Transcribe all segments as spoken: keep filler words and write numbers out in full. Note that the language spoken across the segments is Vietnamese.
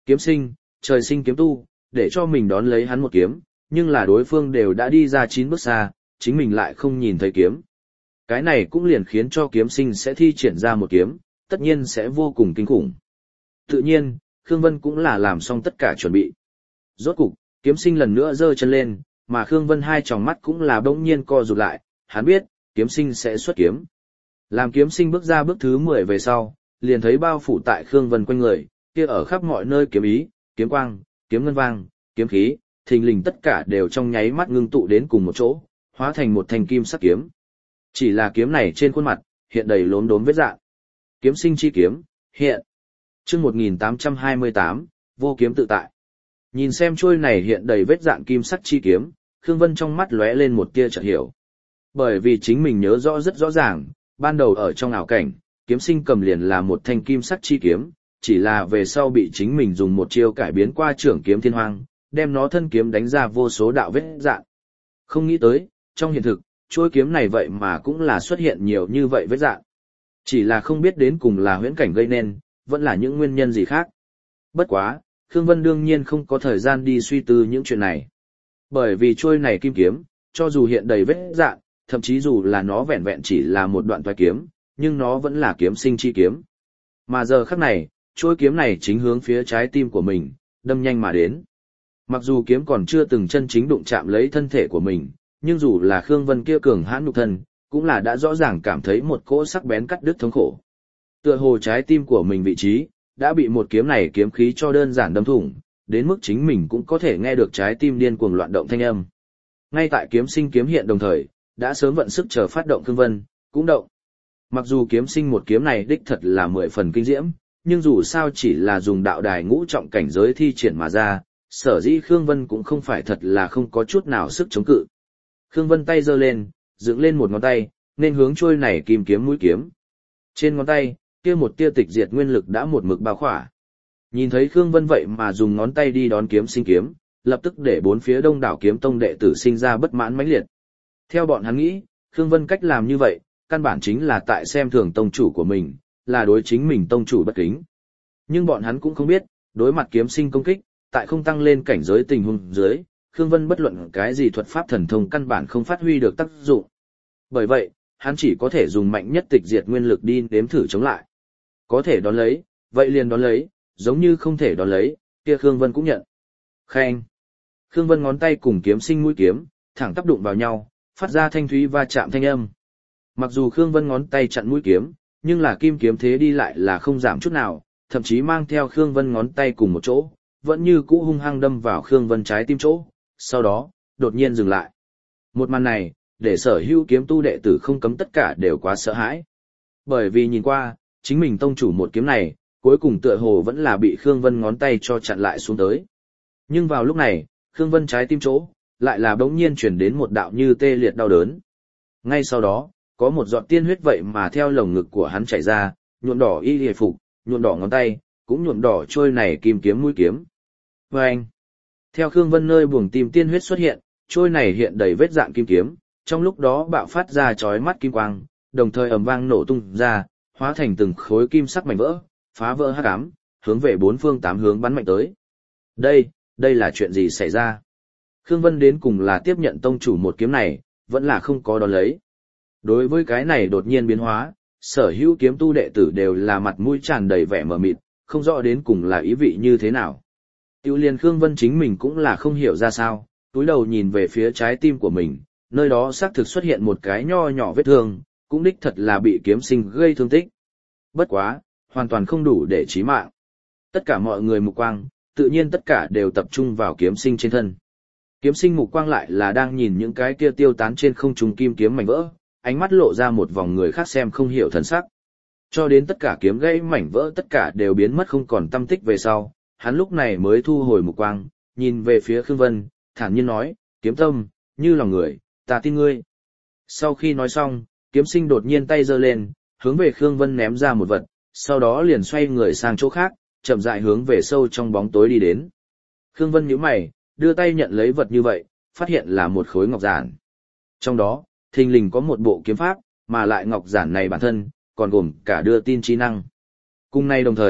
Kiếm sinh, trời sinh kiếm tu, để cho mình đón lấy hắn một kiếm, nhưng là đối phương đều đã đi ra chín bước xa, chính mình lại không nhìn thấy kiếm. Cái này cũng liền khiến cho kiếm sinh sẽ thi triển ra một kiếm, tất nhiên sẽ vô cùng kinh khủng. Tự nhiên, Khương Vân cũng là làm xong tất cả chuẩn bị. Rốt cục, kiếm sinh lần nữa giơ chân lên, mà Khương Vân hai tròng mắt cũng là bỗng nhiên co rụt lại, hắn biết, kiếm sinh sẽ xuất kiếm. Làm kiếm sinh bước ra bước thứ mười về sau, liền thấy bao phủ tại Khương Vân quanh người, kia ở khắp mọi nơi kiếm ý, kiếm quang, kiếm ngân vang, kiếm khí, thình lình tất cả đều trong nháy mắt ngưng tụ đến cùng một chỗ, hóa thành một thanh kim sắc kiếm. Chỉ là kiếm này trên khuôn mặt, hiện đầy lốm đốm vết rạn. Kiếm sinh chi kiếm, hiện. Chương một nghìn tám trăm hai mươi tám, vô kiếm tự tại. Nhìn xem chuôi này hiện đầy vết rạn kim sắc chi kiếm, Khương Vân trong mắt lóe lên một tia chợt hiểu. Bởi vì chính mình nhớ rõ rất rõ ràng, ban đầu ở trong ảo cảnh, kiếm sinh cầm liền là một thanh kim sắc chi kiếm, chỉ là về sau bị chính mình dùng một chiêu cải biến qua trưởng kiếm thiên hoang, đem nó thân kiếm đánh ra vô số đạo vết rạn. Không nghĩ tới, trong hiện thực, chuôi kiếm này vậy mà cũng là xuất hiện nhiều như vậy vết rạn. Chỉ là không biết đến cùng là huyễn cảnh gây nên, vẫn là những nguyên nhân gì khác. Bất quá, Khương Vân đương nhiên không có thời gian đi suy tư những chuyện này. Bởi vì chuôi này kim kiếm, cho dù hiện đầy vết rạn, thậm chí dù là nó vẹn vẹn chỉ là một đoạn toái kiếm, nhưng nó vẫn là kiếm sinh chi kiếm. Mà giờ khắc này, chuôi kiếm này chính hướng phía trái tim của mình, đâm nhanh mà đến. Mặc dù kiếm còn chưa từng chân chính đụng chạm lấy thân thể của mình, nhưng dù là Khương Vân kia cường hãn nhục thân, cũng là đã rõ ràng cảm thấy một cỗ sắc bén cắt đứt thống khổ. Tựa hồ trái tim của mình vị trí, đã bị một kiếm này kiếm khí cho đơn giản đâm thủng, đến mức chính mình cũng có thể nghe được trái tim điên cuồng loạn động thanh âm. Ngay tại kiếm sinh kiếm hiện đồng thời, đã sớm vận sức chờ phát động Khương Vân, cũng động. Mặc dù kiếm sinh một kiếm này đích thật là mười phần kinh diễm, nhưng dù sao chỉ là dùng đạo đài ngũ trọng cảnh giới thi triển mà ra, sở dĩ Khương Vân cũng không phải thật là không có chút nào sức chống cự. Khương Vân tay giơ lên, dựng lên một ngón tay, nên hướng trôi này kim kiếm mũi kiếm. Trên ngón tay, kia một tia tịch diệt nguyên lực đã một mực bao khỏa. Nhìn thấy Khương Vân vậy mà dùng ngón tay đi đón kiếm sinh kiếm, lập tức để bốn phía đông đảo kiếm tông đệ tử sinh ra bất mãn mãnh liệt. Theo bọn hắn nghĩ, Khương Vân cách làm như vậy, căn bản chính là tại xem thường tông chủ của mình, là đối chính mình tông chủ bất kính. Nhưng bọn hắn cũng không biết, đối mặt kiếm sinh công kích, tại không tăng lên cảnh giới tình huống dưới, Khương Vân bất luận cái gì thuật pháp thần thông căn bản không phát huy được tác dụng. Bởi vậy, hắn chỉ có thể dùng mạnh nhất tịch diệt nguyên lực đi nếm thử chống lại. Có thể đón lấy, vậy liền đón lấy, giống như không thể đón lấy, kia Khương Vân cũng nhận. Khen. Khương Vân ngón tay cùng kiếm sinh mũi kiếm, thẳng tác đụng vào nhau, phát ra thanh thúy va chạm thanh âm. Mặc dù Khương Vân ngón tay chặn mũi kiếm, nhưng là kim kiếm thế đi lại là không giảm chút nào, thậm chí mang theo Khương Vân ngón tay cùng một chỗ, vẫn như cũ hung hăng đâm vào Khương Vân trái tim chỗ, sau đó, đột nhiên dừng lại. Một màn này, để sở hữu kiếm tu đệ tử không cấm tất cả đều quá sợ hãi. Bởi vì nhìn qua, chính mình tông chủ một kiếm này, cuối cùng tựa hồ vẫn là bị Khương Vân ngón tay cho chặn lại xuống tới. Nhưng vào lúc này, Khương Vân trái tim chỗ, lại là bỗng nhiên chuyển đến một đạo như tê liệt đau đớn. Ngay sau đó, có một giọt tiên huyết vậy mà theo lồng ngực của hắn chảy ra, nhuộm đỏ y liề phục, nhuộm đỏ ngón tay, cũng nhuộm đỏ trôi này kim kiếm mũi kiếm. Và anh, theo Khương Vân nơi buồng tim tiên huyết xuất hiện, trôi này hiện đầy vết dạn kim kiếm, trong lúc đó bạo phát ra chói mắt kim quang, đồng thời ầm vang nổ tung ra, hóa thành từng khối kim sắc mảnh vỡ, phá vỡ hắc ám, hướng về bốn phương tám hướng bắn mạnh tới. Đây, đây là chuyện gì xảy ra? Khương Vân đến cùng là tiếp nhận tông chủ một kiếm này, vẫn là không có đón lấy. Đối với cái này đột nhiên biến hóa, sở hữu kiếm tu đệ tử đều là mặt mũi tràn đầy vẻ mờ mịt, không rõ đến cùng là ý vị như thế nào. Tiêu liên Khương Vân chính mình cũng là không hiểu ra sao, túi đầu nhìn về phía trái tim của mình, nơi đó xác thực xuất hiện một cái nho nhỏ vết thương, cũng đích thật là bị kiếm sinh gây thương tích. Bất quá, hoàn toàn không đủ để chí mạng. Tất cả mọi người mục quang, tự nhiên tất cả đều tập trung vào kiếm sinh trên thân. Kiếm sinh mục quang lại là đang nhìn những cái kia tiêu tán trên không trung kim kiếm mảnh vỡ, ánh mắt lộ ra một vòng người khác xem không hiểu thần sắc. Cho đến tất cả kiếm gãy mảnh vỡ tất cả đều biến mất không còn tâm tích về sau, hắn lúc này mới thu hồi mục quang, nhìn về phía Khương Vân, thản nhiên nói, kiếm tâm, như lòng người, ta tin ngươi. Sau khi nói xong, kiếm sinh đột nhiên tay giơ lên, hướng về Khương Vân ném ra một vật, sau đó liền xoay người sang chỗ khác, chậm rãi hướng về sâu trong bóng tối đi đến. Khương Vân nhíu mày, đưa tay nhận lấy vật như vậy, phát hiện là một khối ngọc giản. Trong đó, thình lình có một bộ kiếm pháp, mà lại ngọc giản này bản thân, còn gồm cả đưa tin trí năng. Cùng nay đồng thời,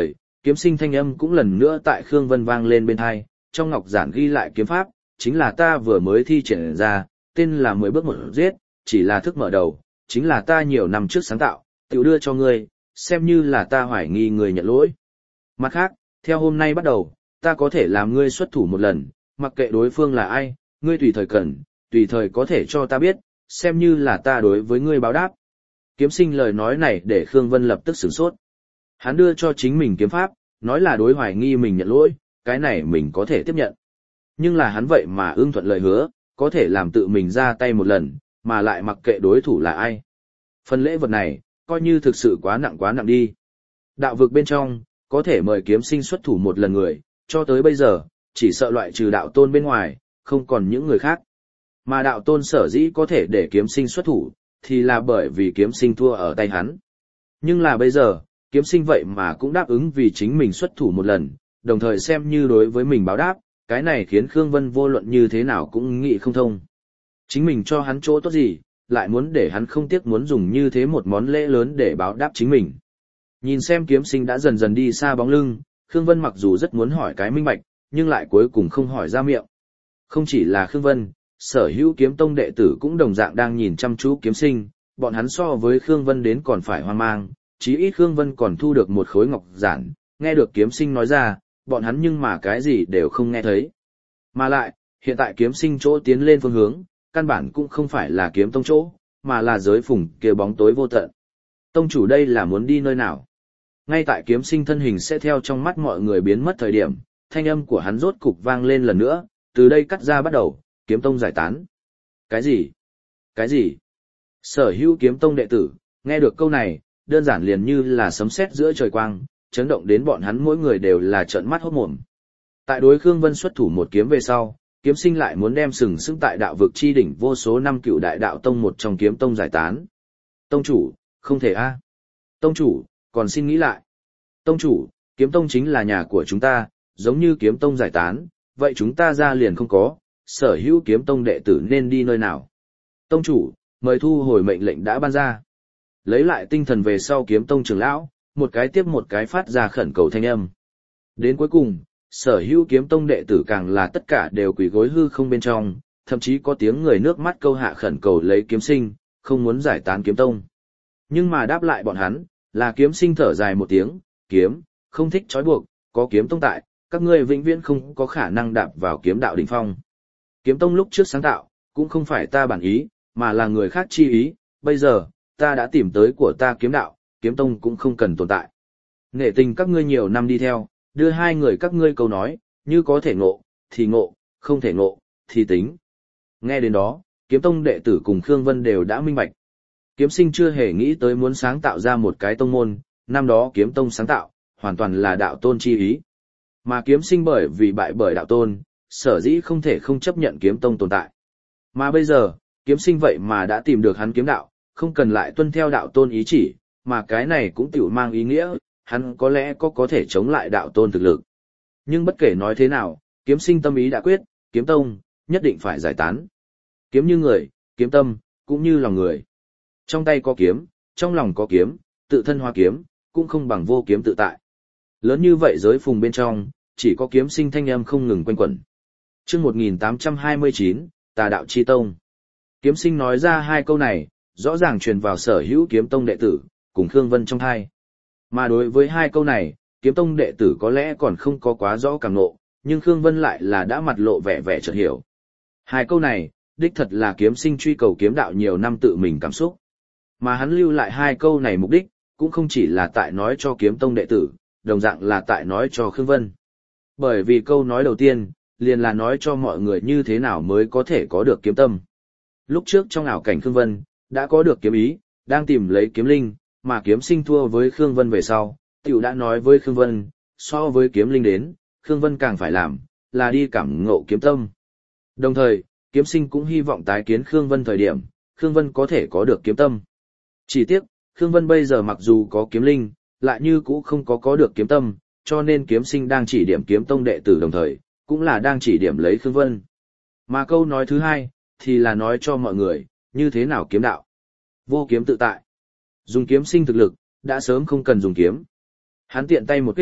kiếm sinh thanh âm cũng lần nữa tại Khương Vân vang lên bên tai, trong ngọc giản ghi lại kiếm pháp, chính là ta vừa mới thi triển ra, tên là mười bước một giết, chỉ là thức mở đầu, chính là ta nhiều năm trước sáng tạo, tiểu đưa cho ngươi, xem như là ta hoài nghi người nhận lỗi. Mặt khác, theo hôm nay bắt đầu, ta có thể làm ngươi xuất thủ một lần, mặc kệ đối phương là ai, ngươi tùy thời cần, tùy thời có thể cho ta biết, xem như là ta đối với ngươi báo đáp. Kiếm sinh lời nói này để Khương Vân lập tức sửng sốt. Hắn đưa cho chính mình kiếm pháp, nói là đối hoài nghi mình nhận lỗi, cái này mình có thể tiếp nhận. Nhưng là hắn vậy mà ưng thuận lời hứa, có thể làm tự mình ra tay một lần, mà lại mặc kệ đối thủ là ai. Phần lễ vật này, coi như thực sự quá nặng quá nặng đi. Đạo vực bên trong, có thể mời kiếm sinh xuất thủ một lần người, cho tới bây giờ, chỉ sợ loại trừ đạo tôn bên ngoài, không còn những người khác. Mà đạo tôn sở dĩ có thể để kiếm sinh xuất thủ, thì là bởi vì kiếm sinh thua ở tay hắn. Nhưng là bây giờ, kiếm sinh vậy mà cũng đáp ứng vì chính mình xuất thủ một lần, đồng thời xem như đối với mình báo đáp, cái này khiến Khương Vân vô luận như thế nào cũng nghĩ không thông. Chính mình cho hắn chỗ tốt gì, lại muốn để hắn không tiếc muốn dùng như thế một món lễ lớn để báo đáp chính mình. Nhìn xem kiếm sinh đã dần dần đi xa bóng lưng, Khương Vân mặc dù rất muốn hỏi cái minh bạch, nhưng lại cuối cùng không hỏi ra miệng. Không chỉ là Khương Vân, sở hữu kiếm tông đệ tử cũng đồng dạng đang nhìn chăm chú kiếm sinh, bọn hắn so với Khương Vân đến còn phải hoang mang, chí ít Khương Vân còn thu được một khối ngọc giản, nghe được kiếm sinh nói ra, bọn hắn nhưng mà cái gì đều không nghe thấy. Mà lại, hiện tại kiếm sinh chỗ tiến lên phương hướng, căn bản cũng không phải là kiếm tông chỗ, mà là giới phùng kia bóng tối vô tận. Tông chủ đây là muốn đi nơi nào? Ngay tại kiếm sinh thân hình sẽ theo trong mắt mọi người biến mất thời điểm, thanh âm của hắn rốt cục vang lên lần nữa, từ đây cắt ra bắt đầu, kiếm tông giải tán. Cái gì? Cái gì? Sở hữu kiếm tông đệ tử, nghe được câu này, đơn giản liền như là sấm sét giữa trời quang, chấn động đến bọn hắn mỗi người đều là trợn mắt hốt mồm. Tại đối Khương Vân xuất thủ một kiếm về sau, kiếm sinh lại muốn đem sừng sững tại đạo vực chi đỉnh vô số năm cựu đại đạo tông một trong kiếm tông giải tán. Tông chủ, không thể a. Tông chủ, còn xin nghĩ lại. Tông chủ, kiếm tông chính là nhà của chúng ta, giống như kiếm tông giải tán, vậy chúng ta ra liền không có, sở hữu kiếm tông đệ tử nên đi nơi nào. Tông chủ, mời thu hồi mệnh lệnh đã ban ra. Lấy lại tinh thần về sau kiếm tông trưởng lão, một cái tiếp một cái phát ra khẩn cầu thanh âm. Đến cuối cùng, sở hữu kiếm tông đệ tử càng là tất cả đều quỳ gối hư không bên trong, thậm chí có tiếng người nước mắt câu hạ khẩn cầu lấy kiếm sinh, không muốn giải tán kiếm tông. Nhưng mà đáp lại bọn hắn, là kiếm sinh thở dài một tiếng, kiếm, không thích trói buộc, có kiếm tông tại, các ngươi vĩnh viễn không có khả năng đạp vào kiếm đạo đỉnh phong. Kiếm tông lúc trước sáng tạo, cũng không phải ta bản ý, mà là người khác chi ý, bây giờ, ta đã tìm tới của ta kiếm đạo, kiếm tông cũng không cần tồn tại. Nghệ tình các ngươi nhiều năm đi theo, đưa hai người các ngươi câu nói, như có thể ngộ, thì ngộ, không thể ngộ, thì tính. Nghe đến đó, kiếm tông đệ tử cùng Khương Vân đều đã minh bạch. Kiếm sinh chưa hề nghĩ tới muốn sáng tạo ra một cái tông môn, năm đó kiếm tông sáng tạo, hoàn toàn là đạo tôn chi ý. Mà kiếm sinh bởi vì bại bởi đạo tôn, sở dĩ không thể không chấp nhận kiếm tông tồn tại. Mà bây giờ, kiếm sinh vậy mà đã tìm được hắn kiếm đạo, không cần lại tuân theo đạo tôn ý chỉ, mà cái này cũng tiểu mang ý nghĩa, hắn có lẽ có có thể chống lại đạo tôn thực lực. Nhưng bất kể nói thế nào, kiếm sinh tâm ý đã quyết, kiếm tông, nhất định phải giải tán. Kiếm như người, kiếm tâm, cũng như lòng người. Trong tay có kiếm, trong lòng có kiếm, tự thân hóa kiếm, cũng không bằng vô kiếm tự tại. Lớn như vậy giới phùng bên trong, chỉ có kiếm sinh thanh âm không ngừng quanh quẩn. Chương một nghìn tám trăm hai mươi chín, Tà đạo chi tông. Kiếm sinh nói ra hai câu này, rõ ràng truyền vào sở hữu kiếm tông đệ tử, cùng Khương Vân trong thai. Mà đối với hai câu này, kiếm tông đệ tử có lẽ còn không có quá rõ cảm ngộ, nhưng Khương Vân lại là đã mặt lộ vẻ vẻ chợt hiểu. Hai câu này, đích thật là kiếm sinh truy cầu kiếm đạo nhiều năm tự mình cảm xúc. Mà hắn lưu lại hai câu này mục đích, cũng không chỉ là tại nói cho kiếm tông đệ tử, đồng dạng là tại nói cho Khương Vân. Bởi vì câu nói đầu tiên, liền là nói cho mọi người như thế nào mới có thể có được kiếm tâm. Lúc trước trong ảo cảnh Khương Vân, đã có được kiếm ý, đang tìm lấy kiếm linh, mà kiếm sinh thua với Khương Vân về sau, tiểu đã nói với Khương Vân, so với kiếm linh đến, Khương Vân càng phải làm, là đi cảm ngộ kiếm tâm. Đồng thời, kiếm sinh cũng hy vọng tái kiến Khương Vân thời điểm, Khương Vân có thể có được kiếm tâm. Chỉ tiếc, Khương Vân bây giờ mặc dù có kiếm linh, lại như cũ không có có được kiếm tâm, cho nên kiếm sinh đang chỉ điểm kiếm tông đệ tử đồng thời, cũng là đang chỉ điểm lấy Khương Vân. Mà câu nói thứ hai, thì là nói cho mọi người, như thế nào kiếm đạo. Vô kiếm tự tại. Dùng kiếm sinh thực lực, đã sớm không cần dùng kiếm. Hắn tiện tay một kích,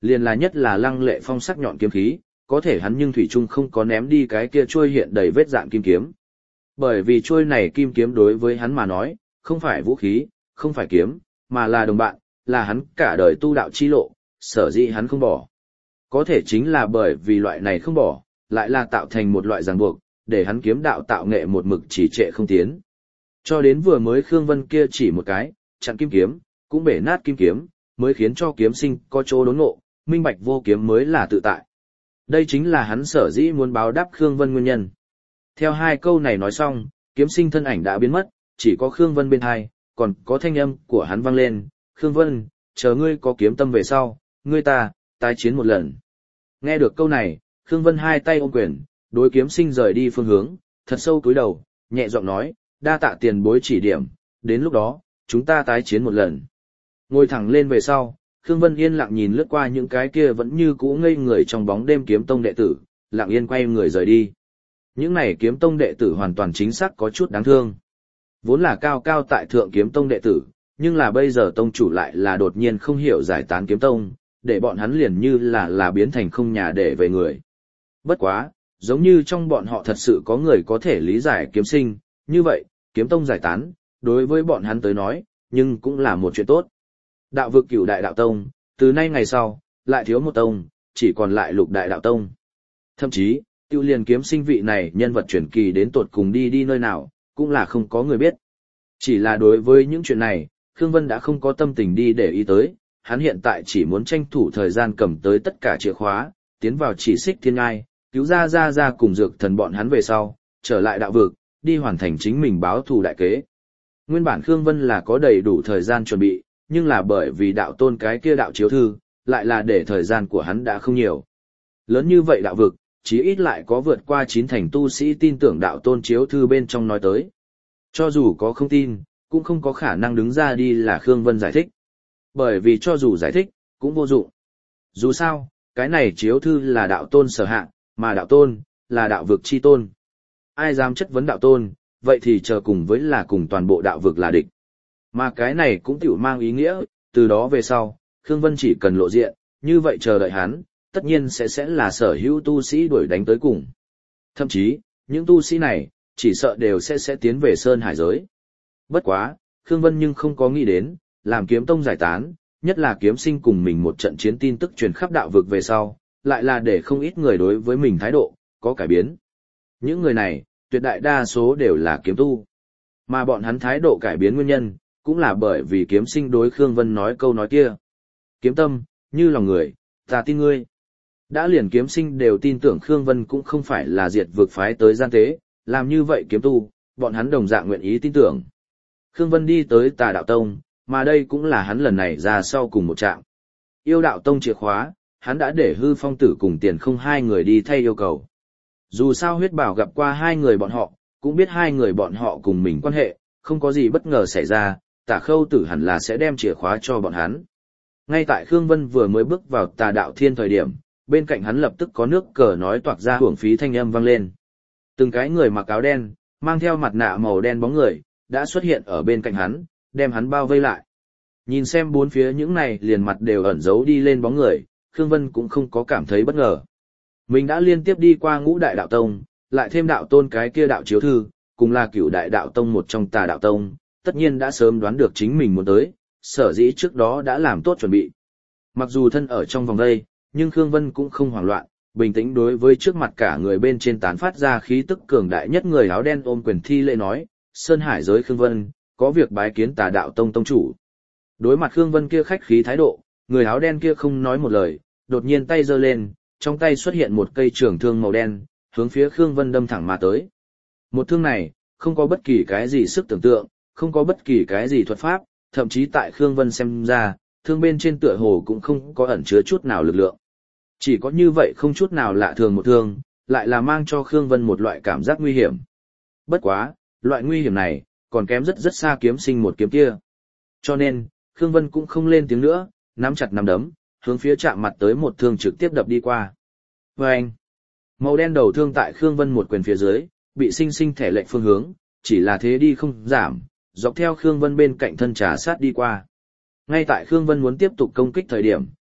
liền là nhất là lăng lệ phong sắc nhọn kiếm khí, có thể hắn nhưng thủy chung không có ném đi cái kia trôi hiện đầy vết dạn kim kiếm. Bởi vì trôi này kim kiếm đối với hắn mà nói, không phải vũ khí, không phải kiếm, mà là đồng bạn, là hắn cả đời tu đạo chi lộ, sở dĩ hắn không bỏ. Có thể chính là bởi vì loại này không bỏ, lại là tạo thành một loại ràng buộc, để hắn kiếm đạo tạo nghệ một mực chỉ trệ không tiến. Cho đến vừa mới Khương Vân kia chỉ một cái, chặn kim kiếm, cũng bể nát kim kiếm, mới khiến cho kiếm sinh có chỗ đốn ngộ, minh bạch vô kiếm mới là tự tại. Đây chính là hắn sở dĩ muốn báo đáp Khương Vân nguyên nhân. Theo hai câu này nói xong, kiếm sinh thân ảnh đã biến mất, chỉ có Khương Vân bên hai, còn có thanh âm của hắn vang lên, Khương Vân, chờ ngươi có kiếm tâm về sau, ngươi ta, tái chiến một lần. Nghe được câu này, Khương Vân hai tay ôm quyền, đối kiếm sinh rời đi phương hướng, thật sâu cúi đầu, nhẹ giọng nói, đa tạ tiền bối chỉ điểm, đến lúc đó, chúng ta tái chiến một lần. Ngồi thẳng lên về sau, Khương Vân yên lặng nhìn lướt qua những cái kia vẫn như cũ ngây người trong bóng đêm kiếm tông đệ tử, lặng yên quay người rời đi. Những này kiếm tông đệ tử hoàn toàn chính xác có chút đáng thương. Vốn là cao cao tại thượng kiếm tông đệ tử, nhưng là bây giờ tông chủ lại là đột nhiên không hiểu giải tán kiếm tông, để bọn hắn liền như là là biến thành không nhà để về người. Bất quá, giống như trong bọn họ thật sự có người có thể lý giải kiếm sinh, như vậy, kiếm tông giải tán, đối với bọn hắn tới nói, nhưng cũng là một chuyện tốt. Đạo vực Cửu Đại Đạo Tông, từ nay ngày sau, lại thiếu một tông, chỉ còn lại Lục Đại Đạo Tông. Thậm chí, tiêu liền kiếm sinh vị này nhân vật truyền kỳ đến tột cùng đi đi nơi nào, cũng là không có người biết. Chỉ là đối với những chuyện này, Khương Vân đã không có tâm tình đi để ý tới, hắn hiện tại chỉ muốn tranh thủ thời gian cầm tới tất cả chìa khóa, tiến vào chỉ xích thiên ngai, cứu ra ra ra cùng dược thần bọn hắn về sau, trở lại đạo vực, đi hoàn thành chính mình báo thù đại kế. Nguyên bản Khương Vân là có đầy đủ thời gian chuẩn bị, nhưng là bởi vì đạo tôn cái kia đạo chiếu thư, lại là để thời gian của hắn đã không nhiều. Lớn như vậy đạo vực, chí ít lại có vượt qua chín thành tu sĩ tin tưởng đạo tôn chiếu thư bên trong nói tới. Cho dù có không tin, cũng không có khả năng đứng ra đi là Khương Vân giải thích. Bởi vì cho dù giải thích, cũng vô dụng. Dù sao, cái này chiếu thư là đạo tôn sở hạng, mà đạo tôn, là đạo vực chi tôn. Ai dám chất vấn đạo tôn, vậy thì chờ cùng với là cùng toàn bộ đạo vực là địch. Mà cái này cũng tiểu mang ý nghĩa, từ đó về sau, Khương Vân chỉ cần lộ diện, như vậy chờ đợi hắn, tất nhiên sẽ sẽ là sở hữu tu sĩ đuổi đánh tới cùng. Thậm chí, những tu sĩ này, chỉ sợ đều sẽ sẽ tiến về Sơn Hải giới. Bất quá, Khương Vân nhưng không có nghĩ đến, làm kiếm tông giải tán, nhất là kiếm sinh cùng mình một trận chiến tin tức truyền khắp đạo vực về sau, lại là để không ít người đối với mình thái độ, có cải biến. Những người này, tuyệt đại đa số đều là kiếm tu. Mà bọn hắn thái độ cải biến nguyên nhân, cũng là bởi vì kiếm sinh đối Khương Vân nói câu nói kia. Kiếm tâm, như lòng người, ta tin ngươi. Đã liền kiếm sinh đều tin tưởng Khương Vân cũng không phải là diệt vực phái tới gian tế, làm như vậy kiếm tu, bọn hắn đồng dạng nguyện ý tin tưởng. Khương Vân đi tới Tà Đạo Tông, mà đây cũng là hắn lần này ra sau cùng một trạm. Yêu Đạo Tông chìa khóa, hắn đã để Hư Phong Tử cùng Tiền Không hai người đi thay yêu cầu. Dù sao huyết bảo gặp qua hai người bọn họ, cũng biết hai người bọn họ cùng mình quan hệ, không có gì bất ngờ xảy ra, Tả Khâu Tử hẳn là sẽ đem chìa khóa cho bọn hắn. Ngay tại Khương Vân vừa mới bước vào Tà Đạo Thiên thời điểm, bên cạnh hắn lập tức có nước cờ nói toạc ra hưởng phí thanh âm vang lên. Từng cái người mặc áo đen, mang theo mặt nạ màu đen bóng người, đã xuất hiện ở bên cạnh hắn, đem hắn bao vây lại. Nhìn xem bốn phía những này liền mặt đều ẩn giấu đi lên bóng người, Khương Vân cũng không có cảm thấy bất ngờ. Mình đã liên tiếp đi qua Ngũ Đại Đạo Tông, lại thêm đạo tôn cái kia đạo chiếu thư, cùng là Cửu Đại Đạo Tông một trong Tà Đạo Tông, tất nhiên đã sớm đoán được chính mình muốn tới, sở dĩ trước đó đã làm tốt chuẩn bị. Mặc dù thân ở trong vòng đây, nhưng Khương Vân cũng không hoảng loạn, bình tĩnh đối với trước mặt cả người bên trên tán phát ra khí tức cường đại nhất người áo đen ôm quyền thi lễ nói, Sơn Hải giới Khương Vân, có việc bái kiến Tà Đạo Tông tông chủ. Đối mặt Khương Vân kia khách khí thái độ, người áo đen kia không nói một lời, đột nhiên tay giơ lên, trong tay xuất hiện một cây trường thương màu đen, hướng phía Khương Vân đâm thẳng mà tới. Một thương này, không có bất kỳ cái gì sức tưởng tượng, không có bất kỳ cái gì thuật pháp, thậm chí tại Khương Vân xem ra, thương bên trên tựa hồ cũng không có ẩn chứa chút nào lực lượng. Chỉ có như vậy không chút nào lạ thường một thương, lại là mang cho Khương Vân một loại cảm giác nguy hiểm. Bất quá, loại nguy hiểm này, còn kém rất rất xa kiếm sinh một kiếm kia. Cho nên, Khương Vân cũng không lên tiếng nữa, nắm chặt nắm đấm, hướng phía chạm mặt tới một thương trực tiếp đập đi qua. Và anh, màu đen đầu thương tại Khương Vân một quyền phía dưới, bị sinh sinh thẻ lệch phương hướng, chỉ là thế đi không giảm, dọc theo Khương Vân bên cạnh thân trà sát đi qua. Ngay tại Khương Vân muốn tiếp tục công kích thời điểm,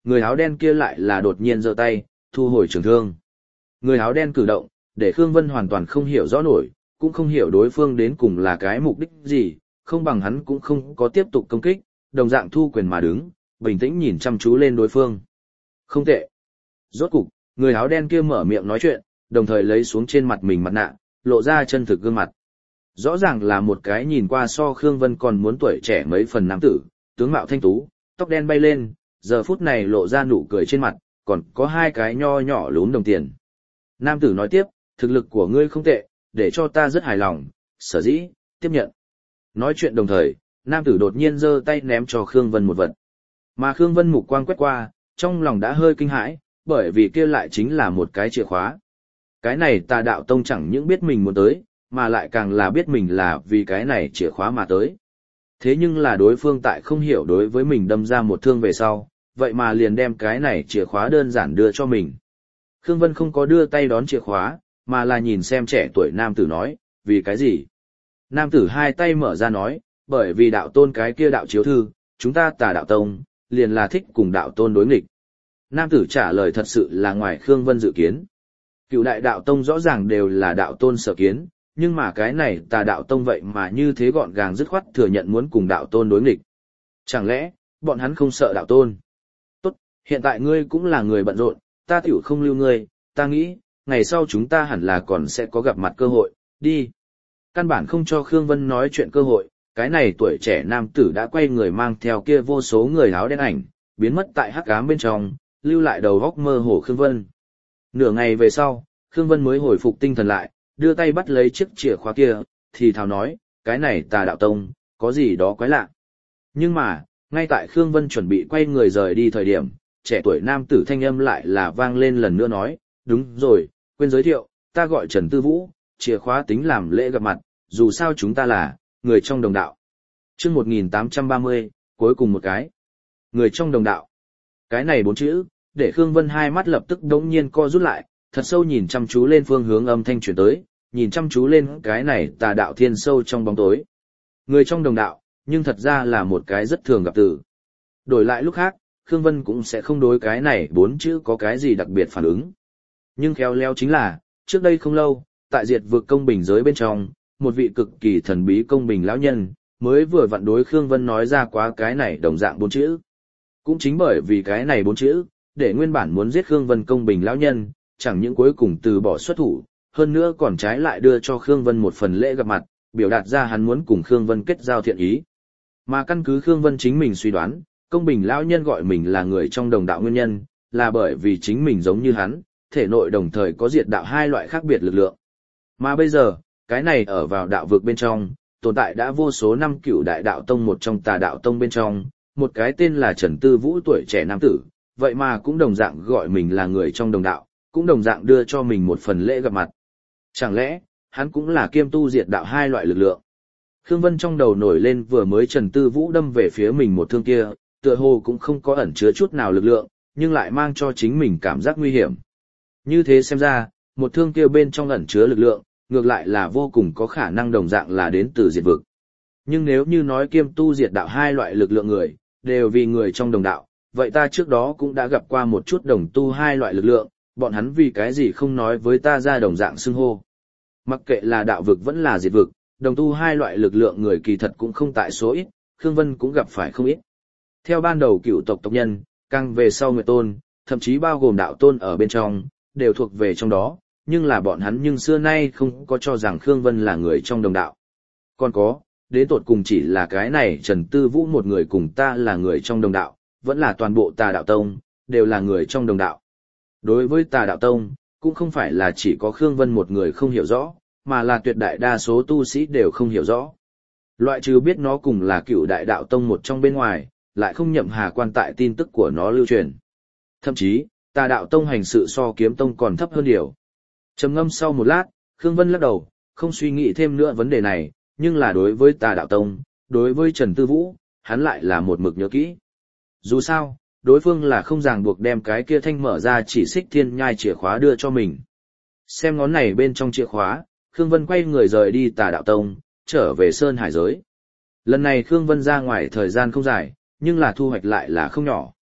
người áo đen kia lại là đột nhiên giơ tay, thu hồi trường thương. Người áo đen cử động, để Khương Vân hoàn toàn không hiểu rõ nổi, cũng không hiểu đối phương đến cùng là cái mục đích gì, không bằng hắn cũng không có tiếp tục công kích, đồng dạng thu quyền mà đứng, bình tĩnh nhìn chăm chú lên đối phương. Không tệ. Rốt cục, người áo đen kia mở miệng nói chuyện, đồng thời lấy xuống trên mặt mình mặt nạ, lộ ra chân thực gương mặt. Rõ ràng là một cái nhìn qua so Khương Vân còn muốn tuổi trẻ mấy phần nam tử, tướng mạo thanh tú, tóc đen bay lên, giờ phút này lộ ra nụ cười trên mặt, còn có hai cái nho nhỏ lún đồng tiền. Nam tử nói tiếp, thực lực của ngươi không tệ, để cho ta rất hài lòng, sở dĩ, tiếp nhận. Nói chuyện đồng thời, nam tử đột nhiên giơ tay ném cho Khương Vân một vật. Mà Khương Vân mục quang quét qua, trong lòng đã hơi kinh hãi, bởi vì kia lại chính là một cái chìa khóa. Cái này Tà Đạo Tông chẳng những biết mình muốn tới, mà lại càng là biết mình là vì cái này chìa khóa mà tới. Thế nhưng là đối phương tại không hiểu đối với mình đâm ra một thương về sau, vậy mà liền đem cái này chìa khóa đơn giản đưa cho mình. Khương Vân không có đưa tay đón chìa khóa, mà là nhìn xem trẻ tuổi nam tử nói, vì cái gì? Nam tử hai tay mở ra nói, bởi vì đạo tôn cái kia đạo chiếu thư, chúng ta Tà Đạo Tông, liền là thích cùng đạo tôn đối nghịch. Nam tử trả lời thật sự là ngoài Khương Vân dự kiến. Cựu đại đạo tông rõ ràng đều là đạo tôn sở kiến, nhưng mà cái này Tà Đạo Tông vậy mà như thế gọn gàng dứt khoát thừa nhận muốn cùng đạo tôn đối nghịch. Chẳng lẽ, bọn hắn không sợ đạo tôn? Tốt, hiện tại ngươi cũng là người bận rộn, ta tiểu không lưu ngươi, ta nghĩ, ngày sau chúng ta hẳn là còn sẽ có gặp mặt cơ hội, đi. Căn bản không cho Khương Vân nói chuyện cơ hội, cái này tuổi trẻ nam tử đã quay người mang theo kia vô số người áo đen ảnh, biến mất tại hắc ám bên trong, lưu lại đầu góc mơ hồ Khương Vân. Nửa ngày về sau, Khương Vân mới hồi phục tinh thần lại, đưa tay bắt lấy chiếc chìa khóa kia, thì thào nói, cái này Tà Đạo Tông, có gì đó quái lạ. Nhưng mà, ngay tại Khương Vân chuẩn bị quay người rời đi thời điểm, trẻ tuổi nam tử thanh âm lại là vang lên lần nữa nói, đúng rồi, quên giới thiệu, ta gọi Trần Tư Vũ, chìa khóa tính làm lễ gặp mặt, dù sao chúng ta là người trong đồng đạo. Chương một nghìn tám trăm ba mươi, cuối cùng một cái. Người trong đồng đạo. Cái này bốn chữ, để Khương Vân hai mắt lập tức đống nhiên co rút lại, thật sâu nhìn chăm chú lên phương hướng âm thanh truyền tới, nhìn chăm chú lên cái này Tà Đạo thiên sâu trong bóng tối. Người trong đồng đạo, nhưng thật ra là một cái rất thường gặp từ. Đổi lại lúc khác, Khương Vân cũng sẽ không đối cái này bốn chữ có cái gì đặc biệt phản ứng. Nhưng khéo léo chính là, trước đây không lâu, tại diệt vực công bình giới bên trong, một vị cực kỳ thần bí công bình lão nhân, mới vừa vặn đối Khương Vân nói ra quá cái này đồng dạng bốn chữ. Cũng chính bởi vì cái này bốn chữ, để nguyên bản muốn giết Khương Vân công bình lão nhân, chẳng những cuối cùng từ bỏ xuất thủ, hơn nữa còn trái lại đưa cho Khương Vân một phần lễ gặp mặt, biểu đạt ra hắn muốn cùng Khương Vân kết giao thiện ý. Mà căn cứ Khương Vân chính mình suy đoán, công bình lão nhân gọi mình là người trong đồng đạo nguyên nhân, là bởi vì chính mình giống như hắn, thể nội đồng thời có diệt đạo hai loại khác biệt lực lượng. Mà bây giờ, cái này ở vào đạo vực bên trong, tồn tại đã vô số năm cựu đại đạo tông một trong Tà Đạo Tông bên trong, một cái tên là Trần Tư Vũ tuổi trẻ nam tử, vậy mà cũng đồng dạng gọi mình là người trong đồng đạo, cũng đồng dạng đưa cho mình một phần lễ gặp mặt. Chẳng lẽ, hắn cũng là kiêm tu diệt đạo hai loại lực lượng? Khương Vân trong đầu nổi lên vừa mới Trần Tư Vũ đâm về phía mình một thương kia, tựa hồ cũng không có ẩn chứa chút nào lực lượng, nhưng lại mang cho chính mình cảm giác nguy hiểm. Như thế xem ra, một thương kia bên trong ẩn chứa lực lượng, ngược lại là vô cùng có khả năng đồng dạng là đến từ diệt vực. Nhưng nếu như nói kiêm tu diệt đạo hai loại lực lượng người, đều vì người trong đồng đạo, vậy ta trước đó cũng đã gặp qua một chút đồng tu hai loại lực lượng, bọn hắn vì cái gì không nói với ta ra đồng dạng xưng hô. Mặc kệ là đạo vực vẫn là diệt vực, đồng tu hai loại lực lượng người kỳ thật cũng không tại số ít, Khương Vân cũng gặp phải không ít. Theo ban đầu cựu tộc tộc nhân, càng về sau Nguyệt Tôn, thậm chí bao gồm đạo tôn ở bên trong, đều thuộc về trong đó, nhưng là bọn hắn nhưng xưa nay không có cho rằng Khương Vân là người trong đồng đạo. Còn có, đến tột cùng chỉ là cái này Trần Tư Vũ một người cùng ta là người trong đồng đạo, vẫn là toàn bộ Tà Đạo Tông, đều là người trong đồng đạo. Đối với Tà Đạo Tông, cũng không phải là chỉ có Khương Vân một người không hiểu rõ, mà là tuyệt đại đa số tu sĩ đều không hiểu rõ. Loại trừ biết nó cùng là cựu đại đạo tông một trong bên ngoài, lại không nhậm hà quan tại tin tức của nó lưu truyền. Thậm chí, Tà Đạo Tông hành sự so Kiếm Tông còn thấp hơn điều. Trầm ngâm sau một lát, Khương Vân lắc đầu, không suy nghĩ thêm nữa vấn đề này, nhưng là đối với Tà Đạo Tông, đối với Trần Tư Vũ, hắn lại là một mực nhớ kỹ. Dù sao, đối phương là không ràng buộc đem cái kia thanh mở ra chỉ xích thiên nhai chìa khóa đưa cho mình. Xem ngón này bên trong chìa khóa, Khương Vân quay người rời đi Tà Đạo Tông, trở về Sơn Hải giới. Lần này Khương Vân ra ngoài thời gian không dài, nhưng là thu hoạch lại là không nhỏ.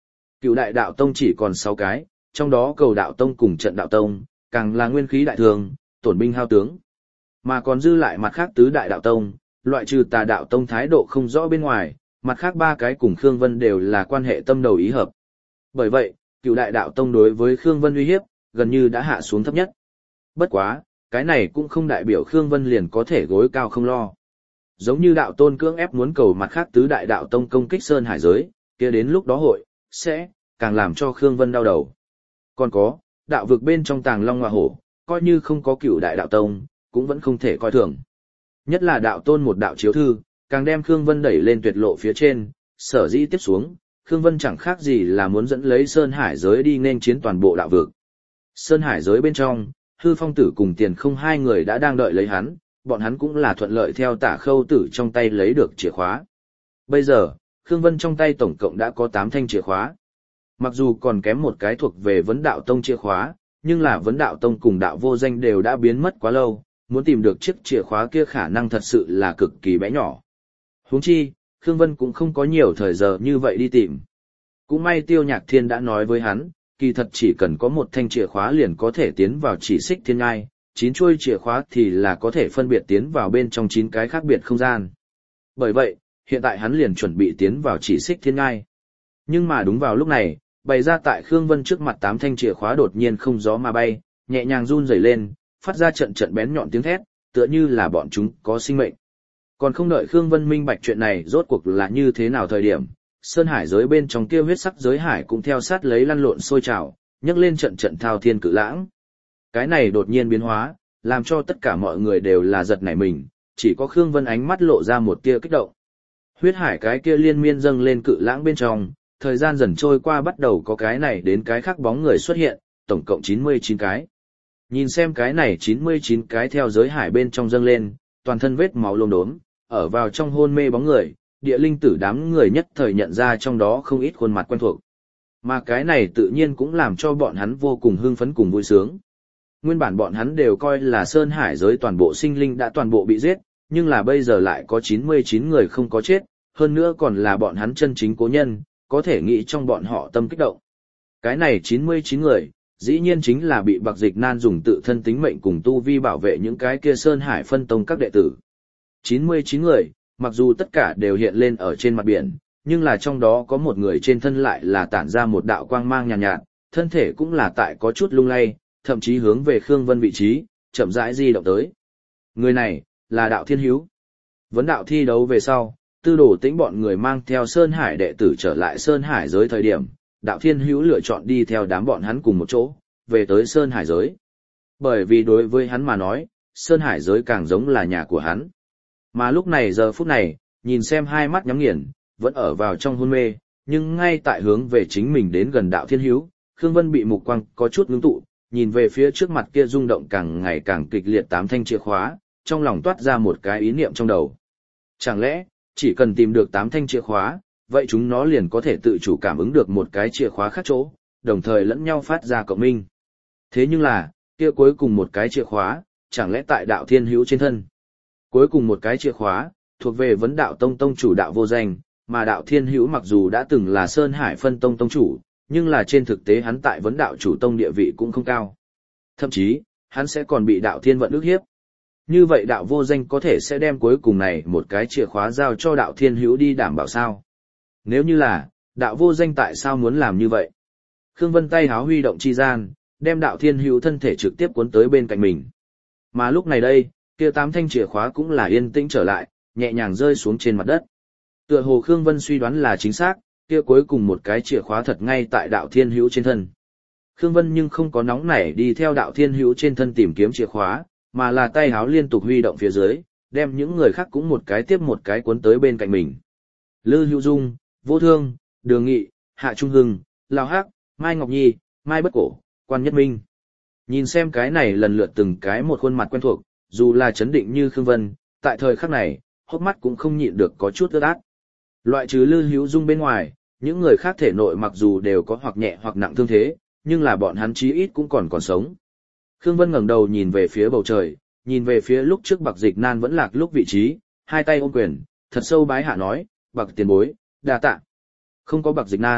Cựu đại đạo tông chỉ còn sáu cái, trong đó cầu đạo tông cùng trận đạo tông, càng là nguyên khí đại thường, tổn binh hao tướng. Mà còn dư lại mặt khác tứ đại đạo tông, loại trừ tà đạo tông thái độ không rõ bên ngoài, mặt khác ba cái cùng Khương Vân đều là quan hệ tâm đầu ý hợp. Bởi vậy, cựu đại đạo tông đối với Khương Vân uy hiếp, gần như đã hạ xuống thấp nhất. Bất quá, cái này cũng không đại biểu Khương Vân liền có thể gối cao không lo. Giống như đạo tôn cưỡng ép muốn cầu mặt khác tứ đại đạo tông công kích Sơn Hải giới, kia đến lúc đó hội, sẽ, càng làm cho Khương Vân đau đầu. Còn có, đạo vực bên trong Tàng Long Ngọa Hổ, coi như không có cựu đại đạo tông, cũng vẫn không thể coi thường. Nhất là đạo tôn một đạo chiếu thư, càng đem Khương Vân đẩy lên tuyệt lộ phía trên, sở dĩ tiếp xuống, Khương Vân chẳng khác gì là muốn dẫn lấy Sơn Hải giới đi nên chiến toàn bộ đạo vực. Sơn Hải giới bên trong, Hư Phong Tử cùng Tiền Không hai người đã đang đợi lấy hắn, bọn hắn cũng là thuận lợi theo Tả Khâu Tử trong tay lấy được chìa khóa. Bây giờ, Khương Vân trong tay tổng cộng đã có tám thanh chìa khóa. Mặc dù còn kém một cái thuộc về Vấn Đạo Tông chìa khóa, nhưng là Vấn Đạo Tông cùng Đạo Vô Danh đều đã biến mất quá lâu, muốn tìm được chiếc chìa khóa kia khả năng thật sự là cực kỳ bé nhỏ. Huống chi, Khương Vân cũng không có nhiều thời giờ như vậy đi tìm. Cũng may Tiêu Nhạc Thiên đã nói với hắn, kỳ thật chỉ cần có một thanh chìa khóa liền có thể tiến vào chỉ xích thiên ngai, chín chuôi chìa khóa thì là có thể phân biệt tiến vào bên trong chín cái khác biệt không gian. Bởi vậy, hiện tại hắn liền chuẩn bị tiến vào chỉ xích thiên ngai. Nhưng mà đúng vào lúc này, bày ra tại Khương Vân trước mặt tám thanh chìa khóa đột nhiên không gió mà bay, nhẹ nhàng run rẩy lên, phát ra trận trận bén nhọn tiếng thét, tựa như là bọn chúng có sinh mệnh. Còn không đợi Khương Vân minh bạch chuyện này rốt cuộc là như thế nào thời điểm, Sơn Hải giới bên trong kia huyết sắc giới hải cũng theo sát lấy lăn lộn sôi trào, nhấc lên trận trận thao thiên cự lãng. Cái này đột nhiên biến hóa, làm cho tất cả mọi người đều là giật nảy mình, chỉ có Khương Vân ánh mắt lộ ra một tia kích động. Huyết hải cái kia liên miên dâng lên cự lãng bên trong, thời gian dần trôi qua bắt đầu có cái này đến cái khác bóng người xuất hiện, tổng cộng chín mươi chín cái. Nhìn xem cái này chín mươi chín cái theo giới hải bên trong dâng lên, toàn thân vết máu lốm đốm, ở vào trong hôn mê bóng người, địa linh tử đám người nhất thời nhận ra trong đó không ít khuôn mặt quen thuộc. Mà cái này tự nhiên cũng làm cho bọn hắn vô cùng hưng phấn cùng vui sướng. Nguyên bản bọn hắn đều coi là Sơn Hải giới toàn bộ sinh linh đã toàn bộ bị giết, nhưng là bây giờ lại có chín mươi chín người không có chết, hơn nữa còn là bọn hắn chân chính cố nhân, có thể nghĩ trong bọn họ tâm kích động. Cái này chín mươi chín người, dĩ nhiên chính là bị Bạc Dịch Nan dùng tự thân tính mệnh cùng tu vi bảo vệ những cái kia Sơn Hải phân tông các đệ tử. chín mươi chín người, mặc dù tất cả đều hiện lên ở trên mặt biển, nhưng là trong đó có một người trên thân lại là tản ra một đạo quang mang nhàn nhạt, nhạt, thân thể cũng là tại có chút lung lay, thậm chí hướng về Khương Vân vị trí, chậm rãi di động tới. Người này, là Đạo Thiên Hữu. Vấn đạo thi đấu về sau, Tư Đồ Tĩnh bọn người mang theo Sơn Hải đệ tử trở lại Sơn Hải giới thời điểm, Đạo Thiên Hữu lựa chọn đi theo đám bọn hắn cùng một chỗ, về tới Sơn Hải giới. Bởi vì đối với hắn mà nói, Sơn Hải giới càng giống là nhà của hắn. Mà lúc này giờ phút này, nhìn xem hai mắt nhắm nghiền, vẫn ở vào trong hôn mê, nhưng ngay tại hướng về chính mình đến gần Đạo Thiên Hữu, Khương Vân bị mục quang có chút ngưng tụ, nhìn về phía trước mặt kia rung động càng ngày càng kịch liệt tám thanh chìa khóa, trong lòng toát ra một cái ý niệm trong đầu. Chẳng lẽ, chỉ cần tìm được tám thanh chìa khóa, vậy chúng nó liền có thể tự chủ cảm ứng được một cái chìa khóa khác chỗ, đồng thời lẫn nhau phát ra cộng minh. Thế nhưng là, kia cuối cùng một cái chìa khóa, chẳng lẽ tại Đạo Thiên Hữu trên thân? Cuối cùng một cái chìa khóa, thuộc về Vấn Đạo Tông tông chủ Đạo Vô Danh, mà Đạo Thiên Hữu mặc dù đã từng là Sơn Hải phân tông tông chủ, nhưng là trên thực tế hắn tại Vấn Đạo chủ tông địa vị cũng không cao. Thậm chí, hắn sẽ còn bị Đạo Thiên vận ức hiếp. Như vậy Đạo Vô Danh có thể sẽ đem cuối cùng này một cái chìa khóa giao cho Đạo Thiên Hữu đi đảm bảo sao? Nếu như là, Đạo Vô Danh tại sao muốn làm như vậy? Khương Vân tay háo huy động chi gian, đem Đạo Thiên Hữu thân thể trực tiếp cuốn tới bên cạnh mình. Mà lúc này đây, kia tám thanh chìa khóa cũng là yên tĩnh trở lại, nhẹ nhàng rơi xuống trên mặt đất. Tựa hồ Khương Vân suy đoán là chính xác, kia cuối cùng một cái chìa khóa thật ngay tại Đạo Thiên Hữu trên thân. Khương Vân nhưng không có nóng nảy đi theo Đạo Thiên Hữu trên thân tìm kiếm chìa khóa, mà là tay háo liên tục huy động phía dưới, đem những người khác cũng một cái tiếp một cái cuốn tới bên cạnh mình. Lư Hữu Dung, Vô Thương, Đường Nghị, Hạ Trung Hưng, Lão Hắc, Mai Ngọc Nhi, Mai Bất Cổ, Quan Nhất Minh. Nhìn xem cái này lần lượt từng cái một khuôn mặt quen thuộc, dù là chấn định như Khương Vân, tại thời khắc này, hốc mắt cũng không nhịn được có chút ướt át. Loại trừ Lư Hữu Dung bên ngoài, những người khác thể nội mặc dù đều có hoặc nhẹ hoặc nặng thương thế, nhưng là bọn hắn chí ít cũng còn còn sống. Khương Vân ngẩng đầu nhìn về phía bầu trời, nhìn về phía lúc trước Bạc Dịch Nan vẫn lạc lúc vị trí, hai tay ôm quyền, thật sâu bái hạ nói, Bạc tiền bối, đa tạ. Không có Bạc Dịch Nan,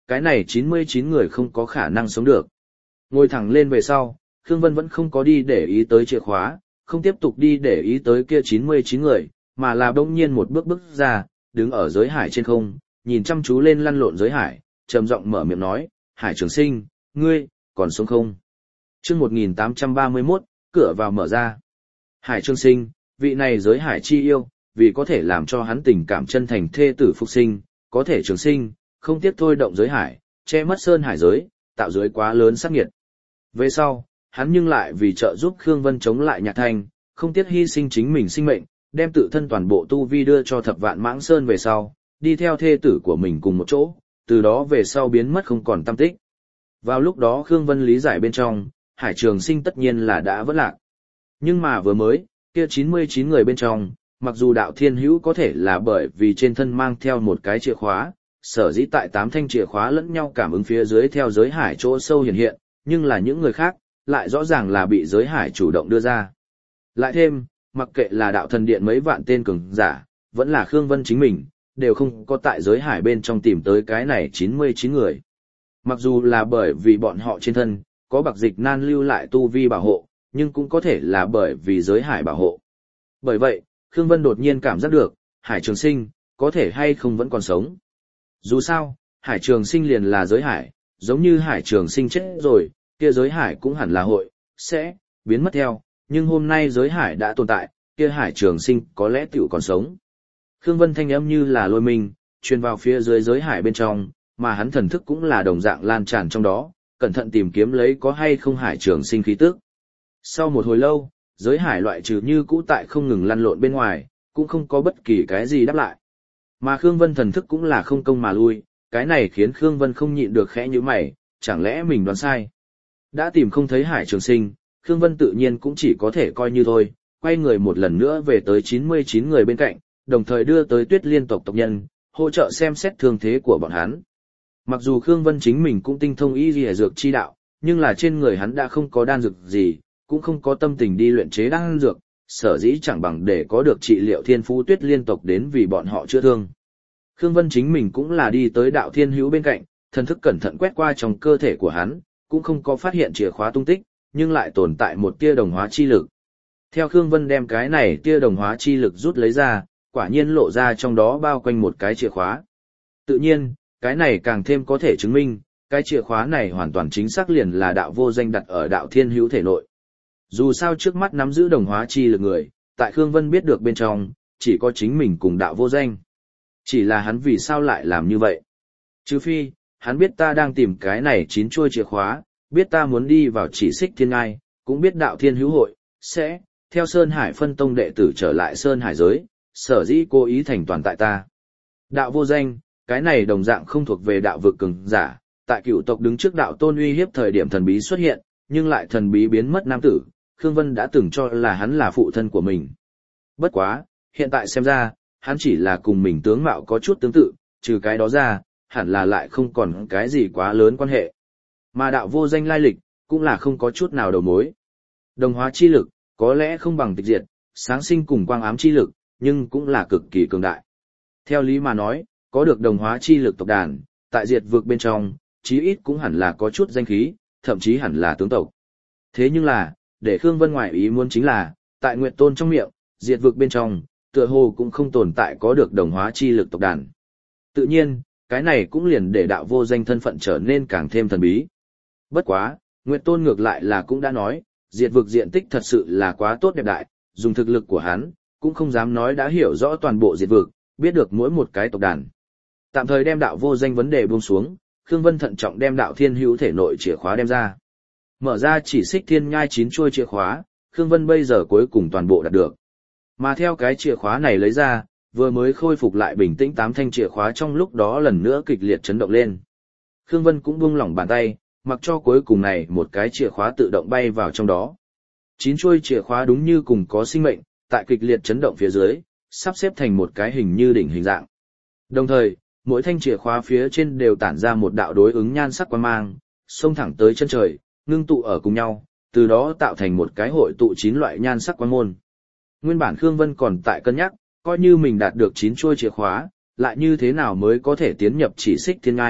cái này chín mươi chín người không có khả năng sống được. Ngồi thẳng lên về sau, Khương Vân vẫn không có đi để ý tới chìa khóa, không tiếp tục đi để ý tới kia chín mươi chín người, mà là bỗng nhiên một bước bước ra, đứng ở giới hải trên không, nhìn chăm chú lên lăn lộn giới hải, trầm giọng mở miệng nói, Hải Trường Sinh, ngươi, còn sống không? Chương một nghìn tám trăm ba mươi mốt, cửa vào mở ra. Hải Trường Sinh, vị này giới hải chi yêu, vì có thể làm cho hắn tình cảm chân thành thê tử phục sinh, có thể trường sinh, không tiếc thôi động giới hải, che mất sơn hải giới, tạo giới quá lớn sát nghiệt. Về sau, hắn nhưng lại vì trợ giúp Khương Vân chống lại Nhạc Thanh, không tiếc hy sinh chính mình sinh mệnh, đem tự thân toàn bộ tu vi đưa cho Thập Vạn Mãng Sơn về sau, đi theo thê tử của mình cùng một chỗ, từ đó về sau biến mất không còn tăm tích. Vào lúc đó Khương Vân lý giải bên trong, Hải Trường Sinh tất nhiên là đã vỡ lạc. Nhưng mà vừa mới, kia chín mươi chín người bên trong, mặc dù đạo thiên hữu có thể là bởi vì trên thân mang theo một cái chìa khóa, sở dĩ tại tám thanh chìa khóa lẫn nhau cảm ứng phía dưới theo giới hải chỗ sâu hiện hiện, nhưng là những người khác, lại rõ ràng là bị giới hải chủ động đưa ra. Lại thêm, mặc kệ là đạo thần điện mấy vạn tên cường giả, vẫn là Khương Vân chính mình, đều không có tại giới hải bên trong tìm tới cái này chín mươi chín người. Mặc dù là bởi vì bọn họ trên thân, có bạc dịch nan lưu lại tu vi bảo hộ, nhưng cũng có thể là bởi vì giới hải bảo hộ. Bởi vậy, Khương Vân đột nhiên cảm giác được, Hải Trường Sinh, có thể hay không vẫn còn sống. Dù sao, Hải Trường Sinh liền là giới hải, giống như Hải Trường Sinh chết rồi, kia giới hải cũng hẳn là hội, sẽ, biến mất theo, nhưng hôm nay giới hải đã tồn tại, kia Hải Trường Sinh có lẽ tiểu còn sống. Khương Vân thanh âm như là lôi mình, truyền vào phía dưới giới hải bên trong, mà hắn thần thức cũng là đồng dạng lan tràn trong đó, cẩn thận tìm kiếm lấy có hay không Hải Trường Sinh khí tức. Sau một hồi lâu, giới hải loại trừ như cũ tại không ngừng lăn lộn bên ngoài, cũng không có bất kỳ cái gì đáp lại. Mà Khương Vân thần thức cũng là không công mà lui, cái này khiến Khương Vân không nhịn được khẽ nhíu mày, chẳng lẽ mình đoán sai. Đã tìm không thấy Hải Trường Sinh, Khương Vân tự nhiên cũng chỉ có thể coi như thôi, quay người một lần nữa về tới chín mươi chín người bên cạnh, đồng thời đưa tới Tuyết Liên tộc tộc nhân, hỗ trợ xem xét thương thế của bọn hắn. Mặc dù Khương Vân chính mình cũng tinh thông y y dược chi đạo, nhưng là trên người hắn đã không có đan dược gì, cũng không có tâm tình đi luyện chế đan dược, sở dĩ chẳng bằng để có được trị liệu thiên phú Tuyết Liên tộc đến vì bọn họ chữa thương. Khương Vân chính mình cũng là đi tới đạo thiên hữu bên cạnh, thần thức cẩn thận quét qua trong cơ thể của hắn, cũng không có phát hiện chìa khóa tung tích, nhưng lại tồn tại một tia đồng hóa chi lực. Theo Khương Vân đem cái này tia đồng hóa chi lực rút lấy ra, quả nhiên lộ ra trong đó bao quanh một cái chìa khóa. Tự nhiên, cái này càng thêm có thể chứng minh, cái chìa khóa này hoàn toàn chính xác liền là đạo vô danh đặt ở đạo thiên hữu thể nội. Dù sao trước mắt nắm giữ đồng hóa chi lực người, tại Khương Vân biết được bên trong, chỉ có chính mình cùng đạo vô danh. Chỉ là hắn vì sao lại làm như vậy? Trừ phi, hắn biết ta đang tìm cái này chín chuôi chìa khóa, biết ta muốn đi vào chỉ xích thiên ngai, cũng biết đạo thiên hữu hội, sẽ, theo Sơn Hải phân tông đệ tử trở lại Sơn Hải giới, sở dĩ cố ý thành toàn tại ta. Đạo vô danh, cái này đồng dạng không thuộc về đạo vực cường giả, tại cựu tộc đứng trước đạo tôn uy hiếp thời điểm thần bí xuất hiện, nhưng lại thần bí biến mất nam tử, Khương Vân đã từng cho là hắn là phụ thân của mình. Bất quá, hiện tại xem ra, hắn chỉ là cùng mình tướng mạo có chút tương tự, trừ cái đó ra, hẳn là lại không còn cái gì quá lớn quan hệ. Mà đạo vô danh lai lịch, cũng là không có chút nào đầu mối. Đồng hóa chi lực, có lẽ không bằng tịch diệt, sáng sinh cùng quang ám chi lực, nhưng cũng là cực kỳ cường đại. Theo lý mà nói, có được đồng hóa chi lực tộc đàn, tại diệt vực bên trong, chí ít cũng hẳn là có chút danh khí, thậm chí hẳn là tướng tộc. Thế nhưng là, để Khương Vân ngoại ý muốn chính là, tại Nguyệt Tôn trong miệng, diệt vực bên trong, tựa hồ cũng không tồn tại có được đồng hóa chi lực tộc đàn. Tự nhiên, cái này cũng liền để đạo vô danh thân phận trở nên càng thêm thần bí. Bất quá, Nguyệt Tôn ngược lại là cũng đã nói, diệt vực diện tích thật sự là quá tốt đẹp đại, dùng thực lực của hắn, cũng không dám nói đã hiểu rõ toàn bộ diệt vực, biết được mỗi một cái tộc đàn. Tạm thời đem đạo vô danh vấn đề buông xuống, Khương Vân thận trọng đem đạo thiên hữu thể nội chìa khóa đem ra. Mở ra chỉ xích thiên nhai chín chuôi chìa khóa, Khương Vân bây giờ cuối cùng toàn bộ đạt được. Mà theo cái chìa khóa này lấy ra, vừa mới khôi phục lại bình tĩnh tám thanh chìa khóa trong lúc đó lần nữa kịch liệt chấn động lên. Khương Vân cũng buông lỏng bàn tay, mặc cho cuối cùng này một cái chìa khóa tự động bay vào trong đó. Chín chuôi chìa khóa đúng như cùng có sinh mệnh, tại kịch liệt chấn động phía dưới, sắp xếp thành một cái hình như đỉnh hình dạng. Đồng thời, mỗi thanh chìa khóa phía trên đều tản ra một đạo đối ứng nhan sắc quang mang, xông thẳng tới chân trời, ngưng tụ ở cùng nhau, từ đó tạo thành một cái hội tụ chín loại nhan sắc quang môn. Nguyên bản Khương Vân còn tại cân nhắc, coi như mình đạt được chín chuôi chìa khóa, lại như thế nào mới có thể tiến nhập chỉ xích thiên ngai,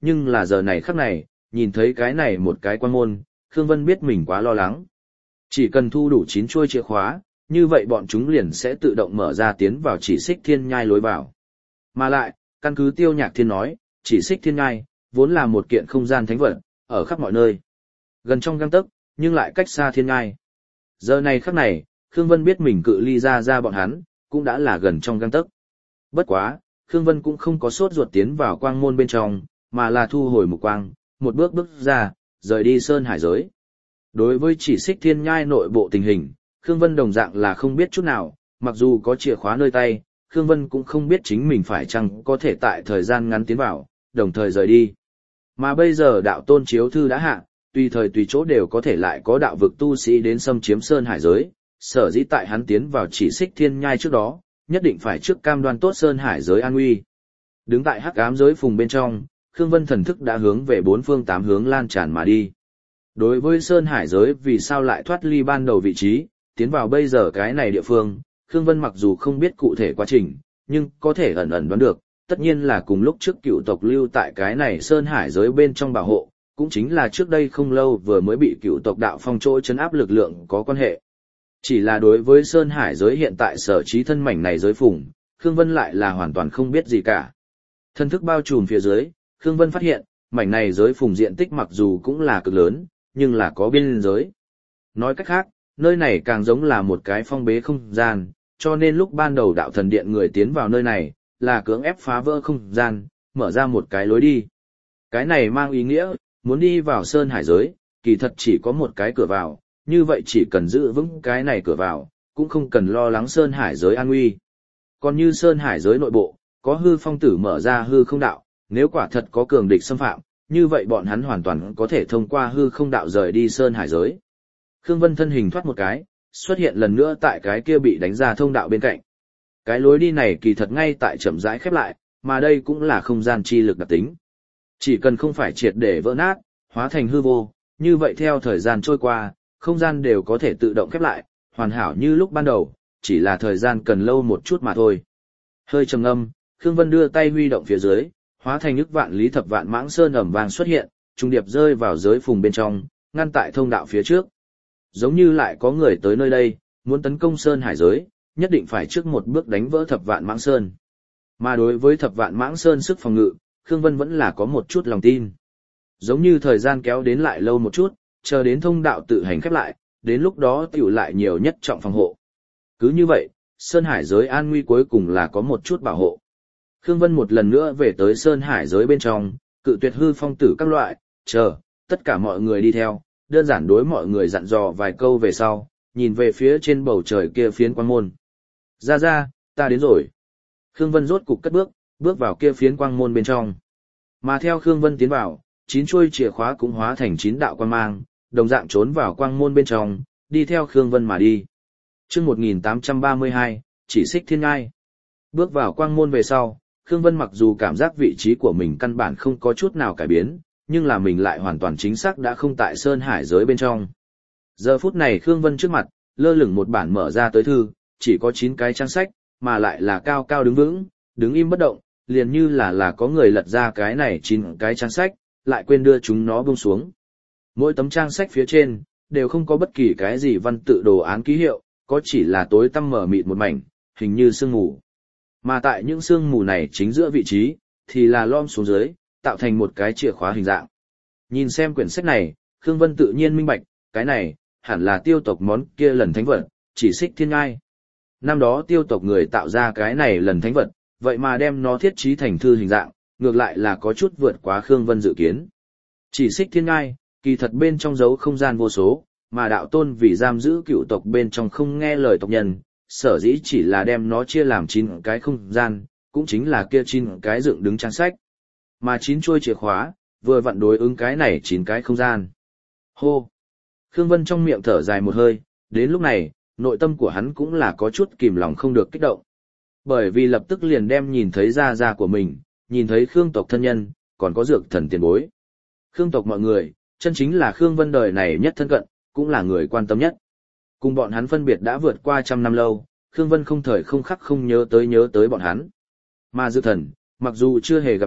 nhưng là giờ này khắc này, nhìn thấy cái này một cái quan môn, Khương Vân biết mình quá lo lắng. Chỉ cần thu đủ chín chuôi chìa khóa, như vậy bọn chúng liền sẽ tự động mở ra tiến vào chỉ xích thiên nhai lối vào. Mà lại, căn cứ Tiêu Nhạc Thiên nói, chỉ xích thiên nhai, vốn là một kiện không gian thánh vật, ở khắp mọi nơi. Gần trong gang tấc, nhưng lại cách xa thiên nhai. Giờ này khắc này, Khương Vân biết mình cự ly ra ra bọn hắn, cũng đã là gần trong gang tấc. Bất quá, Khương Vân cũng không có sốt ruột tiến vào quang môn bên trong, mà là thu hồi mục quang, một bước bước ra, rời đi sơn hải giới. Đối với chỉ xích thiên nhai nội bộ tình hình, Khương Vân đồng dạng là không biết chút nào, mặc dù có chìa khóa nơi tay, Khương Vân cũng không biết chính mình phải chăng có thể tại thời gian ngắn tiến vào, đồng thời rời đi. Mà bây giờ đạo tôn chiếu thư đã hạ, tùy thời tùy chỗ đều có thể lại có đạo vực tu sĩ đến xâm chiếm sơn hải giới, sở dĩ tại hắn tiến vào chỉ xích thiên nhai trước đó, nhất định phải trước cam đoan tốt sơn hải giới an nguy. Đứng tại hắc ám giới phùng bên trong, Khương Vân thần thức đã hướng về bốn phương tám hướng lan tràn mà đi. Đối với sơn hải giới vì sao lại thoát ly ban đầu vị trí, tiến vào bây giờ cái này địa phương, Khương Vân mặc dù không biết cụ thể quá trình, nhưng có thể ẩn ẩn đoán được, tất nhiên là cùng lúc trước cựu tộc lưu tại cái này sơn hải giới bên trong bảo hộ, cũng chính là trước đây không lâu vừa mới bị cựu tộc đạo phong chỗ chấn áp lực lượng có quan hệ. Chỉ là đối với sơn hải giới hiện tại sở trí thân mảnh này giới phùng, Khương Vân lại là hoàn toàn không biết gì cả. Thân thức bao trùm phía dưới, Khương Vân phát hiện, mảnh này giới phùng diện tích mặc dù cũng là cực lớn, nhưng là có biên giới. Nói cách khác, nơi này càng giống là một cái phong bế không gian, cho nên lúc ban đầu đạo thần điện người tiến vào nơi này, là cưỡng ép phá vỡ không gian, mở ra một cái lối đi. Cái này mang ý nghĩa, muốn đi vào sơn hải giới, kỳ thật chỉ có một cái cửa vào, như vậy chỉ cần giữ vững cái này cửa vào, cũng không cần lo lắng sơn hải giới an nguy. Còn như sơn hải giới nội bộ, có hư phong tử mở ra hư không đạo, nếu quả thật có cường địch xâm phạm, như vậy bọn hắn hoàn toàn có thể thông qua hư không đạo rời đi sơn hải giới. Khương Vân thân hình thoát một cái, xuất hiện lần nữa tại cái kia bị đánh ra thông đạo bên cạnh. Cái lối đi này kỳ thật ngay tại chậm rãi khép lại, mà đây cũng là không gian chi lực đặc tính. Chỉ cần không phải triệt để vỡ nát, hóa thành hư vô, như vậy theo thời gian trôi qua, không gian đều có thể tự động khép lại, hoàn hảo như lúc ban đầu, chỉ là thời gian cần lâu một chút mà thôi. Hơi trầm ngâm, Khương Vân đưa tay huy động phía dưới, hóa thành ức vạn lý thập vạn mãng sơn ầm vang xuất hiện, trung điệp rơi vào giới phùng bên trong, ngăn tại thông đạo phía trước. Giống như lại có người tới nơi đây, muốn tấn công sơn hải giới, nhất định phải trước một bước đánh vỡ thập vạn mãng sơn. Mà đối với thập vạn mãng sơn sức phòng ngự, Khương Vân vẫn là có một chút lòng tin. Giống như thời gian kéo đến lại lâu một chút, chờ đến thông đạo tự hành khép lại, đến lúc đó tiểu lại nhiều nhất trọng phòng hộ. Cứ như vậy, sơn hải giới an nguy cuối cùng là có một chút bảo hộ. Khương Vân một lần nữa về tới sơn hải giới bên trong, cự tuyệt hư phong tử các loại, chờ, tất cả mọi người đi theo, đơn giản đối mọi người dặn dò vài câu về sau, nhìn về phía trên bầu trời kia phiến quang môn. Ra ra, ta đến rồi. Khương Vân rốt cục cất bước, bước vào kia phiến quang môn bên trong. Mà theo Khương Vân tiến vào, chín chuôi chìa khóa cũng hóa thành chín đạo quang mang, đồng dạng trốn vào quang môn bên trong, đi theo Khương Vân mà đi. Chương một nghìn tám trăm ba mươi hai, chỉ xích thiên ngai. Bước vào quang môn về sau, Khương Vân mặc dù cảm giác vị trí của mình căn bản không có chút nào cải biến, nhưng là mình lại hoàn toàn chính xác đã không tại sơn hải giới bên trong. Giờ phút này Khương Vân trước mặt, lơ lửng một bản mở ra tới thư, chỉ có chín cái trang sách, mà lại là cao cao đứng vững, đứng im bất động, liền như là là có người lật ra cái này chín cái trang sách, lại quên đưa chúng nó buông xuống. Mỗi tấm trang sách phía trên, đều không có bất kỳ cái gì văn tự đồ án ký hiệu, có chỉ là tối tăm mở mịt một mảnh, hình như sương mù. Mà tại những sương mù này chính giữa vị trí, thì là lom xuống dưới, tạo thành một cái chìa khóa hình dạng. Nhìn xem quyển sách này, Khương Vân tự nhiên minh bạch, cái này, hẳn là tiêu tộc món kia lần thánh vật, chỉ xích thiên ngai. Năm đó tiêu tộc người tạo ra cái này lần thánh vật, vậy mà đem nó thiết trí thành thư hình dạng, ngược lại là có chút vượt quá Khương Vân dự kiến. Chỉ xích thiên ngai, kỳ thật bên trong dấu không gian vô số, mà đạo tôn vì giam giữ cựu tộc bên trong không nghe lời tộc nhân, sở dĩ chỉ là đem nó chia làm chín cái không gian, cũng chính là kia chín cái dựng đứng trang sách. Mà chín chuôi chìa khóa, vừa vặn đối ứng cái này chín cái không gian. Hô! Khương Vân trong miệng thở dài một hơi, đến lúc này, nội tâm của hắn cũng là có chút kìm lòng không được kích động. Bởi vì lập tức liền đem nhìn thấy gia gia của mình, nhìn thấy Khương tộc thân nhân, còn có dược thần tiền bối. Khương tộc mọi người, chân chính là Khương Vân đời này nhất thân cận, cũng là người quan tâm nhất. Cùng bọn hắn phân biệt đã vượt qua trăm năm lâu, Khương Vân không thời không khắc không nhớ tới nhớ tới bọn hắn. Mà dược thần, mặc dù chưa hề gặp mặt,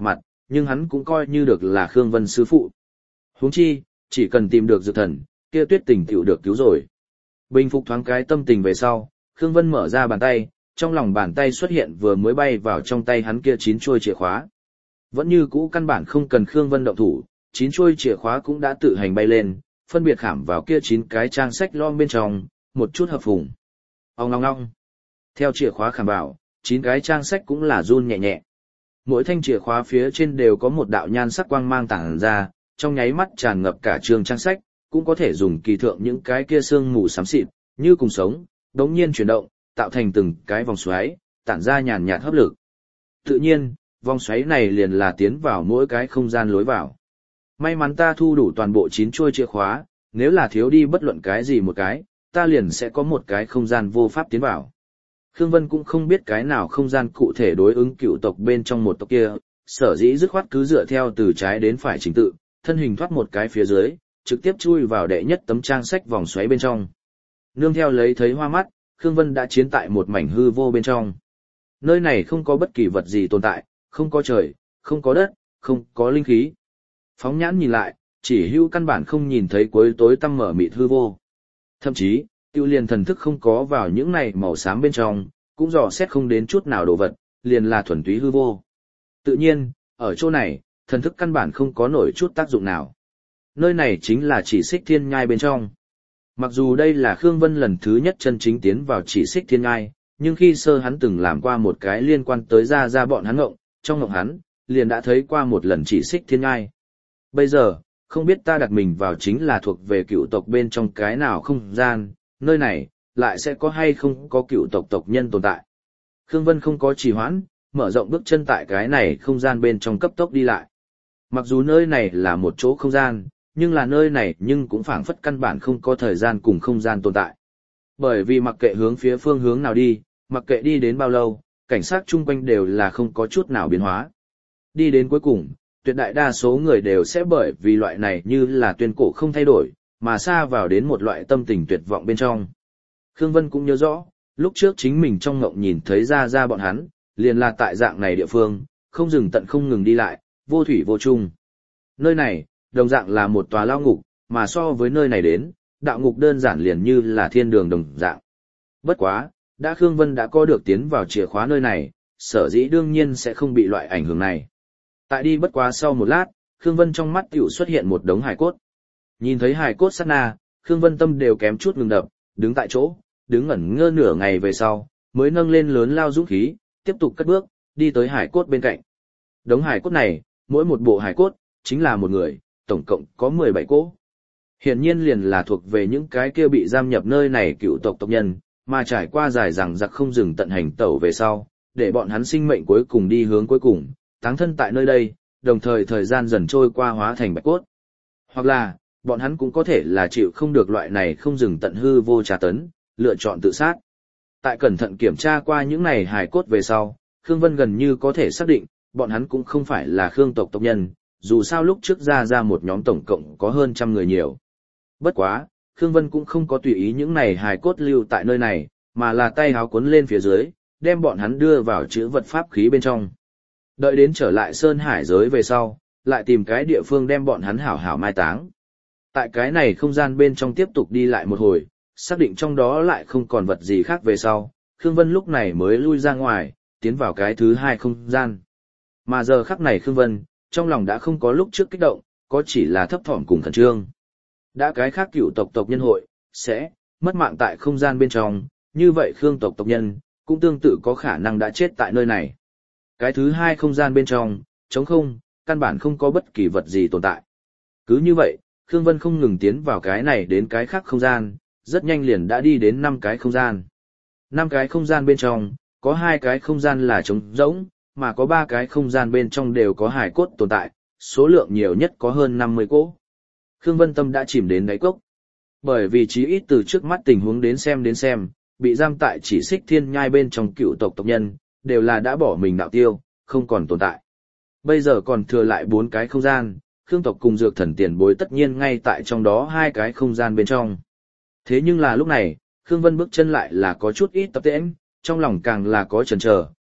nhưng hắn cũng coi như được là Khương Vân sư phụ. Huống chi, chỉ cần tìm được dược thần, kia Tuyết Tình tiểu được cứu rồi. Bình phục thoáng cái tâm tình về sau, Khương Vân mở ra bàn tay, trong lòng bàn tay xuất hiện vừa mới bay vào trong tay hắn kia chín chuôi chìa khóa. Vẫn như cũ căn bản không cần Khương Vân động thủ, chín chuôi chìa khóa cũng đã tự hành bay lên, phân biệt khảm vào kia chín cái trang sách lom bên trong, một chút hợp phùng. Ong ong ong. Theo chìa khóa khảm vào, chín cái trang sách cũng là run nhẹ nhẹ. Mỗi thanh chìa khóa phía trên đều có một đạo nhan sắc quang mang tản ra, trong nháy mắt tràn ngập cả trường trang sách, cũng có thể dùng kỳ thượng những cái kia sương mù xám xịt, như cùng sống, đống nhiên chuyển động, tạo thành từng cái vòng xoáy, tản ra nhàn nhạt hấp lực. Tự nhiên, vòng xoáy này liền là tiến vào mỗi cái không gian lối vào. May mắn ta thu đủ toàn bộ chín chuôi chìa khóa, nếu là thiếu đi bất luận cái gì một cái, ta liền sẽ có một cái không gian vô pháp tiến vào. Khương Vân cũng không biết cái nào không gian cụ thể đối ứng cựu tộc bên trong một tộc kia, sở dĩ dứt khoát cứ dựa theo từ trái đến phải trình tự, thân hình thoát một cái phía dưới, trực tiếp chui vào đệ nhất tấm trang sách vòng xoáy bên trong. Nương theo lấy thấy hoa mắt, Khương Vân đã chiến tại một mảnh hư vô bên trong. Nơi này không có bất kỳ vật gì tồn tại, không có trời, không có đất, không có linh khí. Phóng nhãn nhìn lại, chỉ hữu căn bản không nhìn thấy cuối tối tăm mở mịt hư vô. Thậm chí, tiêu liền thần thức không có vào những này màu xám bên trong, cũng dò xét không đến chút nào đồ vật, liền là thuần túy hư vô. Tự nhiên, ở chỗ này, thần thức căn bản không có nổi chút tác dụng nào. Nơi này chính là chỉ xích thiên nhai bên trong. Mặc dù đây là Khương Vân lần thứ nhất chân chính tiến vào chỉ xích thiên nhai, nhưng khi sơ hắn từng làm qua một cái liên quan tới ra ra bọn hắn ngộng, trong ngộng hắn, liền đã thấy qua một lần chỉ xích thiên nhai. Bây giờ, không biết ta đặt mình vào chính là thuộc về cựu tộc bên trong cái nào không gian, nơi này, lại sẽ có hay không có cựu tộc tộc nhân tồn tại. Khương Vân không có trì hoãn, mở rộng bước chân tại cái này không gian bên trong cấp tốc đi lại. Mặc dù nơi này là một chỗ không gian, nhưng là nơi này nhưng cũng phảng phất căn bản không có thời gian cùng không gian tồn tại. Bởi vì mặc kệ hướng phía phương hướng nào đi, mặc kệ đi đến bao lâu, cảnh sát chung quanh đều là không có chút nào biến hóa. Đi đến cuối cùng, tuyệt đại đa số người đều sẽ bởi vì loại này như là tuyên cổ không thay đổi, mà xa vào đến một loại tâm tình tuyệt vọng bên trong. Khương Vân cũng nhớ rõ, lúc trước chính mình trong ngộng nhìn thấy ra ra bọn hắn, liền là tại dạng này địa phương, không dừng tận không ngừng đi lại, vô thủy vô chung. Nơi này, đồng dạng là một tòa lao ngục, mà so với nơi này đến, đạo ngục đơn giản liền như là thiên đường đồng dạng. Bất quá, đã Khương Vân đã có được tiến vào chìa khóa nơi này, sở dĩ đương nhiên sẽ không bị loại ảnh hưởng này. Tại đi bất quá sau một lát, Khương Vân trong mắt tiểu xuất hiện một đống hài cốt. Nhìn thấy hài cốt sát na, Khương Vân tâm đều kém chút ngừng đập, đứng tại chỗ, đứng ngẩn ngơ nửa ngày về sau, mới nâng lên lớn lao dũng khí, tiếp tục cất bước, đi tới hài cốt bên cạnh. Đống hài cốt này, mỗi một bộ hài cốt, chính là một người, tổng cộng có mười bảy cỗ. Hiển nhiên liền là thuộc về những cái kia bị giam nhập nơi này cựu tộc tộc nhân, mà trải qua dài rằng giặc không dừng tận hành tẩu về sau, để bọn hắn sinh mệnh cuối cùng đi hướng cuối cùng, táng thân tại nơi đây, đồng thời thời gian dần trôi qua hóa thành bạch cốt. Hoặc là, bọn hắn cũng có thể là chịu không được loại này không dừng tận hư vô trà tấn, lựa chọn tự sát. Tại cẩn thận kiểm tra qua những này hài cốt về sau, Khương Vân gần như có thể xác định, bọn hắn cũng không phải là Khương tộc tộc nhân, dù sao lúc trước ra ra một nhóm tổng cộng có hơn trăm người nhiều. Bất quá, Khương Vân cũng không có tùy ý những này hài cốt lưu tại nơi này, mà là tay háo cuốn lên phía dưới, đem bọn hắn đưa vào chữ vật pháp khí bên trong. Đợi đến trở lại Sơn Hải giới về sau, lại tìm cái địa phương đem bọn hắn hảo hảo mai táng. Tại cái này không gian bên trong tiếp tục đi lại một hồi, xác định trong đó lại không còn vật gì khác về sau, Khương Vân lúc này mới lui ra ngoài, tiến vào cái thứ hai không gian. Mà giờ khắc này Khương Vân, trong lòng đã không có lúc trước kích động, có chỉ là thấp thỏm cùng khẩn trương. Đã cái khác cựu tộc tộc nhân hội, sẽ mất mạng tại không gian bên trong, như vậy Khương tộc tộc nhân, cũng tương tự có khả năng đã chết tại nơi này. Cái thứ hai không gian bên trong, trống không, căn bản không có bất kỳ vật gì tồn tại. Cứ như vậy, Khương Vân không ngừng tiến vào cái này đến cái khác không gian, rất nhanh liền đã đi đến năm cái không gian. Năm cái không gian bên trong, có hai cái không gian là trống rỗng, mà có ba cái không gian bên trong đều có hài cốt tồn tại, số lượng nhiều nhất có hơn năm mươi cỗ. Khương Vân tâm đã chìm đến đáy cốc. Bởi vì chí ít từ trước mắt tình huống đến xem đến xem, bị giam tại chỉ xích thiên nhai bên trong cựu tộc tộc nhân, đều là đã bỏ mình đạo tiêu, không còn tồn tại. Bây giờ còn thừa lại bốn cái không gian, Khương tộc cùng dược thần tiền bối tất nhiên ngay tại trong đó hai cái không gian bên trong. Thế nhưng là lúc này, Khương Vân bước chân lại là có chút ít tập tễnh, trong lòng càng là có chần chờ,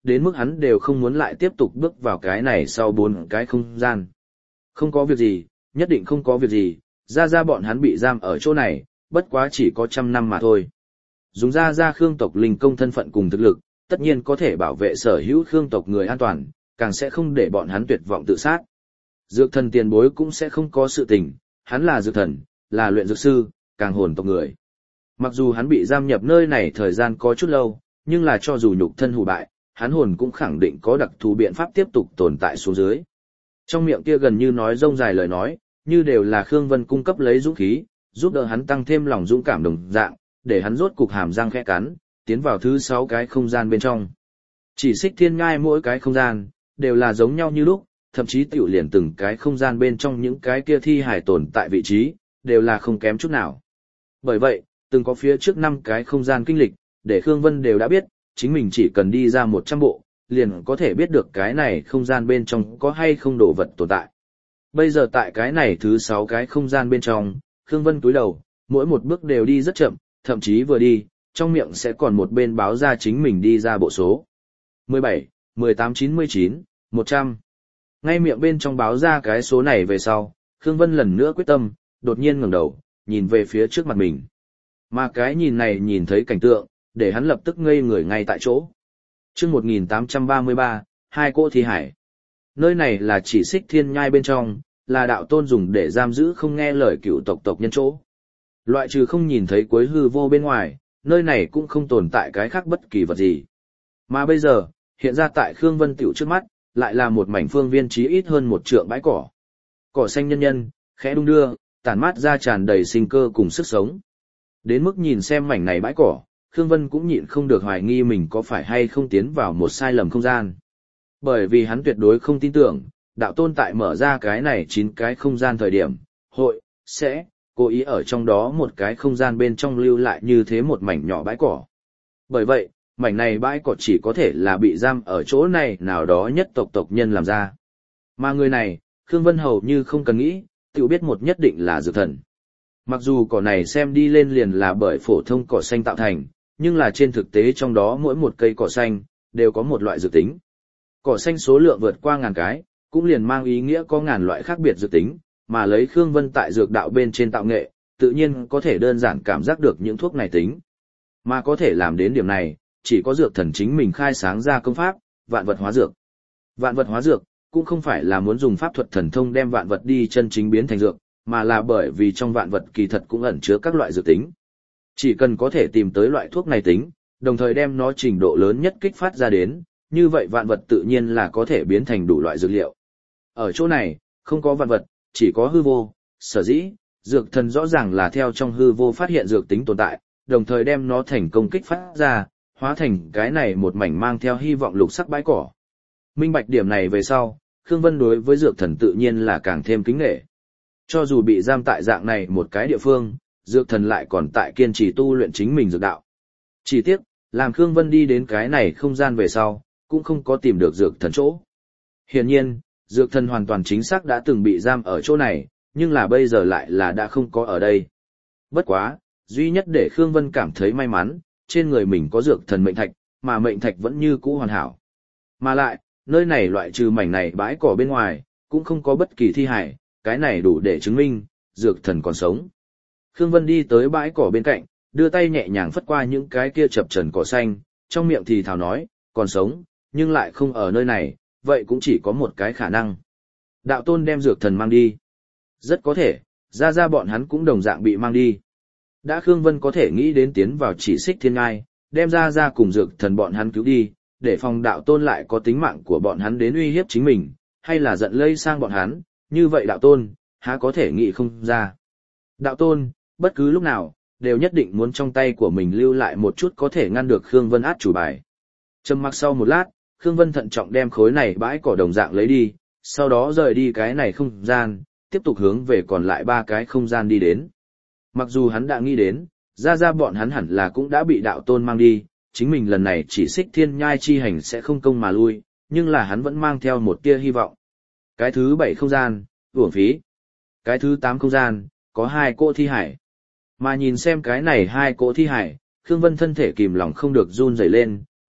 đến mức hắn đều không muốn lại tiếp tục bước vào cái này sau bốn cái không gian. Không có việc gì, nhất định không có việc gì, ra ra bọn hắn bị giam ở chỗ này, bất quá chỉ có trăm năm mà thôi. Dùng ra ra Khương tộc linh công thân phận cùng thực lực, tất nhiên có thể bảo vệ sở hữu Khương tộc người an toàn, càng sẽ không để bọn hắn tuyệt vọng tự sát. Dược thần tiền bối cũng sẽ không có sự tình, hắn là dược thần, là luyện dược sư, càng hồn tộc người. Mặc dù hắn bị giam nhập nơi này thời gian có chút lâu, nhưng là cho dù nhục thân hủ bại, hắn hồn cũng khẳng định có đặc thù biện pháp tiếp tục tồn tại xuống dưới. Trong miệng kia gần như nói rông dài lời nói, như đều là Khương Vân cung cấp lấy dũng khí, giúp đỡ hắn tăng thêm lòng dũng cảm đồng dạng, để hắn rốt cục hàm răng khẽ cắn, tiến vào thứ sáu cái không gian bên trong. Chỉ xích thiên ngai mỗi cái không gian, đều là giống nhau như lúc, thậm chí tiểu liền từng cái không gian bên trong những cái kia thi hài tồn tại vị trí, đều là không kém chút nào. Bởi vậy, từng có phía trước năm cái không gian kinh lịch, để Khương Vân đều đã biết, chính mình chỉ cần đi ra một trăm bộ, liền có thể biết được cái này không gian bên trong có hay không đồ vật tồn tại. Bây giờ tại cái này thứ sáu cái không gian bên trong, Khương Vân cúi đầu, mỗi một bước đều đi rất chậm, thậm chí vừa đi, trong miệng sẽ còn một bên báo ra chính mình đi ra bộ số. mười bảy, mười tám chín mươi chín, một trăm. Ngay miệng bên trong báo ra cái số này về sau, Khương Vân lần nữa quyết tâm, đột nhiên ngẩng đầu, nhìn về phía trước mặt mình. Mà cái nhìn này nhìn thấy cảnh tượng, để hắn lập tức ngây người ngay tại chỗ. Chương một nghìn tám trăm ba mươi ba, hai cỗ thi hải. Nơi này là chỉ xích thiên nhai bên trong, là đạo tôn dùng để giam giữ không nghe lời cựu tộc tộc nhân chỗ. Loại trừ không nhìn thấy cuối hư vô bên ngoài, nơi này cũng không tồn tại cái khác bất kỳ vật gì. Mà bây giờ, hiện ra tại Khương Vân tiểu trước mắt, lại là một mảnh phương viên chí ít hơn một trượng bãi cỏ. Cỏ xanh nhân nhân, khẽ đung đưa, tản mát ra tràn đầy sinh cơ cùng sức sống. Đến mức nhìn xem mảnh này bãi cỏ, Khương Vân cũng nhịn không được hoài nghi mình có phải hay không tiến vào một sai lầm không gian. Bởi vì hắn tuyệt đối không tin tưởng, đạo tôn tại mở ra cái này chín cái không gian thời điểm, hội, sẽ, cố ý ở trong đó một cái không gian bên trong lưu lại như thế một mảnh nhỏ bãi cỏ. Bởi vậy, mảnh này bãi cỏ chỉ có thể là bị giam ở chỗ này nào đó nhất tộc tộc nhân làm ra. Mà người này, Khương Vân hầu như không cần nghĩ, tự biết một nhất định là dược thần. Mặc dù cỏ này xem đi lên liền là bởi phổ thông cỏ xanh tạo thành, nhưng là trên thực tế trong đó mỗi một cây cỏ xanh, đều có một loại dược tính. Cỏ xanh số lượng vượt qua ngàn cái, cũng liền mang ý nghĩa có ngàn loại khác biệt dược tính, mà lấy Khương Vân tại dược đạo bên trên tạo nghệ, tự nhiên có thể đơn giản cảm giác được những thuốc này tính. Mà có thể làm đến điểm này, chỉ có dược thần chính mình khai sáng ra công pháp, vạn vật hóa dược. Vạn vật hóa dược, cũng không phải là muốn dùng pháp thuật thần thông đem vạn vật đi chân chính biến thành dược, mà là bởi vì trong vạn vật kỳ thật cũng ẩn chứa các loại dược tính. Chỉ cần có thể tìm tới loại thuốc này tính, đồng thời đem nó trình độ lớn nhất kích phát ra đến, như vậy vạn vật tự nhiên là có thể biến thành đủ loại dược liệu. Ở chỗ này, không có vạn vật, chỉ có hư vô, sở dĩ, dược thần rõ ràng là theo trong hư vô phát hiện dược tính tồn tại, đồng thời đem nó thành công kích phát ra, hóa thành cái này một mảnh mang theo hy vọng lục sắc bãi cỏ. Minh bạch điểm này về sau, Khương Vân đối với dược thần tự nhiên là càng thêm kính nể. Cho dù bị giam tại dạng này một cái địa phương, dược thần lại còn tại kiên trì tu luyện chính mình dược đạo. Chỉ tiếc, làm Khương Vân đi đến cái này không gian về sau, cũng không có tìm được dược thần chỗ. Hiển nhiên, dược thần hoàn toàn chính xác đã từng bị giam ở chỗ này, nhưng là bây giờ lại là đã không có ở đây. Bất quá, duy nhất để Khương Vân cảm thấy may mắn, trên người mình có dược thần mệnh thạch, mà mệnh thạch vẫn như cũ hoàn hảo. Mà lại, nơi này loại trừ mảnh này bãi cỏ bên ngoài, cũng không có bất kỳ thi hải, cái này đủ để chứng minh, dược thần còn sống. Khương Vân đi tới bãi cỏ bên cạnh, đưa tay nhẹ nhàng phất qua những cái kia chập chờn cỏ xanh, trong miệng thì thào nói, còn sống, nhưng lại không ở nơi này, vậy cũng chỉ có một cái khả năng. Đạo tôn đem dược thần mang đi. Rất có thể, ra ra bọn hắn cũng đồng dạng bị mang đi. Đã Khương Vân có thể nghĩ đến tiến vào chỉ xích thiên ngai, đem ra ra cùng dược thần bọn hắn cứu đi, để phòng đạo tôn lại có tính mạng của bọn hắn đến uy hiếp chính mình, hay là giận lây sang bọn hắn, như vậy đạo tôn, há có thể nghĩ không ra. Đạo tôn, bất cứ lúc nào, đều nhất định muốn trong tay của mình lưu lại một chút có thể ngăn được Khương Vân át chủ bài. Trầm mặc sau một lát, Khương Vân thận trọng đem khối này bãi cỏ đồng dạng lấy đi, sau đó rời đi cái này không gian, tiếp tục hướng về còn lại ba cái không gian đi đến. Mặc dù hắn đã nghĩ đến, ra ra bọn hắn hẳn là cũng đã bị đạo tôn mang đi, chính mình lần này chỉ xích thiên nhai chi hành sẽ không công mà lui, nhưng là hắn vẫn mang theo một tia hy vọng. Cái thứ bảy không gian, uổng phí. Cái thứ tám không gian, có hai cỗ thi hải. Mà nhìn xem cái này hai cỗ thi hải, Khương Vân thân thể kìm lòng không được run rẩy lên,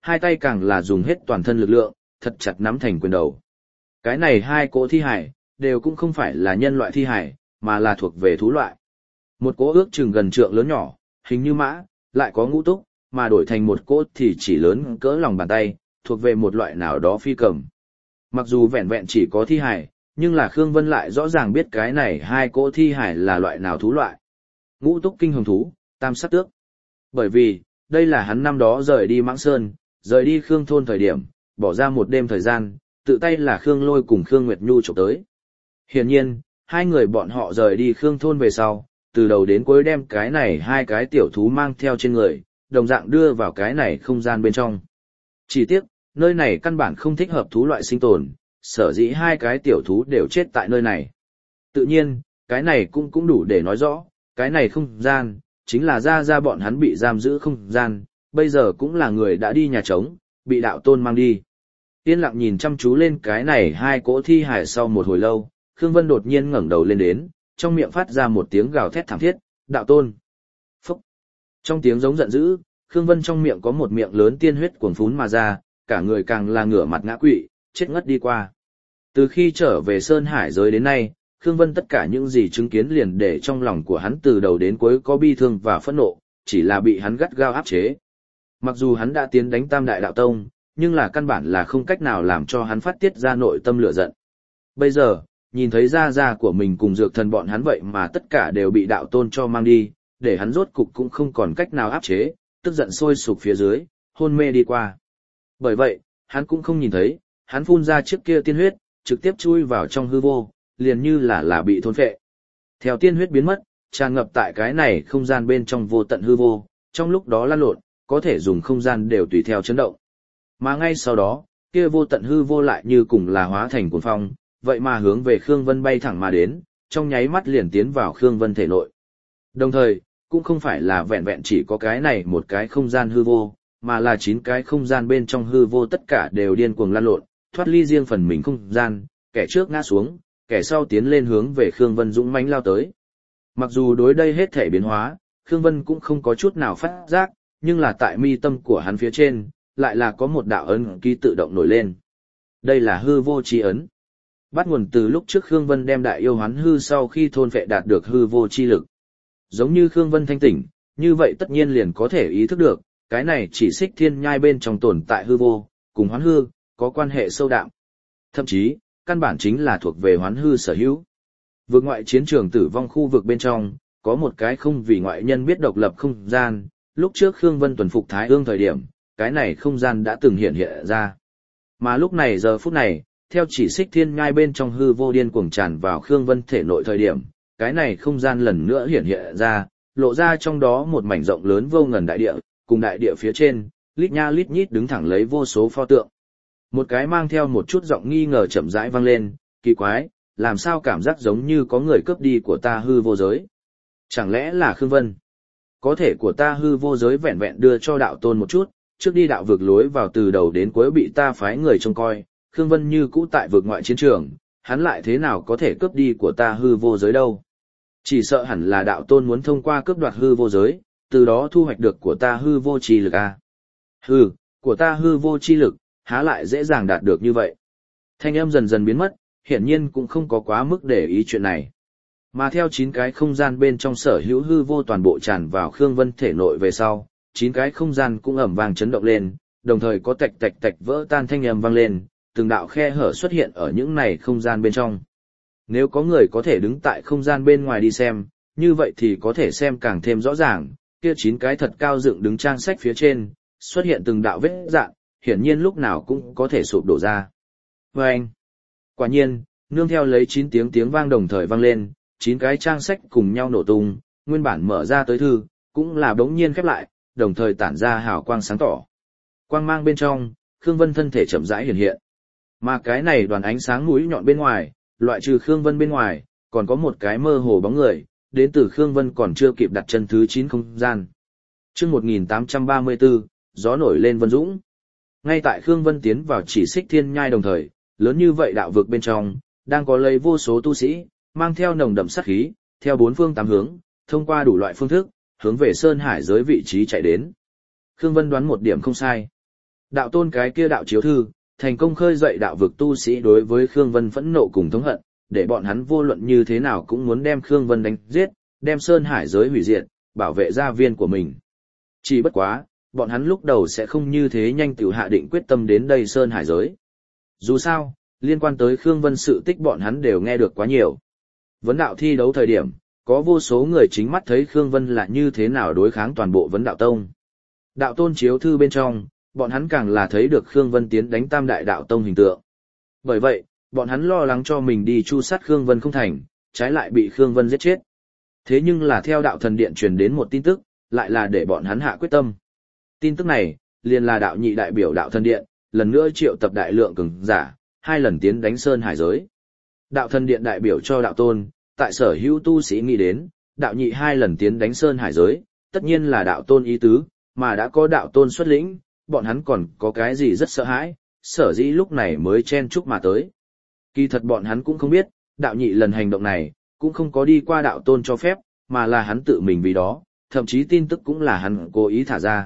hai tay càng là dùng hết toàn thân lực lượng, thật chặt nắm thành quyền đầu. Cái này hai cỗ thi hải, đều cũng không phải là nhân loại thi hải, mà là thuộc về thú loại. Một cỗ ước chừng gần trượng lớn nhỏ, hình như mã, lại có ngũ túc, mà đổi thành một cỗ thì chỉ lớn cỡ lòng bàn tay, thuộc về một loại nào đó phi cầm. Mặc dù vẹn vẹn chỉ có thi hải, nhưng là Khương Vân lại rõ ràng biết cái này hai cỗ thi hải là loại nào thú loại. Ngũ túc kinh hồng thú, tam sắc tước. Bởi vì, đây là hắn năm đó rời đi Mãng Sơn, rời đi Khương thôn thời điểm, bỏ ra một đêm thời gian, tự tay là Khương Lôi cùng Khương Nguyệt Nhu chụp tới. Hiển nhiên, hai người bọn họ rời đi Khương thôn về sau, từ đầu đến cuối đem cái này hai cái tiểu thú mang theo trên người, đồng dạng đưa vào cái này không gian bên trong. Chỉ tiếc, nơi này căn bản không thích hợp thú loại sinh tồn, sở dĩ hai cái tiểu thú đều chết tại nơi này. Tự nhiên, cái này cũng cũng đủ để nói rõ, cái này không gian, chính là ra ra bọn hắn bị giam giữ không gian, bây giờ cũng là người đã đi nhà trống, bị đạo tôn mang đi. Yên lặng nhìn chăm chú lên cái này hai cỗ thi hải sau một hồi lâu, Khương Vân đột nhiên ngẩng đầu lên đến, trong miệng phát ra một tiếng gào thét thảm thiết, đạo tôn. Phúc! Trong tiếng giống giận dữ, Khương Vân trong miệng có một miệng lớn tiên huyết cuồn phún mà ra, cả người càng là ngửa mặt ngã quỵ, chết ngất đi qua. Từ khi trở về Sơn Hải giới đến nay, Khương Vân tất cả những gì chứng kiến liền để trong lòng của hắn từ đầu đến cuối có bi thương và phẫn nộ, chỉ là bị hắn gắt gao áp chế. Mặc dù hắn đã tiến đánh Tam Đại Đạo Tông, nhưng là căn bản là không cách nào làm cho hắn phát tiết ra nội tâm lửa giận. Bây giờ, nhìn thấy gia gia của mình cùng dược thần bọn hắn vậy mà tất cả đều bị đạo tôn cho mang đi, để hắn rốt cục cũng không còn cách nào áp chế, tức giận sôi sục phía dưới, hôn mê đi qua. Bởi vậy, hắn cũng không nhìn thấy, hắn phun ra chiếc kia tiên huyết, trực tiếp chui vào trong hư vô, liền như là là bị thôn phệ. Theo tiên huyết biến mất, tràn ngập tại cái này không gian bên trong vô tận hư vô, trong lúc đó lan lộn, có thể dùng không gian đều tùy theo chấn động. Mà ngay sau đó, kia vô tận hư vô lại như cùng là hóa thành cuồng phong, vậy mà hướng về Khương Vân bay thẳng mà đến, trong nháy mắt liền tiến vào Khương Vân thể nội. Đồng thời, cũng không phải là vẹn vẹn chỉ có cái này một cái không gian hư vô, mà là chín cái không gian bên trong hư vô tất cả đều điên cuồng lan lộn, thoát ly riêng phần mình không gian, kẻ trước ngã xuống, kẻ sau tiến lên hướng về Khương Vân dũng mãnh lao tới. Mặc dù đối đây hết thể biến hóa, Khương Vân cũng không có chút nào phát giác, nhưng là tại mi tâm của hắn phía trên, lại là có một đạo ấn ký tự động nổi lên. Đây là hư vô chi ấn. Bắt nguồn từ lúc trước Khương Vân đem đại yêu hoán hư sau khi thôn phệ đạt được hư vô chi lực. Giống như Khương Vân thanh tỉnh, như vậy tất nhiên liền có thể ý thức được, cái này chỉ xích thiên nhai bên trong tồn tại hư vô, cùng hoán hư, có quan hệ sâu đậm. Thậm chí, căn bản chính là thuộc về hoán hư sở hữu. Vượt ngoại chiến trường tử vong khu vực bên trong, có một cái không vì ngoại nhân biết độc lập không gian, lúc trước Khương Vân tuần phục Thái Ương thời điểm, cái này không gian đã từng hiện hiện ra. Mà lúc này giờ phút này, theo chỉ xích thiên nhai bên trong hư vô điên cuồng tràn vào Khương Vân thể nội thời điểm, cái này không gian lần nữa hiện hiện ra, lộ ra trong đó một mảnh rộng lớn vô ngần đại địa, cùng đại địa phía trên, lít nha lít nhít đứng thẳng lấy vô số pho tượng. Một cái mang theo một chút giọng nghi ngờ chậm rãi vang lên, kỳ quái, làm sao cảm giác giống như có người cướp đi của ta hư vô giới? Chẳng lẽ là Khương Vân? Có thể của ta hư vô giới vẹn vẹn đưa cho đạo tôn một chút, trước đi đạo vực lối vào từ đầu đến cuối bị ta phái người trông coi, Khương Vân như cũ tại vực ngoại chiến trường, hắn lại thế nào có thể cướp đi của ta hư vô giới đâu? Chỉ sợ hẳn là đạo tôn muốn thông qua cướp đoạt hư vô giới, từ đó thu hoạch được của ta hư vô chi lực à? Hừ, của ta hư vô chi lực, há lại dễ dàng đạt được như vậy? Thanh âm dần dần biến mất, hiển nhiên cũng không có quá mức để ý chuyện này. Mà theo chín cái không gian bên trong sở hữu hư vô toàn bộ tràn vào Khương Vân thể nội về sau, chín cái không gian cũng ầm vang chấn động lên, đồng thời có tạch tạch tạch vỡ tan thanh âm vang lên, từng đạo khe hở xuất hiện ở những này không gian bên trong. Nếu có người có thể đứng tại không gian bên ngoài đi xem, như vậy thì có thể xem càng thêm rõ ràng, kia chín cái thật cao dựng đứng trang sách phía trên, xuất hiện từng đạo vết dạn, hiển nhiên lúc nào cũng có thể sụp đổ ra. Và anh, quả nhiên, nương theo lấy chín tiếng tiếng vang đồng thời vang lên, chín cái trang sách cùng nhau nổ tung, nguyên bản mở ra tới thư, cũng là đống nhiên khép lại, đồng thời tản ra hào quang sáng tỏ. Quang mang bên trong, Khương Vân thân thể chậm rãi hiện hiện. Mà cái này đoàn ánh sáng mũi nhọn bên ngoài, loại trừ Khương Vân bên ngoài, còn có một cái mơ hồ bóng người, đến từ Khương Vân còn chưa kịp đặt chân thứ chín không gian. Chương một nghìn tám trăm ba mươi tư, gió nổi lên Vân Dũng. Ngay tại Khương Vân tiến vào chỉ xích thiên nhai đồng thời, lớn như vậy đạo vực bên trong, đang có lấy vô số tu sĩ, mang theo nồng đậm sát khí, theo bốn phương tám hướng, thông qua đủ loại phương thức, hướng về Sơn Hải giới vị trí chạy đến. Khương Vân đoán một điểm không sai. Đạo tôn cái kia đạo chiếu thư, thành công khơi dậy đạo vực tu sĩ đối với Khương Vân phẫn nộ cùng thống hận, để bọn hắn vô luận như thế nào cũng muốn đem Khương Vân đánh giết, đem Sơn Hải giới hủy diệt, bảo vệ gia viên của mình. Chỉ bất quá, bọn hắn lúc đầu sẽ không như thế nhanh tiểu hạ định quyết tâm đến đây Sơn Hải giới. Dù sao, liên quan tới Khương Vân sự tích bọn hắn đều nghe được quá nhiều. Vấn đạo thi đấu thời điểm, có vô số người chính mắt thấy Khương Vân là như thế nào đối kháng toàn bộ vấn đạo tông. Đạo tôn chiếu thư bên trong, bọn hắn càng là thấy được Khương Vân tiến đánh tam đại đạo tông hình tượng. Bởi vậy, bọn hắn lo lắng cho mình đi chu sát Khương Vân không thành, trái lại bị Khương Vân giết chết. Thế nhưng là theo đạo thần điện truyền đến một tin tức, lại là để bọn hắn hạ quyết tâm. Tin tức này, liền là đạo nhị đại biểu đạo thần điện, lần nữa triệu tập đại lượng cường giả, hai lần tiến đánh Sơn Hải giới. Đạo thần điện đại biểu cho đạo tôn, tại sở hữu tu sĩ nghĩ đến, đạo nhị hai lần tiến đánh Sơn Hải giới, tất nhiên là đạo tôn ý tứ, mà đã có đạo tôn xuất lĩnh, bọn hắn còn có cái gì rất sợ hãi, sở dĩ lúc này mới chen chúc mà tới. Kỳ thật bọn hắn cũng không biết, đạo nhị lần hành động này, cũng không có đi qua đạo tôn cho phép, mà là hắn tự mình vì đó, thậm chí tin tức cũng là hắn cố ý thả ra.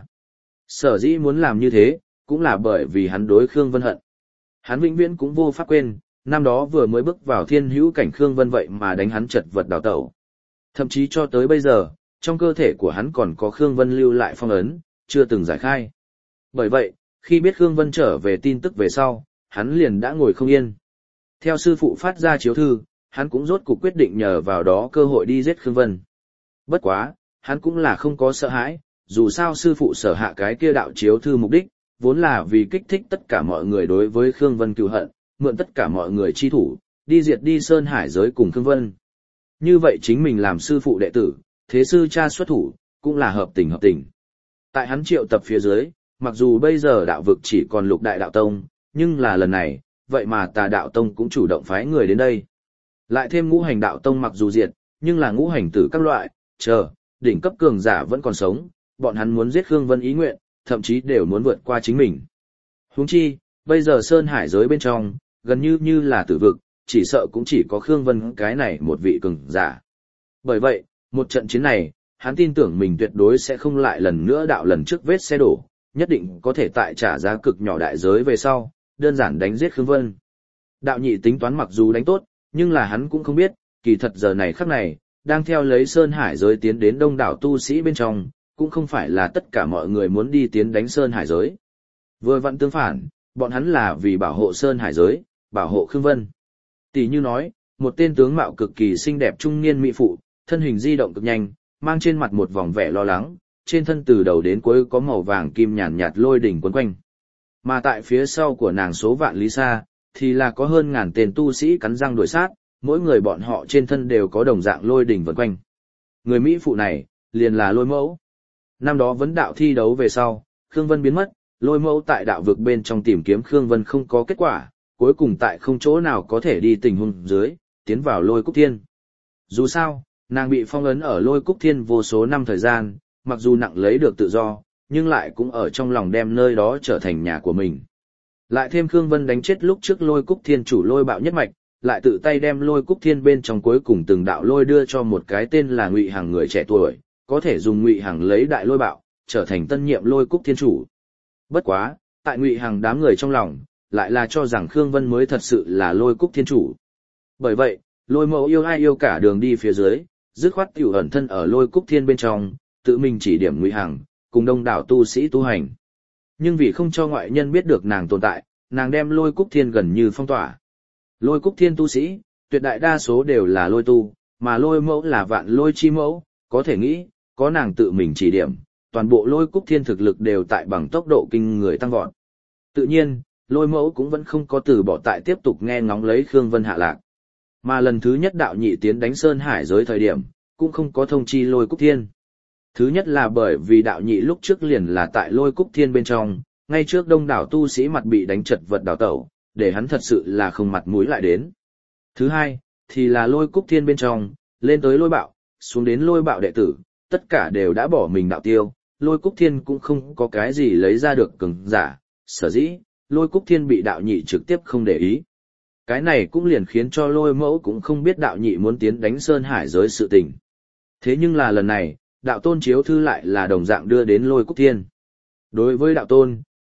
Sở dĩ muốn làm như thế, cũng là bởi vì hắn đối Khương Vân hận. Hắn vĩnh viễn cũng vô pháp quên, năm đó vừa mới bước vào thiên hữu cảnh Khương Vân vậy mà đánh hắn chật vật đào tẩu. Thậm chí cho tới bây giờ, trong cơ thể của hắn còn có Khương Vân lưu lại phong ấn, chưa từng giải khai. Bởi vậy, khi biết Khương Vân trở về tin tức về sau, hắn liền đã ngồi không yên. Theo sư phụ phát ra chiếu thư, hắn cũng rốt cuộc quyết định nhờ vào đó cơ hội đi giết Khương Vân. Bất quá, hắn cũng là không có sợ hãi, dù sao sư phụ sở hạ cái kia đạo chiếu thư mục đích, vốn là vì kích thích tất cả mọi người đối với Khương Vân cừu hận, mượn tất cả mọi người chi thủ, đi diệt đi Sơn Hải giới cùng Khương Vân. Như vậy chính mình làm sư phụ đệ tử, thế sư cha xuất thủ, cũng là hợp tình hợp tình. Tại hắn triệu tập phía dưới, mặc dù bây giờ đạo vực chỉ còn lục đại đạo tông, nhưng là lần này, vậy mà tà đạo tông cũng chủ động phái người đến đây. Lại thêm ngũ hành đạo tông mặc dù diệt, nhưng là ngũ hành tử các loại, chờ, đỉnh cấp cường giả vẫn còn sống, bọn hắn muốn giết Khương Vân ý nguyện, thậm chí đều muốn vượt qua chính mình. Huống chi, bây giờ Sơn Hải giới bên trong, gần như như là tử vực, chỉ sợ cũng chỉ có Khương Vân cái này một vị cường giả. Bởi vậy, một trận chiến này, hắn tin tưởng mình tuyệt đối sẽ không lại lần nữa đạo lần trước vết xe đổ, nhất định có thể tại trả giá cực nhỏ đại giới về sau, đơn giản đánh giết Khương Vân. Đạo nhị tính toán mặc dù đánh tốt, nhưng là hắn cũng không biết, kỳ thật giờ này khắc này, đang theo lấy Sơn Hải giới tiến đến đông đảo tu sĩ bên trong, cũng không phải là tất cả mọi người muốn đi tiến đánh Sơn Hải giới. Vừa vặn tương phản, bọn hắn là vì bảo hộ Sơn Hải giới, bảo hộ Khương Vân. Tỷ như nói, một tên tướng mạo cực kỳ xinh đẹp trung niên mỹ phụ, thân hình di động cực nhanh, mang trên mặt một vòng vẻ lo lắng, trên thân từ đầu đến cuối có màu vàng kim nhàn nhạt lôi đỉnh quấn quanh. Mà tại phía sau của nàng số vạn lý xa, thì là có hơn ngàn tên tu sĩ cắn răng đuổi sát, mỗi người bọn họ trên thân đều có đồng dạng lôi đỉnh vần quanh. Người mỹ phụ này, liền là Lôi Mẫu. Năm đó vấn đạo thi đấu về sau, Khương Vân biến mất, Lôi Mẫu tại đạo vực bên trong tìm kiếm Khương Vân không có kết quả, cuối cùng tại không chỗ nào có thể đi tình huống dưới, tiến vào Lôi Cúc Thiên. Dù sao, nàng bị phong ấn ở Lôi Cúc Thiên vô số năm thời gian, mặc dù nặng lấy được tự do, nhưng lại cũng ở trong lòng đem nơi đó trở thành nhà của mình. Lại thêm Khương Vân đánh chết lúc trước Lôi Cúc Thiên chủ Lôi Bạo nhất mạch, lại tự tay đem Lôi Cúc Thiên bên trong cuối cùng từng đạo lôi đưa cho một cái tên là Ngụy Hằng người trẻ tuổi, có thể dùng Ngụy Hằng lấy đại Lôi Bạo, trở thành tân nhiệm Lôi Cúc Thiên chủ. Bất quá, tại Ngụy Hằng đám người trong lòng, lại là cho rằng Khương Vân mới thật sự là Lôi Cúc Thiên chủ. Bởi vậy, Lôi Mẫu yêu ai yêu cả đường đi phía dưới, dứt khoát tiểu ẩn thân ở Lôi Cúc Thiên bên trong, tự mình chỉ điểm Ngụy Hằng, cùng đông đảo tu sĩ tu hành. Nhưng vì không cho ngoại nhân biết được nàng tồn tại, nàng đem Lôi Cúc Thiên gần như phong tỏa. Lôi Cúc Thiên tu sĩ, tuyệt đại đa số đều là lôi tu, mà Lôi Mẫu là vạn lôi chi mẫu, có thể nghĩ, có nàng tự mình chỉ điểm, toàn bộ Lôi Cúc Thiên thực lực đều tại bằng tốc độ kinh người tăng vọt. Tự nhiên, Lôi Mẫu cũng vẫn không có từ bỏ tại tiếp tục nghe ngóng lấy Khương Vân hạ lạc. Mà lần thứ nhất đạo nhị tiến đánh Sơn Hải giới thời điểm, cũng không có thông chi Lôi Cúc Thiên. Thứ nhất là bởi vì đạo nhị lúc trước liền là tại Lôi Cúc Thiên bên trong, ngay trước đông đảo tu sĩ mặt bị đánh chật vật đào tẩu, để hắn thật sự là không mặt mũi lại đến. Thứ hai, thì là Lôi Cúc Thiên bên trong, lên tới Lôi Bạo, xuống đến Lôi Bạo đệ tử, tất cả đều đã bỏ mình đạo tiêu, Lôi Cúc Thiên cũng không có cái gì lấy ra được cường giả, sở dĩ, Lôi Cúc Thiên bị đạo nhị trực tiếp không để ý. Cái này cũng liền khiến cho Lôi Mẫu cũng không biết đạo nhị muốn tiến đánh Sơn Hải giới sự tình. Thế nhưng là lần này, đạo tôn chiếu thư lại là đồng dạng đưa đến Lôi Cúc Thiên. Đối với đạo tôn,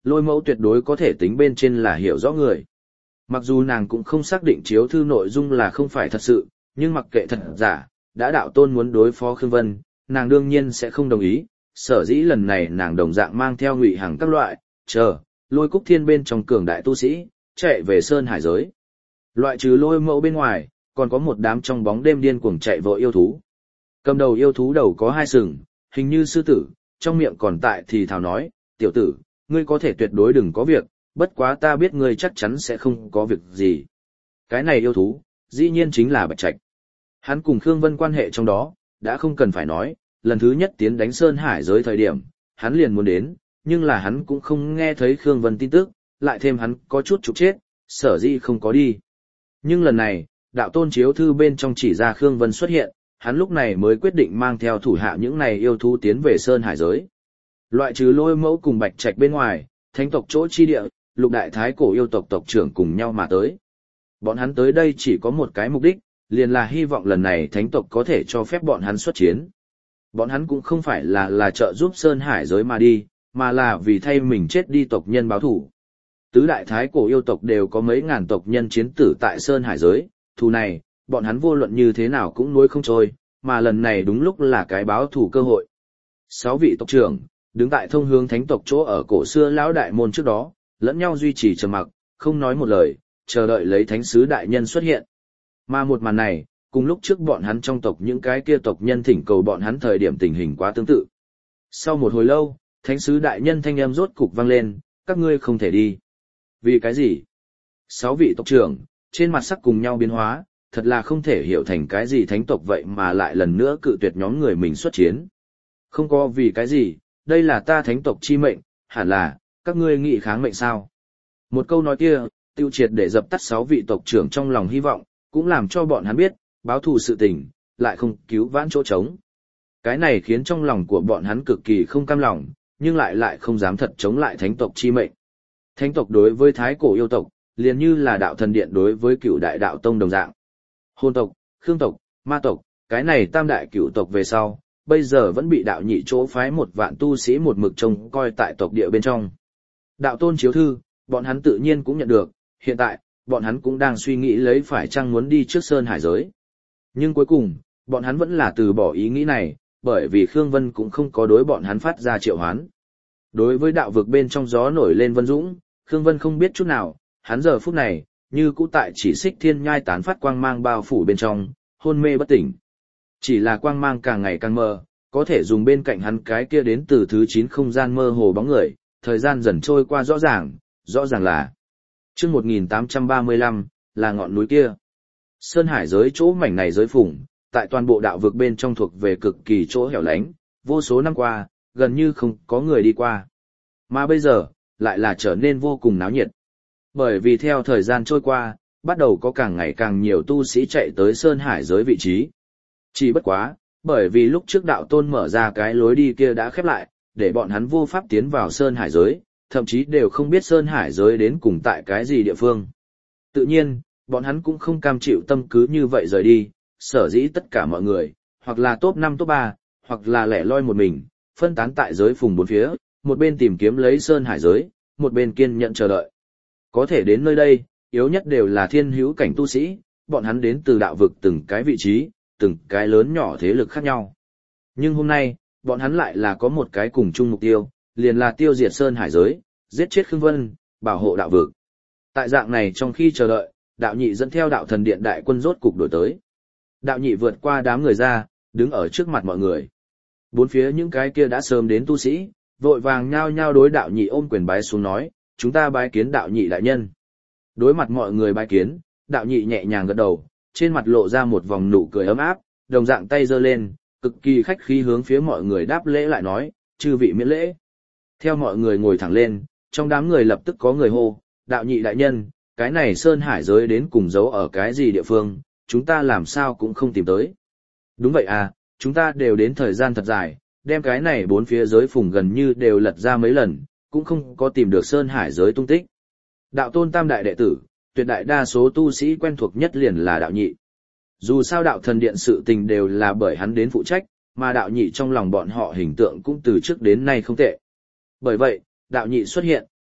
Lôi Mẫu tuyệt đối có thể tính bên trên là hiểu rõ người. Mặc dù nàng cũng không xác định chiếu thư nội dung là không phải thật sự, nhưng mặc kệ thật giả, đã đạo tôn muốn đối phó Khương Vân, nàng đương nhiên sẽ không đồng ý, sở dĩ lần này nàng đồng dạng mang theo Ngụy Hằng các loại, chờ, Lôi Cúc Thiên bên trong cường đại tu sĩ, chạy về Sơn Hải giới. Loại trừ Lôi Mẫu bên ngoài, còn có một đám trong bóng đêm điên cuồng chạy vội yêu thú. Cầm đầu yêu thú đầu có hai sừng, hình như sư tử, trong miệng còn tại thì thào nói, tiểu tử, ngươi có thể tuyệt đối đừng có việc, bất quá ta biết ngươi chắc chắn sẽ không có việc gì. Cái này yêu thú, dĩ nhiên chính là Bạch Trạch. Hắn cùng Khương Vân quan hệ trong đó, đã không cần phải nói, lần thứ nhất tiến đánh Sơn Hải giới thời điểm, hắn liền muốn đến, nhưng là hắn cũng không nghe thấy Khương Vân tin tức, lại thêm hắn có chút trục chết, sở dĩ không có đi. Nhưng lần này, đạo tôn chiếu thư bên trong chỉ ra Khương Vân xuất hiện, hắn lúc này mới quyết định mang theo thủ hạ những này yêu thú tiến về Sơn Hải giới. Loại trừ Lôi Mẫu cùng Bạch Trạch bên ngoài, thánh tộc chỗ chi địa, lục đại thái cổ yêu tộc tộc trưởng cùng nhau mà tới. Bọn hắn tới đây chỉ có một cái mục đích, liền là hy vọng lần này thánh tộc có thể cho phép bọn hắn xuất chiến. Bọn hắn cũng không phải là là trợ giúp Sơn Hải giới mà đi, mà là vì thay mình chết đi tộc nhân báo thủ. Tứ đại thái cổ yêu tộc đều có mấy ngàn tộc nhân chiến tử tại Sơn Hải giới, thù này, bọn hắn vô luận như thế nào cũng nuối không trôi, mà lần này đúng lúc là cái báo thủ cơ hội. Sáu vị tộc trưởng, đứng tại thông hướng thánh tộc chỗ ở cổ xưa lão đại môn trước đó, lẫn nhau duy trì trầm mặc, không nói một lời, chờ đợi lấy thánh sứ đại nhân xuất hiện. Mà một màn này, cùng lúc trước bọn hắn trong tộc những cái kia tộc nhân thỉnh cầu bọn hắn thời điểm tình hình quá tương tự. Sau một hồi lâu, thánh sứ đại nhân thanh âm rốt cục vang lên, các ngươi không thể đi. Vì cái gì? Sáu vị tộc trưởng, trên mặt sắc cùng nhau biến hóa, thật là không thể hiểu thành cái gì thánh tộc vậy mà lại lần nữa cự tuyệt nhóm người mình xuất chiến. Không có vì cái gì, đây là ta thánh tộc chi mệnh, hẳn là, các ngươi nghị kháng mệnh sao? Một câu nói kia, tiêu triệt để dập tắt sáu vị tộc trưởng trong lòng hy vọng, cũng làm cho bọn hắn biết, báo thù sự tình, lại không cứu vãn chỗ trống. Cái này khiến trong lòng của bọn hắn cực kỳ không cam lòng, nhưng lại lại không dám thật chống lại thánh tộc chi mệnh. Thánh tộc đối với thái cổ yêu tộc, liền như là đạo thần điện đối với cựu đại đạo tông đồng dạng. Hôn tộc, khương tộc, ma tộc, cái này tam đại cựu tộc về sau, bây giờ vẫn bị đạo nhị chỗ phái một vạn tu sĩ một mực trông coi tại tộc địa bên trong. Đạo tôn chiếu thư, bọn hắn tự nhiên cũng nhận được, hiện tại, bọn hắn cũng đang suy nghĩ lấy phải chăng muốn đi trước Sơn Hải giới. Nhưng cuối cùng, bọn hắn vẫn là từ bỏ ý nghĩ này, bởi vì Khương Vân cũng không có đối bọn hắn phát ra triệu hoán. Đối với đạo vực bên trong gió nổi lên vân dũng, Khương Vân không biết chút nào, hắn giờ phút này, như cũ tại chỉ xích thiên nhai tán phát quang mang bao phủ bên trong, hôn mê bất tỉnh. Chỉ là quang mang càng ngày càng mờ, có thể dùng bên cạnh hắn cái kia đến từ thứ chín không gian mơ hồ bóng người, thời gian dần trôi qua rõ ràng, rõ ràng là chương một nghìn tám trăm ba mươi lăm, là ngọn núi kia. Sơn Hải giới chỗ mảnh này giới phủng, tại toàn bộ đạo vực bên trong thuộc về cực kỳ chỗ hẻo lánh, vô số năm qua, gần như không có người đi qua. Mà bây giờ, lại là trở nên vô cùng náo nhiệt. Bởi vì theo thời gian trôi qua, bắt đầu có càng ngày càng nhiều tu sĩ chạy tới Sơn Hải giới vị trí. Chỉ bất quá, bởi vì lúc trước đạo tôn mở ra cái lối đi kia đã khép lại, để bọn hắn vô pháp tiến vào Sơn Hải giới, thậm chí đều không biết Sơn Hải giới đến cùng tại cái gì địa phương. Tự nhiên, bọn hắn cũng không cam chịu tâm cứ như vậy rời đi, sở dĩ tất cả mọi người, hoặc là top năm top ba, hoặc là lẻ loi một mình, phân tán tại giới phùng bốn phía, một bên tìm kiếm lấy Sơn Hải giới, một bên kiên nhẫn chờ đợi. Có thể đến nơi đây, yếu nhất đều là thiên hữu cảnh tu sĩ, bọn hắn đến từ đạo vực từng cái vị trí, từng cái lớn nhỏ thế lực khác nhau. Nhưng hôm nay, bọn hắn lại là có một cái cùng chung mục tiêu, liền là tiêu diệt Sơn Hải giới, giết chết Khương Vân, bảo hộ đạo vực. Tại dạng này trong khi chờ đợi, đạo nhị dẫn theo đạo thần điện đại quân rốt cục đổi tới. Đạo nhị vượt qua đám người ra, đứng ở trước mặt mọi người. Bốn phía những cái kia đã sớm đến tu sĩ, vội vàng nhao nhao đối đạo nhị ôm quyền bái xuống nói, chúng ta bái kiến đạo nhị đại nhân. Đối mặt mọi người bái kiến, đạo nhị nhẹ nhàng gật đầu, trên mặt lộ ra một vòng nụ cười ấm áp, đồng dạng tay giơ lên, cực kỳ khách khí hướng phía mọi người đáp lễ lại nói, chư vị miễn lễ. Theo mọi người ngồi thẳng lên, trong đám người lập tức có người hô, đạo nhị đại nhân, cái này Sơn Hải giới đến cùng giấu ở cái gì địa phương, chúng ta làm sao cũng không tìm tới. Đúng vậy à, chúng ta đều đến thời gian thật dài, đem cái này bốn phía giới phùng gần như đều lật ra mấy lần, cũng không có tìm được Sơn Hải giới tung tích. Đạo tôn tam đại đệ tử, tuyệt đại đa số tu sĩ quen thuộc nhất liền là đạo nhị. Dù sao đạo thần điện sự tình đều là bởi hắn đến phụ trách, mà đạo nhị trong lòng bọn họ hình tượng cũng từ trước đến nay không tệ. Bởi vậy, đạo nhị xuất hiện,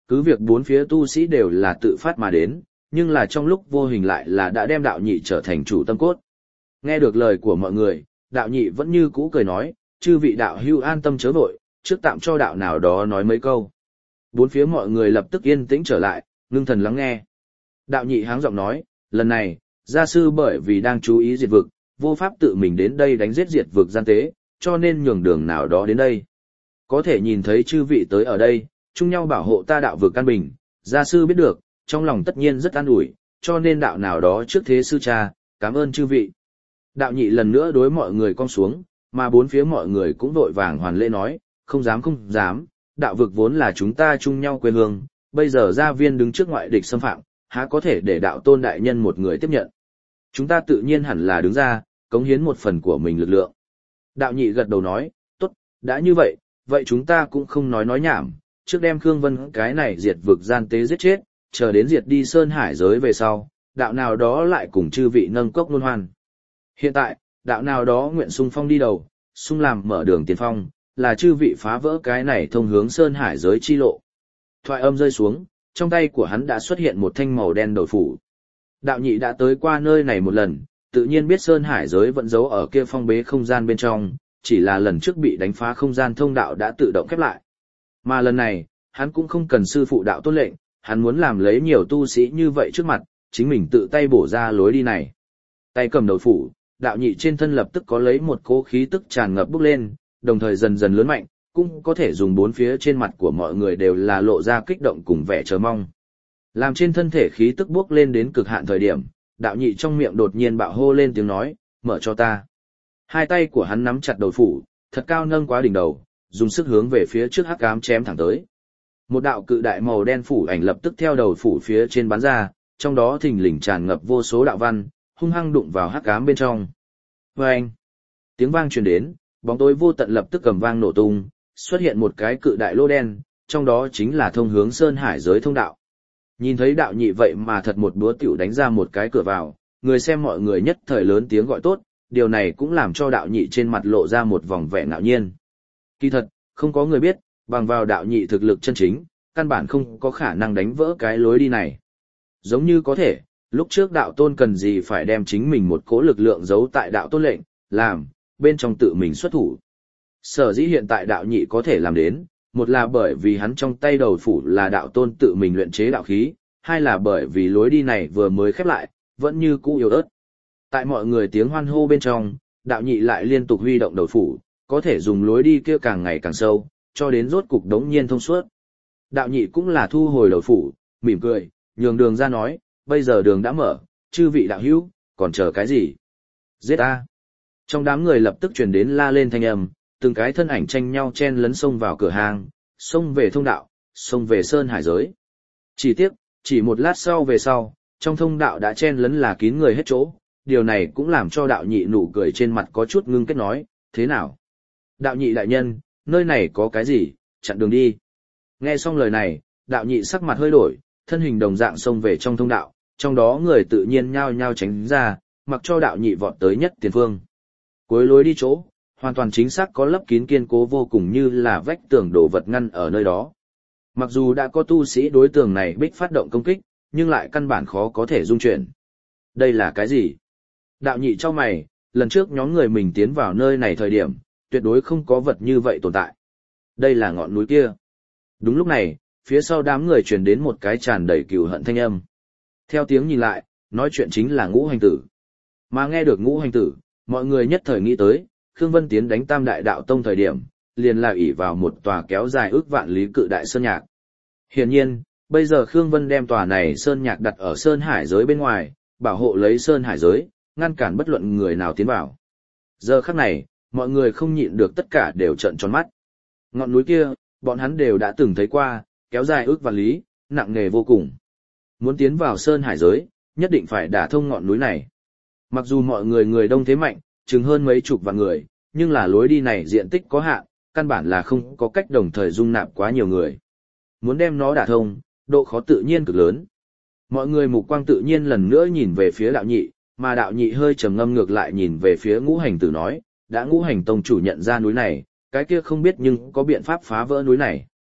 Cứ việc bốn phía tu sĩ đều là tự phát mà đến, nhưng là trong lúc vô hình lại là đã đem đạo nhị trở thành chủ tâm cốt. Nghe được lời của mọi người, đạo nhị vẫn như cũ cười nói, chư vị đạo hữu an tâm chớ vội, trước tạm cho đạo nào đó nói mấy câu. Bốn phía mọi người lập tức yên tĩnh trở lại, ngưng thần lắng nghe. Đạo nhị háng giọng nói, lần này, gia sư bởi vì đang chú ý diệt vực, vô pháp tự mình đến đây đánh giết diệt vực gian tế, cho nên nhường đường nào đó đến đây. Có thể nhìn thấy chư vị tới ở đây, chung nhau bảo hộ ta đạo vực căn bình, gia sư biết được, trong lòng tất nhiên rất an ủi, cho nên đạo nào đó trước thế sư cha, cảm ơn chư vị. Đạo nhị lần nữa đối mọi người cong xuống, mà bốn phía mọi người cũng vội vàng hoàn lễ nói, không dám không dám, đạo vực vốn là chúng ta chung nhau quê hương, bây giờ gia viên đứng trước ngoại địch xâm phạm, há có thể để đạo tôn đại nhân một người tiếp nhận. Chúng ta tự nhiên hẳn là đứng ra, cống hiến một phần của mình lực lượng. Đạo nhị gật đầu nói, tốt, đã như vậy, vậy chúng ta cũng không nói nói nhảm, trước đem Khương Vân cái này diệt vực gian tế giết chết, chờ đến diệt đi Sơn Hải giới về sau, đạo nào đó lại cùng chư vị nâng cốc luân hoan. Hiện tại, đạo nào đó nguyện xung phong đi đầu, xung làm mở đường tiền phong, là chư vị phá vỡ cái này thông hướng Sơn Hải giới chi lộ. Thoại âm rơi xuống, trong tay của hắn đã xuất hiện một thanh màu đen đổi phủ. Đạo nhị đã tới qua nơi này một lần, tự nhiên biết Sơn Hải giới vẫn giấu ở kia phong bế không gian bên trong, chỉ là lần trước bị đánh phá không gian thông đạo đã tự động khép lại. Mà lần này, hắn cũng không cần sư phụ đạo tôn lệnh, hắn muốn làm lấy nhiều tu sĩ như vậy trước mặt, chính mình tự tay bổ ra lối đi này. Tay cầm đầu phủ, đạo nhị trên thân lập tức có lấy một cỗ khí tức tràn ngập bốc lên, đồng thời dần dần lớn mạnh, cũng có thể dùng bốn phía trên mặt của mọi người đều là lộ ra kích động cùng vẻ chờ mong. Làm trên thân thể khí tức bốc lên đến cực hạn thời điểm, đạo nhị trong miệng đột nhiên bạo hô lên tiếng nói, mở cho ta. Hai tay của hắn nắm chặt đầu phủ, thật cao nâng quá đỉnh đầu, dùng sức hướng về phía trước hắc ám chém thẳng tới. Một đạo cự đại màu đen phủ ảnh lập tức theo đầu phủ phía trên bắn ra, trong đó thình lình tràn ngập vô số đạo văn, hung hăng đụng vào hắc ám bên trong. Vâng! Tiếng vang truyền đến, bóng tối vô tận lập tức cầm vang nổ tung, xuất hiện một cái cự đại lô đen, trong đó chính là thông hướng Sơn Hải giới thông đạo. Nhìn thấy đạo nhị vậy mà thật một búa tiểu đánh ra một cái cửa vào, người xem mọi người nhất thời lớn tiếng gọi tốt, điều này cũng làm cho đạo nhị trên mặt lộ ra một vòng vẻ ngạo nhiên. Kỳ thật, không có người biết, bằng vào đạo nhị thực lực chân chính, căn bản không có khả năng đánh vỡ cái lối đi này. Giống như có thể, lúc trước đạo tôn cần gì phải đem chính mình một cỗ lực lượng giấu tại đạo tôn lệnh, làm, bên trong tự mình xuất thủ. Sở dĩ hiện tại đạo nhị có thể làm đến, một là bởi vì hắn trong tay đầu phủ là đạo tôn tự mình luyện chế đạo khí, hai là bởi vì lối đi này vừa mới khép lại, vẫn như cũ yếu ớt. Tại mọi người tiếng hoan hô bên trong, đạo nhị lại liên tục huy động đầu phủ, có thể dùng lối đi kia càng ngày càng sâu, cho đến rốt cục đống nhiên thông suốt. Đạo nhị cũng là thu hồi đầu phủ, mỉm cười, nhường đường ra nói, bây giờ đường đã mở, chư vị đạo hữu, còn chờ cái gì? Giết a! Trong đám người lập tức truyền đến la lên thanh âm, từng cái thân ảnh tranh nhau chen lấn xông vào cửa hàng, xông về thông đạo, xông về Sơn Hải giới. Chỉ tiếc, chỉ một lát sau về sau, trong thông đạo đã chen lấn là kín người hết chỗ, điều này cũng làm cho đạo nhị nụ cười trên mặt có chút ngưng kết nói, thế nào? Đạo nhị đại nhân, nơi này có cái gì, chặn đường đi. Nghe xong lời này, đạo nhị sắc mặt hơi đổi, thân hình đồng dạng xông về trong thông đạo, trong đó người tự nhiên nhao nhao tránh ra, mặc cho đạo nhị vọt tới nhất tiền phương. Cuối lối đi chỗ, hoàn toàn chính xác có lấp kín kiên cố vô cùng như là vách tường đổ vật ngăn ở nơi đó. Mặc dù đã có tu sĩ đối tường này bích phát động công kích, nhưng lại căn bản khó có thể dung chuyển. Đây là cái gì? Đạo nhị cho mày, lần trước nhóm người mình tiến vào nơi này thời điểm, tuyệt đối không có vật như vậy tồn tại. Đây là ngọn núi kia. Đúng lúc này, phía sau đám người truyền đến một cái tràn đầy cừu hận thanh âm. Theo tiếng nhìn lại, nói chuyện chính là Ngũ Hành Tử. Mà nghe được Ngũ Hành Tử, mọi người nhất thời nghĩ tới, Khương Vân tiến đánh Tam Đại Đạo Tông thời điểm, liền là ỷ vào một tòa kéo dài ước vạn lý cự đại sơn nhạc. Hiển nhiên, bây giờ Khương Vân đem tòa này sơn nhạc đặt ở Sơn Hải giới bên ngoài, bảo hộ lấy Sơn Hải giới, ngăn cản bất luận người nào tiến vào. Giờ khắc này, mọi người không nhịn được tất cả đều trợn tròn mắt. Ngọn núi kia, bọn hắn đều đã từng thấy qua, kéo dài ước vạn lý, nặng nề vô cùng. Muốn tiến vào Sơn Hải giới, nhất định phải đả thông ngọn núi này. Mặc dù mọi người người đông thế mạnh, chừng hơn mấy chục vạn người, nhưng là lối đi này diện tích có hạn, căn bản là không có cách đồng thời dung nạp quá nhiều người. Muốn đem nó đả thông, độ khó tự nhiên cực lớn. Mọi người mục quang tự nhiên lần nữa nhìn về phía đạo nhị, mà đạo nhị hơi trầm ngâm ngược lại nhìn về phía Ngũ Hành Tử nói, đã Ngũ Hành Tông chủ nhận ra núi này, cái kia không biết nhưng có biện pháp phá vỡ núi này.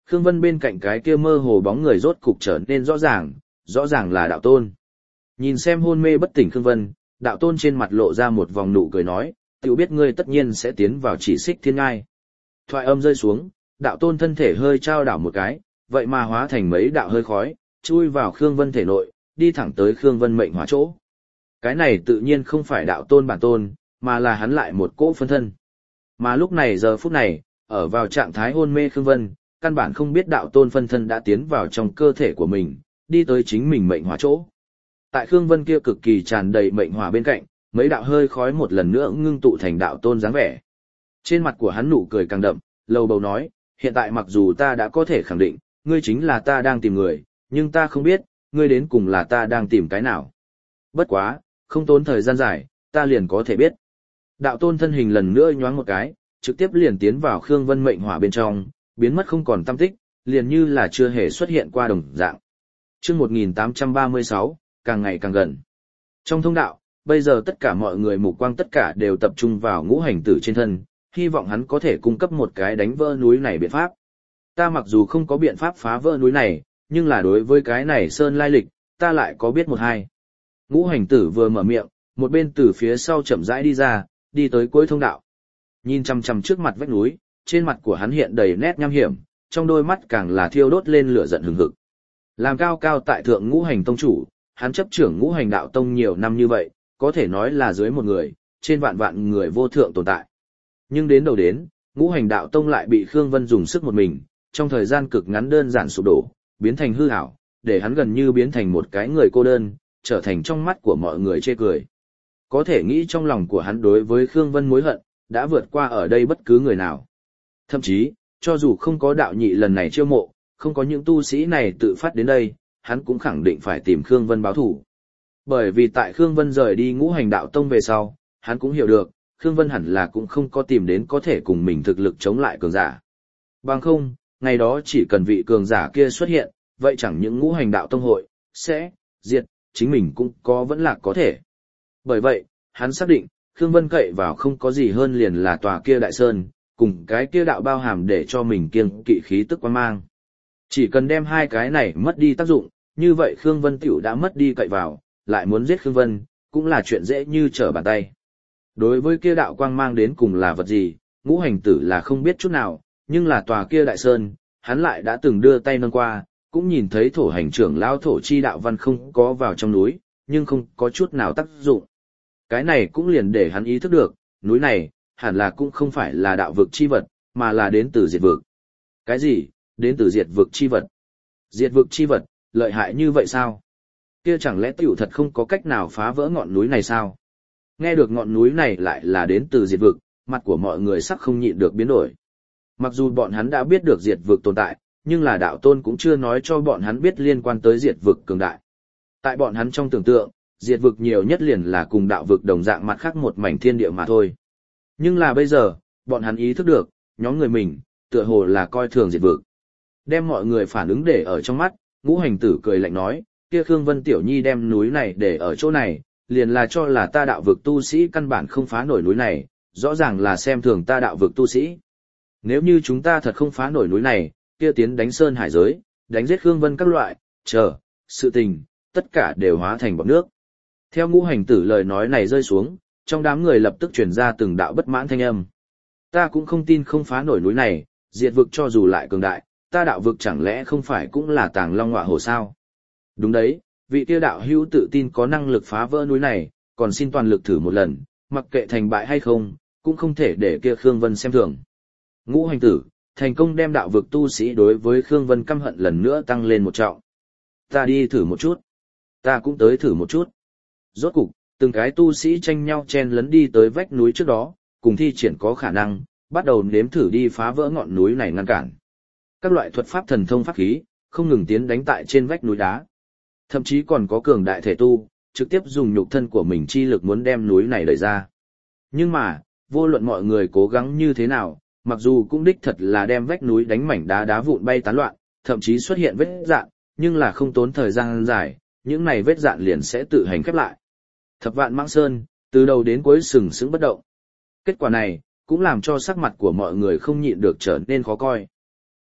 Khương Vân bên cạnh cái kia mơ hồ bóng người rốt cục trở nên rõ ràng, rõ ràng là đạo tôn. Nhìn xem hôn mê bất tỉnh Khương Vân, đạo tôn trên mặt lộ ra một vòng nụ cười nói, tiểu biết ngươi tất nhiên sẽ tiến vào chỉ xích thiên ngai. Thoại âm rơi xuống, đạo tôn thân thể hơi trao đảo một cái, vậy mà hóa thành mấy đạo hơi khói, chui vào Khương Vân thể nội, đi thẳng tới Khương Vân mệnh hóa chỗ. Cái này tự nhiên không phải đạo tôn bản tôn, mà là hắn lại một cỗ phân thân. Mà lúc này giờ phút này, ở vào trạng thái hôn mê Khương Vân, căn bản không biết đạo tôn phân thân đã tiến vào trong cơ thể của mình, đi tới chính mình mệnh hóa chỗ. Tại Khương Vân kia cực kỳ tràn đầy mệnh hỏa bên cạnh, mấy đạo hơi khói một lần nữa ngưng tụ thành đạo tôn dáng vẻ. Trên mặt của hắn nụ cười càng đậm, lầu bầu nói, hiện tại mặc dù ta đã có thể khẳng định, ngươi chính là ta đang tìm người, nhưng ta không biết, ngươi đến cùng là ta đang tìm cái nào. Bất quá, không tốn thời gian dài, ta liền có thể biết. Đạo tôn thân hình lần nữa nhoáng một cái, trực tiếp liền tiến vào Khương Vân mệnh hỏa bên trong, biến mất không còn tăm tích, liền như là chưa hề xuất hiện qua đồng dạng. Chương một nghìn tám trăm ba mươi sáu, càng ngày càng gần. Trong thông đạo, bây giờ tất cả mọi người mục quang tất cả đều tập trung vào ngũ hành tử trên thân, hy vọng hắn có thể cung cấp một cái đánh vỡ núi này biện pháp. Ta mặc dù không có biện pháp phá vỡ núi này, nhưng là đối với cái này sơn lai lịch, ta lại có biết một hai. Ngũ hành tử vừa mở miệng, một bên từ phía sau chậm rãi đi ra, đi tới cuối thông đạo. Nhìn chằm chằm trước mặt vách núi, trên mặt của hắn hiện đầy nét nham hiểm, trong đôi mắt càng là thiêu đốt lên lửa giận hừng hực. Làm cao cao tại thượng ngũ hành tông chủ, hắn chấp trưởng ngũ hành đạo tông nhiều năm như vậy, có thể nói là dưới một người, trên vạn vạn người vô thượng tồn tại. Nhưng đến đầu đến, ngũ hành đạo tông lại bị Khương Vân dùng sức một mình, trong thời gian cực ngắn đơn giản sụp đổ, biến thành hư ảo, để hắn gần như biến thành một cái người cô đơn, trở thành trong mắt của mọi người chê cười. Có thể nghĩ trong lòng của hắn đối với Khương Vân mối hận, đã vượt qua ở đây bất cứ người nào. Thậm chí, cho dù không có đạo nhị lần này chiêu mộ, không có những tu sĩ này tự phát đến đây, hắn cũng khẳng định phải tìm Khương Vân báo thủ. Bởi vì tại Khương Vân rời đi ngũ hành đạo tông về sau, hắn cũng hiểu được, Khương Vân hẳn là cũng không có tìm đến có thể cùng mình thực lực chống lại cường giả. Bằng không, ngày đó chỉ cần vị cường giả kia xuất hiện, vậy chẳng những ngũ hành đạo tông hội, sẽ, diệt, chính mình cũng có vẫn là có thể. Bởi vậy, hắn xác định, Khương Vân cậy vào không có gì hơn liền là tòa kia đại sơn, cùng cái kia đạo bao hàm để cho mình kiêng kỵ khí tức quan mang. Chỉ cần đem hai cái này mất đi tác dụng, như vậy Khương Vân tiểu đã mất đi cậy vào, lại muốn giết Khương Vân, cũng là chuyện dễ như trở bàn tay. Đối với kia đạo quang mang đến cùng là vật gì, ngũ hành tử là không biết chút nào, nhưng là tòa kia đại sơn, hắn lại đã từng đưa tay nâng qua, cũng nhìn thấy thổ hành trưởng lão thổ chi đạo văn không có vào trong núi, nhưng không có chút nào tác dụng. Cái này cũng liền để hắn ý thức được, núi này, hẳn là cũng không phải là đạo vực chi vật, mà là đến từ diệt vực. Cái gì, đến từ diệt vực chi vật? Diệt vực chi vật, lợi hại như vậy sao? Kia chẳng lẽ tiểu thật không có cách nào phá vỡ ngọn núi này sao? Nghe được ngọn núi này lại là đến từ diệt vực, mặt của mọi người sắc không nhịn được biến đổi. Mặc dù bọn hắn đã biết được diệt vực tồn tại, nhưng là đạo tôn cũng chưa nói cho bọn hắn biết liên quan tới diệt vực cường đại. Tại bọn hắn trong tưởng tượng, diệt vực nhiều nhất liền là cùng đạo vực đồng dạng mặt khác một mảnh thiên địa mà thôi. Nhưng là bây giờ, bọn hắn ý thức được, nhóm người mình, tựa hồ là coi thường diệt vực. Đem mọi người phản ứng để ở trong mắt, ngũ hành tử cười lạnh nói, kia Khương Vân Tiểu Nhi đem núi này để ở chỗ này, liền là cho là ta đạo vực tu sĩ căn bản không phá nổi núi này, rõ ràng là xem thường ta đạo vực tu sĩ. Nếu như chúng ta thật không phá nổi núi này, kia tiến đánh sơn hải giới, đánh giết Khương Vân các loại, chờ, sự tình, tất cả đều hóa thành bọt nước. Theo ngũ hành tử lời nói này rơi xuống, trong đám người lập tức truyền ra từng đạo bất mãn thanh âm. Ta cũng không tin không phá nổi núi này, diệt vực cho dù lại cường đại, ta đạo vực chẳng lẽ không phải cũng là tàng long ngọa hổ sao? Đúng đấy, vị kia đạo hữu tự tin có năng lực phá vỡ núi này, còn xin toàn lực thử một lần, mặc kệ thành bại hay không, cũng không thể để kia Khương Vân xem thường. Ngũ hành tử, thành công đem đạo vực tu sĩ đối với Khương Vân căm hận lần nữa tăng lên một trọng. Ta đi thử một chút. Ta cũng tới thử một chút. Rốt cục, từng cái tu sĩ tranh nhau chen lấn đi tới vách núi trước đó, cùng thi triển có khả năng, bắt đầu nếm thử đi phá vỡ ngọn núi này ngăn cản. Các loại thuật pháp thần thông pháp khí, không ngừng tiến đánh tại trên vách núi đá. Thậm chí còn có cường đại thể tu, trực tiếp dùng nhục thân của mình chi lực muốn đem núi này đẩy ra. Nhưng mà, vô luận mọi người cố gắng như thế nào, mặc dù cũng đích thật là đem vách núi đánh mảnh đá đá vụn bay tán loạn, thậm chí xuất hiện vết dạn, nhưng là không tốn thời gian dài, những này vết dạn liền sẽ tự hành khép lại. Thập vạn mãng sơn, từ đầu đến cuối sừng sững bất động. Kết quả này, cũng làm cho sắc mặt của mọi người không nhịn được trở nên khó coi.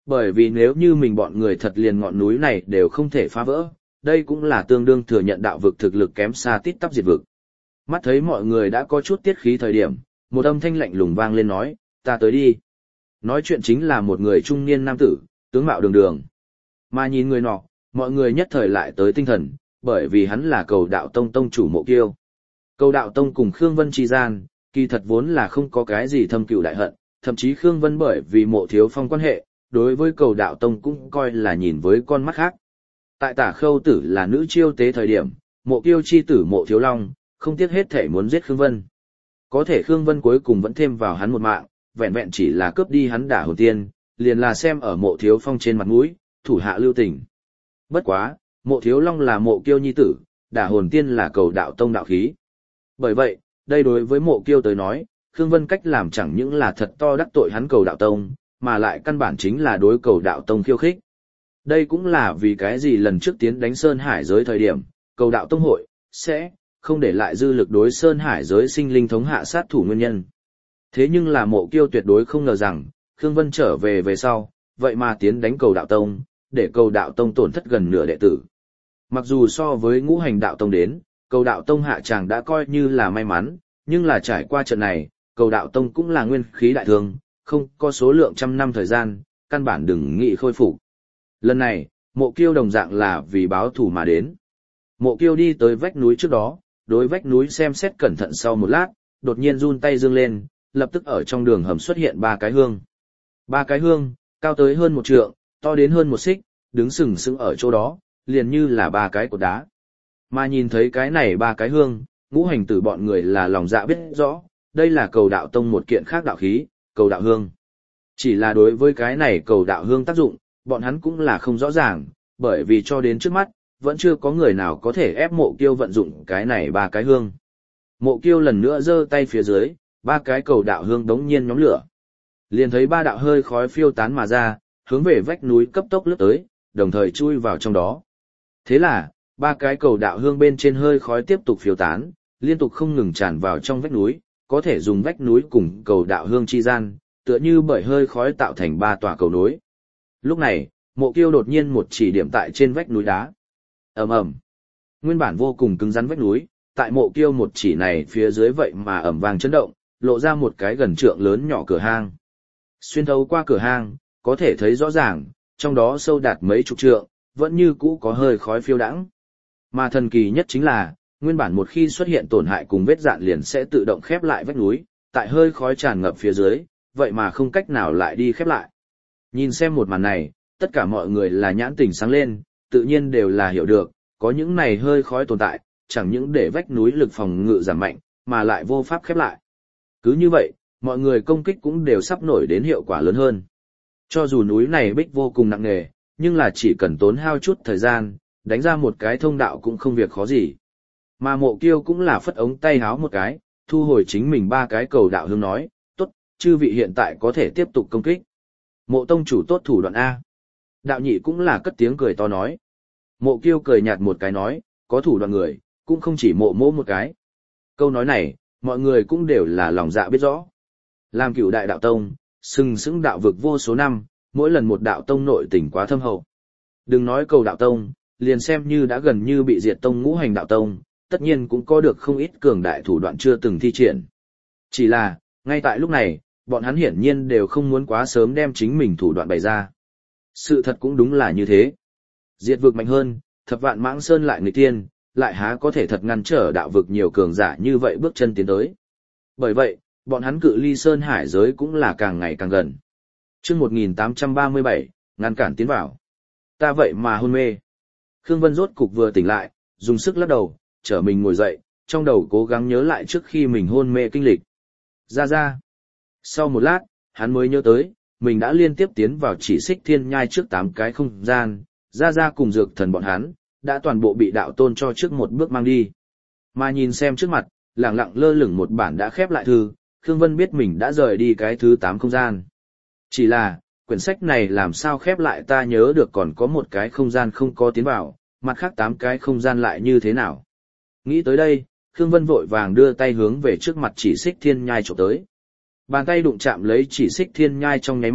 Bởi vì nếu như mình bọn người thật liền ngọn núi này đều không thể phá vỡ, đây cũng là tương đương thừa nhận đạo vực thực lực kém xa tít tắp diệt vực. Mắt thấy mọi người đã có chút tiết khí thời điểm, một âm thanh lạnh lùng vang lên nói, ta tới đi. Nói chuyện chính là một người trung niên nam tử, tướng mạo đường đường. Mà nhìn người nọ, mọi người nhất thời lại tới tinh thần, bởi vì hắn là Cầu Đạo Tông tông chủ Mộ Kiêu. Cầu Đạo Tông cùng Khương Vân chi gian, kỳ thật vốn là không có cái gì thâm cừu đại hận, thậm chí Khương Vân bởi vì Mộ Thiếu Phong quan hệ, đối với Cầu Đạo Tông cũng coi là nhìn với con mắt khác. Tại Tả Khâu Tử là nữ chiêu tế thời điểm, Mộ Kiêu chi tử Mộ Thiếu Long, không tiếc hết thể muốn giết Khương Vân. Có thể Khương Vân cuối cùng vẫn thêm vào hắn một mạng, vẹn vẹn chỉ là cướp đi hắn Đả Hồn Tiên, liền là xem ở Mộ Thiếu Phong trên mặt mũi, thủ hạ lưu tình. Bất quá, Mộ Thiếu Long là Mộ Kiêu nhi tử, Đả Hồn Tiên là Cầu Đạo Tông đạo khí. Bởi vậy, đây đối với Mộ Kiêu tới nói, Khương Vân cách làm chẳng những là thật to đắc tội hắn Cầu Đạo Tông, mà lại căn bản chính là đối Cầu Đạo Tông khiêu khích. Đây cũng là vì cái gì lần trước tiến đánh Sơn Hải giới thời điểm, Cầu Đạo Tông hội sẽ không để lại dư lực đối Sơn Hải giới sinh linh thống hạ sát thủ nguyên nhân. Thế nhưng là Mộ Kiêu tuyệt đối không ngờ rằng, Khương Vân trở về về sau, vậy mà tiến đánh Cầu Đạo Tông, để Cầu Đạo Tông tổn thất gần nửa đệ tử. Mặc dù so với Ngũ Hành Đạo Tông đến, Cầu Đạo Tông hạ tràng đã coi như là may mắn, nhưng là trải qua trận này, Cầu Đạo Tông cũng là nguyên khí đại thương, không có số lượng trăm năm thời gian, căn bản đừng nghĩ khôi phục. Lần này, Mộ Kiêu đồng dạng là vì báo thù mà đến. Mộ Kiêu đi tới vách núi trước đó, đối vách núi xem xét cẩn thận sau một lát, đột nhiên run tay dương lên, lập tức ở trong đường hầm xuất hiện ba cái hương. Ba cái hương, cao tới hơn một trượng, to đến hơn một xích, đứng sừng sững ở chỗ đó, liền như là ba cái cột đá. Mà nhìn thấy cái này ba cái hương, Ngũ Hành Tử bọn người là lòng dạ biết rõ, đây là Cầu Đạo Tông một kiện khác đạo khí, Cầu Đạo Hương. Chỉ là đối với cái này Cầu Đạo Hương tác dụng, bọn hắn cũng là không rõ ràng, bởi vì cho đến trước mắt, vẫn chưa có người nào có thể ép Mộ Kiêu vận dụng cái này ba cái hương. Mộ Kiêu lần nữa giơ tay phía dưới, ba cái Cầu Đạo Hương đống nhiên nhóm lửa. Liền thấy ba đạo hơi khói phiêu tán mà ra, hướng về vách núi cấp tốc lướt tới, đồng thời chui vào trong đó. Thế là, ba cái Cầu Đạo Hương bên trên hơi khói tiếp tục phiêu tán, liên tục không ngừng tràn vào trong vách núi, có thể dùng vách núi cùng Cầu Đạo Hương chi gian, tựa như bởi hơi khói tạo thành ba tòa cầu nối. Lúc này, Mộ Kiêu đột nhiên một chỉ điểm tại trên vách núi đá. Ầm ầm. Nguyên bản vô cùng cứng rắn vách núi, tại Mộ Kiêu một chỉ này phía dưới vậy mà ầm vang chấn động, lộ ra một cái gần trượng lớn nhỏ cửa hang. Xuyên thấu qua cửa hang, có thể thấy rõ ràng, trong đó sâu đạt mấy chục trượng, vẫn như cũ có hơi khói phiêu đãng. Mà thần kỳ nhất chính là, nguyên bản một khi xuất hiện tổn hại cùng vết dạn liền sẽ tự động khép lại vách núi, tại hơi khói tràn ngập phía dưới, vậy mà không cách nào lại đi khép lại. Nhìn xem một màn này, tất cả mọi người là nhãn tình sáng lên, tự nhiên đều là hiểu được, có những này hơi khói tồn tại, chẳng những để vách núi lực phòng ngự giảm mạnh, mà lại vô pháp khép lại. Cứ như vậy, mọi người công kích cũng đều sắp nổi đến hiệu quả lớn hơn. Cho dù núi này bích vô cùng nặng nề, nhưng là chỉ cần tốn hao chút thời gian, đánh ra một cái thông đạo cũng không việc khó gì. Mà Mộ Kiêu cũng là phất ống tay háo một cái, thu hồi chính mình ba cái Cầu Đạo Hương nói, tốt, chư vị hiện tại có thể tiếp tục công kích. Mộ tông chủ tốt thủ đoạn A. Đạo nhị cũng là cất tiếng cười to nói. Mộ Kiêu cười nhạt một cái nói, có thủ đoạn người, cũng không chỉ mộ mỗ một cái. Câu nói này, mọi người cũng đều là lòng dạ biết rõ. Làm cửu đại đạo tông, sừng sững đạo vực vô số năm, mỗi lần một đạo tông nội tình quá thâm hậu. Đừng nói Cầu Đạo Tông, liền xem như đã gần như bị diệt tông Ngũ Hành Đạo Tông, tất nhiên cũng có được không ít cường đại thủ đoạn chưa từng thi triển. Chỉ là, ngay tại lúc này, bọn hắn hiển nhiên đều không muốn quá sớm đem chính mình thủ đoạn bày ra. Sự thật cũng đúng là như thế. Diệt vực mạnh hơn, thập vạn mãng sơn lại người tiên, lại há có thể thật ngăn trở đạo vực nhiều cường giả như vậy bước chân tiến tới. Bởi vậy, bọn hắn cự ly Sơn Hải giới cũng là càng ngày càng gần. Chương một nghìn tám trăm ba mươi bảy, ngăn cản tiến vào. Ta vậy mà hôn mê. Khương Vân rốt cục vừa tỉnh lại, dùng sức lắc đầu, trở mình ngồi dậy, trong đầu cố gắng nhớ lại trước khi mình hôn mê kinh lịch. Ra ra. Sau một lát, hắn mới nhớ tới, mình đã liên tiếp tiến vào chỉ xích thiên nhai trước tám cái không gian, ra ra cùng dược thần bọn hắn, đã toàn bộ bị đạo tôn cho trước một bước mang đi. Mà nhìn xem trước mặt, lẳng lặng lơ lửng một bản đã khép lại thư, Khương Vân biết mình đã rời đi cái thứ tám không gian. Chỉ là, quyển sách này làm sao khép lại ta nhớ được còn có một cái không gian không có tiến vào, mặt khác tám cái không gian lại như thế nào. Nghĩ tới đây, Khương Vân vội vàng đưa tay hướng về trước mặt chỉ xích thiên nhai chụp tới. Bàn tay đụng chạm lấy chỉ xích thiên nhai trong nháy mắt,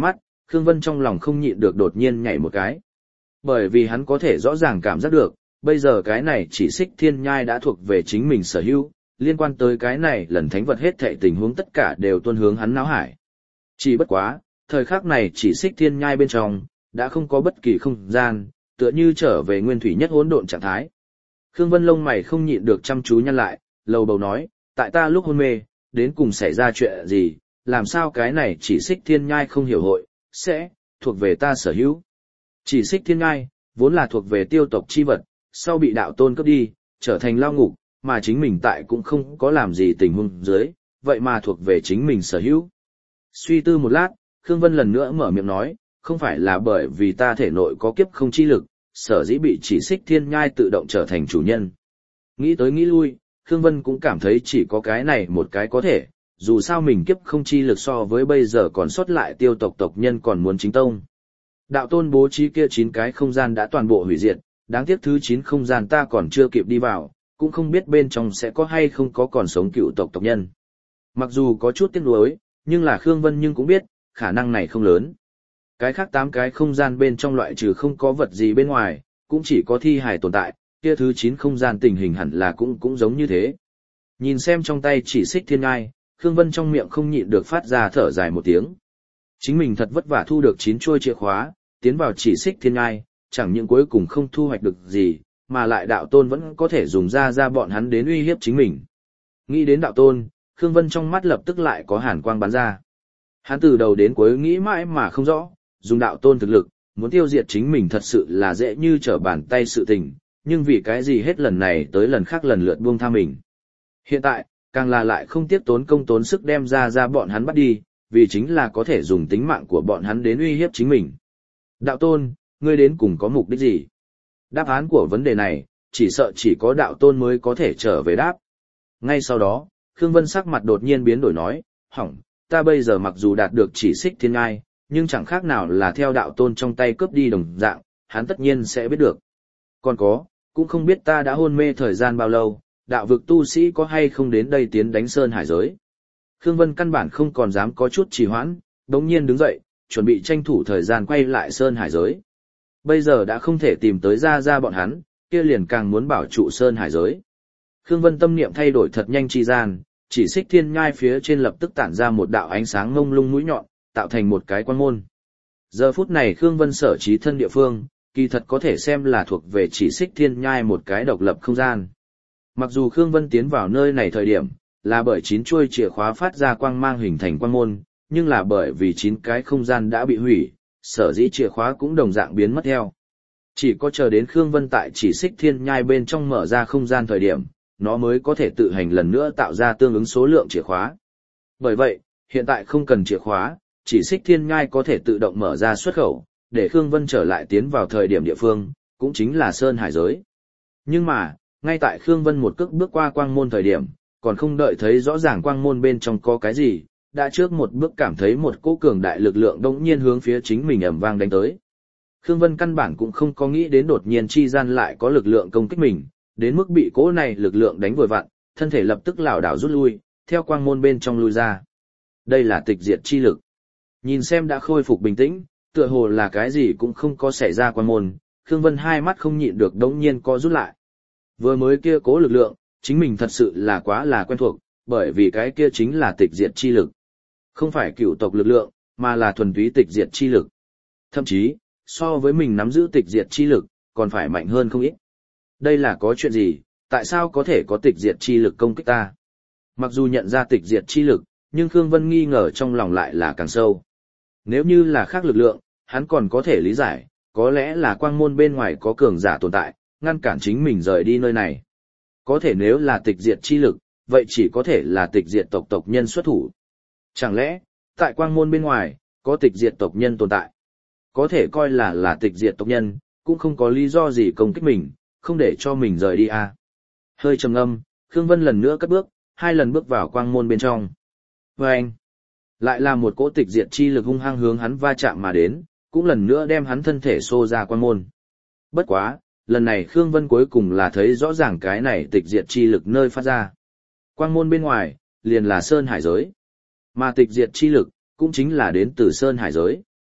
Khương Vân trong lòng không nhịn được đột nhiên nhảy một cái. Bởi vì hắn có thể rõ ràng cảm giác được, bây giờ cái này chỉ xích thiên nhai đã thuộc về chính mình sở hữu, liên quan tới cái này lần thánh vật hết thảy tình huống tất cả đều tuôn hướng hắn não hải. Chỉ bất quá, thời khắc này chỉ xích thiên nhai bên trong, đã không có bất kỳ không gian, tựa như trở về nguyên thủy nhất hỗn độn trạng thái. Khương Vân lông mày không nhịn được chăm chú nhăn lại, lầu bầu nói, tại ta lúc hôn mê, đến cùng xảy ra chuyện gì, làm sao cái này chỉ xích thiên nhai không hiểu hội, sẽ, thuộc về ta sở hữu. Chỉ xích thiên nhai, vốn là thuộc về tiêu tộc chi vật, sau bị đạo tôn cướp đi, trở thành lao ngục, mà chính mình tại cũng không có làm gì tình huống dưới, vậy mà thuộc về chính mình sở hữu. Suy tư một lát, Khương Vân lần nữa mở miệng nói, không phải là bởi vì ta thể nội có kiếp không chi lực, sở dĩ bị chỉ xích thiên nhai tự động trở thành chủ nhân. Nghĩ tới nghĩ lui, Khương Vân cũng cảm thấy chỉ có cái này một cái có thể, dù sao mình kiếp không chi lực so với bây giờ còn sót lại tiêu tộc tộc nhân còn muốn chính tông. Đạo tôn bố trí kia chín cái không gian đã toàn bộ hủy diệt, đáng tiếc thứ chín không gian ta còn chưa kịp đi vào, cũng không biết bên trong sẽ có hay không có còn sống cựu tộc tộc nhân. Mặc dù có chút tiếc nuối, nhưng là Khương Vân nhưng cũng biết, khả năng này không lớn. Cái khác tám cái không gian bên trong loại trừ không có vật gì bên ngoài, cũng chỉ có thi hài tồn tại, kia thứ chín không gian tình hình hẳn là cũng cũng giống như thế. Nhìn xem trong tay chỉ xích thiên ngai, Khương Vân trong miệng không nhịn được phát ra thở dài một tiếng. Chính mình thật vất vả thu được chín chuôi chìa khóa, tiến vào chỉ xích thiên ngai, chẳng những cuối cùng không thu hoạch được gì, mà lại đạo tôn vẫn có thể dùng ra ra bọn hắn đến uy hiếp chính mình. Nghĩ đến đạo tôn, Khương Vân trong mắt lập tức lại có hàn quang bắn ra. Hắn từ đầu đến cuối nghĩ mãi mà không rõ, dùng đạo tôn thực lực, muốn tiêu diệt chính mình thật sự là dễ như trở bàn tay sự tình, nhưng vì cái gì hết lần này tới lần khác lần lượt buông tha mình. Hiện tại, càng là lại không tiếc tốn công tốn sức đem ra ra bọn hắn bắt đi, vì chính là có thể dùng tính mạng của bọn hắn đến uy hiếp chính mình. Đạo tôn, ngươi đến cùng có mục đích gì? Đáp án của vấn đề này, chỉ sợ chỉ có đạo tôn mới có thể trở về đáp. Ngay sau đó, Khương Vân sắc mặt đột nhiên biến đổi nói, hỏng, ta bây giờ mặc dù đạt được chỉ xích thiên ngai, nhưng chẳng khác nào là theo đạo tôn trong tay cướp đi đồng dạng, hắn tất nhiên sẽ biết được. Còn có, cũng không biết ta đã hôn mê thời gian bao lâu, đạo vực tu sĩ có hay không đến đây tiến đánh sơn hải giới. Khương Vân căn bản không còn dám có chút trì hoãn, đống nhiên đứng dậy, chuẩn bị tranh thủ thời gian quay lại sơn hải giới. Bây giờ đã không thể tìm tới ra ra bọn hắn, kia liền càng muốn bảo trụ sơn hải giới. Khương Vân tâm niệm thay đổi thật nhanh chi gian, chỉ xích thiên nhai phía trên lập tức tản ra một đạo ánh sáng ngông lung mũi nhọn, tạo thành một cái quan môn. Giờ phút này Khương Vân sở trí thân địa phương, kỳ thật có thể xem là thuộc về chỉ xích thiên nhai một cái độc lập không gian. Mặc dù Khương Vân tiến vào nơi này thời điểm, là bởi chín chuôi chìa khóa phát ra quang mang hình thành quan môn, nhưng là bởi vì chín cái không gian đã bị hủy, sở dĩ chìa khóa cũng đồng dạng biến mất theo. Chỉ có chờ đến Khương Vân tại chỉ xích thiên nhai bên trong mở ra không gian thời điểm, nó mới có thể tự hành lần nữa tạo ra tương ứng số lượng chìa khóa. Bởi vậy, hiện tại không cần chìa khóa, chỉ xích thiên nhai có thể tự động mở ra xuất khẩu, để Khương Vân trở lại tiến vào thời điểm địa phương, cũng chính là sơn hải giới. Nhưng mà, ngay tại Khương Vân một cước bước qua quang môn thời điểm, còn không đợi thấy rõ ràng quang môn bên trong có cái gì, đã trước một bước cảm thấy một cỗ cường đại lực lượng đột nhiên hướng phía chính mình ầm vang đánh tới. Khương Vân căn bản cũng không có nghĩ đến đột nhiên chi gian lại có lực lượng công kích mình, đến mức bị cỗ này lực lượng đánh vội vặn, thân thể lập tức lảo đảo rút lui, theo quang môn bên trong lui ra. Đây là tịch diệt chi lực. Nhìn xem đã khôi phục bình tĩnh, tựa hồ là cái gì cũng không có xảy ra quang môn, Khương Vân hai mắt không nhịn được đống nhiên co rút lại. Vừa mới kia cố lực lượng, chính mình thật sự là quá là quen thuộc, bởi vì cái kia chính là tịch diệt chi lực. Không phải cựu tộc lực lượng, mà là thuần túy tịch diệt chi lực. Thậm chí, so với mình nắm giữ tịch diệt chi lực, còn phải mạnh hơn không ít. Đây là có chuyện gì, tại sao có thể có tịch diệt chi lực công kích ta? Mặc dù nhận ra tịch diệt chi lực, nhưng Khương Vân nghi ngờ trong lòng lại là càng sâu. Nếu như là khác lực lượng, hắn còn có thể lý giải, có lẽ là quang môn bên ngoài có cường giả tồn tại, ngăn cản chính mình rời đi nơi này. Có thể nếu là tịch diệt chi lực, vậy chỉ có thể là tịch diệt tộc tộc nhân xuất thủ. Chẳng lẽ, tại quang môn bên ngoài, có tịch diệt tộc nhân tồn tại? Có thể coi là là tịch diệt tộc nhân, cũng không có lý do gì công kích mình, không để cho mình rời đi à. Hơi trầm ngâm, Khương Vân lần nữa cất bước, hai lần bước vào quang môn bên trong. Và anh, lại là một cỗ tịch diệt chi lực hung hăng hướng hắn va chạm mà đến, cũng lần nữa đem hắn thân thể xô ra quang môn. Bất quá, lần này Khương Vân cuối cùng là thấy rõ ràng cái này tịch diệt chi lực nơi phát ra. Quang môn bên ngoài, liền là sơn hải giới. Mà tịch diệt chi lực, cũng chính là đến từ sơn hải giới.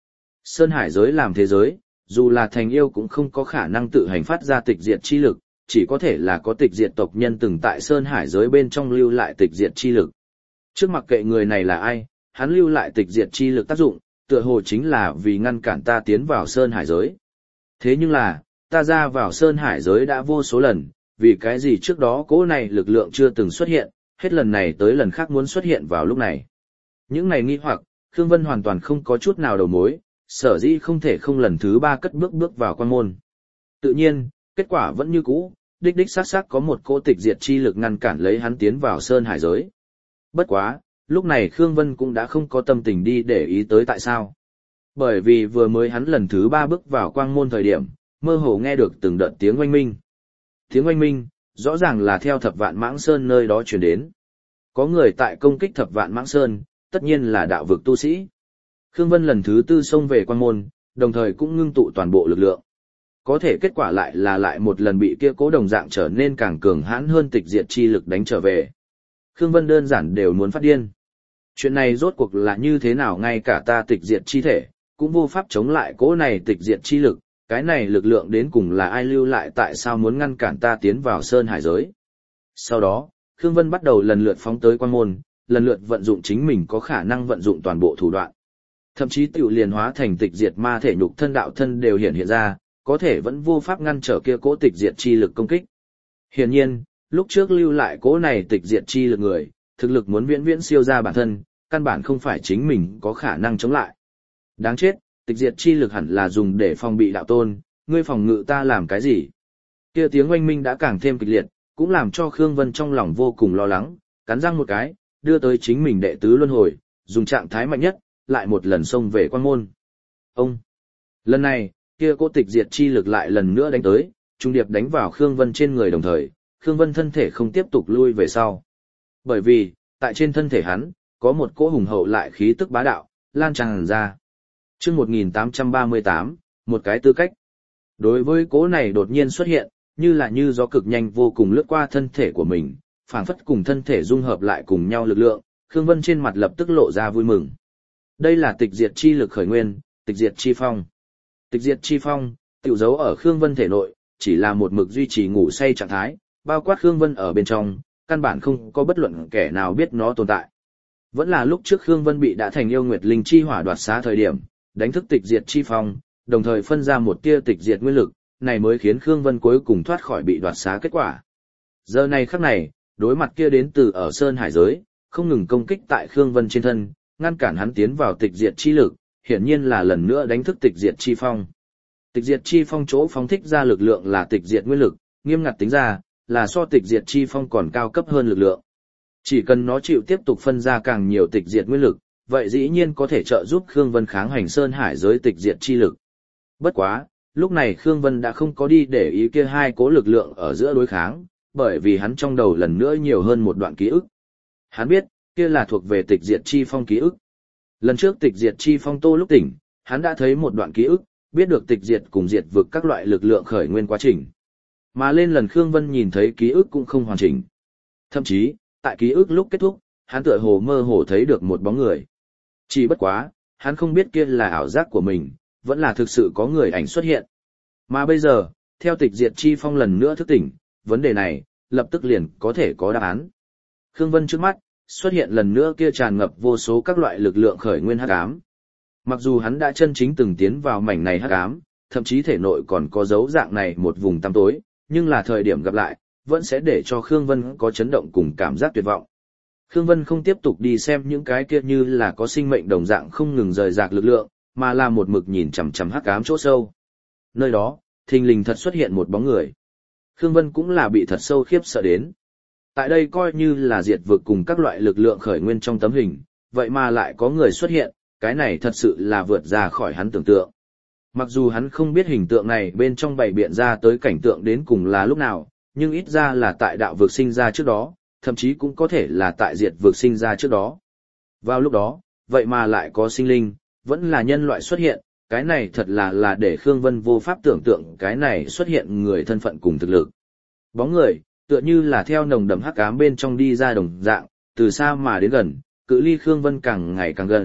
Sơn hải giới làm thế giới, dù là thành yêu cũng không có khả năng tự hành phát ra tịch diệt chi lực, chỉ có thể là có tịch diệt tộc nhân từng tại Sơn hải giới bên trong lưu lại tịch diệt chi lực. Trước mặc kệ người này là ai, hắn lưu lại tịch diệt chi lực tác dụng, tựa hồ chính là vì ngăn cản ta tiến vào Sơn hải giới. Thế nhưng là, ta ra vào Sơn hải giới đã vô số lần, vì cái gì trước đó cỗ này lực lượng chưa từng xuất hiện, hết lần này tới lần khác muốn xuất hiện vào lúc này. Những này nghi hoặc, Khương Vân hoàn toàn không có chút nào đầu mối, sở dĩ không thể không lần thứ ba cất bước bước vào quan môn. Tự nhiên, kết quả vẫn như cũ, đích đích xác xác có một cỗ tịch diệt chi lực ngăn cản lấy hắn tiến vào Sơn hải giới. Bất quá, lúc này Khương Vân cũng đã không có tâm tình đi để ý tới tại sao. Bởi vì vừa mới hắn lần thứ ba bước vào quang môn thời điểm, mơ hồ nghe được từng đợt tiếng oanh minh. Tiếng oanh minh, rõ ràng là theo Thập Vạn Mãng Sơn nơi đó truyền đến. Có người tại công kích Thập Vạn Mãng Sơn, tất nhiên là đạo vực tu sĩ. Khương Vân lần thứ tư xông về quan môn, đồng thời cũng ngưng tụ toàn bộ lực lượng. Có thể kết quả lại là lại một lần bị kia cố đồng dạng trở nên càng cường hãn hơn tịch diệt chi lực đánh trở về. Khương Vân đơn giản đều muốn phát điên. Chuyện này rốt cuộc là như thế nào, ngay cả ta tịch diệt chi thể, cũng vô pháp chống lại cố này tịch diệt chi lực, cái này lực lượng đến cùng là ai lưu lại, tại sao muốn ngăn cản ta tiến vào Sơn hải giới. Sau đó, Khương Vân bắt đầu lần lượt phóng tới quan môn, lần lượt vận dụng chính mình có khả năng vận dụng toàn bộ thủ đoạn. Thậm chí tiểu liền hóa thành tịch diệt ma thể nhục thân đạo thân đều hiện hiện ra, có thể vẫn vô pháp ngăn trở kia cố tịch diệt chi lực công kích. Hiển nhiên, lúc trước lưu lại cố này tịch diệt chi lực người, thực lực muốn viễn viễn siêu ra bản thân, căn bản không phải chính mình có khả năng chống lại. Đáng chết, tịch diệt chi lực hẳn là dùng để phòng bị đạo tôn, ngươi phòng ngự ta làm cái gì? Kia tiếng oanh minh đã càng thêm kịch liệt, cũng làm cho Khương Vân trong lòng vô cùng lo lắng, cắn răng một cái, đưa tới chính mình đệ tứ luân hồi, dùng trạng thái mạnh nhất, lại một lần xông về quan môn. Ông! Lần này, kia cố tịch diệt chi lực lại lần nữa đánh tới, trung điệp đánh vào Khương Vân trên người đồng thời, Khương Vân thân thể không tiếp tục lui về sau. Bởi vì, tại trên thân thể hắn, có một cỗ hùng hậu lại khí tức bá đạo, lan tràn ra. Chương một nghìn tám trăm ba mươi tám, một cái tư cách. Đối với cỗ này đột nhiên xuất hiện, như là như gió cực nhanh vô cùng lướt qua thân thể của mình, phảng phất cùng thân thể dung hợp lại cùng nhau lực lượng, Khương Vân trên mặt lập tức lộ ra vui mừng. Đây là tịch diệt chi lực khởi nguyên, tịch diệt chi phong. Tịch diệt chi phong, tiểu dấu ở Khương Vân thể nội, chỉ là một mực duy trì ngủ say trạng thái, bao quát Khương Vân ở bên trong, căn bản không có bất luận kẻ nào biết nó tồn tại. Vẫn là lúc trước Khương Vân bị đã thành yêu nguyệt linh chi hỏa đoạt xá thời điểm, đánh thức tịch diệt chi phong, đồng thời phân ra một tia tịch diệt nguyên lực, này mới khiến Khương Vân cuối cùng thoát khỏi bị đoạt xá kết quả. Giờ này khắc này, đối mặt kia đến từ ở Sơn hải giới, không ngừng công kích tại Khương Vân trên thân, ngăn cản hắn tiến vào tịch diệt chi lực, hiển nhiên là lần nữa đánh thức tịch diệt chi phong. Tịch diệt chi phong chỗ phóng thích ra lực lượng là tịch diệt nguyên lực, nghiêm ngặt tính ra, là so tịch diệt chi phong còn cao cấp hơn lực lượng. Chỉ cần nó chịu tiếp tục phân ra càng nhiều tịch diệt nguyên lực, vậy dĩ nhiên có thể trợ giúp Khương Vân kháng hành Sơn hải giới tịch diệt chi lực. Bất quá, lúc này Khương Vân đã không có đi để ý kia hai cố lực lượng ở giữa đối kháng, bởi vì hắn trong đầu lần nữa nhiều hơn một đoạn ký ức. Hắn biết, kia là thuộc về tịch diệt chi phong ký ức. Lần trước tịch diệt chi phong tô lúc tỉnh, hắn đã thấy một đoạn ký ức, biết được tịch diệt cùng diệt vực các loại lực lượng khởi nguyên quá trình. Mà lên lần Khương Vân nhìn thấy ký ức cũng không hoàn chỉnh. Thậm chí, tại ký ức lúc kết thúc, hắn tựa hồ mơ hồ thấy được một bóng người. Chỉ bất quá, hắn không biết kia là ảo giác của mình, vẫn là thực sự có người ảnh xuất hiện. Mà bây giờ, theo tịch diệt chi phong lần nữa thức tỉnh, vấn đề này, lập tức liền có thể có đáp án. Khương Vân trước mắt, xuất hiện lần nữa kia tràn ngập vô số các loại lực lượng khởi nguyên hắc ám. Mặc dù hắn đã chân chính từng tiến vào mảnh này hắc ám, thậm chí thể nội còn có dấu dạng này một vùng tăm tối, nhưng là thời điểm gặp lại, vẫn sẽ để cho Khương Vân có chấn động cùng cảm giác tuyệt vọng. Khương Vân không tiếp tục đi xem những cái kia như là có sinh mệnh đồng dạng không ngừng rời rạc lực lượng, mà là một mực nhìn chằm chằm hắc ám chỗ sâu. Nơi đó, thình lình thật xuất hiện một bóng người. Khương Vân cũng là bị thật sâu khiếp sợ đến. Tại đây coi như là diệt vực cùng các loại lực lượng khởi nguyên trong tấm hình, vậy mà lại có người xuất hiện, cái này thật sự là vượt ra khỏi hắn tưởng tượng. Mặc dù hắn không biết hình tượng này bên trong bày biện ra tới cảnh tượng đến cùng là lúc nào, nhưng ít ra là tại đạo vực sinh ra trước đó, thậm chí cũng có thể là tại diệt vực sinh ra trước đó. Vào lúc đó, vậy mà lại có sinh linh, vẫn là nhân loại xuất hiện, cái này thật là là để Khương Vân vô pháp tưởng tượng cái này xuất hiện người thân phận cùng thực lực. Bóng người, tựa như là theo nồng đậm hắc ám bên trong đi ra đồng dạng, từ xa mà đến gần, cự ly Khương Vân càng ngày càng gần,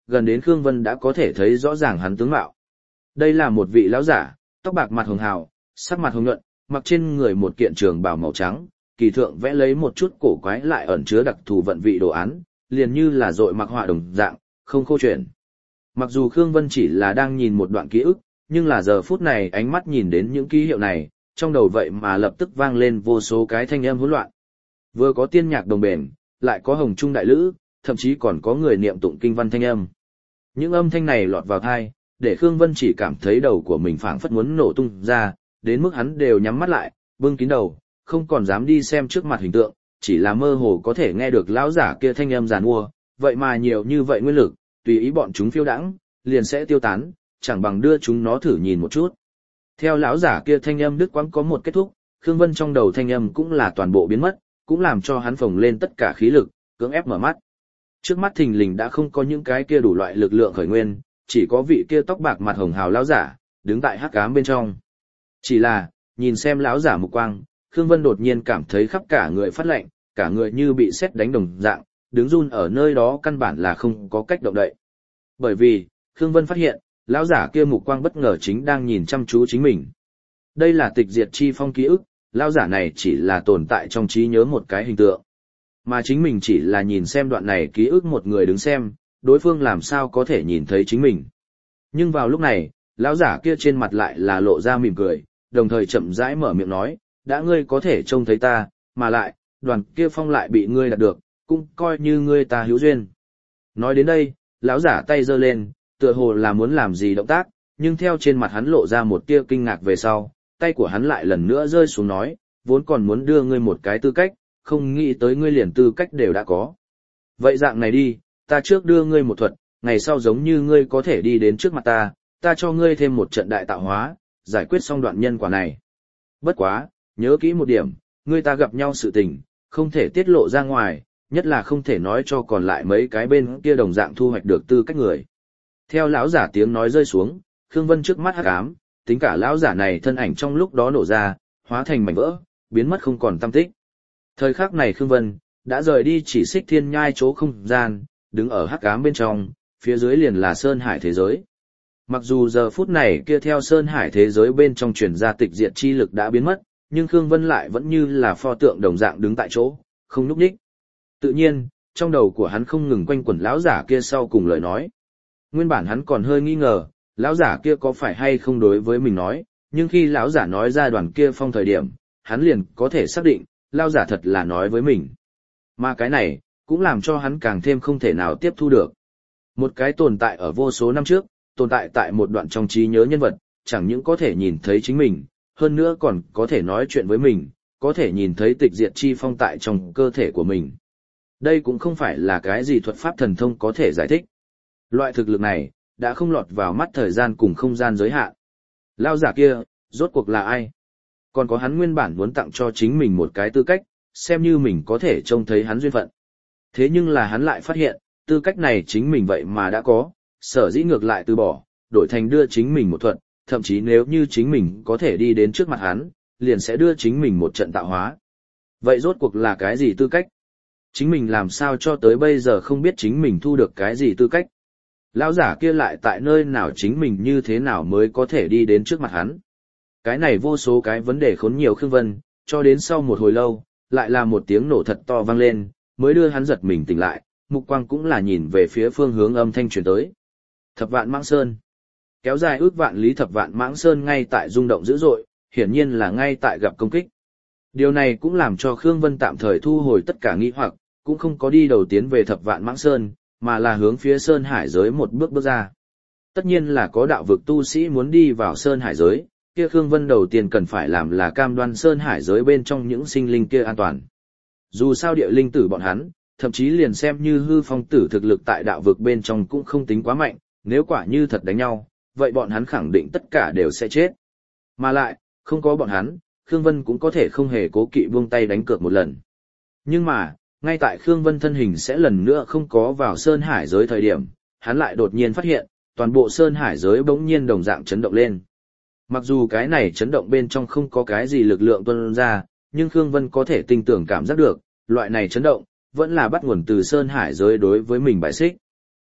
gần đến Khương Vân đã có thể thấy rõ ràng hắn tướng mạo. Đây là một vị lão giả, tóc bạc mặt hường hào, sắc mặt hồng nhuận, mặc trên người một kiện trường bào màu trắng, kỳ thượng vẽ lấy một chút cổ quái lại ẩn chứa đặc thù vận vị đồ án, liền như là dội mặc họa đồng dạng, không khô chuyển. Mặc dù Khương Vân chỉ là đang nhìn một đoạn ký ức, nhưng là giờ phút này ánh mắt nhìn đến những ký hiệu này, trong đầu vậy mà lập tức vang lên vô số cái thanh âm hỗn loạn. Vừa có tiên nhạc đồng bền, lại có hồng trung đại lữ, thậm chí còn có người niệm tụng kinh văn thanh âm. Những âm thanh này lọt vào tai, để Khương Vân chỉ cảm thấy đầu của mình phảng phất muốn nổ tung ra, đến mức hắn đều nhắm mắt lại, bưng kín đầu, không còn dám đi xem trước mặt hình tượng, chỉ là mơ hồ có thể nghe được lão giả kia thanh âm giàn mua, vậy mà nhiều như vậy nguyên lực, tùy ý bọn chúng phiêu đãng, liền sẽ tiêu tán, chẳng bằng đưa chúng nó thử nhìn một chút. Theo lão giả kia thanh âm đứt quãng có một kết thúc, Khương Vân trong đầu thanh âm cũng là toàn bộ biến mất, cũng làm cho hắn phồng lên tất cả khí lực, cưỡng ép mở mắt. Trước mắt thình lình đã không có những cái kia đủ loại lực lượng khởi nguyên, chỉ có vị kia tóc bạc mặt hồng hào lão giả, đứng tại hắc ám bên trong. Chỉ là, nhìn xem lão giả mục quang, Khương Vân đột nhiên cảm thấy khắp cả người phát lạnh, cả người như bị sét đánh đồng dạng, đứng run ở nơi đó căn bản là không có cách động đậy. Bởi vì, Khương Vân phát hiện, lão giả kia mục quang bất ngờ chính đang nhìn chăm chú chính mình. Đây là tịch diệt chi phong ký ức, lão giả này chỉ là tồn tại trong trí nhớ một cái hình tượng. Mà chính mình chỉ là nhìn xem đoạn này ký ức một người đứng xem, đối phương làm sao có thể nhìn thấy chính mình. Nhưng vào lúc này, lão giả kia trên mặt lại là lộ ra mỉm cười, đồng thời chậm rãi mở miệng nói, đã ngươi có thể trông thấy ta, mà lại, đoàn kia phong lại bị ngươi đạt được, cũng coi như ngươi ta hữu duyên. Nói đến đây, lão giả tay giơ lên, tựa hồ là muốn làm gì động tác, nhưng theo trên mặt hắn lộ ra một tia kinh ngạc về sau, tay của hắn lại lần nữa rơi xuống nói, vốn còn muốn đưa ngươi một cái tư cách, không nghĩ tới ngươi liền tư cách đều đã có. Vậy dạng này đi, ta trước đưa ngươi một thuật, ngày sau giống như ngươi có thể đi đến trước mặt ta, ta cho ngươi thêm một trận đại tạo hóa, giải quyết xong đoạn nhân quả này. Bất quá, nhớ kỹ một điểm, ngươi ta gặp nhau sự tình, không thể tiết lộ ra ngoài, nhất là không thể nói cho còn lại mấy cái bên kia đồng dạng thu hoạch được tư cách người. Theo lão giả tiếng nói rơi xuống, Khương Vân trước mắt hắc ám, tính cả lão giả này thân ảnh trong lúc đó nổ ra, hóa thành mảnh vỡ, biến mất không còn tăm tích. Thời khắc này Khương Vân đã rời đi chỉ xích thiên nhai chỗ không gian, đứng ở hắc ám bên trong, phía dưới liền là sơn hải thế giới. Mặc dù giờ phút này kia theo sơn hải thế giới bên trong truyền ra tịch diệt chi lực đã biến mất, nhưng Khương Vân lại vẫn như là pho tượng đồng dạng đứng tại chỗ, không nhúc nhích. Tự nhiên, trong đầu của hắn không ngừng quanh quẩn lão giả kia sau cùng lời nói. Nguyên bản hắn còn hơi nghi ngờ, lão giả kia có phải hay không đối với mình nói, nhưng khi lão giả nói ra đoàn kia phong thời điểm, hắn liền có thể xác định, lão giả thật là nói với mình. Mà cái này, cũng làm cho hắn càng thêm không thể nào tiếp thu được. Một cái tồn tại ở vô số năm trước, tồn tại tại một đoạn trong trí nhớ nhân vật, chẳng những có thể nhìn thấy chính mình, hơn nữa còn có thể nói chuyện với mình, có thể nhìn thấy tịch diệt chi phong tại trong cơ thể của mình. Đây cũng không phải là cái gì thuật pháp thần thông có thể giải thích. Loại thực lực này, đã không lọt vào mắt thời gian cùng không gian giới hạn. Lão giả kia, rốt cuộc là ai? Còn có hắn nguyên bản muốn tặng cho chính mình một cái tư cách, xem như mình có thể trông thấy hắn duyên phận. Thế nhưng là hắn lại phát hiện, tư cách này chính mình vậy mà đã có, sở dĩ ngược lại từ bỏ, đổi thành đưa chính mình một thuật, thậm chí nếu như chính mình có thể đi đến trước mặt hắn, liền sẽ đưa chính mình một trận tạo hóa. Vậy rốt cuộc là cái gì tư cách? Chính mình làm sao cho tới bây giờ không biết chính mình thu được cái gì tư cách? Lão giả kia lại tại nơi nào chính mình như thế nào mới có thể đi đến trước mặt hắn? Cái này vô số cái vấn đề khốn nhiều Khương Vân, cho đến sau một hồi lâu, lại là một tiếng nổ thật to vang lên, mới đưa hắn giật mình tỉnh lại, mục quang cũng là nhìn về phía phương hướng âm thanh truyền tới. Thập Vạn Mãng Sơn. Kéo dài ước vạn lý Thập Vạn Mãng Sơn ngay tại rung động dữ dội, hiển nhiên là ngay tại gặp công kích. Điều này cũng làm cho Khương Vân tạm thời thu hồi tất cả nghi hoặc, cũng không có đi đầu tiến về Thập Vạn Mãng Sơn, mà là hướng phía Sơn Hải giới một bước bước ra. Tất nhiên là có đạo vực tu sĩ muốn đi vào Sơn Hải giới, kia Khương Vân đầu tiên cần phải làm là cam đoan Sơn Hải giới bên trong những sinh linh kia an toàn. Dù sao địa linh tử bọn hắn, thậm chí liền xem như hư phong tử thực lực tại đạo vực bên trong cũng không tính quá mạnh, nếu quả như thật đánh nhau, vậy bọn hắn khẳng định tất cả đều sẽ chết. Mà lại, không có bọn hắn, Khương Vân cũng có thể không hề cố kỵ buông tay đánh cược một lần. Nhưng mà, ngay tại Khương Vân thân hình sẽ lần nữa không có vào Sơn Hải giới thời điểm, hắn lại đột nhiên phát hiện, toàn bộ Sơn Hải giới bỗng nhiên đồng dạng chấn động lên. Mặc dù cái này chấn động bên trong không có cái gì lực lượng tuôn ra, nhưng Khương Vân có thể tinh tưởng cảm giác được, loại này chấn động, vẫn là bắt nguồn từ Sơn Hải giới đối với mình bại xích.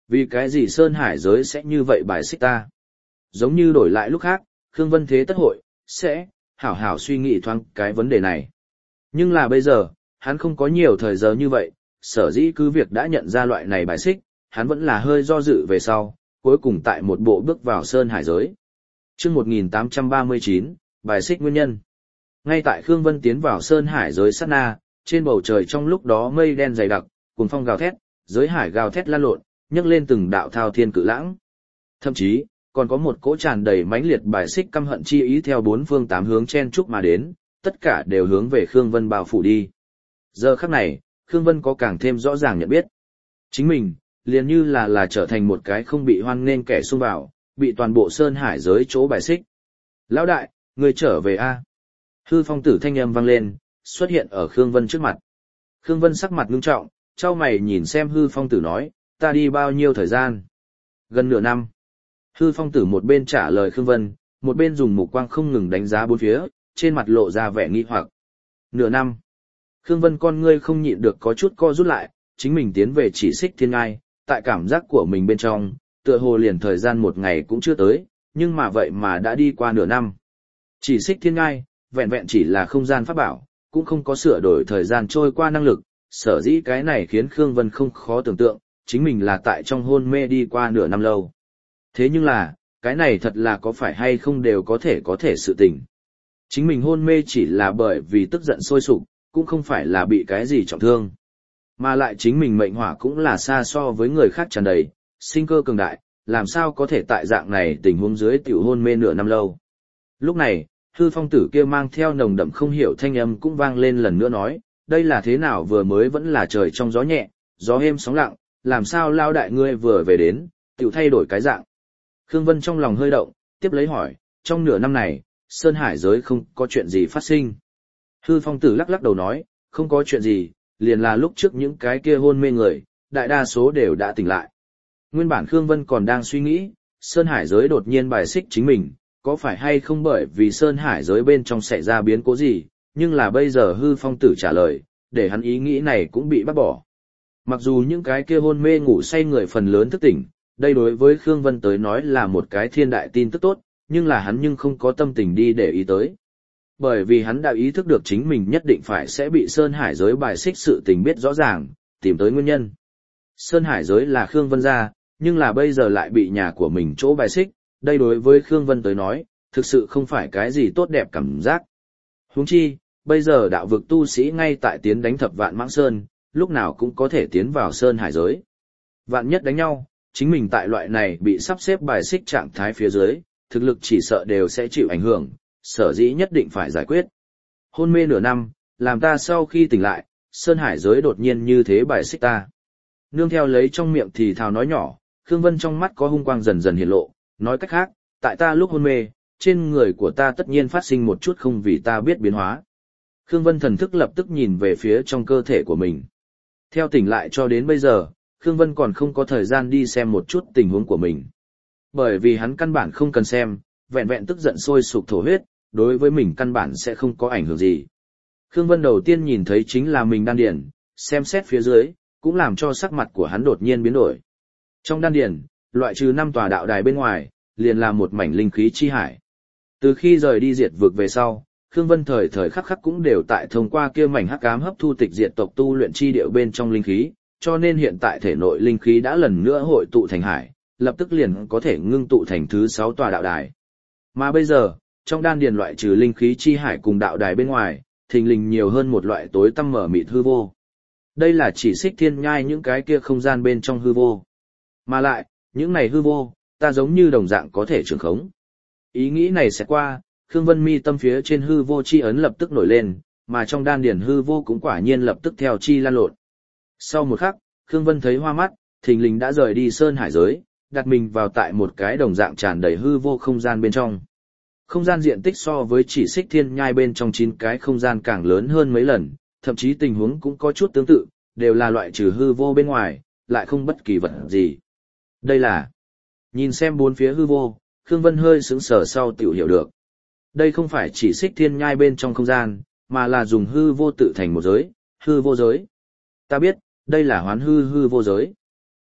Vì cái gì Sơn Hải giới sẽ như vậy bài xích ta? Giống như đổi lại lúc khác, Khương Vân thế tất hội, sẽ, hảo hảo suy nghĩ thoáng cái vấn đề này. Nhưng là bây giờ, hắn không có nhiều thời giờ như vậy, sở dĩ cứ việc đã nhận ra loại này bài xích, hắn vẫn là hơi do dự về sau, cuối cùng tại một bộ bước vào Sơn Hải giới. Chương một nghìn tám trăm ba mươi chín, bài xích nguyên nhân. Ngay tại Khương Vân tiến vào Sơn Hải giới sát na, trên bầu trời trong lúc đó mây đen dày đặc, cuồng phong gào thét, giới hải gào thét lan lộn, nhấc lên từng đạo thao thiên cự lãng. Thậm chí, còn có một cỗ tràn đầy mãnh liệt bài xích căm hận chi ý theo bốn phương tám hướng chen chúc mà đến, tất cả đều hướng về Khương Vân bao phủ đi. Giờ khắc này, Khương Vân có càng thêm rõ ràng nhận biết. Chính mình, liền như là là trở thành một cái không bị hoan nghênh kẻ xung vào, bị toàn bộ Sơn Hải giới chỗ bài xích. Lão đại, người trở về a? Hư phong tử thanh âm vang lên, xuất hiện ở Khương Vân trước mặt. Khương Vân sắc mặt ngưng trọng, trao mày nhìn xem hư phong tử nói, ta đi bao nhiêu thời gian? Gần nửa năm. Hư phong tử một bên trả lời Khương Vân, một bên dùng mục quang không ngừng đánh giá bốn phía, trên mặt lộ ra vẻ nghi hoặc. Nửa năm. Khương Vân con ngươi không nhịn được có chút co rút lại, chính mình tiến về chỉ xích thiên ngai, tại cảm giác của mình bên trong, tựa hồ liền thời gian một ngày cũng chưa tới, nhưng mà vậy mà đã đi qua nửa năm. Chỉ xích thiên ngai, vẹn vẹn chỉ là không gian pháp bảo, cũng không có sửa đổi thời gian trôi qua năng lực, sở dĩ cái này khiến Khương Vân không khó tưởng tượng, chính mình là tại trong hôn mê đi qua nửa năm lâu. Thế nhưng là, cái này thật là có phải hay không đều có thể có thể sự tình. Chính mình hôn mê chỉ là bởi vì tức giận sôi sục, cũng không phải là bị cái gì trọng thương. Mà lại chính mình mệnh hỏa cũng là xa so với người khác tràn đầy, sinh cơ cường đại, làm sao có thể tại dạng này tình huống dưới tiểu hôn mê nửa năm lâu. Lúc này, hư phong tử kia mang theo nồng đậm không hiểu thanh âm cũng vang lên lần nữa nói, đây là thế nào vừa mới vẫn là trời trong gió nhẹ, gió êm sóng lặng, làm sao lao đại ngươi vừa về đến, tiểu thay đổi cái dạng. Khương Vân trong lòng hơi động, tiếp lấy hỏi, trong nửa năm này, Sơn Hải giới không có chuyện gì phát sinh. Hư phong tử lắc lắc đầu nói, không có chuyện gì, liền là lúc trước những cái kia hôn mê người, đại đa số đều đã tỉnh lại. Nguyên bản Khương Vân còn đang suy nghĩ, Sơn Hải giới đột nhiên bài xích chính mình, có phải hay không bởi vì Sơn Hải giới bên trong xảy ra biến cố gì, nhưng là bây giờ hư phong tử trả lời, để hắn ý nghĩ này cũng bị bác bỏ. Mặc dù những cái kia hôn mê ngủ say người phần lớn thức tỉnh, đây đối với Khương Vân tới nói là một cái thiên đại tin tức tốt, nhưng là hắn nhưng không có tâm tình đi để ý tới. Bởi vì hắn đã ý thức được chính mình nhất định phải sẽ bị Sơn Hải giới bài xích sự tình biết rõ ràng, tìm tới nguyên nhân. Sơn Hải giới là Khương Vân gia, nhưng là bây giờ lại bị nhà của mình chỗ bài xích, đây đối với Khương Vân tới nói, thực sự không phải cái gì tốt đẹp cảm giác. Huống chi, bây giờ đạo vực tu sĩ ngay tại tiến đánh thập vạn mãng sơn, lúc nào cũng có thể tiến vào Sơn Hải giới. Vạn nhất đánh nhau, chính mình tại loại này bị sắp xếp bài xích trạng thái phía dưới, thực lực chỉ sợ đều sẽ chịu ảnh hưởng, sở dĩ nhất định phải giải quyết. Hôn mê nửa năm, làm ta sau khi tỉnh lại, Sơn Hải giới đột nhiên như thế bài xích ta. Nương theo lấy trong miệng thì thào nói nhỏ, Khương Vân trong mắt có hung quang dần dần hiện lộ, nói cách khác, tại ta lúc hôn mê, trên người của ta tất nhiên phát sinh một chút không vì ta biết biến hóa. Khương Vân thần thức lập tức nhìn về phía trong cơ thể của mình. Theo tỉnh lại cho đến bây giờ, Khương Vân còn không có thời gian đi xem một chút tình huống của mình. Bởi vì hắn căn bản không cần xem, vẹn vẹn tức giận sôi sục thổ huyết, đối với mình căn bản sẽ không có ảnh hưởng gì. Khương Vân đầu tiên nhìn thấy chính là mình đan điền, xem xét phía dưới, cũng làm cho sắc mặt của hắn đột nhiên biến đổi. Trong đan điền, loại trừ năm tòa đạo đài bên ngoài, liền là một mảnh linh khí chi hải. Từ khi rời đi diệt vực về sau, Khương Vân thời thời khắc khắc cũng đều tại thông qua kia mảnh hắc ám hấp thu tịch diệt tộc tu luyện chi điệu bên trong linh khí, cho nên hiện tại thể nội linh khí đã lần nữa hội tụ thành hải, lập tức liền có thể ngưng tụ thành thứ sáu tòa đạo đài. Mà bây giờ, trong đan điền loại trừ linh khí chi hải cùng đạo đài bên ngoài, thình lình nhiều hơn một loại tối tăm mở mịt hư vô. Đây là chỉ xích thiên nhai những cái kia không gian bên trong hư vô. Mà lại, những này hư vô, ta giống như đồng dạng có thể trường khống. Ý nghĩ này sẽ qua, Khương Vân mi tâm phía trên hư vô chi ấn lập tức nổi lên, mà trong đan điền hư vô cũng quả nhiên lập tức theo chi lan lộn. Sau một khắc, Khương Vân thấy hoa mắt, thình lình đã rời đi Sơn Hải giới, đặt mình vào tại một cái đồng dạng tràn đầy hư vô không gian bên trong. Không gian diện tích so với chỉ xích thiên nhai bên trong chín cái không gian càng lớn hơn mấy lần, thậm chí tình huống cũng có chút tương tự, đều là loại trừ hư vô bên ngoài, lại không bất kỳ vật gì. Đây là... Nhìn xem bốn phía hư vô, Khương Vân hơi sững sờ sau tiểu hiểu được. Đây không phải chỉ xích thiên nhai bên trong không gian, mà là dùng hư vô tự thành một giới, hư vô giới. Ta biết, đây là hoán hư hư vô giới.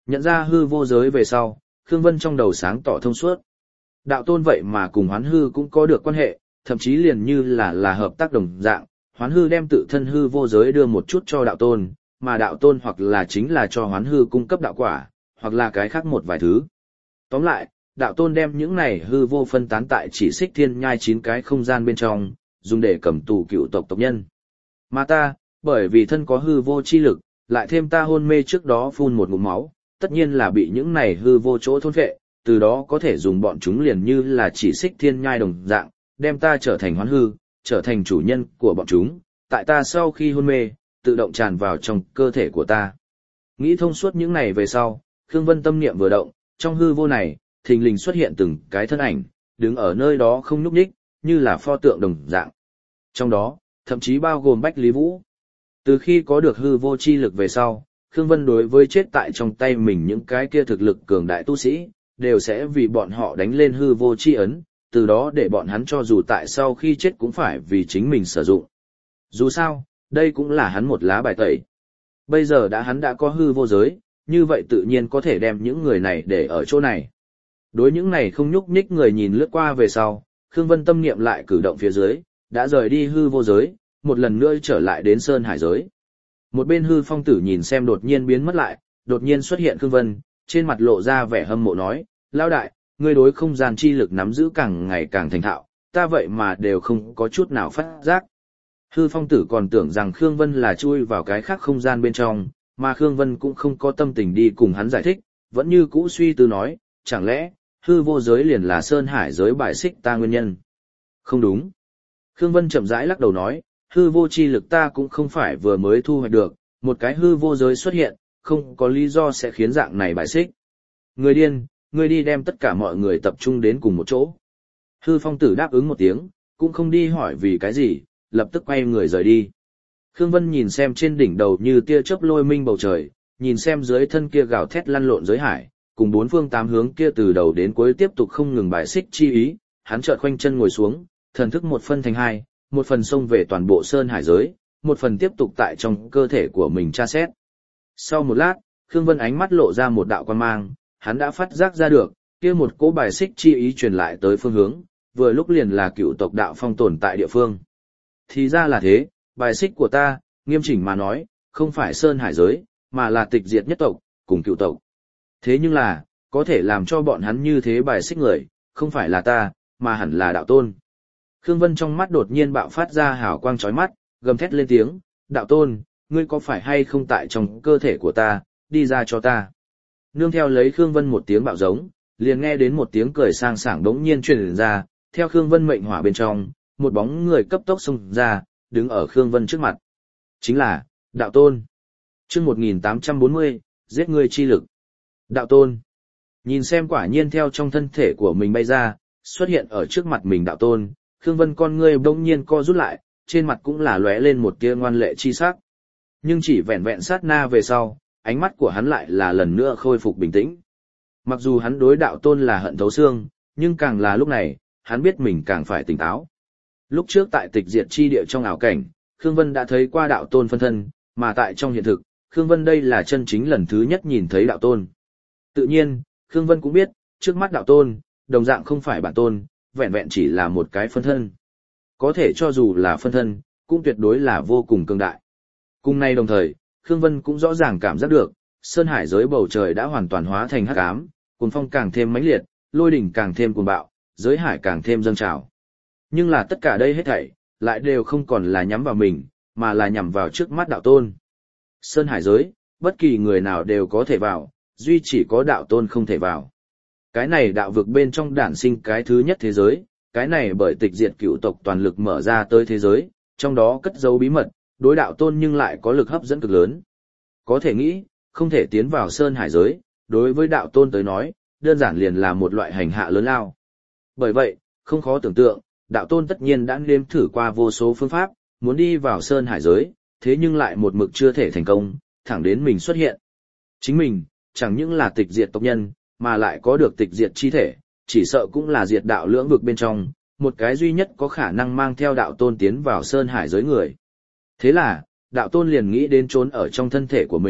Nhận ra hư vô giới về sau, Khương Vân trong đầu sáng tỏ thông suốt. Đạo tôn vậy mà cùng hoán hư cũng có được quan hệ, thậm chí liền như là là hợp tác đồng dạng, hoán hư đem tự thân hư vô giới đưa một chút cho đạo tôn, mà đạo tôn hoặc là chính là cho hoán hư cung cấp đạo quả, hoặc là cái khác một vài thứ. Tóm lại, đạo tôn đem những này hư vô phân tán tại chỉ xích thiên nhai chín cái không gian bên trong, dùng để cầm tù cựu tộc tộc nhân. Mà ta, bởi vì thân có hư vô chi lực, lại thêm ta hôn mê trước đó phun một ngụm máu, tất nhiên là bị những này hư vô chỗ thôn phệ, từ đó có thể dùng bọn chúng liền như là chỉ xích thiên nhai đồng dạng, đem ta trở thành hoán hư, trở thành chủ nhân của bọn chúng, tại ta sau khi hôn mê, tự động tràn vào trong cơ thể của ta. Nghĩ thông suốt những này về sau, Khương Vân tâm niệm vừa động, trong hư vô này, thình lình xuất hiện từng cái thân ảnh, đứng ở nơi đó không nhúc nhích, như là pho tượng đồng dạng. Trong đó, thậm chí bao gồm Bách Lý Vũ. Từ khi có được hư vô chi lực về sau, Khương Vân đối với chết tại trong tay mình những cái kia thực lực cường đại tu sĩ, đều sẽ vì bọn họ đánh lên hư vô chi ấn, từ đó để bọn hắn cho dù tại sau khi chết cũng phải vì chính mình sử dụng. Dù sao, đây cũng là hắn một lá bài tẩy. Bây giờ đã hắn đã có hư vô giới, như vậy tự nhiên có thể đem những người này để ở chỗ này. Đối những này không nhúc nhích người nhìn lướt qua về sau, Khương Vân tâm niệm lại cử động phía dưới, đã rời đi hư vô giới, một lần nữa trở lại đến Sơn Hải giới. Một bên hư phong tử nhìn xem đột nhiên biến mất lại, đột nhiên xuất hiện Khương Vân, trên mặt lộ ra vẻ hâm mộ nói, lão đại, ngươi đối không gian chi lực nắm giữ càng ngày càng thành thạo, ta vậy mà đều không có chút nào phát giác. Hư phong tử còn tưởng rằng Khương Vân là chui vào cái khác không gian bên trong, mà Khương Vân cũng không có tâm tình đi cùng hắn giải thích, vẫn như cũ suy tư nói, chẳng lẽ, hư vô giới liền là Sơn Hải giới bài xích ta nguyên nhân. Không đúng. Khương Vân chậm rãi lắc đầu nói, hư vô chi lực ta cũng không phải vừa mới thu hoạch được, một cái hư vô giới xuất hiện, không có lý do sẽ khiến dạng này bài xích. Người điên, người đi đem tất cả mọi người tập trung đến cùng một chỗ. Hư phong tử đáp ứng một tiếng, cũng không đi hỏi vì cái gì, lập tức quay người rời đi. Khương Vân nhìn xem trên đỉnh đầu như tia chớp lôi minh bầu trời, nhìn xem dưới thân kia gào thét lăn lộn giới hải, cùng bốn phương tám hướng kia từ đầu đến cuối tiếp tục không ngừng bài xích chi ý, hắn chợt khoanh chân ngồi xuống, thần thức một phân thành hai, một phần xông về toàn bộ Sơn Hải giới, một phần tiếp tục tại trong cơ thể của mình tra xét. Sau một lát, Khương Vân ánh mắt lộ ra một đạo quan mang, hắn đã phát giác ra được, kia một cỗ bài xích chi ý truyền lại tới phương hướng, vừa lúc liền là cựu tộc đạo phong tồn tại địa phương. Thì ra là thế, bài xích của ta, nghiêm chỉnh mà nói, không phải Sơn Hải giới, mà là tịch diệt nhất tộc, cùng cựu tộc. Thế nhưng là, có thể làm cho bọn hắn như thế bài xích người, không phải là ta, mà hẳn là đạo tôn. Khương Vân trong mắt đột nhiên bạo phát ra hào quang chói mắt, gầm thét lên tiếng, đạo tôn, ngươi có phải hay không tại trong cơ thể của ta, đi ra cho ta. Nương theo lấy Khương Vân một tiếng bạo giống, liền nghe đến một tiếng cười sang sảng đống nhiên truyền ra, theo Khương Vân mệnh hỏa bên trong, một bóng người cấp tốc xông ra, đứng ở Khương Vân trước mặt. Chính là, đạo tôn. Chương một nghìn tám trăm bốn mươi, giết ngươi chi lực. Đạo tôn. Nhìn xem quả nhiên theo trong thân thể của mình bay ra, xuất hiện ở trước mặt mình đạo tôn, Khương Vân con ngươi bỗng nhiên co rút lại, trên mặt cũng là lóe lên một tia ngoan lệ chi sắc. Nhưng chỉ vẹn vẹn sát na về sau, ánh mắt của hắn lại là lần nữa khôi phục bình tĩnh. Mặc dù hắn đối đạo tôn là hận thấu xương, nhưng càng là lúc này, hắn biết mình càng phải tỉnh táo. Lúc trước tại tịch diệt chi địa trong ảo cảnh, Khương Vân đã thấy qua đạo tôn phân thân, mà tại trong hiện thực, Khương Vân đây là chân chính lần thứ nhất nhìn thấy đạo tôn. Tự nhiên, Khương Vân cũng biết, trước mắt đạo tôn, đồng dạng không phải bản tôn, vẹn vẹn chỉ là một cái phân thân. Có thể cho dù là phân thân, cũng tuyệt đối là vô cùng cường đại. Cùng nay đồng thời, Khương Vân cũng rõ ràng cảm giác được, Sơn Hải giới bầu trời đã hoàn toàn hóa thành hắc ám, cuồng phong càng thêm mãnh liệt, lôi đỉnh càng thêm cuồng bạo, giới hải càng thêm dâng trào. Nhưng là tất cả đây hết thảy, lại đều không còn là nhắm vào mình, mà là nhắm vào trước mắt đạo tôn. Sơn Hải giới, bất kỳ người nào đều có thể vào, duy chỉ có đạo tôn không thể vào. Cái này đạo vực bên trong đản sinh cái thứ nhất thế giới, cái này bởi tịch diệt cựu tộc toàn lực mở ra tới thế giới, trong đó cất giấu bí mật, đối đạo tôn nhưng lại có lực hấp dẫn cực lớn. Có thể nghĩ, không thể tiến vào Sơn Hải giới, đối với đạo tôn tới nói, đơn giản liền là một loại hành hạ lớn lao. Bởi vậy, không khó tưởng tượng, đạo tôn tất nhiên đã nếm thử qua vô số phương pháp, muốn đi vào Sơn Hải giới, thế nhưng lại một mực chưa thể thành công, thẳng đến mình xuất hiện. Chính mình, chẳng những là tịch diệt tộc nhân, mà lại có được tịch diệt chi thể, chỉ sợ cũng là diệt đạo lưỡng vực bên trong, một cái duy nhất có khả năng mang theo đạo tôn tiến vào Sơn Hải giới người. Thế là, đạo tôn liền nghĩ đến trốn ở trong thân thể của mình,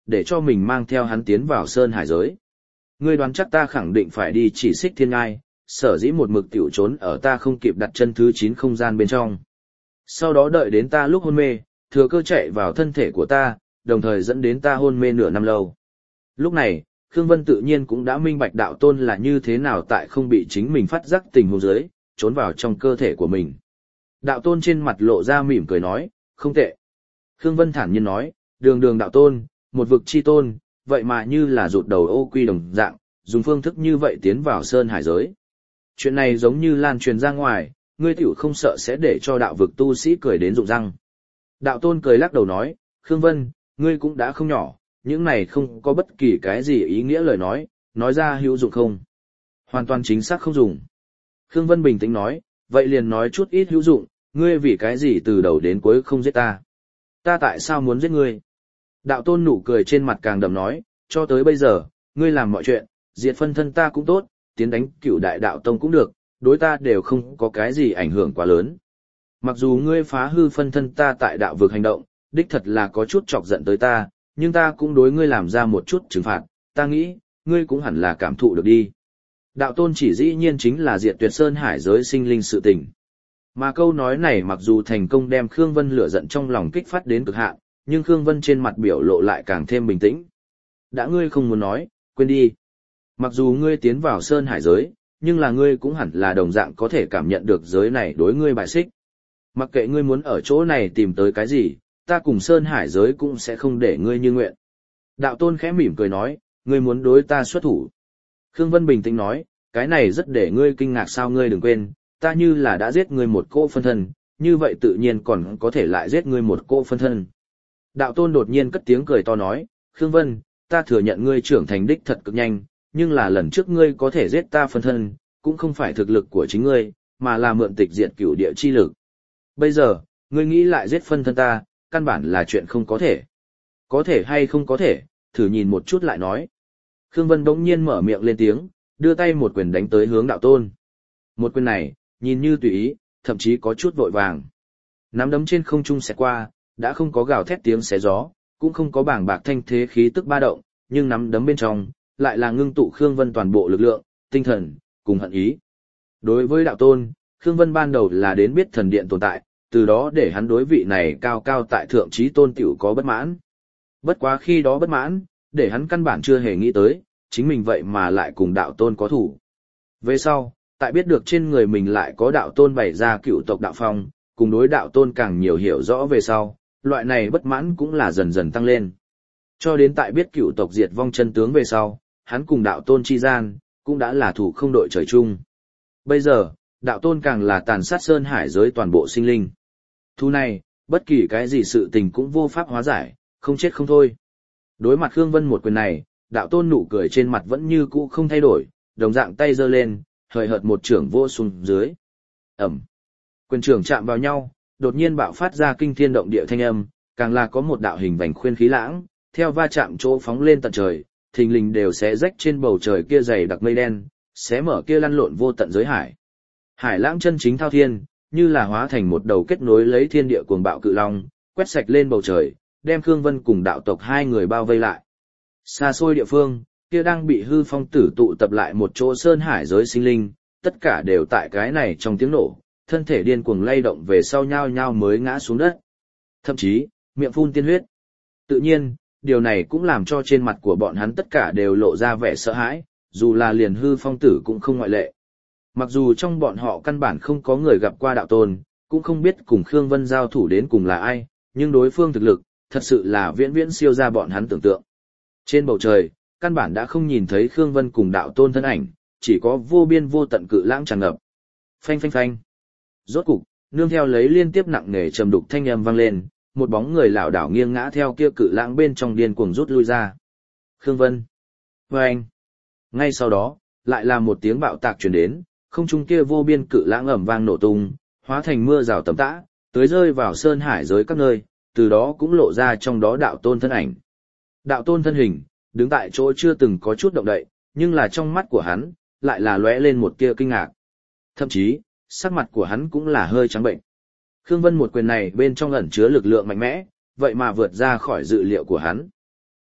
để cho mình mang theo hắn tiến vào sơn hải giới. Ngươi đoán chắc ta khẳng định phải đi chỉ xích thiên ngai, sở dĩ một mực tiểu trốn ở ta không kịp đặt chân thứ chín không gian bên trong. Sau đó đợi đến ta lúc hôn mê, thừa cơ chạy vào thân thể của ta, đồng thời dẫn đến ta hôn mê nửa năm lâu. Lúc này, Khương Vân tự nhiên cũng đã minh bạch đạo tôn là như thế nào tại không bị chính mình phát giác tình huống dưới, trốn vào trong cơ thể của mình. Đạo tôn trên mặt lộ ra mỉm cười nói, không tệ. Khương Vân thản nhiên nói, đường đường đạo tôn, một vực chi tôn, vậy mà như là rụt đầu ô quy đồng dạng, dùng phương thức như vậy tiến vào sơn hải giới. Chuyện này giống như lan truyền ra ngoài, ngươi tiểu không sợ sẽ để cho đạo vực tu sĩ cười đến rụng răng. Đạo tôn cười lắc đầu nói, Khương Vân, ngươi cũng đã không nhỏ, những này không có bất kỳ cái gì ý nghĩa lời nói, nói ra hữu dụng không? Hoàn toàn chính xác không dùng. Khương Vân bình tĩnh nói, vậy liền nói chút ít hữu dụng, ngươi vì cái gì từ đầu đến cuối không giết ta? Ta tại sao muốn giết ngươi? Đạo tôn nụ cười trên mặt càng đậm nói, cho tới bây giờ, ngươi làm mọi chuyện, diệt phân thân ta cũng tốt, tiến đánh cửu đại đạo tông cũng được, đối ta đều không có cái gì ảnh hưởng quá lớn. Mặc dù ngươi phá hư phân thân ta tại đạo vực hành động, đích thật là có chút chọc giận tới ta, nhưng ta cũng đối ngươi làm ra một chút trừng phạt, ta nghĩ, ngươi cũng hẳn là cảm thụ được đi. Đạo tôn chỉ dĩ nhiên chính là diệt tuyệt sơn hải giới sinh linh sự tình. Mà câu nói này mặc dù thành công đem Khương Vân lửa giận trong lòng kích phát đến cực hạn, nhưng Khương Vân trên mặt biểu lộ lại càng thêm bình tĩnh. Đã ngươi không muốn nói, quên đi. Mặc dù ngươi tiến vào sơn hải giới, nhưng là ngươi cũng hẳn là đồng dạng có thể cảm nhận được giới này đối ngươi bài xích. Mặc kệ ngươi muốn ở chỗ này tìm tới cái gì, ta cùng sơn hải giới cũng sẽ không để ngươi như nguyện. Đạo tôn khẽ mỉm cười nói, ngươi muốn đối ta xuất thủ. Khương Vân bình tĩnh nói, cái này rất để ngươi kinh ngạc sao, ngươi đừng quên, ta như là đã giết ngươi một cỗ phân thân, như vậy tự nhiên còn có thể lại giết ngươi một cỗ phân thân. Đạo tôn đột nhiên cất tiếng cười to nói, Khương Vân, ta thừa nhận ngươi trưởng thành đích thật cực nhanh, nhưng là lần trước ngươi có thể giết ta phân thân, cũng không phải thực lực của chính ngươi, mà là mượn tịch diệt cửu địa chi lực. Bây giờ, ngươi nghĩ lại giết phân thân ta, căn bản là chuyện không có thể. Có thể hay không có thể, thử nhìn một chút lại nói. Khương Vân bỗng nhiên mở miệng lên tiếng, đưa tay một quyền đánh tới hướng đạo tôn. Một quyền này, nhìn như tùy ý, thậm chí có chút vội vàng. Nắm đấm trên không trung xẹt qua, đã không có gào thét tiếng xé gió, cũng không có bảng bạc thanh thế khí tức ba động, nhưng nắm đấm bên trong, lại là ngưng tụ Khương Vân toàn bộ lực lượng, tinh thần, cùng hận ý. Đối với đạo tôn, Khương Vân ban đầu là đến biết thần điện tồn tại, từ đó để hắn đối vị này cao cao tại thượng trí tôn tiểu có bất mãn. Bất quá khi đó bất mãn, để hắn căn bản chưa hề nghĩ tới, chính mình vậy mà lại cùng đạo tôn có thủ. Về sau, tại biết được trên người mình lại có đạo tôn bày ra cựu tộc đạo phong, cùng đối đạo tôn càng nhiều hiểu rõ về sau, loại này bất mãn cũng là dần dần tăng lên. Cho đến tại biết cựu tộc diệt vong chân tướng về sau, hắn cùng đạo tôn chi gian, cũng đã là thủ không đội trời chung. Bây giờ, đạo tôn càng là tàn sát sơn hải giới toàn bộ sinh linh. Thu này, bất kỳ cái gì sự tình cũng vô pháp hóa giải, không chết không thôi. Đối mặt Khương Vân một quyền này, đạo tôn nụ cười trên mặt vẫn như cũ không thay đổi, đồng dạng tay giơ lên, hời hợt một trưởng vô xuống dưới. Ẩm. Quyền trưởng chạm vào nhau, đột nhiên bạo phát ra kinh thiên động địa thanh âm, càng là có một đạo hình vành khuyên khí lãng, theo va chạm chỗ phóng lên tận trời, thình lình đều xé rách trên bầu trời kia dày đặc mây đen, xé mở kia lăn lộn vô tận giới hải. Hải lãng chân chính thao thiên, như là hóa thành một đầu kết nối lấy thiên địa cuồng bạo cự long, quét sạch lên bầu trời, đem Khương Vân cùng đạo tộc hai người bao vây lại. Xa xôi địa phương, kia đang bị hư phong tử tụ tập lại một chỗ sơn hải giới sinh linh, tất cả đều tại cái này trong tiếng nổ, thân thể điên cuồng lay động về sau nhao nhao mới ngã xuống đất. Thậm chí, miệng phun tiên huyết. Tự nhiên, điều này cũng làm cho trên mặt của bọn hắn tất cả đều lộ ra vẻ sợ hãi, dù là liền hư phong tử cũng không ngoại lệ. Mặc dù trong bọn họ căn bản không có người gặp qua đạo tôn, cũng không biết cùng Khương Vân giao thủ đến cùng là ai, nhưng đối phương thực lực, thật sự là viễn viễn siêu ra bọn hắn tưởng tượng. Trên bầu trời, căn bản đã không nhìn thấy Khương Vân cùng đạo tôn thân ảnh, chỉ có vô biên vô tận cự lãng tràn ngập. Phanh phanh phanh. Rốt cục, nương theo lấy liên tiếp nặng nề trầm đục thanh âm vang lên, một bóng người lảo đảo nghiêng ngã theo kia cự lãng bên trong điên cuồng rút lui ra. Khương Vân. Vâng. Ngay sau đó, lại là một tiếng bạo tạc truyền đến, không trung kia vô biên cự lãng ầm vang nổ tung, hóa thành mưa rào tầm tã, tưới rơi vào sơn hải giới các nơi, từ đó cũng lộ ra trong đó đạo tôn thân ảnh. Đạo tôn thân hình, đứng tại chỗ chưa từng có chút động đậy, nhưng là trong mắt của hắn, lại là lóe lên một tia kinh ngạc. Thậm chí, sắc mặt của hắn cũng là hơi trắng bệnh. Khương Vân một quyền này bên trong ẩn chứa lực lượng mạnh mẽ, vậy mà vượt ra khỏi dự liệu của hắn.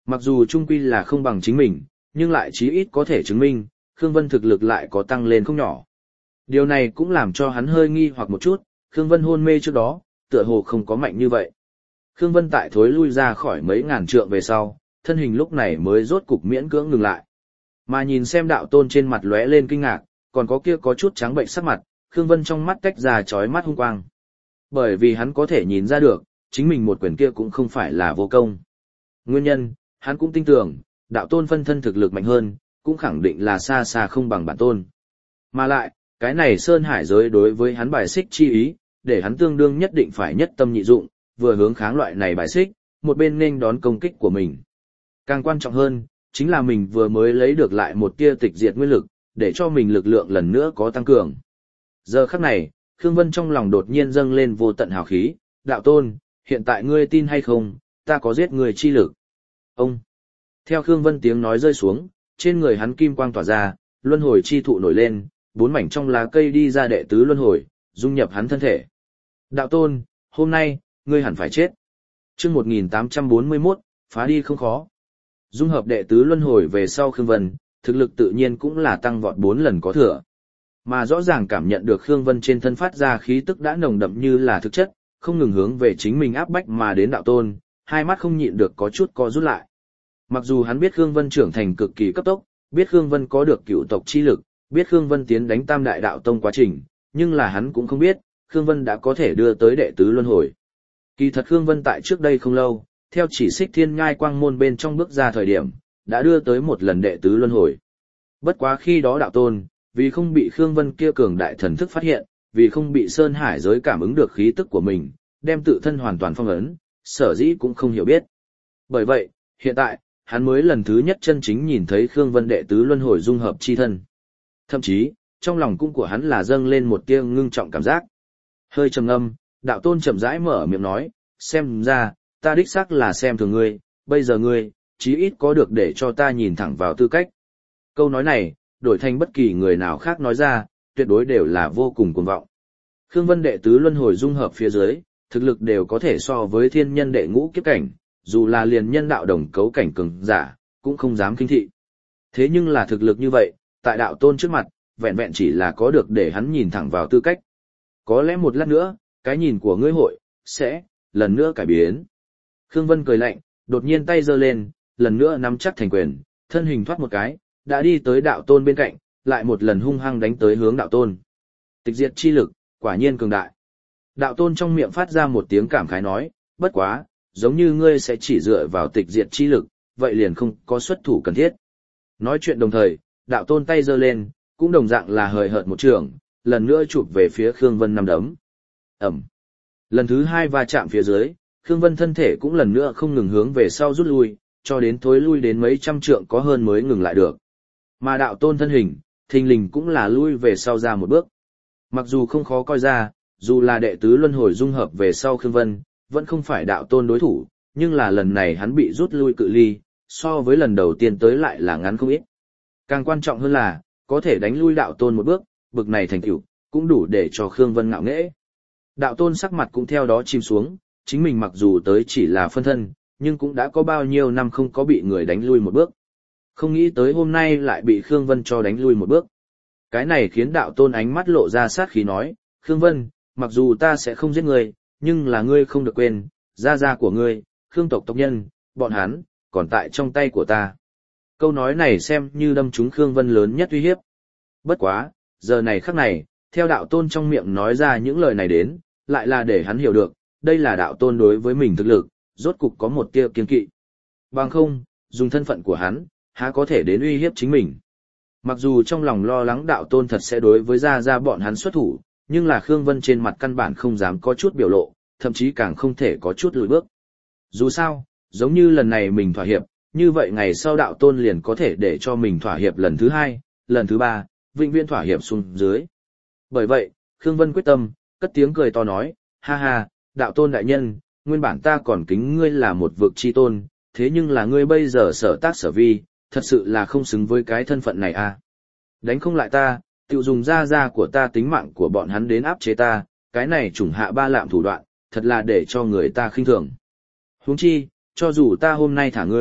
Mặc dù trung quy là không bằng chính mình, nhưng lại chí ít có thể chứng minh, Khương Vân thực lực lại có tăng lên không nhỏ. Điều này cũng làm cho hắn hơi nghi hoặc một chút, Khương Vân hôn mê trước đó, tựa hồ không có mạnh như vậy. Khương Vân tại thối lui ra khỏi mấy ngàn trượng về sau, thân hình lúc này mới rốt cục miễn cưỡng ngừng lại. Mà nhìn xem đạo tôn trên mặt lóe lên kinh ngạc, còn có kia có chút trắng bệnh sắc mặt, Khương Vân trong mắt tách ra chói mắt hung quang. Bởi vì hắn có thể nhìn ra được, chính mình một quyền kia cũng không phải là vô công. Nguyên nhân, hắn cũng tin tưởng, đạo tôn phân thân thực lực mạnh hơn, cũng khẳng định là xa xa không bằng bản tôn. Mà lại, cái này Sơn Hải giới đối với hắn bài xích chi ý, để hắn tương đương nhất định phải nhất tâm nhị dụng, vừa hướng kháng loại này bài xích, một bên nên đón công kích của mình. Càng quan trọng hơn, chính là mình vừa mới lấy được lại một tia tịch diệt nguyên lực, để cho mình lực lượng lần nữa có tăng cường. Giờ khắc này, Khương Vân trong lòng đột nhiên dâng lên vô tận hào khí, đạo tôn, hiện tại ngươi tin hay không, ta có giết người chi lực. Ông! Theo Khương Vân tiếng nói rơi xuống, trên người hắn kim quang tỏa ra, luân hồi chi thụ nổi lên, bốn mảnh trong lá cây đi ra đệ tứ luân hồi, dung nhập hắn thân thể. Đạo tôn, hôm nay, ngươi hẳn phải chết. Chương một nghìn tám trăm bốn mươi mốt, phá đi không khó. Dung hợp đệ tứ luân hồi về sau Khương Vân, thực lực tự nhiên cũng là tăng vọt bốn lần có thừa. Mà rõ ràng cảm nhận được Khương Vân trên thân phát ra khí tức đã nồng đậm như là thực chất, không ngừng hướng về chính mình áp bách mà đến đạo tôn, hai mắt không nhịn được có chút co rút lại. Mặc dù hắn biết Khương Vân trưởng thành cực kỳ cấp tốc, biết Khương Vân có được cựu tộc chi lực, biết Khương Vân tiến đánh Tam Đại Đạo Tông quá trình, nhưng là hắn cũng không biết, Khương Vân đã có thể đưa tới đệ tứ luân hồi. Kỳ thật Khương Vân tại trước đây không lâu, theo chỉ xích thiên ngai quang môn bên trong bước ra thời điểm, đã đưa tới một lần đệ tứ luân hồi. Bất quá khi đó đạo tôn, vì không bị Khương Vân kia cường đại thần thức phát hiện, vì không bị Sơn Hải giới cảm ứng được khí tức của mình, đem tự thân hoàn toàn phong ấn, sở dĩ cũng không hiểu biết. Bởi vậy, hiện tại, hắn mới lần thứ nhất chân chính nhìn thấy Khương Vân đệ tứ luân hồi dung hợp chi thân. Thậm chí, trong lòng cung của hắn là dâng lên một tia ngưng trọng cảm giác. Hơi trầm ngâm, đạo tôn chậm rãi mở miệng nói, xem ra, ta đích xác là xem thường ngươi, bây giờ ngươi, chí ít có được để cho ta nhìn thẳng vào tư cách. Câu nói này, đổi thành bất kỳ người nào khác nói ra, tuyệt đối đều là vô cùng cuồng vọng. Khương Vân đệ tứ luân hồi dung hợp phía dưới, thực lực đều có thể so với thiên nhân đệ ngũ kiếp cảnh, dù là liền nhân đạo đồng cấu cảnh cường giả, cũng không dám kinh thị. Thế nhưng là thực lực như vậy, tại đạo tôn trước mặt, vẹn vẹn chỉ là có được để hắn nhìn thẳng vào tư cách. Có lẽ một lát nữa, cái nhìn của ngươi hội, sẽ, lần nữa cải biến. Khương Vân cười lạnh, đột nhiên tay giơ lên, lần nữa nắm chắc thành quyền, thân hình thoát một cái, đã đi tới đạo tôn bên cạnh, lại một lần hung hăng đánh tới hướng đạo tôn. Tịch diệt chi lực, quả nhiên cường đại. Đạo tôn trong miệng phát ra một tiếng cảm khái nói, bất quá, giống như ngươi sẽ chỉ dựa vào tịch diệt chi lực, vậy liền không có xuất thủ cần thiết. Nói chuyện đồng thời, đạo tôn tay giơ lên, cũng đồng dạng là hời hợt một trường, lần nữa chụp về phía Khương Vân năm đấm. Ẩm. Lần thứ hai va chạm phía dưới, Khương Vân thân thể cũng lần nữa không ngừng hướng về sau rút lui, cho đến thối lui đến mấy trăm trượng có hơn mới ngừng lại được. Mà đạo tôn thân hình, thình lình cũng là lui về sau ra một bước. Mặc dù không khó coi ra, dù là đệ tứ luân hồi dung hợp về sau Khương Vân, vẫn không phải đạo tôn đối thủ, nhưng là lần này hắn bị rút lui cự ly, so với lần đầu tiên tới lại là ngắn không ít. Càng quan trọng hơn là, có thể đánh lui đạo tôn một bước, bực này thành tựu cũng đủ để cho Khương Vân ngạo nghễ. Đạo tôn sắc mặt cũng theo đó chìm xuống, chính mình mặc dù tới chỉ là phân thân, nhưng cũng đã có bao nhiêu năm không có bị người đánh lui một bước. Không nghĩ tới hôm nay lại bị Khương Vân cho đánh lui một bước. Cái này khiến đạo tôn ánh mắt lộ ra sát khí nói, Khương Vân, mặc dù ta sẽ không giết ngươi, nhưng là ngươi không được quên, gia gia của ngươi, Khương tộc tộc nhân, bọn hắn, còn tại trong tay của ta. Câu nói này xem như đâm trúng Khương Vân lớn nhất uy hiếp. Bất quá, giờ này khắc này, theo đạo tôn trong miệng nói ra những lời này đến, lại là để hắn hiểu được, đây là đạo tôn đối với mình thực lực, rốt cục có một tia kiên kỵ. Bằng không, dùng thân phận của hắn, há có thể đến uy hiếp chính mình. Mặc dù trong lòng lo lắng đạo tôn thật sẽ đối với gia gia bọn hắn xuất thủ, nhưng là Khương Vân trên mặt căn bản không dám có chút biểu lộ, thậm chí càng không thể có chút lùi bước. Dù sao, giống như lần này mình thỏa hiệp, như vậy ngày sau đạo tôn liền có thể để cho mình thỏa hiệp lần thứ hai, lần thứ ba, vĩnh viễn thỏa hiệp xuống dưới. Bởi vậy, Khương Vân quyết tâm, cất tiếng cười to nói, ha ha, đạo tôn đại nhân, nguyên bản ta còn kính ngươi là một vực chi tôn, thế nhưng là ngươi bây giờ sở tác sở vi, thật sự là không xứng với cái thân phận này à. Đánh không lại ta, tự dùng ra ra của ta tính mạng của bọn hắn đến áp chế ta, cái này chủng hạ ba lạm thủ đoạn, thật là để cho người ta khinh thường. Huống chi, cho dù ta hôm nay thả ngươi,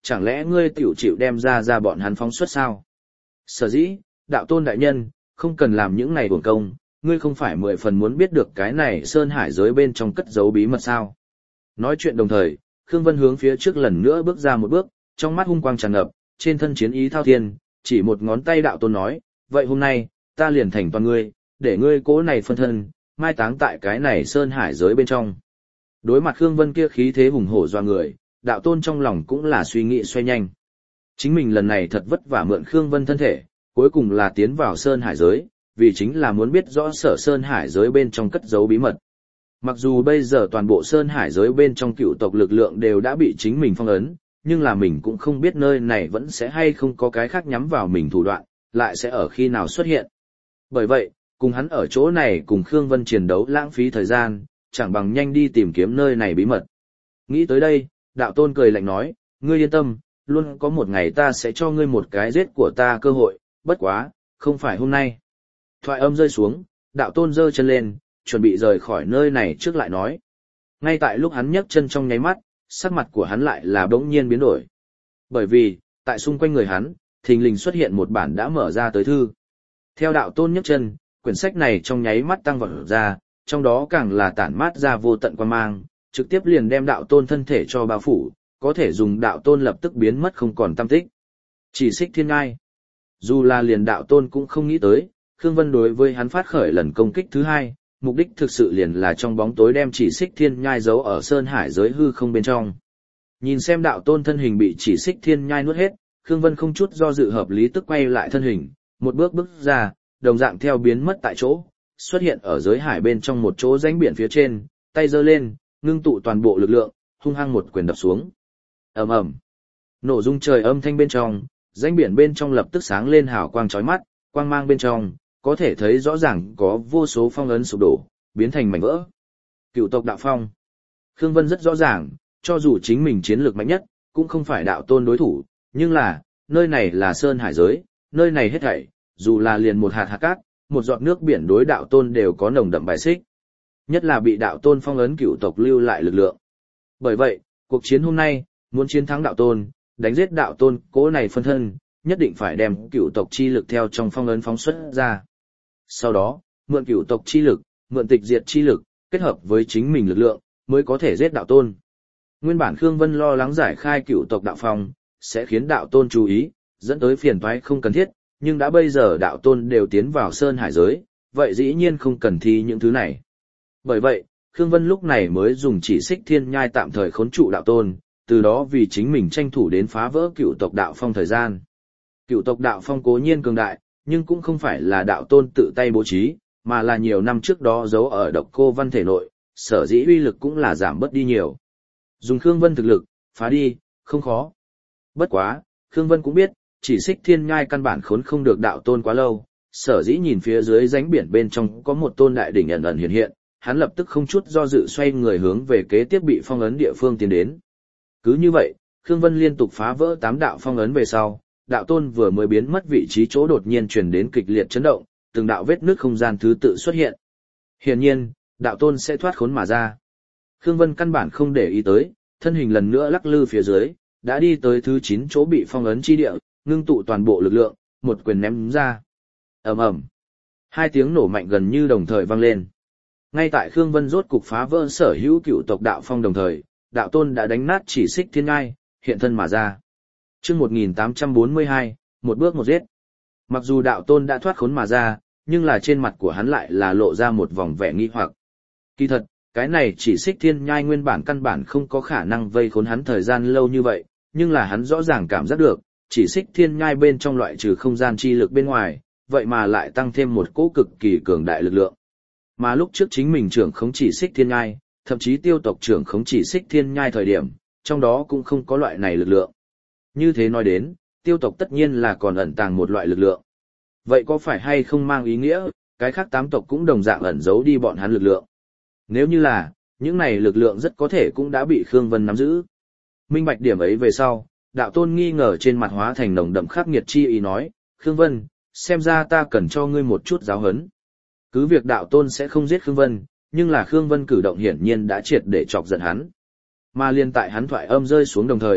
chẳng lẽ ngươi tiểu chịu đem ra ra bọn hắn phóng xuất sao? Sở dĩ, đạo tôn đại nhân, không cần làm những này uổng công, ngươi không phải mười phần muốn biết được cái này sơn hải giới bên trong cất giấu bí mật sao? Nói chuyện đồng thời, Khương Vân hướng phía trước lần nữa bước ra một bước, trong mắt hung quang tràn ngập, trên thân chiến ý thao thiên, chỉ một ngón tay đạo tôn nói, vậy hôm nay, ta liền thành toàn ngươi, để ngươi cố này phân thân, mai táng tại cái này sơn hải giới bên trong. Đối mặt Khương Vân kia khí thế hùng hổ doa người, đạo tôn trong lòng cũng là suy nghĩ xoay nhanh. Chính mình lần này thật vất vả mượn Khương Vân thân thể, cuối cùng là tiến vào sơn hải giới, vì chính là muốn biết rõ sở sơn hải giới bên trong cất giấu bí mật. Mặc dù bây giờ toàn bộ sơn hải giới bên trong cựu tộc lực lượng đều đã bị chính mình phong ấn, nhưng là mình cũng không biết nơi này vẫn sẽ hay không có cái khác nhắm vào mình thủ đoạn, lại sẽ ở khi nào xuất hiện. Bởi vậy, cùng hắn ở chỗ này cùng Khương Vân chiến đấu lãng phí thời gian, chẳng bằng nhanh đi tìm kiếm nơi này bí mật. Nghĩ tới đây, đạo tôn cười lạnh nói, ngươi yên tâm, luôn có một ngày ta sẽ cho ngươi một cái giết của ta cơ hội, bất quá, không phải hôm nay. Thoại âm rơi xuống, đạo tôn giơ chân lên, chuẩn bị rời khỏi nơi này trước lại nói. Ngay tại lúc hắn nhấc chân trong nháy mắt, sắc mặt của hắn lại là bỗng nhiên biến đổi. Bởi vì, tại xung quanh người hắn, thình lình xuất hiện một bản đã mở ra tới thư. Theo đạo tôn nhấc chân, quyển sách này trong nháy mắt tăng vọt ra, trong đó càng là tản mát ra vô tận quan mang, trực tiếp liền đem đạo tôn thân thể cho bao phủ, có thể dùng đạo tôn lập tức biến mất không còn tăm tích. Chỉ xích thiên ngai. Dù là liền đạo tôn cũng không nghĩ tới, Khương Vân đối với hắn phát khởi lần công kích thứ hai, mục đích thực sự liền là trong bóng tối đem chỉ xích thiên nhai giấu ở sơn hải giới hư không bên trong. Nhìn xem đạo tôn thân hình bị chỉ xích thiên nhai nuốt hết, Khương Vân không chút do dự hợp lý tức quay lại thân hình, một bước bước ra, đồng dạng theo biến mất tại chỗ, xuất hiện ở giới hải bên trong một chỗ rãnh biển phía trên, tay giơ lên, ngưng tụ toàn bộ lực lượng, hung hăng một quyền đập xuống. Ầm ầm. Nổ rung trời âm thanh bên trong, rãnh biển bên trong lập tức sáng lên hào quang chói mắt, quang mang bên trong có thể thấy rõ ràng có vô số phong ấn sụp đổ, biến thành mảnh vỡ. Cựu tộc đạo phong. Khương Vân rất rõ ràng, cho dù chính mình chiến lược mạnh nhất, cũng không phải đạo tôn đối thủ, nhưng là, nơi này là sơn hải giới, nơi này hết thảy, dù là liền một hạt hạt cát, một giọt nước biển đối đạo tôn đều có nồng đậm bài xích. Nhất là bị đạo tôn phong ấn cựu tộc lưu lại lực lượng. Bởi vậy, cuộc chiến hôm nay, muốn chiến thắng đạo tôn, đánh giết đạo tôn cố này phân thân, nhất định phải đem cựu tộc chi lực theo trong phong ấn phóng xuất ra. Sau đó, mượn cửu tộc chi lực, mượn tịch diệt chi lực, kết hợp với chính mình lực lượng, mới có thể giết đạo tôn. Nguyên bản Khương Vân lo lắng giải khai cửu tộc đạo phong, sẽ khiến đạo tôn chú ý, dẫn tới phiền toái không cần thiết, nhưng đã bây giờ đạo tôn đều tiến vào sơn hải giới, vậy dĩ nhiên không cần thi những thứ này. Bởi vậy, Khương Vân lúc này mới dùng chỉ xích thiên nhai tạm thời khốn trụ đạo tôn, từ đó vì chính mình tranh thủ đến phá vỡ cửu tộc đạo phong thời gian. Cửu tộc đạo phong cố nhiên cường đại, nhưng cũng không phải là đạo tôn tự tay bố trí, mà là nhiều năm trước đó giấu ở độc cô văn thể nội, sở dĩ uy lực cũng là giảm bớt đi nhiều. Dùng Khương Vân thực lực, phá đi, không khó. Bất quá, Khương Vân cũng biết, chỉ xích thiên nhai căn bản khốn không được đạo tôn quá lâu, sở dĩ nhìn phía dưới rãnh biển bên trong có một tôn đại đỉnh ẩn ẩn hiện hiện, hắn lập tức không chút do dự xoay người hướng về kế tiếp bị phong ấn địa phương tiến đến. Cứ như vậy, Khương Vân liên tục phá vỡ tám đạo phong ấn về sau, đạo tôn vừa mới biến mất vị trí chỗ đột nhiên truyền đến kịch liệt chấn động, từng đạo vết nứt không gian thứ tự xuất hiện. Hiển nhiên, đạo tôn sẽ thoát khốn mà ra. Khương Vân căn bản không để ý tới, thân hình lần nữa lắc lư phía dưới, đã đi tới thứ chín chỗ bị phong ấn chi địa, ngưng tụ toàn bộ lực lượng, một quyền ném ra. Ầm ầm. Hai tiếng nổ mạnh gần như đồng thời vang lên. Ngay tại Khương Vân rốt cục phá vỡ sở hữu cựu tộc đạo phong đồng thời, đạo tôn đã đánh nát chỉ xích thiên ngai, hiện thân mà ra. Chương một nghìn tám trăm bốn mươi hai, một bước một giết. Mặc dù đạo tôn đã thoát khốn mà ra, nhưng là trên mặt của hắn lại là lộ ra một vòng vẻ nghi hoặc. Kỳ thật, cái này chỉ xích thiên nhai nguyên bản căn bản không có khả năng vây khốn hắn thời gian lâu như vậy, nhưng là hắn rõ ràng cảm giác được, chỉ xích thiên nhai bên trong loại trừ không gian chi lực bên ngoài, vậy mà lại tăng thêm một cỗ cực kỳ cường đại lực lượng. Mà lúc trước chính mình trưởng khống chỉ xích thiên nhai, thậm chí tiêu tộc trưởng khống chỉ xích thiên nhai thời điểm, trong đó cũng không có loại này lực lượng. Như thế nói đến, tiêu tộc tất nhiên là còn ẩn tàng một loại lực lượng. Vậy có phải hay không mang ý nghĩa, cái khác tám tộc cũng đồng dạng ẩn giấu đi bọn hắn lực lượng? Nếu như là, những này lực lượng rất có thể cũng đã bị Khương Vân nắm giữ. Minh bạch điểm ấy về sau, đạo tôn nghi ngờ trên mặt hóa thành nồng đậm khắc nghiệt chi ý nói, Khương Vân, xem ra ta cần cho ngươi một chút giáo huấn. Cứ việc đạo tôn sẽ không giết Khương Vân, nhưng là Khương Vân cử động hiển nhiên đã triệt để chọc giận hắn. Mà liên tại hắn thoại âm rơi xuống đồng thời,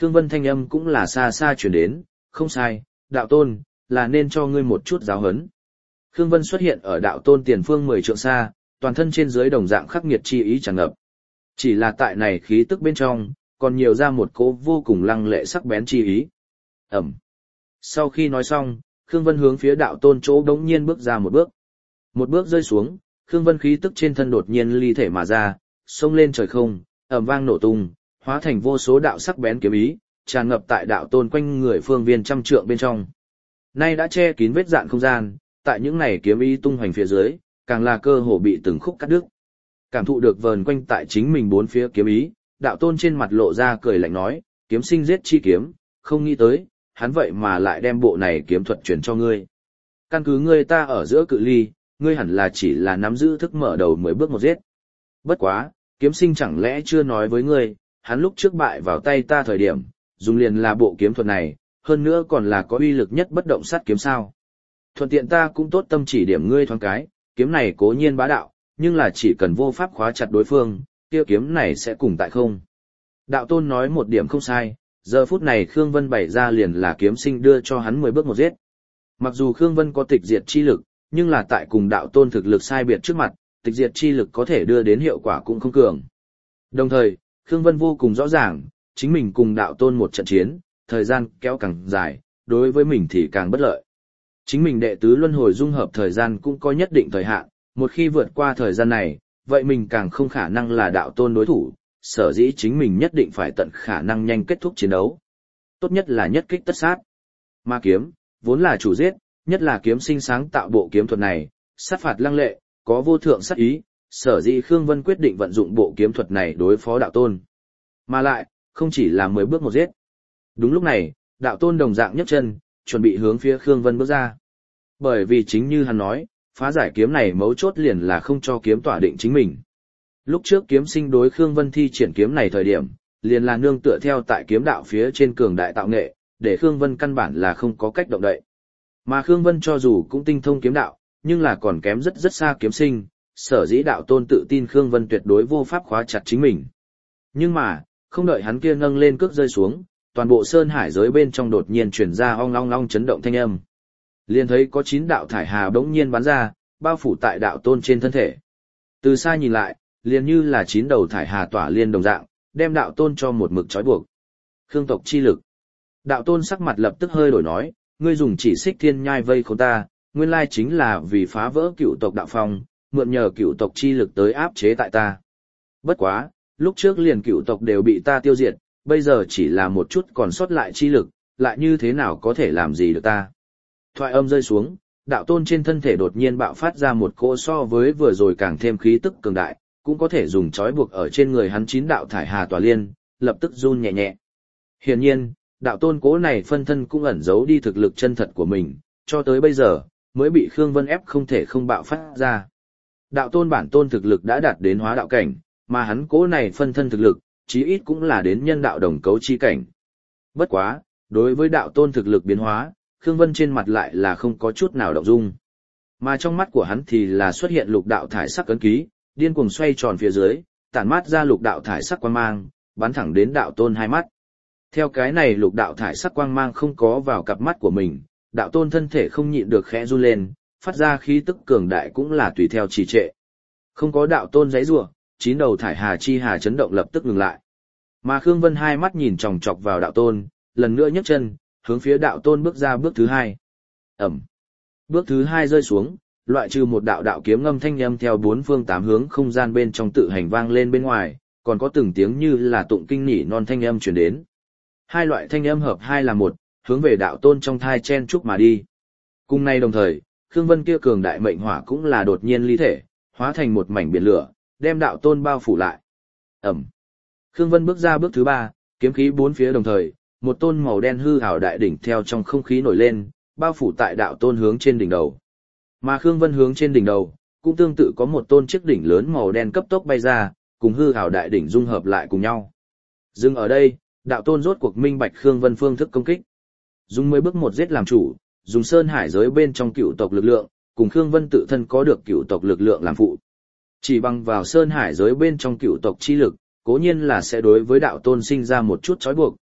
Khương Vân thanh âm cũng là xa xa chuyển đến, không sai, đạo tôn, là nên cho ngươi một chút giáo huấn. Khương Vân xuất hiện ở đạo tôn tiền phương mười trượng xa, toàn thân trên dưới đồng dạng khắc nghiệt chi ý tràn ngập. Chỉ là tại này khí tức bên trong, còn nhiều ra một cỗ vô cùng lăng lệ sắc bén chi ý. Ẩm. Sau khi nói xong, Khương Vân hướng phía đạo tôn chỗ đống nhiên bước ra một bước. Một bước rơi xuống, Khương Vân khí tức trên thân đột nhiên ly thể mà ra, xông lên trời không, ầm vang nổ tung, hóa thành vô số đạo sắc bén kiếm ý, tràn ngập tại đạo tôn quanh người phương viên trăm trượng bên trong. Nay đã che kín vết dạn không gian, tại những này kiếm ý tung hoành phía dưới, càng là cơ hồ bị từng khúc cắt đứt. Cảm thụ được vờn quanh tại chính mình bốn phía kiếm ý, đạo tôn trên mặt lộ ra cười lạnh nói, kiếm sinh giết chi kiếm, không nghĩ tới, hắn vậy mà lại đem bộ này kiếm thuật truyền cho ngươi. Căn cứ ngươi ta ở giữa cự ly, ngươi hẳn là chỉ là nắm giữ thức mở đầu mới bước một giết. Bất quá, kiếm sinh chẳng lẽ chưa nói với ngươi, hắn lúc trước bại vào tay ta thời điểm, dùng liền là bộ kiếm thuật này, hơn nữa còn là có uy lực nhất bất động sát kiếm sao. Thuận tiện ta cũng tốt tâm chỉ điểm ngươi thoáng cái, kiếm này cố nhiên bá đạo, nhưng là chỉ cần vô pháp khóa chặt đối phương, kia kiếm này sẽ cùng tại không. Đạo tôn nói một điểm không sai, giờ phút này Khương Vân bày ra liền là kiếm sinh đưa cho hắn mười bước một giết. Mặc dù Khương Vân có tịch diệt chi lực, nhưng là tại cùng đạo tôn thực lực sai biệt trước mặt, tịch diệt chi lực có thể đưa đến hiệu quả cũng không cường. Đồng thời, Khương Vân vô cùng rõ ràng, chính mình cùng đạo tôn một trận chiến, thời gian kéo càng dài, đối với mình thì càng bất lợi. Chính mình đệ tứ luân hồi dung hợp thời gian cũng có nhất định thời hạn, một khi vượt qua thời gian này, vậy mình càng không khả năng là đạo tôn đối thủ, sở dĩ chính mình nhất định phải tận khả năng nhanh kết thúc chiến đấu. Tốt nhất là nhất kích tất sát. Ma kiếm, vốn là chủ giết, nhất là kiếm sinh sáng tạo bộ kiếm thuật này, sát phạt lăng lệ, có vô thượng sát ý, sở dĩ Khương Vân quyết định vận dụng bộ kiếm thuật này đối phó đạo tôn. Mà lại, không chỉ là mười bước một giết. Đúng lúc này, đạo tôn đồng dạng nhấc chân, chuẩn bị hướng phía Khương Vân bước ra. Bởi vì chính như hắn nói, phá giải kiếm này mấu chốt liền là không cho kiếm tỏa định chính mình. Lúc trước kiếm sinh đối Khương Vân thi triển kiếm này thời điểm, liền là nương tựa theo tại kiếm đạo phía trên cường đại tạo nghệ, để Khương Vân căn bản là không có cách động đậy. Mà Khương Vân cho dù cũng tinh thông kiếm đạo, nhưng là còn kém rất rất xa kiếm sinh, sở dĩ đạo tôn tự tin Khương Vân tuyệt đối vô pháp khóa chặt chính mình. Nhưng mà, không đợi hắn kia nâng lên cước rơi xuống, toàn bộ sơn hải giới bên trong đột nhiên truyền ra ong long long chấn động thanh âm. Liền thấy có chín đạo thải hà bỗng nhiên bắn ra, bao phủ tại đạo tôn trên thân thể. Từ xa nhìn lại, liền như là chín đầu thải hà tỏa liên đồng dạng, đem đạo tôn cho một mực trói buộc. Khương tộc chi lực. Đạo tôn sắc mặt lập tức hơi đổi nói, ngươi dùng chỉ xích thiên nhai vây khốn ta, nguyên lai chính là vì phá vỡ cựu tộc đạo phong, mượn nhờ cựu tộc chi lực tới áp chế tại ta. Bất quá, lúc trước liền cựu tộc đều bị ta tiêu diệt, bây giờ chỉ là một chút còn sót lại chi lực, lại như thế nào có thể làm gì được ta. Thoại âm rơi xuống, đạo tôn trên thân thể đột nhiên bạo phát ra một cỗ so với vừa rồi càng thêm khí tức cường đại, cũng có thể dùng trói buộc ở trên người hắn chín đạo thải hà tỏa liên, lập tức run nhẹ nhẹ. Hiển nhiên, đạo tôn cố này phân thân cũng ẩn giấu đi thực lực chân thật của mình, cho tới bây giờ, mới bị Khương Vân ép không thể không bạo phát ra. Đạo tôn bản tôn thực lực đã đạt đến hóa đạo cảnh, mà hắn cố này phân thân thực lực, chí ít cũng là đến nhân đạo đồng cấu chi cảnh. Bất quá, đối với đạo tôn thực lực biến hóa, Khương Vân trên mặt lại là không có chút nào động dung. Mà trong mắt của hắn thì là xuất hiện lục đạo thải sắc ấn ký, điên cuồng xoay tròn phía dưới, tản mát ra lục đạo thải sắc quang mang, bắn thẳng đến đạo tôn hai mắt. Theo cái này lục đạo thải sắc quang mang không có vào cặp mắt của mình, đạo tôn thân thể không nhịn được khẽ run lên, phát ra khí tức cường đại cũng là tùy theo trì trệ. Không có đạo tôn giãy giụa, chín đầu thải hà chi hà chấn động lập tức ngừng lại. Mà Khương Vân hai mắt nhìn chòng chọc vào đạo tôn, lần nữa nhấc chân, hướng phía đạo tôn bước ra bước thứ hai. Ẩm. Bước thứ hai rơi xuống, loại trừ một đạo đạo kiếm ngâm thanh âm theo bốn phương tám hướng không gian bên trong tự hành vang lên bên ngoài, còn có từng tiếng như là tụng kinh nhỉ non thanh âm truyền đến. Hai loại thanh âm hợp hai là một, hướng về đạo tôn trong thai chen chúc mà đi. Cùng nay đồng thời, Khương Vân kia cường đại mệnh hỏa cũng là đột nhiên ly thể, hóa thành một mảnh biển lửa, đem đạo tôn bao phủ lại. Ẩm. Khương Vân bước ra bước thứ ba, kiếm khí bốn phía đồng thời, một tôn màu đen hư ảo đại đỉnh theo trong không khí nổi lên, bao phủ tại đạo tôn hướng trên đỉnh đầu. Mà Khương Vân hướng trên đỉnh đầu, cũng tương tự có một tôn chiếc đỉnh lớn màu đen cấp tốc bay ra, cùng hư ảo đại đỉnh dung hợp lại cùng nhau. Dừng ở đây, đạo tôn rốt cuộc minh bạch Khương Vân phương thức công kích. Dùng mười bước một giết làm chủ, dùng sơn hải giới bên trong cựu tộc lực lượng, cùng Khương Vân tự thân có được cựu tộc lực lượng làm phụ. Chỉ bằng vào sơn hải giới bên trong cựu tộc chi lực, cố nhiên là sẽ đối với đạo tôn sinh ra một chút trói buộc,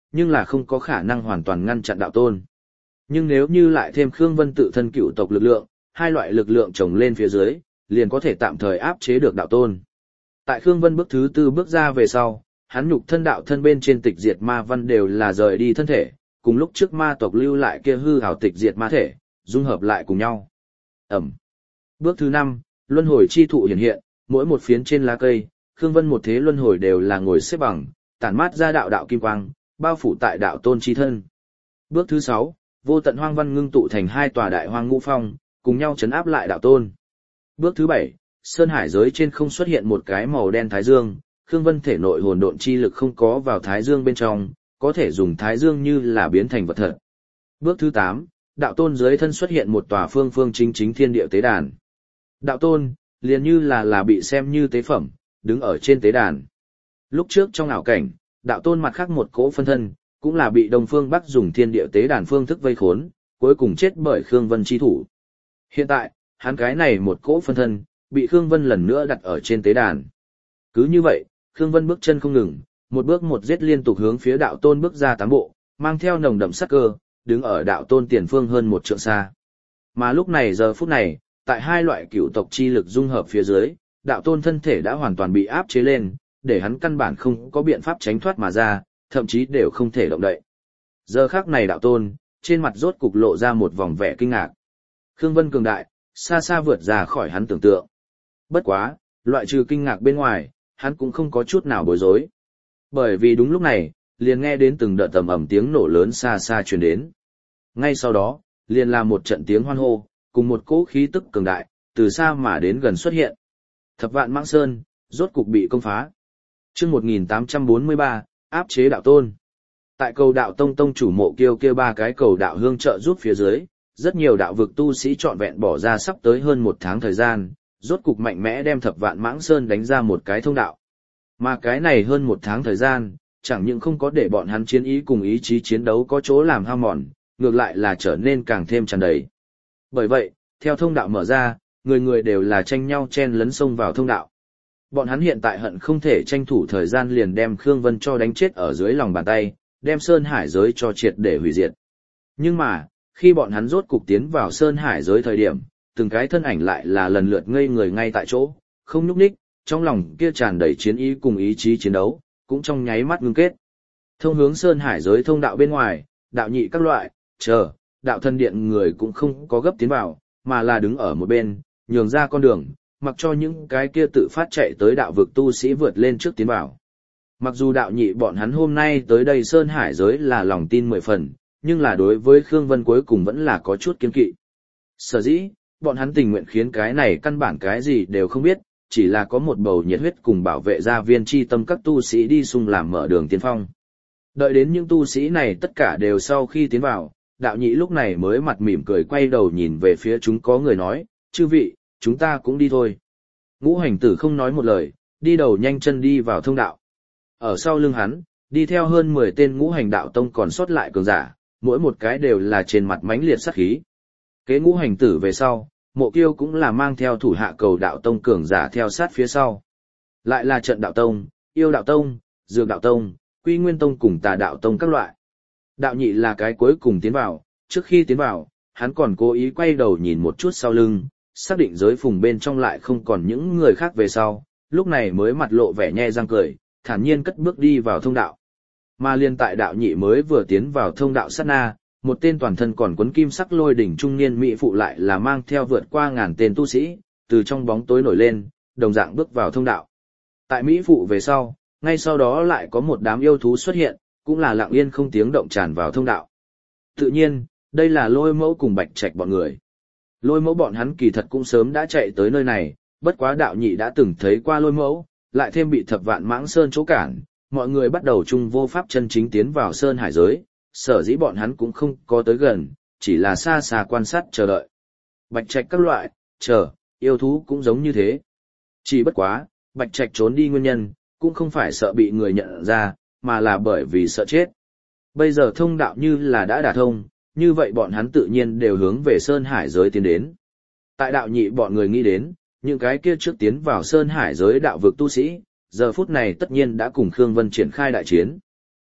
nhưng là không có khả năng hoàn toàn ngăn chặn đạo tôn. Nhưng nếu như lại thêm Khương Vân tự thân cựu tộc lực lượng, hai loại lực lượng chồng lên phía dưới, liền có thể tạm thời áp chế được đạo tôn. Tại Khương Vân bước thứ tư bước ra về sau, hắn nhục thân đạo thân bên trên tịch diệt ma văn đều là rời đi thân thể, cùng lúc trước ma tộc lưu lại kia hư hào tịch diệt ma thể, dung hợp lại cùng nhau. Ẩm. Bước thứ năm, luân hồi chi thụ hiện hiện, mỗi một phiến trên lá cây, Khương Vân một thế luân hồi đều là ngồi xếp bằng, tản mát ra đạo đạo kim quang, bao phủ tại đạo tôn chi thân. Bước thứ sáu, vô tận hoang văn ngưng tụ thành hai tòa đại hoang ngũ phong, cùng nhau chấn áp lại đạo tôn. Bước thứ bảy, sơn hải giới trên không xuất hiện một cái màu đen thái dương, Khương Vân thể nội hồn độn chi lực không có vào thái dương bên trong, có thể dùng thái dương như là biến thành vật thật. Bước thứ tám, đạo tôn dưới thân xuất hiện một tòa phương phương chính chính thiên địa tế đàn. Đạo tôn, liền như là là bị xem như tế phẩm, đứng ở trên tế đàn. Lúc trước trong ảo cảnh, đạo tôn mặt khác một cỗ phân thân, cũng là bị Đông Phương Bắc dùng thiên địa tế đàn phương thức vây khốn, cuối cùng chết bởi Khương Vân chi thủ. Hiện tại, hắn cái này một cỗ phân thân, bị Khương Vân lần nữa đặt ở trên tế đàn. Cứ như vậy, Khương Vân bước chân không ngừng, một bước một giết liên tục hướng phía đạo tôn bước ra tám bộ, mang theo nồng đậm sát cơ, đứng ở đạo tôn tiền phương hơn một trượng xa. Mà lúc này giờ phút này, tại hai loại cửu tộc chi lực dung hợp phía dưới, đạo tôn thân thể đã hoàn toàn bị áp chế lên, để hắn căn bản không có biện pháp tránh thoát mà ra, thậm chí đều không thể động đậy. Giờ khắc này đạo tôn, trên mặt rốt cục lộ ra một vòng vẻ kinh ngạc. Khương Vân cường đại, xa xa vượt ra khỏi hắn tưởng tượng. Bất quá, loại trừ kinh ngạc bên ngoài, hắn cũng không có chút nào bối rối. Bởi vì đúng lúc này, liền nghe đến từng đợt tầm ầm tiếng nổ lớn xa xa truyền đến. Ngay sau đó, liền là một trận tiếng hoan hô, cùng một cỗ khí tức cường đại, từ xa mà đến gần xuất hiện. Thập vạn Mãng Sơn, rốt cục bị công phá. Chương một nghìn tám trăm bốn mươi ba, áp chế đạo tôn. Tại cầu đạo tông tông chủ mộ kiêu kia ba cái cầu đạo hương trợ giúp phía dưới, rất nhiều đạo vực tu sĩ trọn vẹn bỏ ra sắp tới hơn một tháng thời gian, rốt cục mạnh mẽ đem thập vạn Mãng Sơn đánh ra một cái thông đạo. Mà cái này hơn một tháng thời gian, chẳng những không có để bọn hắn chiến ý cùng ý chí chiến đấu có chỗ làm hao mòn, ngược lại là trở nên càng thêm tràn đầy. Bởi vậy, theo thông đạo mở ra, người người đều là tranh nhau chen lấn xông vào thông đạo. Bọn hắn hiện tại hận không thể tranh thủ thời gian liền đem Khương Vân cho đánh chết ở dưới lòng bàn tay, đem Sơn Hải giới cho triệt để hủy diệt. Nhưng mà, khi bọn hắn rốt cục tiến vào Sơn Hải giới thời điểm, từng cái thân ảnh lại là lần lượt ngây người ngay tại chỗ, không nhúc nhích, trong lòng kia tràn đầy chiến ý cùng ý chí chiến đấu, cũng trong nháy mắt ngưng kết. Thông hướng Sơn Hải giới thông đạo bên ngoài, đạo nhị các loại, chờ, đạo thân điện người cũng không có gấp tiến vào, mà là đứng ở một bên, nhường ra con đường, mặc cho những cái kia tự phát chạy tới đạo vực tu sĩ vượt lên trước tiến vào. Mặc dù đạo nhị bọn hắn hôm nay tới đây Sơn Hải giới là lòng tin mười phần, nhưng là đối với Khương Vân cuối cùng vẫn là có chút kiên kỵ. Sở dĩ, bọn hắn tình nguyện khiến cái này căn bản cái gì đều không biết, chỉ là có một bầu nhiệt huyết cùng bảo vệ gia viên chi tâm các tu sĩ đi xung làm mở đường tiên phong. Đợi đến những tu sĩ này tất cả đều sau khi tiến vào, đạo nhị lúc này mới mặt mỉm cười quay đầu nhìn về phía chúng có người nói, chư vị, chúng ta cũng đi thôi. Ngũ hành tử không nói một lời, đi đầu nhanh chân đi vào thông đạo. Ở sau lưng hắn, đi theo hơn mười tên ngũ hành đạo tông còn sót lại cường giả, mỗi một cái đều là trên mặt mãnh liệt sát khí. Kế ngũ hành tử về sau, Mộ Kiêu cũng là mang theo thủ hạ cầu đạo tông cường giả theo sát phía sau. Lại là trận đạo tông, yêu đạo tông, dược đạo tông, quy nguyên tông cùng tà đạo tông các loại. Đạo nhị là cái cuối cùng tiến vào, trước khi tiến vào, hắn còn cố ý quay đầu nhìn một chút sau lưng, xác định giới phùng bên trong lại không còn những người khác về sau, lúc này mới mặt lộ vẻ nhe răng cười, thản nhiên cất bước đi vào thông đạo. Mà liên tại đạo nhị mới vừa tiến vào thông đạo sát na, một tên toàn thân còn quấn kim sắc lôi đỉnh trung niên mỹ phụ lại là mang theo vượt qua ngàn tên tu sĩ, từ trong bóng tối nổi lên, đồng dạng bước vào thông đạo. Tại mỹ phụ về sau, ngay sau đó lại có một đám yêu thú xuất hiện, cũng là lặng yên không tiếng động tràn vào thông đạo. Tự nhiên, đây là Lôi Mẫu cùng Bạch Trạch bọn người. Lôi Mẫu bọn hắn kỳ thật cũng sớm đã chạy tới nơi này, bất quá đạo nhị đã từng thấy qua Lôi Mẫu, lại thêm bị thập vạn Mãng Sơn chỗ cản, mọi người bắt đầu chung vô pháp chân chính tiến vào Sơn Hải giới, sở dĩ bọn hắn cũng không có tới gần, chỉ là xa xa quan sát chờ đợi. Bạch Trạch các loại, chờ, yêu thú cũng giống như thế. Chỉ bất quá, Bạch Trạch trốn đi nguyên nhân, cũng không phải sợ bị người nhận ra, mà là bởi vì sợ chết. Bây giờ thông đạo như là đã đả thông, như vậy bọn hắn tự nhiên đều hướng về Sơn Hải giới tiến đến. Tại đạo nhị bọn người nghĩ đến, những cái kia trước tiến vào Sơn Hải giới đạo vực tu sĩ, giờ phút này tất nhiên đã cùng Khương Vân triển khai đại chiến.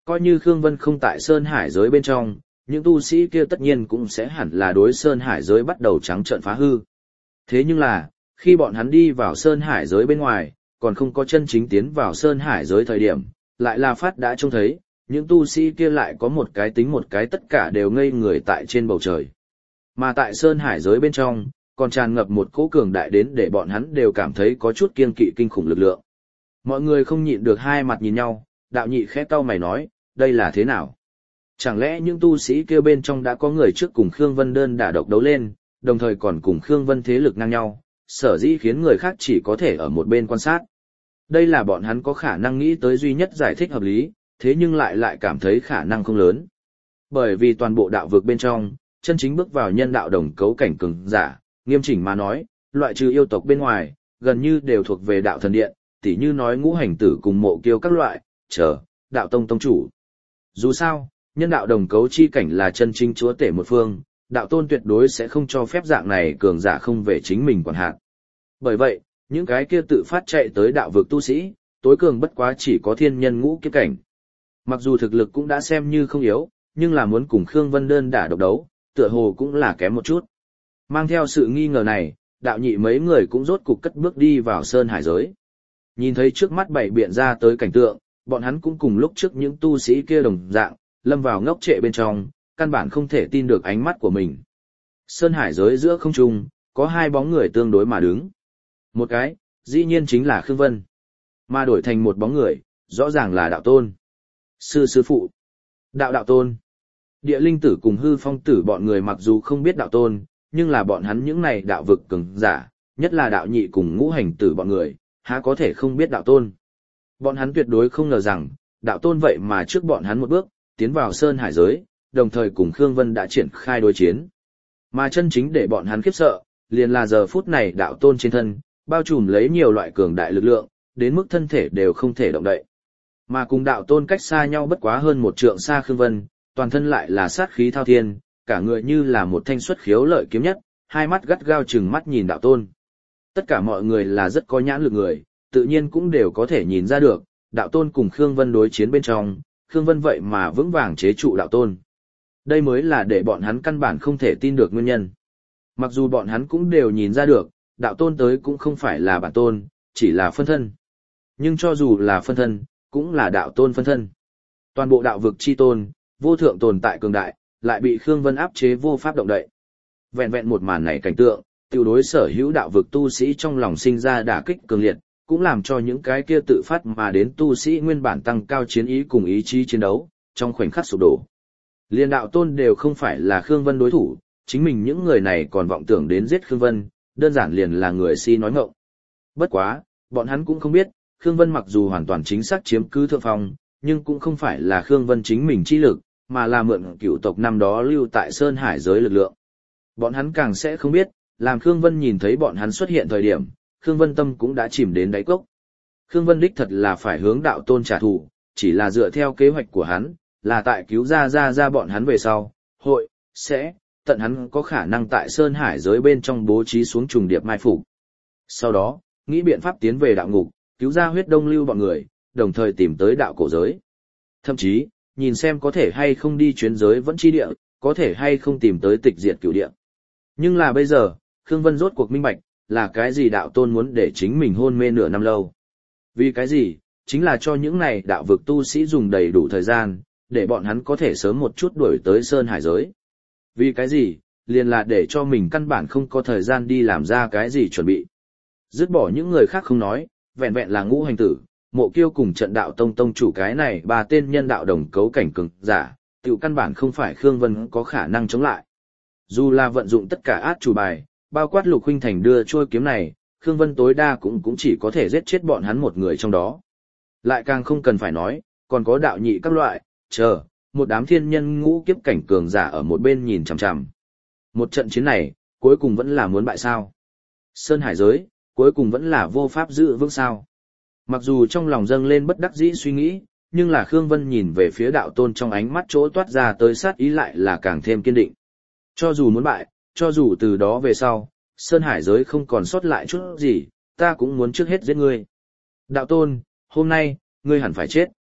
Coi như Khương Vân không tại Sơn Hải giới bên trong, những tu sĩ kia tất nhiên cũng sẽ hẳn là đối Sơn Hải giới bắt đầu trắng trợn phá hư. Thế nhưng là, khi bọn hắn đi vào Sơn Hải giới bên ngoài, còn không có chân chính tiến vào Sơn Hải giới thời điểm, lại là phát đã trông thấy, những tu sĩ kia lại có một cái tính một cái tất cả đều ngây người tại trên bầu trời. Mà tại Sơn Hải giới bên trong, còn tràn ngập một cỗ cường đại đến để bọn hắn đều cảm thấy có chút kiêng kỵ kinh khủng lực lượng. Mọi người không nhịn được hai mặt nhìn nhau, đạo nhị khẽ cau mày nói, đây là thế nào? Chẳng lẽ những tu sĩ kia bên trong đã có người trước cùng Khương Vân đơn đả độc đấu lên, đồng thời còn cùng Khương Vân thế lực ngang nhau, sở dĩ khiến người khác chỉ có thể ở một bên quan sát. Đây là bọn hắn có khả năng nghĩ tới duy nhất giải thích hợp lý, thế nhưng lại lại cảm thấy khả năng không lớn. Bởi vì toàn bộ đạo vực bên trong, chân chính bước vào nhân đạo đồng cấu cảnh cường giả, nghiêm chỉnh mà nói, loại trừ yêu tộc bên ngoài, gần như đều thuộc về đạo thần điện, tỉ như nói ngũ hành tử cùng mộ kiêu các loại, chờ, đạo tông tông chủ. Dù sao, nhân đạo đồng cấu chi cảnh là chân chính chúa tể một phương, đạo tôn tuyệt đối sẽ không cho phép dạng này cường giả không về chính mình quản hạt. Bởi vậy, những cái kia tự phát chạy tới đạo vực tu sĩ, tối cường bất quá chỉ có thiên nhân ngũ kiếp cảnh. Mặc dù thực lực cũng đã xem như không yếu, nhưng là muốn cùng Khương Vân đơn đả độc đấu, tựa hồ cũng là kém một chút. Mang theo sự nghi ngờ này, đạo nhị mấy người cũng rốt cục cất bước đi vào Sơn Hải giới. Nhìn thấy trước mắt bảy biện ra tới cảnh tượng, bọn hắn cũng cùng lúc trước những tu sĩ kia đồng dạng, lâm vào ngốc trệ bên trong, căn bản không thể tin được ánh mắt của mình. Sơn Hải giới giữa không trung, có hai bóng người tương đối mà đứng. Một cái, dĩ nhiên chính là Khương Vân. Mà đổi thành một bóng người, rõ ràng là đạo tôn. Sư sư phụ. Đạo đạo tôn. Địa linh tử cùng hư phong tử bọn người mặc dù không biết đạo tôn, nhưng là bọn hắn những này đạo vực cường giả, nhất là đạo nhị cùng ngũ hành tử bọn người, há có thể không biết đạo tôn. Bọn hắn tuyệt đối không ngờ rằng, đạo tôn vậy mà trước bọn hắn một bước, tiến vào Sơn Hải giới, đồng thời cùng Khương Vân đã triển khai đối chiến. Mà chân chính để bọn hắn khiếp sợ, liền là giờ phút này đạo tôn trên thân, bao trùm lấy nhiều loại cường đại lực lượng, đến mức thân thể đều không thể động đậy. Mà cùng đạo tôn cách xa nhau bất quá hơn một trượng xa Khương Vân, toàn thân lại là sát khí thao thiên, cả người như là một thanh xuất khiếu lợi kiếm nhất, hai mắt gắt gao chừng mắt nhìn đạo tôn. Tất cả mọi người là rất có nhãn lực người, tự nhiên cũng đều có thể nhìn ra được, đạo tôn cùng Khương Vân đối chiến bên trong, Khương Vân vậy mà vững vàng chế trụ đạo tôn. Đây mới là để bọn hắn căn bản không thể tin được nguyên nhân. Mặc dù bọn hắn cũng đều nhìn ra được, đạo tôn tới cũng không phải là bản tôn, chỉ là phân thân. Nhưng cho dù là phân thân, cũng là đạo tôn phân thân. Toàn bộ đạo vực chi tôn, vô thượng tồn tại cường đại, lại bị Khương Vân áp chế vô pháp động đậy. Vẹn vẹn một màn này cảnh tượng, tiêu đối sở hữu đạo vực tu sĩ trong lòng sinh ra đả kích cường liệt, cũng làm cho những cái kia tự phát mà đến tu sĩ nguyên bản tăng cao chiến ý cùng ý chí chiến đấu, trong khoảnh khắc sụp đổ. Liên đạo tôn đều không phải là Khương Vân đối thủ, chính mình những người này còn vọng tưởng đến giết Khương Vân, đơn giản liền là người si nói ngọng. Bất quá, bọn hắn cũng không biết, Khương Vân mặc dù hoàn toàn chính xác chiếm cứ thượng phong, nhưng cũng không phải là Khương Vân chính mình chi lực, mà là mượn cựu tộc năm đó lưu tại Sơn Hải giới lực lượng. Bọn hắn càng sẽ không biết, làm Khương Vân nhìn thấy bọn hắn xuất hiện thời điểm, Khương Vân tâm cũng đã chìm đến đáy cốc. Khương Vân đích thật là phải hướng đạo tôn trả thù, chỉ là dựa theo kế hoạch của hắn, là tại cứu ra ra ra bọn hắn về sau, hội, sẽ, tận hắn có khả năng tại Sơn Hải giới bên trong bố trí xuống trùng điệp mai phục. Sau đó, nghĩ biện pháp tiến về đạo ngục, cứu ra huyết đông lưu bọn người, đồng thời tìm tới đạo cổ giới. Thậm chí, nhìn xem có thể hay không đi chuyến giới vẫn chi địa, có thể hay không tìm tới tịch diệt cửu địa. Nhưng là bây giờ, Khương Vân rốt cuộc minh bạch, là cái gì đạo tôn muốn để chính mình hôn mê nửa năm lâu. Vì cái gì, chính là cho những này đạo vực tu sĩ dùng đầy đủ thời gian, để bọn hắn có thể sớm một chút đuổi tới Sơn Hải giới. Vì cái gì, liền là để cho mình căn bản không có thời gian đi làm ra cái gì chuẩn bị. Dứt bỏ những người khác không nói, vẹn vẹn là ngũ hành tử, mộ kiêu cùng trận đạo tông tông chủ cái này ba tên nhân đạo đồng cấu cảnh cường giả, tiểu căn bản không phải Khương Vân có khả năng chống lại. Dù là vận dụng tất cả át chủ bài, bao quát Lục Huynh Thành đưa trôi kiếm này, Khương Vân tối đa cũng cũng chỉ có thể giết chết bọn hắn một người trong đó. Lại càng không cần phải nói, còn có đạo nhị các loại, chờ, một đám thiên nhân ngũ kiếp cảnh cường giả ở một bên nhìn chằm chằm. Một trận chiến này, cuối cùng vẫn là muốn bại sao. Sơn Hải giới, cuối cùng vẫn là vô pháp giữ vững sao. Mặc dù trong lòng dâng lên bất đắc dĩ suy nghĩ, nhưng là Khương Vân nhìn về phía đạo tôn trong ánh mắt chỗ toát ra tới sát ý lại là càng thêm kiên định. Cho dù muốn bại, cho dù từ đó về sau, Sơn Hải giới không còn sót lại chút gì, ta cũng muốn trước hết giết ngươi. Đạo tôn, hôm nay, ngươi hẳn phải chết.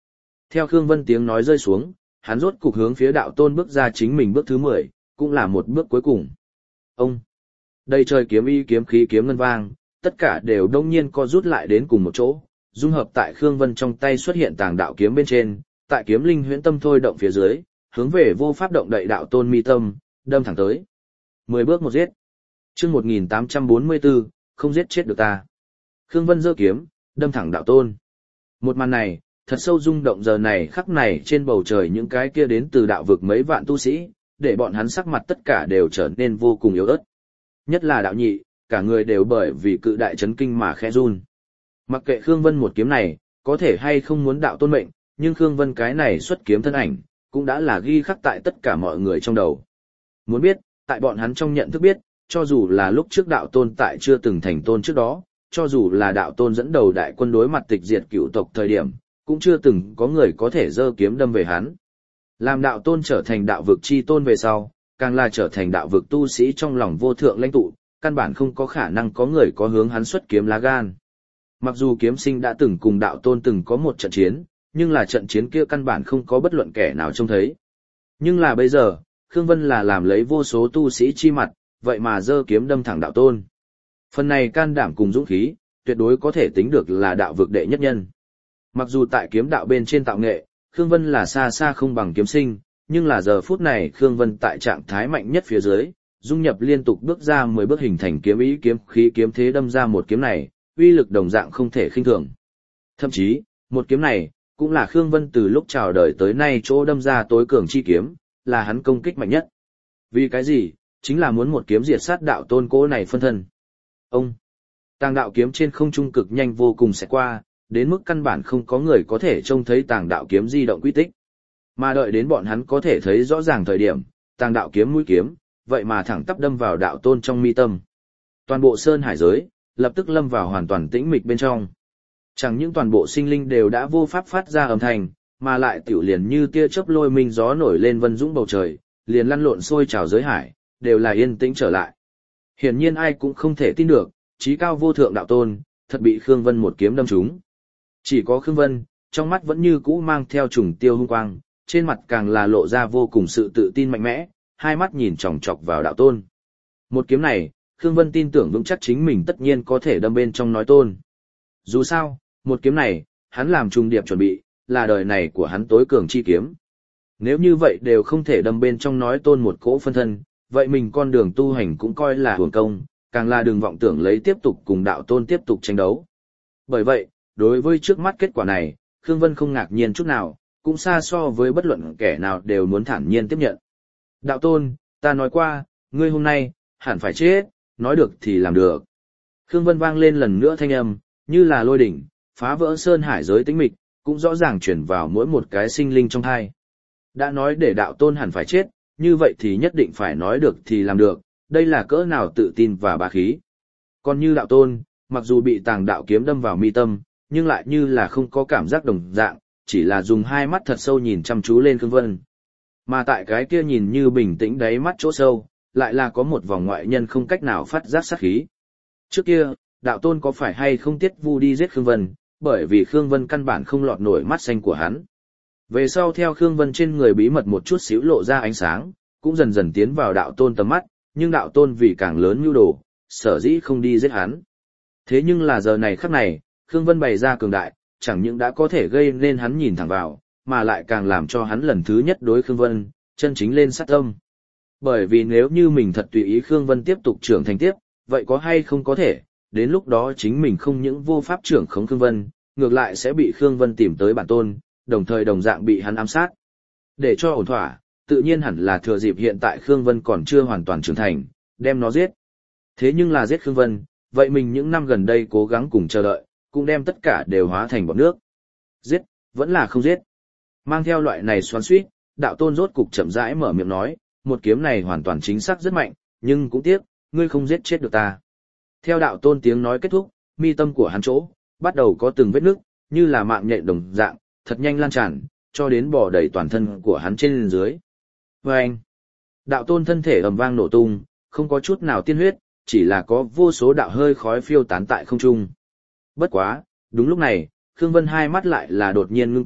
Theo Khương Vân tiếng nói rơi xuống, hắn rốt cục hướng phía đạo tôn bước ra chính mình bước thứ mười, cũng là một bước cuối cùng. Ông! Đây trời kiếm y kiếm khí kiếm ngân vang, tất cả đều đông nhiên co rút lại đến cùng một chỗ, dung hợp tại Khương Vân trong tay xuất hiện tàng đạo kiếm bên trên, tại kiếm linh huyễn tâm thôi động phía dưới, hướng về vô pháp động đậy đạo tôn mi tâm, đâm thẳng tới. Mười bước một giết. Chương một nghìn tám trăm bốn mươi bốn, không giết chết được ta. Khương Vân giơ kiếm, đâm thẳng đạo tôn. Một màn này, thật sâu rung động giờ này khắc này trên bầu trời những cái kia đến từ đạo vực mấy vạn tu sĩ, để bọn hắn sắc mặt tất cả đều trở nên vô cùng yếu ớt. Nhất là đạo nhị, cả người đều bởi vì cự đại chấn kinh mà khẽ run. Mặc kệ Khương Vân một kiếm này, có thể hay không muốn đạo tôn mệnh, nhưng Khương Vân cái này xuất kiếm thân ảnh, cũng đã là ghi khắc tại tất cả mọi người trong đầu. Muốn biết, tại bọn hắn trong nhận thức biết, cho dù là lúc trước đạo tôn tại chưa từng thành tôn trước đó, cho dù là đạo tôn dẫn đầu đại quân đối mặt tịch diệt cựu tộc thời điểm, cũng chưa từng có người có thể giơ kiếm đâm về hắn. Làm đạo tôn trở thành đạo vực chi tôn về sau, càng là trở thành đạo vực tu sĩ trong lòng vô thượng lãnh tụ, căn bản không có khả năng có người có hướng hắn xuất kiếm lá gan. Mặc dù kiếm sinh đã từng cùng đạo tôn từng có một trận chiến, nhưng là trận chiến kia căn bản không có bất luận kẻ nào trông thấy. Nhưng là bây giờ, Khương Vân là làm lấy vô số tu sĩ chi mặt, vậy mà giơ kiếm đâm thẳng đạo tôn. Phần này can đảm cùng dũng khí, tuyệt đối có thể tính được là đạo vực đệ nhất nhân. Mặc dù tại kiếm đạo bên trên tạo nghệ, Khương Vân là xa xa không bằng kiếm sinh, nhưng là giờ phút này Khương Vân tại trạng thái mạnh nhất phía dưới, dung nhập liên tục bước ra mười bước hình thành kiếm ý kiếm khí kiếm thế đâm ra một kiếm này, uy lực đồng dạng không thể khinh thường. Thậm chí, một kiếm này, cũng là Khương Vân từ lúc chào đời tới nay chỗ đâm ra tối cường chi kiếm, là hắn công kích mạnh nhất. Vì cái gì? Chính là muốn một kiếm diệt sát đạo tôn cố này phân thân. Ông! Tàng đạo kiếm trên không trung cực nhanh vô cùng sẽ qua, đến mức căn bản không có người có thể trông thấy tàng đạo kiếm di động quy tích. Mà đợi đến bọn hắn có thể thấy rõ ràng thời điểm, tàng đạo kiếm mũi kiếm, vậy mà thẳng tắp đâm vào đạo tôn trong mi tâm. Toàn bộ sơn hải giới, lập tức lâm vào hoàn toàn tĩnh mịch bên trong. Chẳng những toàn bộ sinh linh đều đã vô pháp phát ra âm thanh, mà lại tiểu liền như tia chớp lôi minh gió nổi lên vân dũng bầu trời, liền lăn lộn sôi trào giới hải, đều là yên tĩnh trở lại. Hiển nhiên ai cũng không thể tin được, chí cao vô thượng đạo tôn, thật bị Khương Vân một kiếm đâm trúng. Chỉ có Khương Vân, trong mắt vẫn như cũ mang theo trùng tiêu hung quang, trên mặt càng là lộ ra vô cùng sự tự tin mạnh mẽ, hai mắt nhìn chòng chọc vào đạo tôn. Một kiếm này, Khương Vân tin tưởng vững chắc chính mình tất nhiên có thể đâm bên trong nói tôn. Dù sao, một kiếm này, hắn làm trùng điệp chuẩn bị, là đời này của hắn tối cường chi kiếm. Nếu như vậy đều không thể đâm bên trong nói tôn một cỗ phân thân, vậy mình con đường tu hành cũng coi là hưởng công, càng là đừng vọng tưởng lấy tiếp tục cùng đạo tôn tiếp tục tranh đấu. Bởi vậy, đối với trước mắt kết quả này, Khương Vân không ngạc nhiên chút nào, cũng xa so với bất luận kẻ nào đều muốn thản nhiên tiếp nhận. Đạo tôn, ta nói qua, ngươi hôm nay, hẳn phải chết, nói được thì làm được. Khương Vân vang lên lần nữa thanh âm, như là lôi đỉnh, phá vỡ sơn hải giới tĩnh mịch, cũng rõ ràng chuyển vào mỗi một cái sinh linh trong thai. Đã nói để đạo tôn hẳn phải chết, như vậy thì nhất định phải nói được thì làm được, đây là cỡ nào tự tin và bá khí. Còn như đạo tôn, mặc dù bị tàng đạo kiếm đâm vào mi tâm, nhưng lại như là không có cảm giác đồng dạng, chỉ là dùng hai mắt thật sâu nhìn chăm chú lên Khương Vân. Mà tại cái kia nhìn như bình tĩnh đáy mắt chỗ sâu, lại là có một vòng ngoại nhân không cách nào phát giác sát khí. Trước kia, đạo tôn có phải hay không tiết vu đi giết Khương Vân, bởi vì Khương Vân căn bản không lọt nổi mắt xanh của hắn. Về sau theo Khương Vân trên người bí mật một chút xíu lộ ra ánh sáng, cũng dần dần tiến vào đạo tôn tầm mắt, nhưng đạo tôn vì càng lớn nhu đồ, sở dĩ không đi giết hắn. Thế nhưng là giờ này khắc này, Khương Vân bày ra cường đại, chẳng những đã có thể gây nên hắn nhìn thẳng vào, mà lại càng làm cho hắn lần thứ nhất đối Khương Vân, chân chính lên sát tâm. Bởi vì nếu như mình thật tùy ý Khương Vân tiếp tục trưởng thành tiếp, vậy có hay không có thể, đến lúc đó chính mình không những vô pháp trưởng khống Khương Vân, ngược lại sẽ bị Khương Vân tìm tới bản tôn, đồng thời đồng dạng bị hắn ám sát. Để cho ổn thỏa, tự nhiên hẳn là thừa dịp hiện tại Khương Vân còn chưa hoàn toàn trưởng thành, đem nó giết. Thế nhưng là giết Khương Vân, vậy mình những năm gần đây cố gắng cùng chờ đợi, cũng đem tất cả đều hóa thành bọt nước. Giết, vẫn là không giết. Mang theo loại này xoắn xuýt, đạo tôn rốt cục chậm rãi mở miệng nói, một kiếm này hoàn toàn chính xác rất mạnh, nhưng cũng tiếc, ngươi không giết chết được ta. Theo đạo tôn tiếng nói kết thúc, mi tâm của hắn chỗ, bắt đầu có từng vết nứt, như là mạng nhện đồng dạng, thật nhanh lan tràn, cho đến bò đầy toàn thân của hắn trên dưới. Và anh, đạo tôn thân thể ầm vang nổ tung, không có chút nào tiên huyết, chỉ là có vô số đạo hơi khói phiêu tán tại không trung. Bất quá, đúng lúc này, Khương Vân hai mắt lại là đột nhiên ngưng tụ,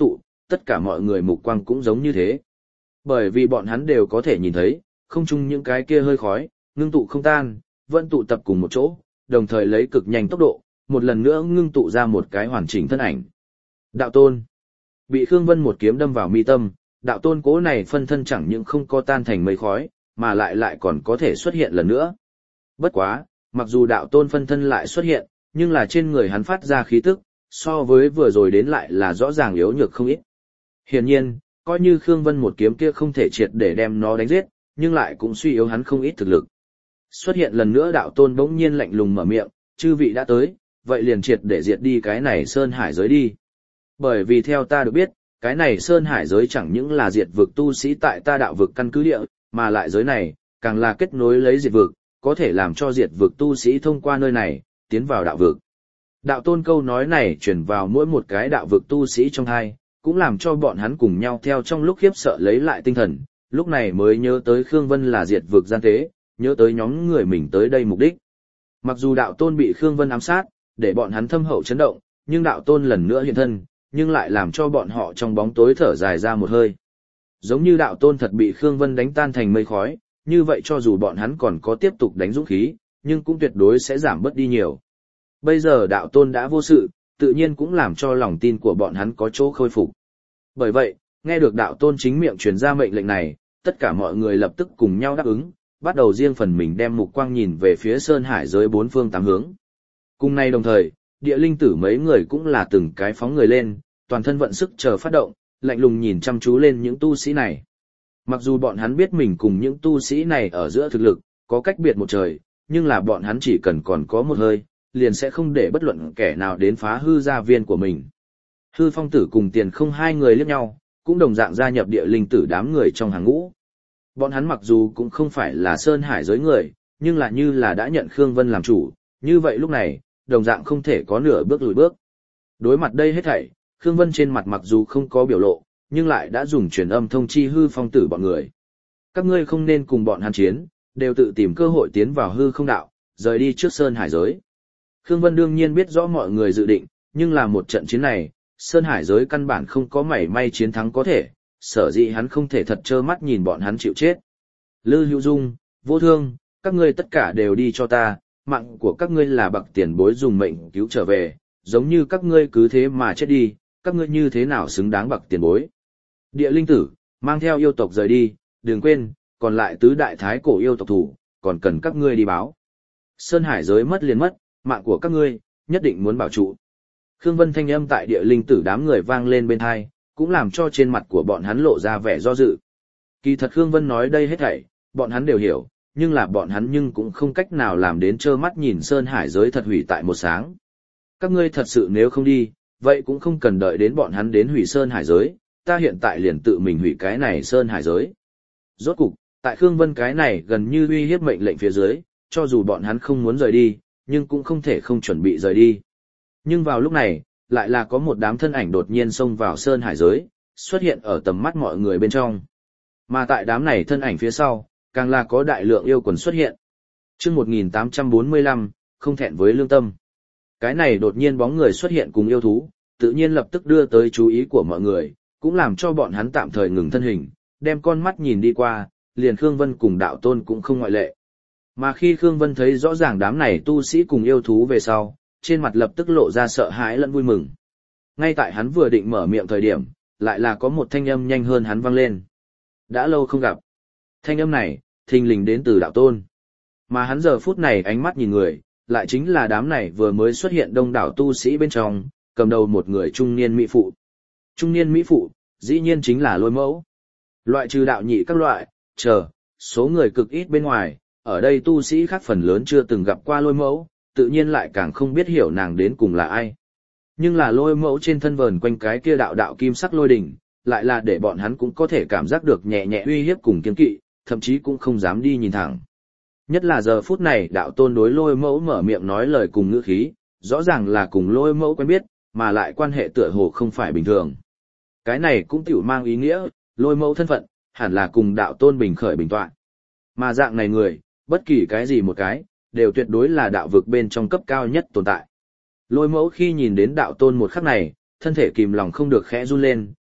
tất cả mọi người mục quang cũng giống như thế. Bởi vì bọn hắn đều có thể nhìn thấy, không chung những cái kia hơi khói, ngưng tụ không tan, vẫn tụ tập cùng một chỗ, đồng thời lấy cực nhanh tốc độ, một lần nữa ngưng tụ ra một cái hoàn chỉnh thân ảnh. Đạo tôn. Bị Khương Vân một kiếm đâm vào mi tâm, đạo tôn cố này phân thân chẳng những không có tan thành mây khói, mà lại lại còn có thể xuất hiện lần nữa. Bất quá, mặc dù đạo tôn phân thân lại xuất hiện, nhưng là trên người hắn phát ra khí tức, so với vừa rồi đến lại là rõ ràng yếu nhược không ít. Hiển nhiên, coi như Khương Vân một kiếm kia không thể triệt để đem nó đánh giết, nhưng lại cũng suy yếu hắn không ít thực lực. Xuất hiện lần nữa đạo tôn bỗng nhiên lạnh lùng mở miệng, chư vị đã tới, vậy liền triệt để diệt đi cái này sơn hải giới đi. Bởi vì theo ta được biết, cái này sơn hải giới chẳng những là diệt vực tu sĩ tại ta đạo vực căn cứ địa, mà lại giới này, càng là kết nối lấy diệt vực, có thể làm cho diệt vực tu sĩ thông qua nơi này, tiến vào đạo vực. Đạo tôn câu nói này truyền vào mỗi một cái đạo vực tu sĩ trong hai, cũng làm cho bọn hắn cùng nhau theo trong lúc khiếp sợ lấy lại tinh thần, lúc này mới nhớ tới Khương Vân là diệt vực gian tế, nhớ tới nhóm người mình tới đây mục đích. Mặc dù đạo tôn bị Khương Vân ám sát, để bọn hắn thâm hậu chấn động, nhưng đạo tôn lần nữa hiện thân, nhưng lại làm cho bọn họ trong bóng tối thở dài ra một hơi. Giống như đạo tôn thật bị Khương Vân đánh tan thành mây khói, như vậy cho dù bọn hắn còn có tiếp tục đánh dũng khí, nhưng cũng tuyệt đối sẽ giảm bớt đi nhiều. Bây giờ đạo tôn đã vô sự, tự nhiên cũng làm cho lòng tin của bọn hắn có chỗ khôi phục. Bởi vậy, nghe được đạo tôn chính miệng truyền ra mệnh lệnh này, tất cả mọi người lập tức cùng nhau đáp ứng, bắt đầu riêng phần mình đem mục quang nhìn về phía sơn hải giới bốn phương tám hướng. Cùng nay đồng thời, địa linh tử mấy người cũng là từng cái phóng người lên, toàn thân vận sức chờ phát động, lạnh lùng nhìn chăm chú lên những tu sĩ này. Mặc dù bọn hắn biết mình cùng những tu sĩ này ở giữa thực lực, có cách biệt một trời, nhưng là bọn hắn chỉ cần còn có một hơi, liền sẽ không để bất luận kẻ nào đến phá hư gia viên của mình. Hư Phong Tử cùng Tiền Không hai người liếc nhau, cũng đồng dạng gia nhập địa linh tử đám người trong hàng ngũ. Bọn hắn mặc dù cũng không phải là sơn hải giới người, nhưng là như là đã nhận Khương Vân làm chủ, như vậy lúc này, đồng dạng không thể có nửa bước lùi bước. Đối mặt đây hết thảy, Khương Vân trên mặt mặc dù không có biểu lộ, nhưng lại đã dùng truyền âm thông chi Hư Phong Tử bọn người. Các ngươi không nên cùng bọn hắn chiến, đều tự tìm cơ hội tiến vào hư không đạo, rời đi trước sơn hải giới. Khương Vân đương nhiên biết rõ mọi người dự định, nhưng là một trận chiến này, sơn hải giới căn bản không có mảy may chiến thắng có thể, sở dĩ hắn không thể thật trơ mắt nhìn bọn hắn chịu chết. Lư Hữu Dung, Vô Thương, các ngươi tất cả đều đi cho ta, mạng của các ngươi là bậc tiền bối dùng mệnh cứu trở về, giống như các ngươi cứ thế mà chết đi, các ngươi như thế nào xứng đáng bậc tiền bối. Địa linh tử, mang theo yêu tộc rời đi, đừng quên, còn lại tứ đại thái cổ yêu tộc thủ, còn cần các ngươi đi báo. Sơn hải giới mất liền mất, mạng của các ngươi, nhất định muốn bảo trụ. Khương Vân thanh âm tại địa linh tử đám người vang lên bên tai, cũng làm cho trên mặt của bọn hắn lộ ra vẻ do dự. Kỳ thật Khương Vân nói đây hết thảy, bọn hắn đều hiểu, nhưng là bọn hắn nhưng cũng không cách nào làm đến trơ mắt nhìn Sơn Hải giới thật hủy tại một sáng. Các ngươi thật sự nếu không đi, vậy cũng không cần đợi đến bọn hắn đến hủy Sơn Hải giới, ta hiện tại liền tự mình hủy cái này Sơn Hải giới. Rốt cục, tại Khương Vân cái này gần như uy hiếp mệnh lệnh phía dưới, cho dù bọn hắn không muốn rời đi, nhưng cũng không thể không chuẩn bị rời đi. Nhưng vào lúc này, lại là có một đám thân ảnh đột nhiên xông vào Sơn Hải giới, xuất hiện ở tầm mắt mọi người bên trong. Mà tại đám này thân ảnh phía sau, càng là có đại lượng yêu quần xuất hiện. Chương một nghìn tám trăm bốn mươi lăm, không thẹn với lương tâm. Cái này đột nhiên bóng người xuất hiện cùng yêu thú, tự nhiên lập tức đưa tới chú ý của mọi người, cũng làm cho bọn hắn tạm thời ngừng thân hình, đem con mắt nhìn đi qua, liền Khương Vân cùng đạo tôn cũng không ngoại lệ. Mà khi Khương Vân thấy rõ ràng đám này tu sĩ cùng yêu thú về sau, trên mặt lập tức lộ ra sợ hãi lẫn vui mừng. Ngay tại hắn vừa định mở miệng thời điểm, lại là có một thanh âm nhanh hơn hắn vang lên. Đã lâu không gặp. Thanh âm này, thình lình đến từ đạo tôn. Mà hắn giờ phút này ánh mắt nhìn người, lại chính là đám này vừa mới xuất hiện đông đảo tu sĩ bên trong, cầm đầu một người trung niên mỹ phụ. Trung niên mỹ phụ, dĩ nhiên chính là Lôi Mẫu. Loại trừ đạo nhị các loại, chờ, số người cực ít bên ngoài, ở đây tu sĩ khác phần lớn chưa từng gặp qua Lôi Mẫu, tự nhiên lại càng không biết hiểu nàng đến cùng là ai. Nhưng là Lôi Mẫu trên thân vờn quanh cái kia đạo đạo kim sắc lôi đỉnh, lại là để bọn hắn cũng có thể cảm giác được nhẹ nhẹ uy hiếp cùng kiêng kỵ, thậm chí cũng không dám đi nhìn thẳng. Nhất là giờ phút này đạo tôn đối Lôi Mẫu mở miệng nói lời cùng ngữ khí, rõ ràng là cùng Lôi Mẫu quen biết, mà lại quan hệ tựa hồ không phải bình thường. Cái này cũng tiểu mang ý nghĩa, Lôi Mẫu thân phận, hẳn là cùng đạo tôn bình khởi bình tọa. Mà dạng này người, bất kỳ cái gì một cái, đều tuyệt đối là đạo vực bên trong cấp cao nhất tồn tại. Lôi Mẫu khi nhìn đến đạo tôn một khắc này, thân thể kìm lòng không được khẽ run lên,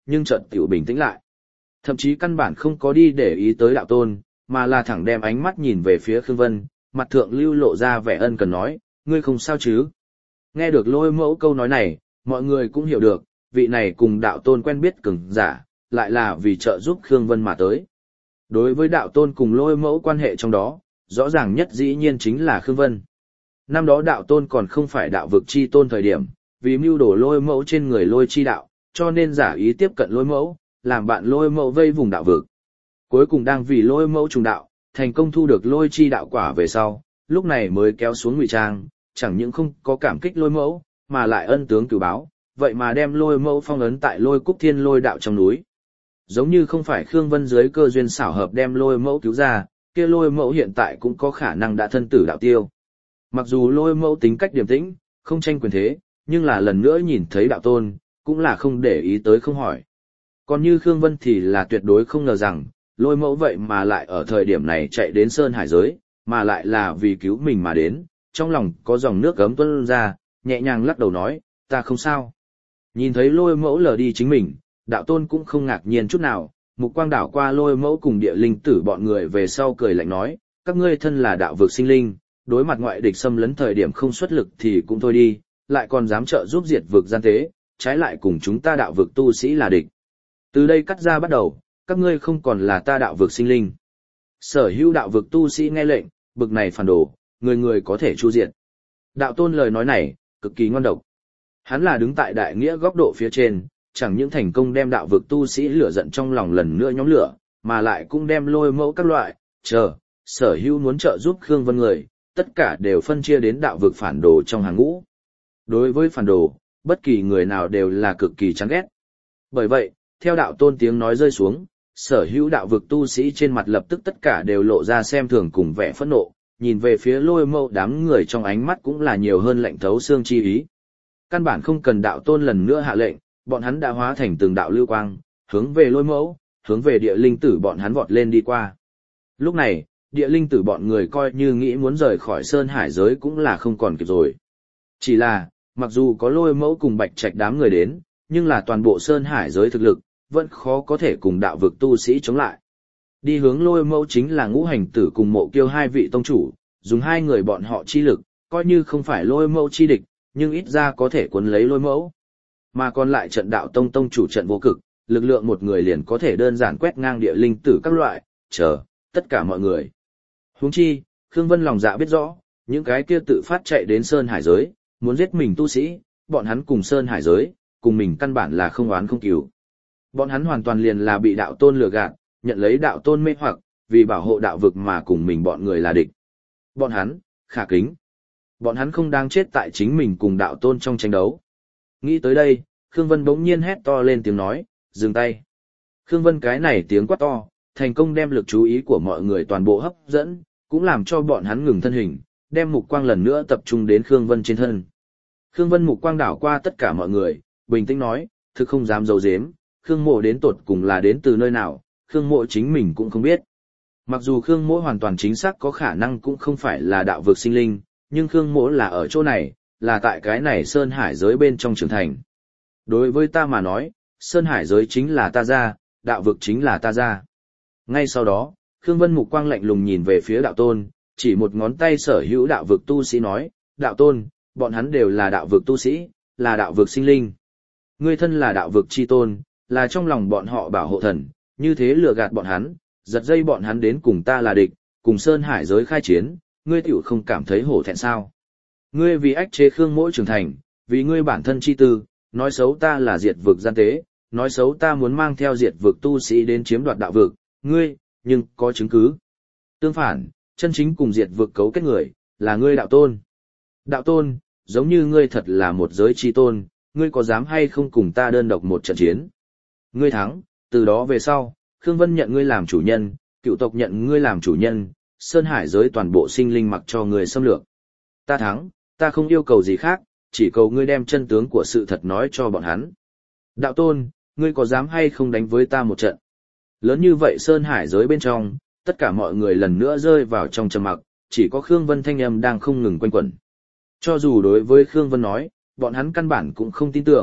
nhưng chợt tiểu bình tĩnh lại. Thậm chí căn bản không có đi để ý tới đạo tôn, mà là thẳng đem ánh mắt nhìn về phía Khương Vân, mặt thượng lưu lộ ra vẻ ân cần nói, ngươi không sao chứ? Nghe được Lôi Mẫu câu nói này, mọi người cũng hiểu được, vị này cùng đạo tôn quen biết cường giả, lại là vì trợ giúp Khương Vân mà tới. Đối với đạo tôn cùng Lôi Mẫu quan hệ trong đó, rõ ràng nhất dĩ nhiên chính là Khương Vân. Năm đó đạo tôn còn không phải đạo vực chi tôn thời điểm, vì mưu đồ Lôi Mẫu trên người Lôi chi đạo, cho nên giả ý tiếp cận Lôi Mẫu, làm bạn Lôi Mẫu vây vùng đạo vực. Cuối cùng đang vì Lôi Mẫu trùng đạo, thành công thu được Lôi chi đạo quả về sau, lúc này mới kéo xuống ngụy trang, chẳng những không có cảm kích Lôi Mẫu, mà lại ân tướng cửu báo, vậy mà đem Lôi Mẫu phong ấn tại Lôi Cúc Thiên Lôi đạo trong núi. Giống như không phải Khương Vân dưới cơ duyên xảo hợp đem Lôi Mẫu cứu ra, kia Lôi Mẫu hiện tại cũng có khả năng đã thân tử đạo tiêu. Mặc dù Lôi Mẫu tính cách điềm tĩnh, không tranh quyền thế, nhưng là lần nữa nhìn thấy đạo tôn, cũng là không để ý tới không hỏi. Còn như Khương Vân thì là tuyệt đối không ngờ rằng, Lôi Mẫu vậy mà lại ở thời điểm này chạy đến Sơn Hải giới, mà lại là vì cứu mình mà đến, trong lòng có dòng nước gấm tuôn ra, nhẹ nhàng lắc đầu nói, ta không sao. Nhìn thấy Lôi Mẫu lờ đi chính mình, đạo tôn cũng không ngạc nhiên chút nào, mục quang đảo qua Lôi Mẫu cùng địa linh tử bọn người về sau cười lạnh nói, các ngươi thân là đạo vực sinh linh, đối mặt ngoại địch xâm lấn thời điểm không xuất lực thì cũng thôi đi, lại còn dám trợ giúp diệt vực gian tế, trái lại cùng chúng ta đạo vực tu sĩ là địch. Từ đây cắt ra bắt đầu, các ngươi không còn là ta đạo vực sinh linh. Sở hữu đạo vực tu sĩ nghe lệnh, bực này phản đồ, người người có thể chu diệt. Đạo tôn lời nói này, cực kỳ ngon độc. Hắn là đứng tại đại nghĩa góc độ phía trên, chẳng những thành công đem đạo vực tu sĩ lửa giận trong lòng lần nữa nhóm lửa, mà lại cũng đem Lôi Mẫu các loại, chờ, sở hữu muốn trợ giúp Khương Vân người, tất cả đều phân chia đến đạo vực phản đồ trong hàng ngũ. Đối với phản đồ, bất kỳ người nào đều là cực kỳ chán ghét. Bởi vậy, theo đạo tôn tiếng nói rơi xuống, sở hữu đạo vực tu sĩ trên mặt lập tức tất cả đều lộ ra xem thường cùng vẻ phẫn nộ, nhìn về phía Lôi Mẫu đám người trong ánh mắt cũng là nhiều hơn lạnh thấu xương chi ý. Căn bản không cần đạo tôn lần nữa hạ lệnh, bọn hắn đã hóa thành từng đạo lưu quang, hướng về Lôi Mẫu, hướng về địa linh tử bọn hắn vọt lên đi qua. Lúc này, địa linh tử bọn người coi như nghĩ muốn rời khỏi Sơn Hải giới cũng là không còn kịp rồi. Chỉ là, mặc dù có Lôi Mẫu cùng Bạch Trạch đám người đến, nhưng là toàn bộ Sơn Hải giới thực lực, vẫn khó có thể cùng đạo vực tu sĩ chống lại. Đi hướng Lôi Mẫu chính là Ngũ Hành Tử cùng Mộ Kiêu hai vị tông chủ, dùng hai người bọn họ chi lực, coi như không phải Lôi Mẫu chi địch, nhưng ít ra có thể cuốn lấy Lôi Mẫu. Mà còn lại trận đạo tông tông chủ trận vô cực, lực lượng một người liền có thể đơn giản quét ngang địa linh tử các loại, chờ, tất cả mọi người. Huống chi, Khương Vân lòng dạ biết rõ, những cái kia tự phát chạy đến Sơn Hải giới, muốn giết mình tu sĩ, bọn hắn cùng Sơn Hải giới, cùng mình căn bản là không oán không cừu. Bọn hắn hoàn toàn liền là bị đạo tôn lừa gạt, nhận lấy đạo tôn mê hoặc, vì bảo hộ đạo vực mà cùng mình bọn người là địch. Bọn hắn, khả kính. Bọn hắn không đang chết tại chính mình cùng đạo tôn trong tranh đấu. Nghĩ tới đây, Khương Vân bỗng nhiên hét to lên tiếng nói, dừng tay. Khương Vân cái này tiếng quát to, thành công đem lực chú ý của mọi người toàn bộ hấp dẫn, cũng làm cho bọn hắn ngừng thân hình, đem mục quang lần nữa tập trung đến Khương Vân trên thân. Khương Vân mục quang đảo qua tất cả mọi người, bình tĩnh nói, thực không dám giấu giếm, Khương Mộ đến tột cùng là đến từ nơi nào, Khương Mộ chính mình cũng không biết. Mặc dù Khương Mộ hoàn toàn chính xác có khả năng cũng không phải là đạo vực sinh linh, nhưng Khương Mộ là ở chỗ này, là tại cái này Sơn Hải giới bên trong trưởng thành. Đối với ta mà nói, Sơn Hải giới chính là ta ra, đạo vực chính là ta ra. Ngay sau đó, Khương Vân mục quang lạnh lùng nhìn về phía đạo tôn, chỉ một ngón tay sở hữu đạo vực tu sĩ nói, đạo tôn, bọn hắn đều là đạo vực tu sĩ, là đạo vực sinh linh. Ngươi thân là đạo vực chi tôn, là trong lòng bọn họ bảo hộ thần, như thế lừa gạt bọn hắn, giật dây bọn hắn đến cùng ta là địch, cùng Sơn Hải giới khai chiến, ngươi tiểu không cảm thấy hổ thẹn sao? Ngươi vì ách chế Khương Mỗ trưởng thành, vì ngươi bản thân chi tư, nói xấu ta là diệt vực gian tế, nói xấu ta muốn mang theo diệt vực tu sĩ đến chiếm đoạt đạo vực, ngươi, nhưng có chứng cứ. Tương phản, chân chính cùng diệt vực cấu kết người, là ngươi đạo tôn. Đạo tôn, giống như ngươi thật là một giới chi tôn, ngươi có dám hay không cùng ta đơn độc một trận chiến? Ngươi thắng, từ đó về sau, Khương Vân nhận ngươi làm chủ nhân, cựu tộc nhận ngươi làm chủ nhân, Sơn Hải giới toàn bộ sinh linh mặc cho ngươi xâm lược. Ta thắng, ta không yêu cầu gì khác, chỉ cầu ngươi đem chân tướng của sự thật nói cho bọn hắn. Đạo tôn, ngươi có dám hay không đánh với ta một trận? Lớn như vậy Sơn Hải giới bên trong, tất cả mọi người lần nữa rơi vào trong trầm mặc, chỉ có Khương Vân thanh âm đang không ngừng quanh quẩn. Cho dù đối với Khương Vân nói, bọn hắn căn bản cũng không tin tưởng,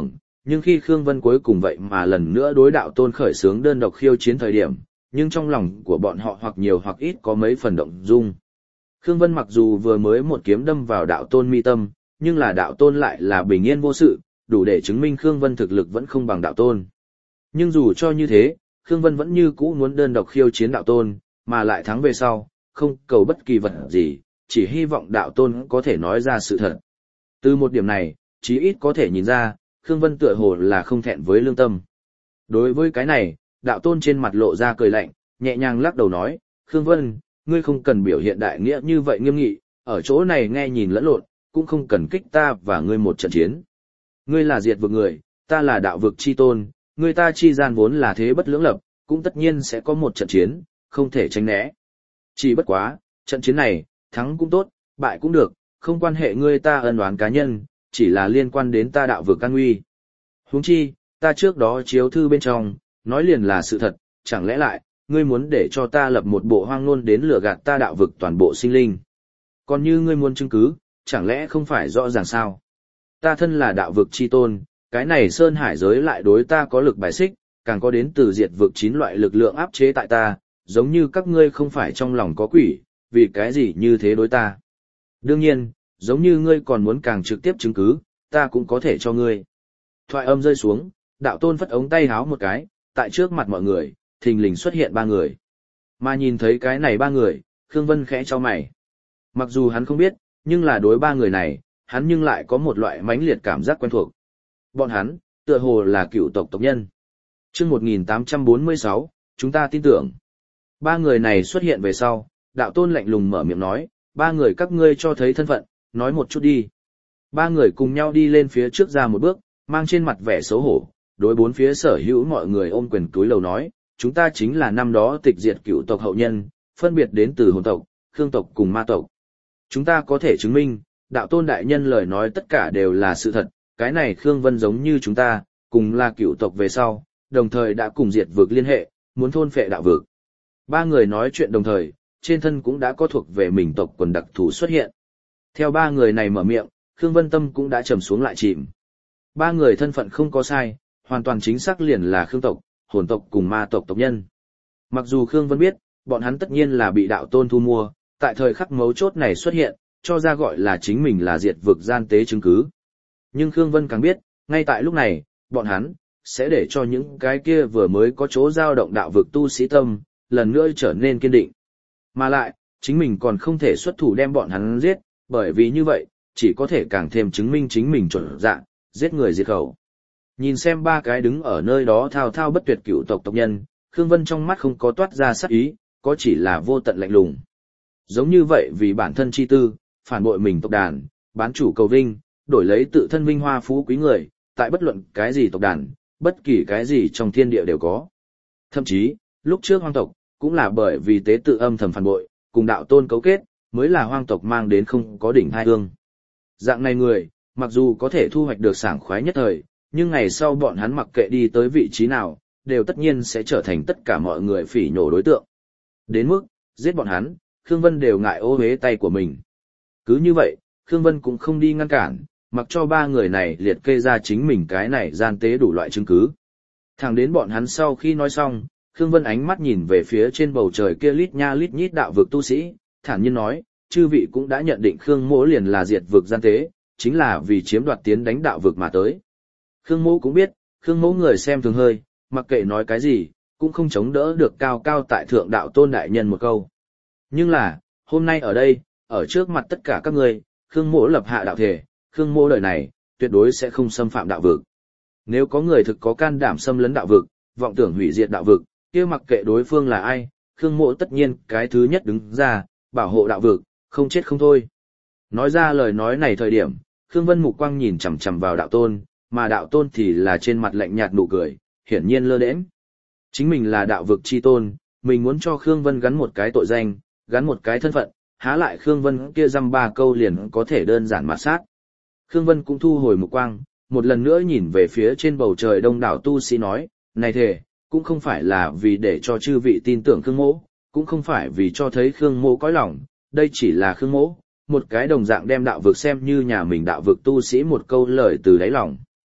nhưng khi Khương Vân cuối cùng vậy mà lần nữa đối đạo tôn khởi xướng đơn độc khiêu chiến thời điểm, nhưng trong lòng của bọn họ hoặc nhiều hoặc ít có mấy phần động dung. Khương Vân mặc dù vừa mới một kiếm đâm vào đạo tôn mi tâm, nhưng là đạo tôn lại là bình yên vô sự, đủ để chứng minh Khương Vân thực lực vẫn không bằng đạo tôn. Nhưng dù cho như thế, Khương Vân vẫn như cũ muốn đơn độc khiêu chiến đạo tôn, mà lại thắng về sau, không cầu bất kỳ vật gì, chỉ hy vọng đạo tôn có thể nói ra sự thật. Từ một điểm này, chí ít có thể nhìn ra, Khương Vân tựa hồ là không thẹn với lương tâm. Đối với cái này, đạo tôn trên mặt lộ ra cười lạnh, nhẹ nhàng lắc đầu nói, Khương Vân, ngươi không cần biểu hiện đại nghĩa như vậy nghiêm nghị, ở chỗ này nghe nhìn lẫn lộn, cũng không cần kích ta và ngươi một trận chiến. Ngươi là diệt vực người, ta là đạo vực chi tôn, người ta chi gian vốn là thế bất lưỡng lập, cũng tất nhiên sẽ có một trận chiến, không thể tránh né. Chỉ bất quá, trận chiến này, thắng cũng tốt, bại cũng được, không quan hệ ngươi ta ân oán cá nhân, chỉ là liên quan đến ta đạo vực an nguy. Huống chi, ta trước đó chiếu thư bên trong, nói liền là sự thật, chẳng lẽ lại, ngươi muốn để cho ta lập một bộ hoang ngôn đến lừa gạt ta đạo vực toàn bộ sinh linh. Còn như ngươi muốn chứng cứ, chẳng lẽ không phải rõ ràng sao? Ta thân là đạo vực chi tôn, cái này sơn hải giới lại đối ta có lực bài xích, càng có đến từ diệt vực chín loại lực lượng áp chế tại ta, giống như các ngươi không phải trong lòng có quỷ, vì cái gì như thế đối ta. Đương nhiên, giống như ngươi còn muốn càng trực tiếp chứng cứ, ta cũng có thể cho ngươi. Thoại âm rơi xuống, đạo tôn phất ống tay háo một cái, tại trước mặt mọi người, thình lình xuất hiện ba người. Mà nhìn thấy cái này ba người, Khương Vân khẽ cho mày. Mặc dù hắn không biết, nhưng là đối ba người này, hắn nhưng lại có một loại mãnh liệt cảm giác quen thuộc. Bọn hắn, tựa hồ là cựu tộc tộc nhân. Chương một nghìn tám trăm bốn mươi sáu, chúng ta tin tưởng. Ba người này xuất hiện về sau, đạo tôn lạnh lùng mở miệng nói, ba người các ngươi cho thấy thân phận, nói một chút đi. Ba người cùng nhau đi lên phía trước ra một bước, mang trên mặt vẻ xấu hổ, đối bốn phía sở hữu mọi người ôm quyền túi lầu nói, chúng ta chính là năm đó tịch diệt cựu tộc hậu nhân, phân biệt đến từ hồn tộc, khương tộc cùng ma tộc. Chúng ta có thể chứng minh, đạo tôn đại nhân lời nói tất cả đều là sự thật, cái này Khương Vân giống như chúng ta, cùng là cựu tộc về sau, đồng thời đã cùng diệt vực liên hệ, muốn thôn phệ đạo vực. Ba người nói chuyện đồng thời, trên thân cũng đã có thuộc về mình tộc quần đặc thù xuất hiện. Theo ba người này mở miệng, Khương Vân tâm cũng đã trầm xuống lại chìm. Ba người thân phận không có sai, hoàn toàn chính xác liền là Khương tộc, hồn tộc cùng ma tộc tộc nhân. Mặc dù Khương Vân biết, bọn hắn tất nhiên là bị đạo tôn thu mua, tại thời khắc mấu chốt này xuất hiện, cho ra gọi là chính mình là diệt vực gian tế chứng cứ. Nhưng Khương Vân càng biết, ngay tại lúc này, bọn hắn sẽ để cho những cái kia vừa mới có chỗ dao động đạo vực tu sĩ tâm, lần nữa trở nên kiên định. Mà lại, chính mình còn không thể xuất thủ đem bọn hắn giết, bởi vì như vậy, chỉ có thể càng thêm chứng minh chính mình chuẩn dạng, giết người diệt khẩu. Nhìn xem ba cái đứng ở nơi đó thao thao bất tuyệt cựu tộc tộc nhân, Khương Vân trong mắt không có toát ra sát ý, có chỉ là vô tận lạnh lùng. Giống như vậy vì bản thân chi tư, phản bội mình tộc đàn, bán chủ cầu vinh, đổi lấy tự thân vinh hoa phú quý người, tại bất luận cái gì tộc đàn, bất kỳ cái gì trong thiên địa đều có. Thậm chí, lúc trước hoang tộc, cũng là bởi vì tế tự âm thầm phản bội, cùng đạo tôn cấu kết, mới là hoang tộc mang đến không có đỉnh hai hương. Dạng này người, mặc dù có thể thu hoạch được sảng khoái nhất thời, nhưng ngày sau bọn hắn mặc kệ đi tới vị trí nào, đều tất nhiên sẽ trở thành tất cả mọi người phỉ nhổ đối tượng. Đến mức, giết bọn hắn, Khương Vân đều ngại ô uế tay của mình. Cứ như vậy, Khương Vân cũng không đi ngăn cản, mặc cho ba người này liệt kê ra chính mình cái này gian tế đủ loại chứng cứ. Thẳng đến bọn hắn sau khi nói xong, Khương Vân ánh mắt nhìn về phía trên bầu trời kia lít nha lít nhít đạo vực tu sĩ, thản nhiên nói, chư vị cũng đã nhận định Khương Mỗ liền là diệt vực gian tế, chính là vì chiếm đoạt tiến đánh đạo vực mà tới. Khương Mỗ cũng biết, Khương Mỗ người xem thường hơi, mặc kệ nói cái gì, cũng không chống đỡ được cao cao tại thượng đạo tôn đại nhân một câu. Nhưng là, hôm nay ở đây, ở trước mặt tất cả các ngươi, Khương Mỗ lập hạ đạo thể, Khương Mỗ đời này, tuyệt đối sẽ không xâm phạm đạo vực. Nếu có người thực có can đảm xâm lấn đạo vực, vọng tưởng hủy diệt đạo vực, kia mặc kệ đối phương là ai, Khương Mỗ tất nhiên cái thứ nhất đứng ra, bảo hộ đạo vực, không chết không thôi. Nói ra lời nói này thời điểm, Khương Vân mục quang nhìn chằm chằm vào đạo tôn, mà đạo tôn thì là trên mặt lạnh nhạt nụ cười, hiển nhiên lơ đễnh. Chính mình là đạo vực chi tôn, mình muốn cho Khương Vân gắn một cái tội danh, gắn một cái thân phận, há lại Khương Vân kia dăm ba câu liền có thể đơn giản mà sát. Khương Vân cũng thu hồi mục quang, một lần nữa nhìn về phía trên bầu trời đông đảo tu sĩ nói, này thề, cũng không phải là vì để cho chư vị tin tưởng Khương Mỗ, cũng không phải vì cho thấy Khương Mỗ cõi lòng, đây chỉ là Khương Mỗ, một cái đồng dạng đem đạo vực xem như nhà mình đạo vực tu sĩ một câu lời từ đáy lòng.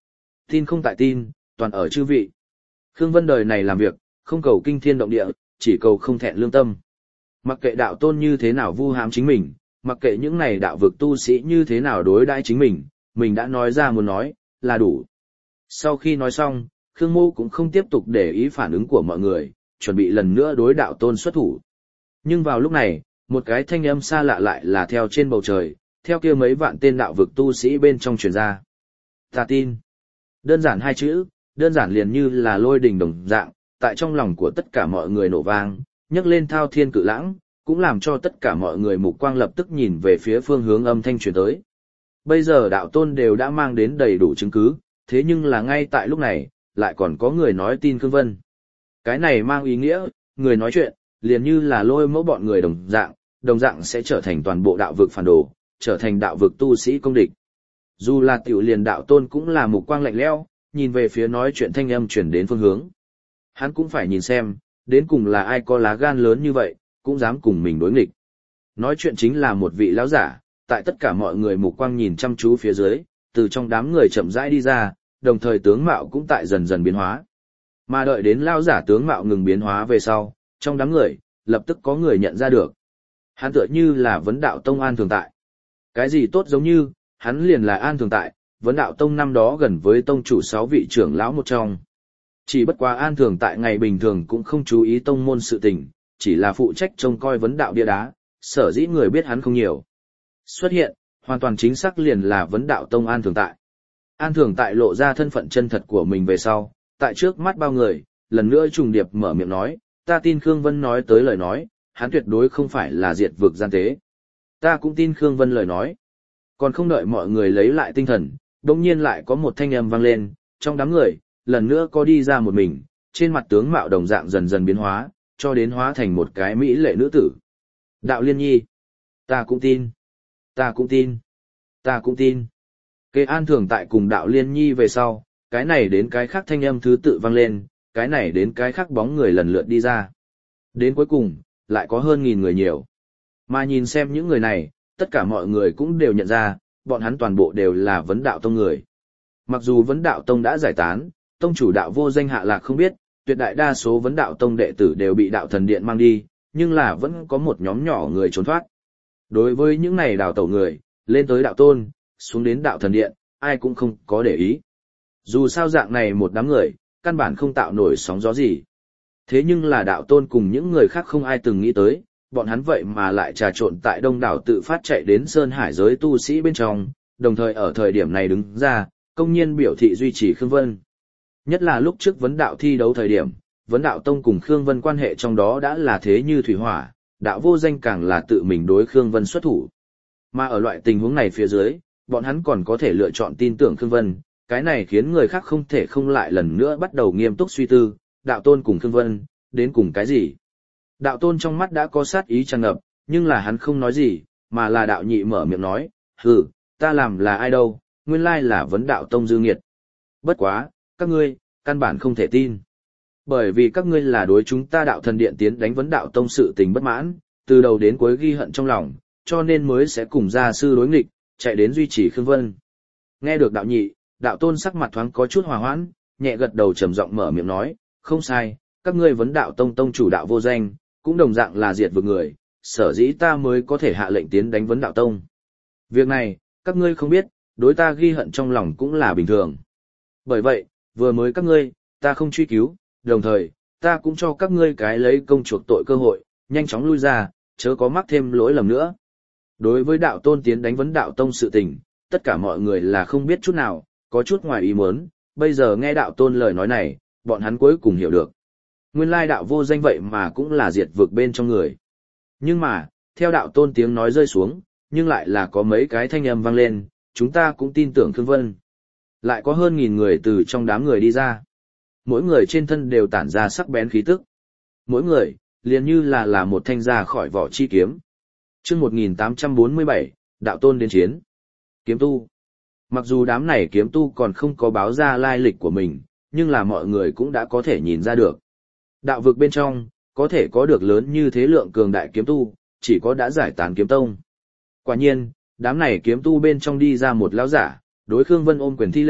Tin không tại tin, toàn ở chư vị. Khương Vân đời này làm việc, không cầu kinh thiên động địa, chỉ cầu không thẹn lương tâm. Mặc kệ đạo tôn như thế nào vu hãm chính mình, mặc kệ những này đạo vực tu sĩ như thế nào đối đãi chính mình, mình đã nói ra muốn nói, là đủ. Sau khi nói xong, Khương Mô cũng không tiếp tục để ý phản ứng của mọi người, chuẩn bị lần nữa đối đạo tôn xuất thủ. Nhưng vào lúc này, một cái thanh âm xa lạ lại là theo trên bầu trời, theo kia mấy vạn tên đạo vực tu sĩ bên trong truyền ra. Ta tin. Đơn giản hai chữ, đơn giản liền như là lôi đình đồng dạng, tại trong lòng của tất cả mọi người nổ vang, nhấc lên thao thiên cự lãng, cũng làm cho tất cả mọi người mục quang lập tức nhìn về phía phương hướng âm thanh truyền tới. Bây giờ đạo tôn đều đã mang đến đầy đủ chứng cứ, thế nhưng là ngay tại lúc này, lại còn có người nói tin Khương Vân. Cái này mang ý nghĩa, người nói chuyện, liền như là lôi mẫu bọn người đồng dạng, đồng dạng sẽ trở thành toàn bộ đạo vực phản đồ, trở thành đạo vực tu sĩ công địch. Dù là tiểu liền đạo tôn cũng là mục quang lạnh lẽo, nhìn về phía nói chuyện thanh âm chuyển đến phương hướng. Hắn cũng phải nhìn xem, đến cùng là ai có lá gan lớn như vậy, cũng dám cùng mình đối nghịch. Nói chuyện chính là một vị lão giả, tại tất cả mọi người mục quang nhìn chăm chú phía dưới, từ trong đám người chậm rãi đi ra, đồng thời tướng mạo cũng tại dần dần biến hóa. Mà đợi đến lão giả tướng mạo ngừng biến hóa về sau, trong đám người, lập tức có người nhận ra được. Hắn tựa như là vấn đạo tông An Thường Tại. Cái gì tốt giống như, hắn liền là An Thường Tại, vấn đạo tông năm đó gần với tông chủ sáu vị trưởng lão một trong. Chỉ bất quá An Thường Tại ngày bình thường cũng không chú ý tông môn sự tình, chỉ là phụ trách trông coi vấn đạo bia đá, sở dĩ người biết hắn không nhiều. Xuất hiện, hoàn toàn chính xác liền là vấn đạo tông An Thường Tại. An Thường Tại lộ ra thân phận chân thật của mình về sau, tại trước mắt bao người, lần nữa trùng điệp mở miệng nói, ta tin Khương Vân nói tới lời nói, hắn tuyệt đối không phải là diệt vực gian tế. Ta cũng tin Khương Vân lời nói. Còn không đợi mọi người lấy lại tinh thần, đồng nhiên lại có một thanh âm vang lên, trong đám người, lần nữa có đi ra một mình, trên mặt tướng mạo đồng dạng dần dần biến hóa, cho đến hóa thành một cái mỹ lệ nữ tử. Đạo Liên Nhi. Ta cũng tin. Ta cũng tin. Ta cũng tin. Kế An Thường Tại cùng Đạo Liên Nhi về sau, cái này đến cái khác thanh âm thứ tự vang lên, cái này đến cái khác bóng người lần lượt đi ra. Đến cuối cùng, lại có hơn nghìn người nhiều. Mà nhìn xem những người này, tất cả mọi người cũng đều nhận ra, bọn hắn toàn bộ đều là vấn đạo tông người. Mặc dù vấn đạo tông đã giải tán, tông chủ đạo vô danh hạ lạc không biết, tuyệt đại đa số vấn đạo tông đệ tử đều bị đạo thần điện mang đi, nhưng là vẫn có một nhóm nhỏ người trốn thoát. Đối với những này đào tẩu người, lên tới đạo tôn, xuống đến đạo thần điện, ai cũng không có để ý. Dù sao dạng này một đám người, căn bản không tạo nổi sóng gió gì. Thế nhưng là đạo tôn cùng những người khác không ai từng nghĩ tới, bọn hắn vậy mà lại trà trộn tại đông đảo tự phát chạy đến sơn hải giới tu sĩ bên trong, đồng thời ở thời điểm này đứng ra, công nhiên biểu thị duy trì Khương Vân. Nhất là lúc trước vấn đạo thi đấu thời điểm, vấn đạo tông cùng Khương Vân quan hệ trong đó đã là thế như thủy hỏa, đạo vô danh càng là tự mình đối Khương Vân xuất thủ. Mà ở loại tình huống này phía dưới, bọn hắn còn có thể lựa chọn tin tưởng Khương Vân, cái này khiến người khác không thể không lại lần nữa bắt đầu nghiêm túc suy tư, đạo tôn cùng Khương Vân, đến cùng cái gì? Đạo tôn trong mắt đã có sát ý tràn ngập, nhưng là hắn không nói gì, mà là đạo nhị mở miệng nói, hừ, ta làm là ai đâu, nguyên lai là vấn đạo tông dư nghiệt. Bất quá, các ngươi, căn bản không thể tin. Bởi vì các ngươi là đối chúng ta đạo thần điện tiến đánh vấn đạo tông sự tình bất mãn, từ đầu đến cuối ghi hận trong lòng, cho nên mới sẽ cùng gia sư đối nghịch, chạy đến duy trì Khương Vân. Nghe được đạo nhị, đạo tôn sắc mặt thoáng có chút hòa hoãn, nhẹ gật đầu trầm giọng mở miệng nói, không sai, các ngươi vấn đạo tông tông chủ đạo vô danh, cũng đồng dạng là diệt vực người, sở dĩ ta mới có thể hạ lệnh tiến đánh vấn đạo tông. Việc này, các ngươi không biết, đối ta ghi hận trong lòng cũng là bình thường. Bởi vậy, vừa mới các ngươi, ta không truy cứu, đồng thời, ta cũng cho các ngươi cái lấy công chuộc tội cơ hội, nhanh chóng lui ra, chớ có mắc thêm lỗi lầm nữa. Đối với đạo tôn tiến đánh vấn đạo tông sự tình, tất cả mọi người là không biết chút nào, có chút ngoài ý muốn, bây giờ nghe đạo tôn lời nói này, bọn hắn cuối cùng hiểu được. Nguyên lai đạo vô danh vậy mà cũng là diệt vực bên trong người. Nhưng mà, theo đạo tôn tiếng nói rơi xuống, nhưng lại là có mấy cái thanh âm vang lên, chúng ta cũng tin tưởng Khương Vân. Lại có hơn nghìn người từ trong đám người đi ra. Mỗi người trên thân đều tản ra sắc bén khí tức. Mỗi người, liền như là là một thanh ra khỏi vỏ chi kiếm. Chương một nghìn tám trăm bốn mươi bảy, đạo tôn đến chiến. Kiếm tu. Mặc dù đám này kiếm tu còn không có báo ra lai lịch của mình, nhưng là mọi người cũng đã có thể nhìn ra được. Đạo vực bên trong, có thể có được lớn như thế lượng cường đại kiếm tu, chỉ có đã giải tán kiếm tông. Quả nhiên, đám này kiếm tu bên trong đi ra một lão giả, đối Khương Vân ôm quyền thi lễ,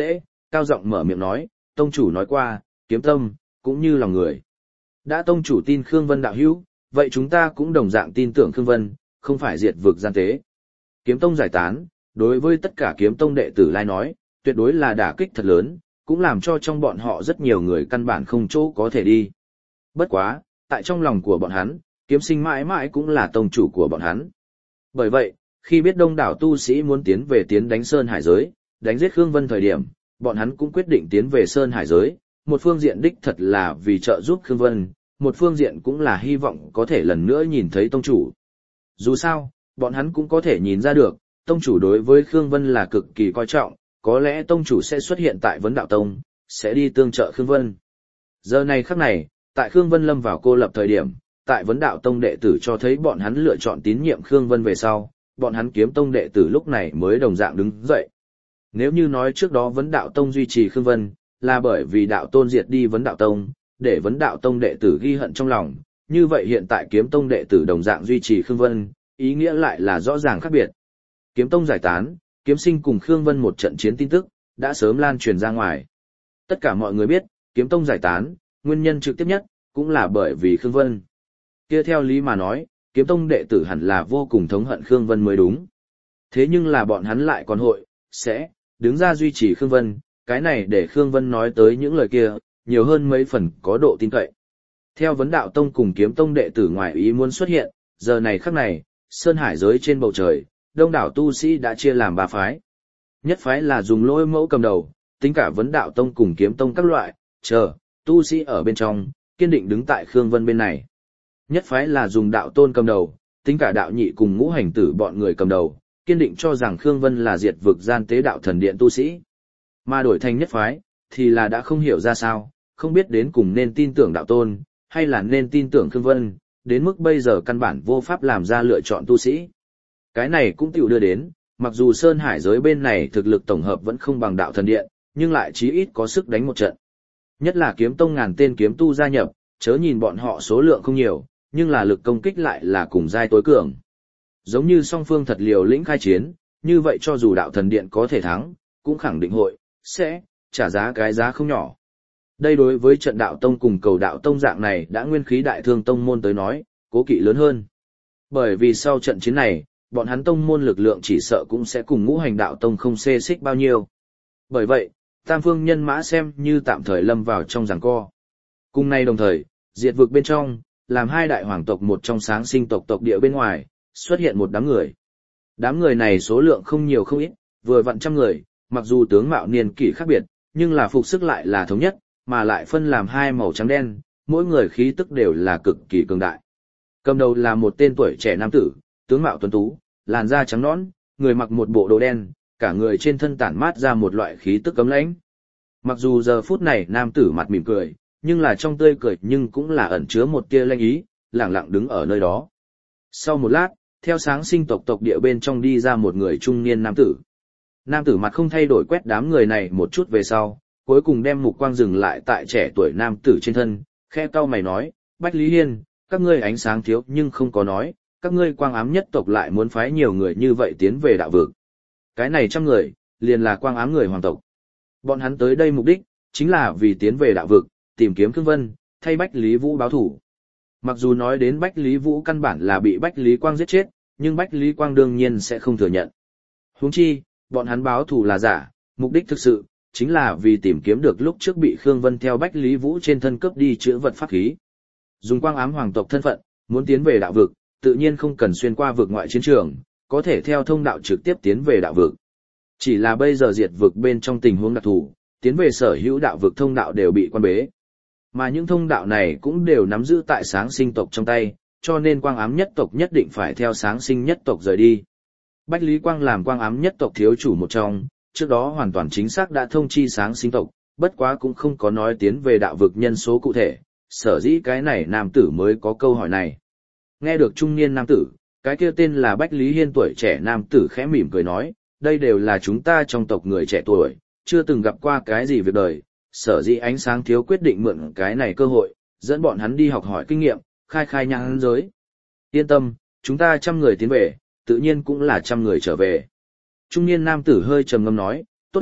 cao giọng mở miệng nói, tông chủ nói qua, kiếm tâm, cũng như lòng người. Đã tông chủ tin Khương Vân đạo hữu, vậy chúng ta cũng đồng dạng tin tưởng Khương Vân, không phải diệt vực gian tế. Kiếm tông giải tán, đối với tất cả kiếm tông đệ tử lai nói, tuyệt đối là đả kích thật lớn, cũng làm cho trong bọn họ rất nhiều người căn bản không chỗ có thể đi. Bất quá, tại trong lòng của bọn hắn, kiếm sinh mãi mãi cũng là tông chủ của bọn hắn. Bởi vậy, khi biết đông đảo tu sĩ muốn tiến về tiến đánh Sơn Hải giới, đánh giết Khương Vân thời điểm, bọn hắn cũng quyết định tiến về Sơn Hải giới, một phương diện đích thật là vì trợ giúp Khương Vân, một phương diện cũng là hy vọng có thể lần nữa nhìn thấy tông chủ. Dù sao, bọn hắn cũng có thể nhìn ra được, tông chủ đối với Khương Vân là cực kỳ coi trọng, có lẽ tông chủ sẽ xuất hiện tại Vấn Đạo Tông, sẽ đi tương trợ Khương Vân. Giờ này khắc này, tại Khương Vân lâm vào cô lập thời điểm, tại Vấn Đạo Tông đệ tử cho thấy bọn hắn lựa chọn tín nhiệm Khương Vân về sau, bọn hắn Kiếm Tông đệ tử lúc này mới đồng dạng đứng dậy. Nếu như nói trước đó Vấn Đạo Tông duy trì Khương Vân, là bởi vì đạo tôn diệt đi Vấn Đạo Tông, để Vấn Đạo Tông đệ tử ghi hận trong lòng, như vậy hiện tại Kiếm Tông đệ tử đồng dạng duy trì Khương Vân, ý nghĩa lại là rõ ràng khác biệt. Kiếm Tông giải tán, Kiếm Sinh cùng Khương Vân một trận chiến tin tức, đã sớm lan truyền ra ngoài. Tất cả mọi người biết, Kiếm Tông giải tán, nguyên nhân trực tiếp nhất, cũng là bởi vì Khương Vân. Kia theo lý mà nói, Kiếm Tông đệ tử hẳn là vô cùng thống hận Khương Vân mới đúng. Thế nhưng là bọn hắn lại còn hội, sẽ, đứng ra duy trì Khương Vân, cái này để Khương Vân nói tới những lời kia, nhiều hơn mấy phần có độ tin cậy. Theo Vấn Đạo Tông cùng Kiếm Tông đệ tử ngoài ý muốn xuất hiện, giờ này khắc này, Sơn Hải giới trên bầu trời, đông đảo tu sĩ đã chia làm ba phái. Nhất phái là dùng Lôi Mẫu cầm đầu, tính cả Vấn Đạo Tông cùng Kiếm Tông các loại, chờ, tu sĩ ở bên trong, kiên định đứng tại Khương Vân bên này. Nhất phái là dùng Đạo Tôn cầm đầu, tính cả Đạo Nhị cùng Ngũ Hành Tử bọn người cầm đầu, kiên định cho rằng Khương Vân là diệt vực gian tế đạo thần điện tu sĩ. Mà đổi thành nhất phái, thì là đã không hiểu ra sao, không biết đến cùng nên tin tưởng Đạo Tôn, hay là nên tin tưởng Khương Vân, đến mức bây giờ căn bản vô pháp làm ra lựa chọn tu sĩ. Cái này cũng tiểu đưa đến, mặc dù Sơn Hải giới bên này thực lực tổng hợp vẫn không bằng đạo thần điện, nhưng lại chí ít có sức đánh một trận. Nhất là Kiếm Tông ngàn tên kiếm tu gia nhập, chớ nhìn bọn họ số lượng không nhiều, nhưng là lực công kích lại là cùng giai tối cường. Giống như song phương thật liều lĩnh khai chiến, như vậy cho dù đạo thần điện có thể thắng, cũng khẳng định hội, sẽ, trả giá cái giá không nhỏ. Đây đối với trận đạo tông cùng cầu đạo tông dạng này đã nguyên khí đại thương tông môn tới nói, cố kỵ lớn hơn. Bởi vì sau trận chiến này, bọn hắn tông môn lực lượng chỉ sợ cũng sẽ cùng ngũ hành đạo tông không xê xích bao nhiêu. Bởi vậy, tam phương nhân mã xem như tạm thời lâm vào trong giằng co. Cùng nay đồng thời, diệt vực bên trong, làm hai đại hoàng tộc một trong sáng sinh tộc tộc địa bên ngoài, xuất hiện một đám người. Đám người này số lượng không nhiều không ít, vừa vặn trăm người, mặc dù tướng mạo niên kỷ khác biệt, nhưng là phục sức lại là thống nhất, mà lại phân làm hai màu trắng đen, mỗi người khí tức đều là cực kỳ cường đại. Cầm đầu là một tên tuổi trẻ nam tử, tướng mạo tuấn tú, làn da trắng nõn, người mặc một bộ đồ đen, cả người trên thân tản mát ra một loại khí tức cấm lãnh. Mặc dù giờ phút này nam tử mặt mỉm cười, nhưng là trong tươi cười nhưng cũng là ẩn chứa một tia lanh ý, lẳng lặng đứng ở nơi đó. Sau một lát, theo sáng sinh tộc tộc địa bên trong đi ra một người trung niên nam tử. Nam tử mặt không thay đổi quét đám người này một chút về sau, cuối cùng đem mục quang dừng lại tại trẻ tuổi nam tử trên thân, khe cau mày nói, Bách Lý Hiên, các ngươi ánh sáng thiếu nhưng không có nói, các ngươi quang ám nhất tộc lại muốn phái nhiều người như vậy tiến về đạo vực. Cái này trăm người, liền là quang ám người hoàng tộc. Bọn hắn tới đây mục đích, chính là vì tiến về đạo vực, tìm kiếm Khương Vân, thay Bách Lý Vũ báo thủ. Mặc dù nói đến Bách Lý Vũ căn bản là bị Bách Lý Quang giết chết, nhưng Bách Lý Quang đương nhiên sẽ không thừa nhận. Huống chi, bọn hắn báo thủ là giả, mục đích thực sự, chính là vì tìm kiếm được lúc trước bị Khương Vân theo Bách Lý Vũ trên thân cướp đi chữa vật pháp khí. Dùng quang ám hoàng tộc thân phận, muốn tiến về đạo vực, tự nhiên không cần xuyên qua vực ngoại chiến trường, có thể theo thông đạo trực tiếp tiến về đạo vực. Chỉ là bây giờ diệt vực bên trong tình huống đặc thù, tiến về sở hữu đạo vực thông đạo đều bị quan bế. Mà những thông đạo này cũng đều nắm giữ tại sáng sinh tộc trong tay, cho nên quang ám nhất tộc nhất định phải theo sáng sinh nhất tộc rời đi. Bách Lý Quang làm quang ám nhất tộc thiếu chủ một trong, trước đó hoàn toàn chính xác đã thông chi sáng sinh tộc, bất quá cũng không có nói tiến về đạo vực nhân số cụ thể, sở dĩ cái này nam tử mới có câu hỏi này. Nghe được trung niên nam tử, cái kia tên là Bách Lý Hiên tuổi trẻ nam tử khẽ mỉm cười nói, đây đều là chúng ta trong tộc người trẻ tuổi, chưa từng gặp qua cái gì việc đời, sở dĩ ánh sáng thiếu quyết định mượn cái này cơ hội, dẫn bọn hắn đi học hỏi kinh nghiệm, khai khai nhãn giới. Yên tâm, chúng ta trăm người tiến về, tự nhiên cũng là trăm người trở về. Trung niên nam tử hơi trầm ngâm nói, tốt à,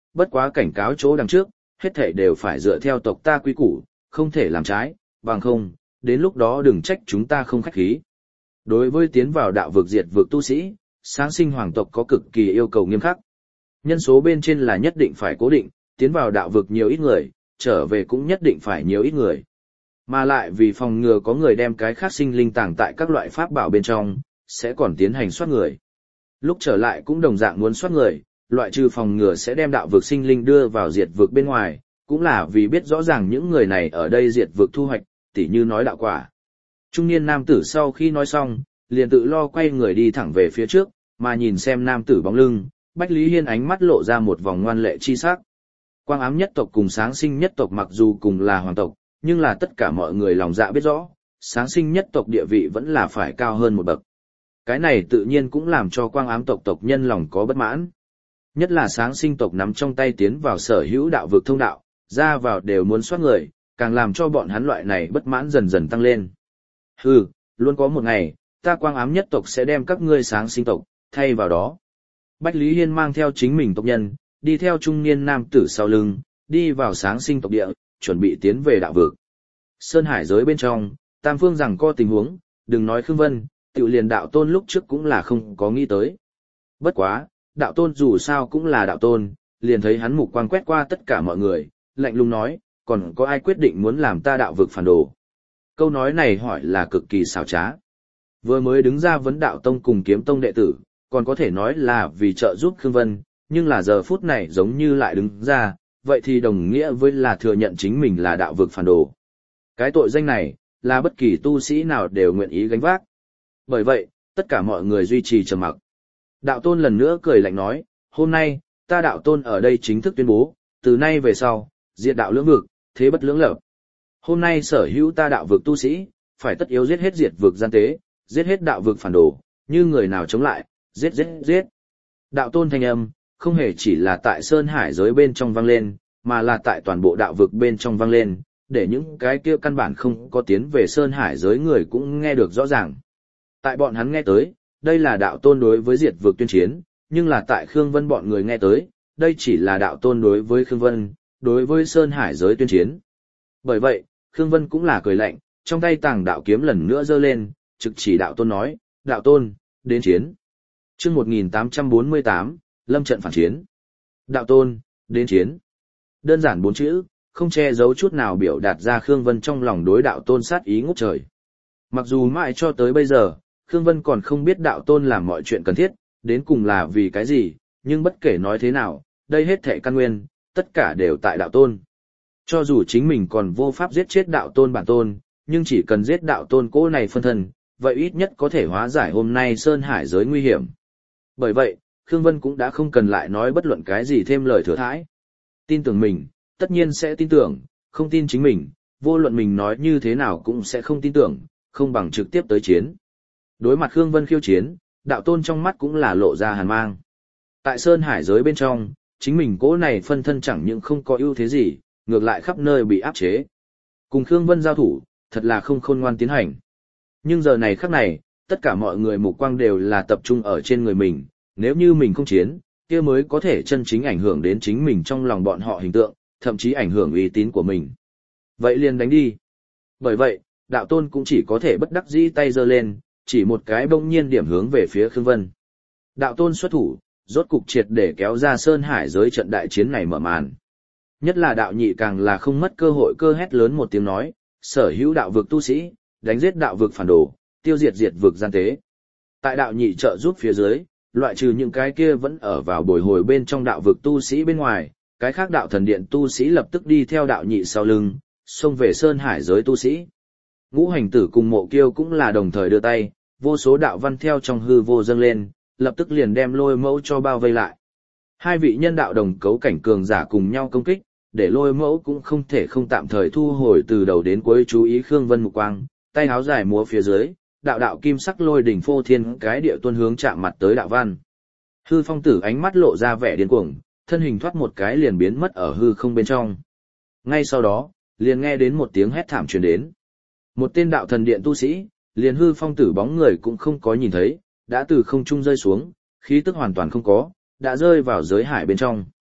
bất quá cảnh cáo chỗ đằng trước, hết thảy đều phải dựa theo tộc ta quy củ, không thể làm trái, bằng không, đến lúc đó đừng trách chúng ta không khách khí. Đối với tiến vào đạo vực diệt vực tu sĩ, sáng sinh hoàng tộc có cực kỳ yêu cầu nghiêm khắc. Nhân số bên trên là nhất định phải cố định, tiến vào đạo vực nhiều ít người, trở về cũng nhất định phải nhiều ít người. Mà lại vì phòng ngừa có người đem cái khác sinh linh tàng tại các loại pháp bảo bên trong, sẽ còn tiến hành soát người. Lúc trở lại cũng đồng dạng muốn soát người, loại trừ phòng ngừa sẽ đem đạo vực sinh linh đưa vào diệt vực bên ngoài, cũng là vì biết rõ ràng những người này ở đây diệt vực thu hoạch, tỉ như nói đạo quả. Trung niên nam tử sau khi nói xong, liền tự lo quay người đi thẳng về phía trước, mà nhìn xem nam tử bóng lưng, Bách Lý Hiên ánh mắt lộ ra một vòng ngoan lệ chi sắc. Quang ám nhất tộc cùng sáng sinh nhất tộc mặc dù cùng là hoàng tộc, nhưng là tất cả mọi người lòng dạ biết rõ, sáng sinh nhất tộc địa vị vẫn là phải cao hơn một bậc. Cái này tự nhiên cũng làm cho quang ám tộc tộc nhân lòng có bất mãn. Nhất là sáng sinh tộc nắm trong tay tiến vào sở hữu đạo vực thông đạo, ra vào đều muốn soát người, càng làm cho bọn hắn loại này bất mãn dần dần tăng lên. Hừ, luôn có một ngày, ta quang ám nhất tộc sẽ đem các ngươi sáng sinh tộc, thay vào đó. Bách Lý Hiên mang theo chính mình tộc nhân, đi theo trung niên nam tử sau lưng, đi vào sáng sinh tộc địa, chuẩn bị tiến về đạo vực. Sơn hải giới bên trong, tam phương rằng có tình huống, đừng nói Khương Vân, tiểu liền đạo tôn lúc trước cũng là không có nghĩ tới. Bất quá, đạo tôn dù sao cũng là đạo tôn, liền thấy hắn mục quang quét qua tất cả mọi người, lạnh lùng nói, còn có ai quyết định muốn làm ta đạo vực phản đồ. Câu nói này hỏi là cực kỳ xảo trá. Vừa mới đứng ra vấn đạo tông cùng kiếm tông đệ tử, còn có thể nói là vì trợ giúp Khương Vân, nhưng là giờ phút này giống như lại đứng ra, vậy thì đồng nghĩa với là thừa nhận chính mình là đạo vực phản đồ. Cái tội danh này, là bất kỳ tu sĩ nào đều nguyện ý gánh vác. Bởi vậy, tất cả mọi người duy trì trầm mặc. Đạo tôn lần nữa cười lạnh nói, hôm nay, ta đạo tôn ở đây chính thức tuyên bố, từ nay về sau, diệt đạo lưỡng vực, thế bất lưỡng lập. Hôm nay sở hữu ta đạo vực tu sĩ, phải tất yếu giết hết diệt vực gian tế, giết hết đạo vực phản đồ, như người nào chống lại, giết giết giết. Đạo tôn thanh âm, không hề chỉ là tại Sơn Hải giới bên trong vang lên, mà là tại toàn bộ đạo vực bên trong vang lên, để những cái kia căn bản không có tiến về Sơn Hải giới người cũng nghe được rõ ràng. Tại bọn hắn nghe tới, đây là đạo tôn đối với diệt vực tuyên chiến, nhưng là tại Khương Vân bọn người nghe tới, đây chỉ là đạo tôn đối với Khương Vân, đối với Sơn Hải giới tuyên chiến. Bởi vậy, Khương Vân cũng là cười lạnh, trong tay tàng đạo kiếm lần nữa giơ lên, trực chỉ đạo tôn nói, đạo tôn, đến chiến. Chương một nghìn tám trăm bốn mươi tám, lâm trận phản chiến. Đạo tôn, đến chiến. Đơn giản bốn chữ, không che giấu chút nào biểu đạt ra Khương Vân trong lòng đối đạo tôn sát ý ngút trời. Mặc dù mãi cho tới bây giờ, Khương Vân còn không biết đạo tôn làm mọi chuyện cần thiết, đến cùng là vì cái gì, nhưng bất kể nói thế nào, đây hết thảy căn nguyên, tất cả đều tại đạo tôn. Cho dù chính mình còn vô pháp giết chết đạo tôn bản tôn, nhưng chỉ cần giết đạo tôn cỗ này phân thân, vậy ít nhất có thể hóa giải hôm nay Sơn Hải giới nguy hiểm. Bởi vậy, Khương Vân cũng đã không cần lại nói bất luận cái gì thêm lời thừa thãi. Tin tưởng mình, tất nhiên sẽ tin tưởng, không tin chính mình, vô luận mình nói như thế nào cũng sẽ không tin tưởng, không bằng trực tiếp tới chiến. Đối mặt Khương Vân khiêu chiến, đạo tôn trong mắt cũng là lộ ra hàn mang. Tại Sơn Hải giới bên trong, chính mình cỗ này phân thân chẳng những không có ưu thế gì, ngược lại khắp nơi bị áp chế. Cùng Khương Vân giao thủ, thật là không khôn ngoan tiến hành. Nhưng giờ này khắc này, tất cả mọi người mục quang đều là tập trung ở trên người mình, nếu như mình không chiến, kia mới có thể chân chính ảnh hưởng đến chính mình trong lòng bọn họ hình tượng, thậm chí ảnh hưởng uy tín của mình. Vậy liền đánh đi. Bởi vậy, đạo tôn cũng chỉ có thể bất đắc dĩ tay giơ lên, chỉ một cái bỗng nhiên điểm hướng về phía Khương Vân. Đạo tôn xuất thủ, rốt cục triệt để kéo ra Sơn Hải giới trận đại chiến này mở màn. Nhất là đạo nhị càng là không mất cơ hội cơ hét lớn một tiếng nói, sở hữu đạo vực tu sĩ, đánh giết đạo vực phản đồ, tiêu diệt diệt vực gian tế. Tại đạo nhị trợ giúp phía dưới, loại trừ những cái kia vẫn ở vào bồi hồi bên trong đạo vực tu sĩ bên ngoài, cái khác đạo thần điện tu sĩ lập tức đi theo đạo nhị sau lưng, xông về Sơn Hải giới tu sĩ. Ngũ hành tử cùng Mộ Kiêu cũng là đồng thời đưa tay, vô số đạo văn theo trong hư vô dâng lên, lập tức liền đem Lôi Mẫu cho bao vây lại. Hai vị nhân đạo đồng cấu cảnh cường giả cùng nhau công kích, để Lôi Mẫu cũng không thể không tạm thời thu hồi từ đầu đến cuối chú ý Khương Vân mục quang, tay áo dài múa phía dưới, đạo đạo kim sắc lôi đỉnh phô thiên cái địa tuôn hướng chạm mặt tới đạo văn. Hư Phong Tử ánh mắt lộ ra vẻ điên cuồng, thân hình thoát một cái liền biến mất ở hư không bên trong. Ngay sau đó, liền nghe đến một tiếng hét thảm truyền đến. Một tên đạo thần điện tu sĩ, liền Hư Phong Tử bóng người cũng không có nhìn thấy, đã từ không trung rơi xuống, khí tức hoàn toàn không có, đã rơi vào giới hải bên trong.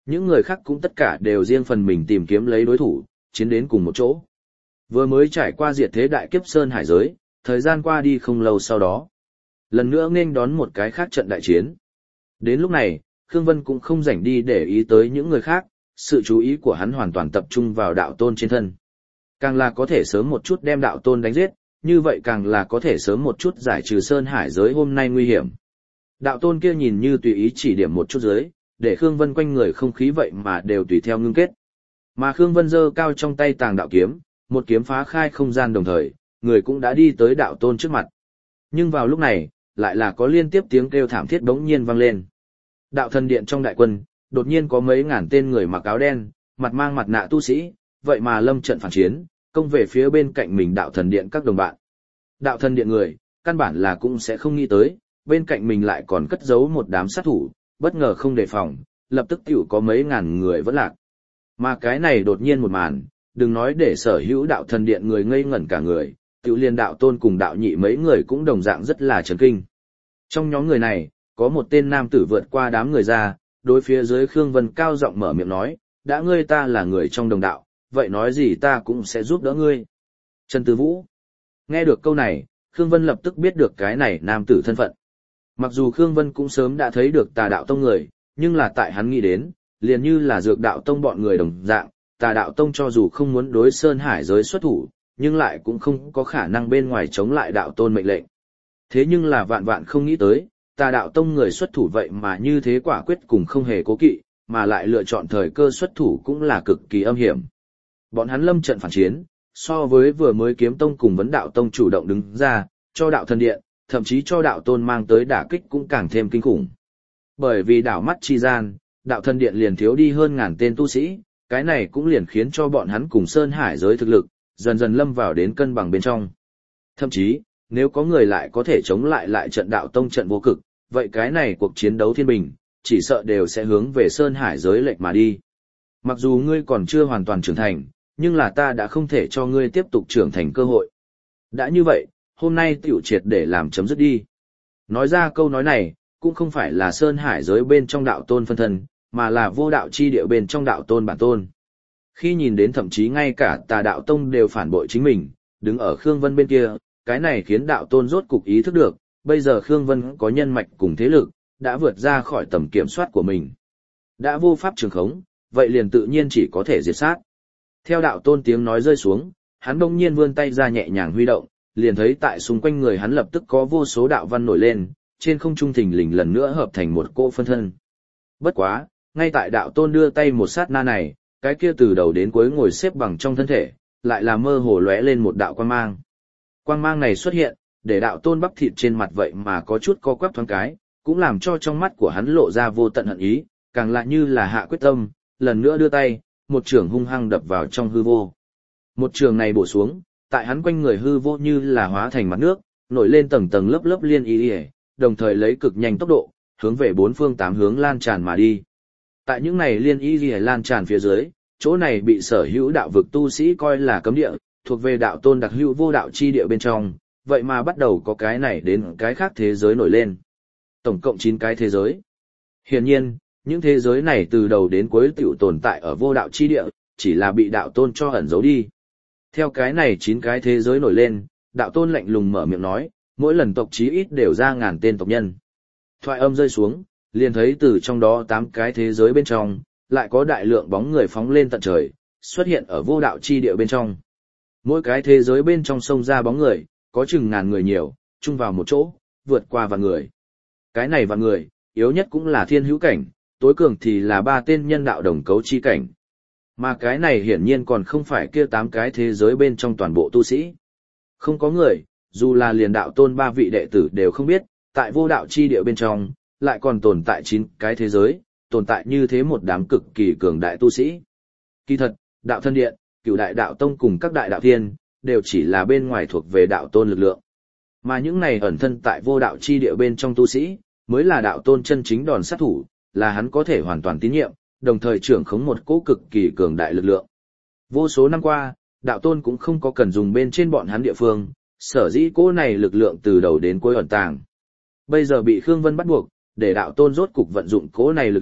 Những người khác cũng tất cả đều riêng phần mình tìm kiếm lấy đối thủ, chiến đến cùng một chỗ. Vừa mới trải qua diệt thế đại kiếp sơn hải giới, thời gian qua đi không lâu sau đó. Lần nữa nghênh đón một cái khác trận đại chiến. Đến lúc này, Khương Vân cũng không rảnh đi để ý tới những người khác, sự chú ý của hắn hoàn toàn tập trung vào đạo tôn trên thân. Càng là có thể sớm một chút đem đạo tôn đánh giết, như vậy càng là có thể sớm một chút giải trừ sơn hải giới hôm nay nguy hiểm. Đạo tôn kia nhìn như tùy ý chỉ điểm một chút dưới, để Khương Vân quanh người không khí vậy mà đều tùy theo ngưng kết. Mà Khương Vân giơ cao trong tay tàng đạo kiếm, một kiếm phá khai không gian đồng thời, người cũng đã đi tới đạo tôn trước mặt. Nhưng vào lúc này, lại là có liên tiếp tiếng kêu thảm thiết bỗng nhiên vang lên. Đạo thần điện trong đại quân, đột nhiên có mấy ngàn tên người mặc áo đen, mặt mang mặt nạ tu sĩ, vậy mà lâm trận phản chiến, công về phía bên cạnh mình đạo thần điện các đồng bạn. Đạo thần điện người, căn bản là cũng sẽ không nghĩ tới, bên cạnh mình lại còn cất giấu một đám sát thủ, bất ngờ không đề phòng, lập tức tiểu có mấy ngàn người vẫn lạc. Mà cái này đột nhiên một màn, đừng nói để sở hữu đạo thần điện người ngây ngẩn cả người, tiểu liên đạo tôn cùng đạo nhị mấy người cũng đồng dạng rất là chấn kinh. Trong nhóm người này, có một tên nam tử vượt qua đám người ra, đối phía dưới Khương Vân cao giọng mở miệng nói, đã ngươi ta là người trong đồng đạo, vậy nói gì ta cũng sẽ giúp đỡ ngươi. Trần Tư Vũ. Nghe được câu này, Khương Vân lập tức biết được cái này nam tử thân phận. Mặc dù Khương Vân cũng sớm đã thấy được tà đạo tông người, nhưng là tại hắn nghĩ đến, liền như là dược đạo tông bọn người đồng dạng, tà đạo tông cho dù không muốn đối sơn hải giới xuất thủ, nhưng lại cũng không có khả năng bên ngoài chống lại đạo tôn mệnh lệnh. Thế nhưng là vạn vạn không nghĩ tới, tà đạo tông người xuất thủ vậy mà như thế quả quyết cùng không hề cố kỵ, mà lại lựa chọn thời cơ xuất thủ cũng là cực kỳ âm hiểm. Bọn hắn lâm trận phản chiến, so với vừa mới kiếm tông cùng vấn đạo tông chủ động đứng ra, cho đạo thần điện, thậm chí cho đạo tôn mang tới đả kích cũng càng thêm kinh khủng. Bởi vì đảo mắt chi gian, đạo thần điện liền thiếu đi hơn ngàn tên tu sĩ, cái này cũng liền khiến cho bọn hắn cùng sơn hải giới thực lực, dần dần lâm vào đến cân bằng bên trong. Thậm chí, nếu có người lại có thể chống lại lại trận đạo tông trận vô cực, vậy cái này cuộc chiến đấu thiên bình, chỉ sợ đều sẽ hướng về sơn hải giới lệch mà đi. Mặc dù ngươi còn chưa hoàn toàn trưởng thành, nhưng là ta đã không thể cho ngươi tiếp tục trưởng thành cơ hội. Đã như vậy, hôm nay tiểu triệt để làm chấm dứt đi. Nói ra câu nói này, cũng không phải là sơn hải giới bên trong đạo tôn phân thân, mà là vô đạo chi địa bên trong đạo tôn bản tôn. Khi nhìn đến thậm chí ngay cả tà đạo tông đều phản bội chính mình, đứng ở Khương Vân bên kia, cái này khiến đạo tôn rốt cục ý thức được, bây giờ Khương Vân có nhân mạch cùng thế lực, đã vượt ra khỏi tầm kiểm soát của mình. Đã vô pháp trường khống, vậy liền tự nhiên chỉ có thể diệt sát. Theo đạo tôn tiếng nói rơi xuống, hắn đông nhiên vươn tay ra nhẹ nhàng huy động, liền thấy tại xung quanh người hắn lập tức có vô số đạo văn nổi lên, trên không trung thình lình lần nữa hợp thành một cỗ phân thân. Bất quá, ngay tại đạo tôn đưa tay một sát na này, cái kia từ đầu đến cuối ngồi xếp bằng trong thân thể, lại là mơ hồ lóe lên một đạo quang mang. Quang mang này xuất hiện, để đạo tôn bắp thịt trên mặt vậy mà có chút co quắp thoáng cái, cũng làm cho trong mắt của hắn lộ ra vô tận hận ý, càng lại như là hạ quyết tâm, lần nữa đưa tay, một trường hung hăng đập vào trong hư vô. Một trường này bổ xuống, tại hắn quanh người hư vô như là hóa thành mặt nước, nổi lên tầng tầng lớp lớp liên y, đồng thời lấy cực nhanh tốc độ, hướng về bốn phương tám hướng lan tràn mà đi. Tại những này liên y lan tràn phía dưới, chỗ này bị sở hữu đạo vực tu sĩ coi là cấm địa, thuộc về đạo tôn đặc hữu vô đạo chi địa bên trong, vậy mà bắt đầu có cái này đến cái khác thế giới nổi lên. Tổng cộng chín cái thế giới. Hiển nhiên, những thế giới này từ đầu đến cuối tiểu tồn tại ở vô đạo chi địa, chỉ là bị đạo tôn cho ẩn giấu đi. Theo cái này chín cái thế giới nổi lên, đạo tôn lạnh lùng mở miệng nói, mỗi lần tộc chí ít đều ra ngàn tên tộc nhân. Thoại âm rơi xuống, liền thấy từ trong đó tám cái thế giới bên trong, lại có đại lượng bóng người phóng lên tận trời, xuất hiện ở vô đạo chi địa bên trong. Mỗi cái thế giới bên trong sông ra bóng người, có chừng ngàn người nhiều, chung vào một chỗ, vượt qua vạn người. Cái này vạn người, yếu nhất cũng là thiên hữu cảnh, tối cường thì là ba tên nhân đạo đồng cấu chi cảnh. Mà cái này hiển nhiên còn không phải kia tám cái thế giới bên trong toàn bộ tu sĩ. Không có người, dù là liền đạo tôn ba vị đệ tử đều không biết, tại vô đạo chi địa bên trong, lại còn tồn tại chín cái thế giới, tồn tại như thế một đám cực kỳ cường đại tu sĩ. Kỳ thật, đạo thân điện, cửu đại đạo tông cùng các đại đạo thiên, đều chỉ là bên ngoài thuộc về đạo tôn lực lượng. Mà những này ẩn thân tại vô đạo chi địa bên trong tu sĩ, mới là đạo tôn chân chính đòn sát thủ, là hắn có thể hoàn toàn tín nhiệm, đồng thời trưởng khống một cỗ cực kỳ cường đại lực lượng. Vô số năm qua, đạo tôn cũng không có cần dùng bên trên bọn hắn địa phương, sở dĩ cỗ này lực lượng từ đầu đến cuối ẩn tàng. Bây giờ bị Khương Vân bắt buộc, để đạo tôn rốt cục vận dụng cỗ này lực lượng,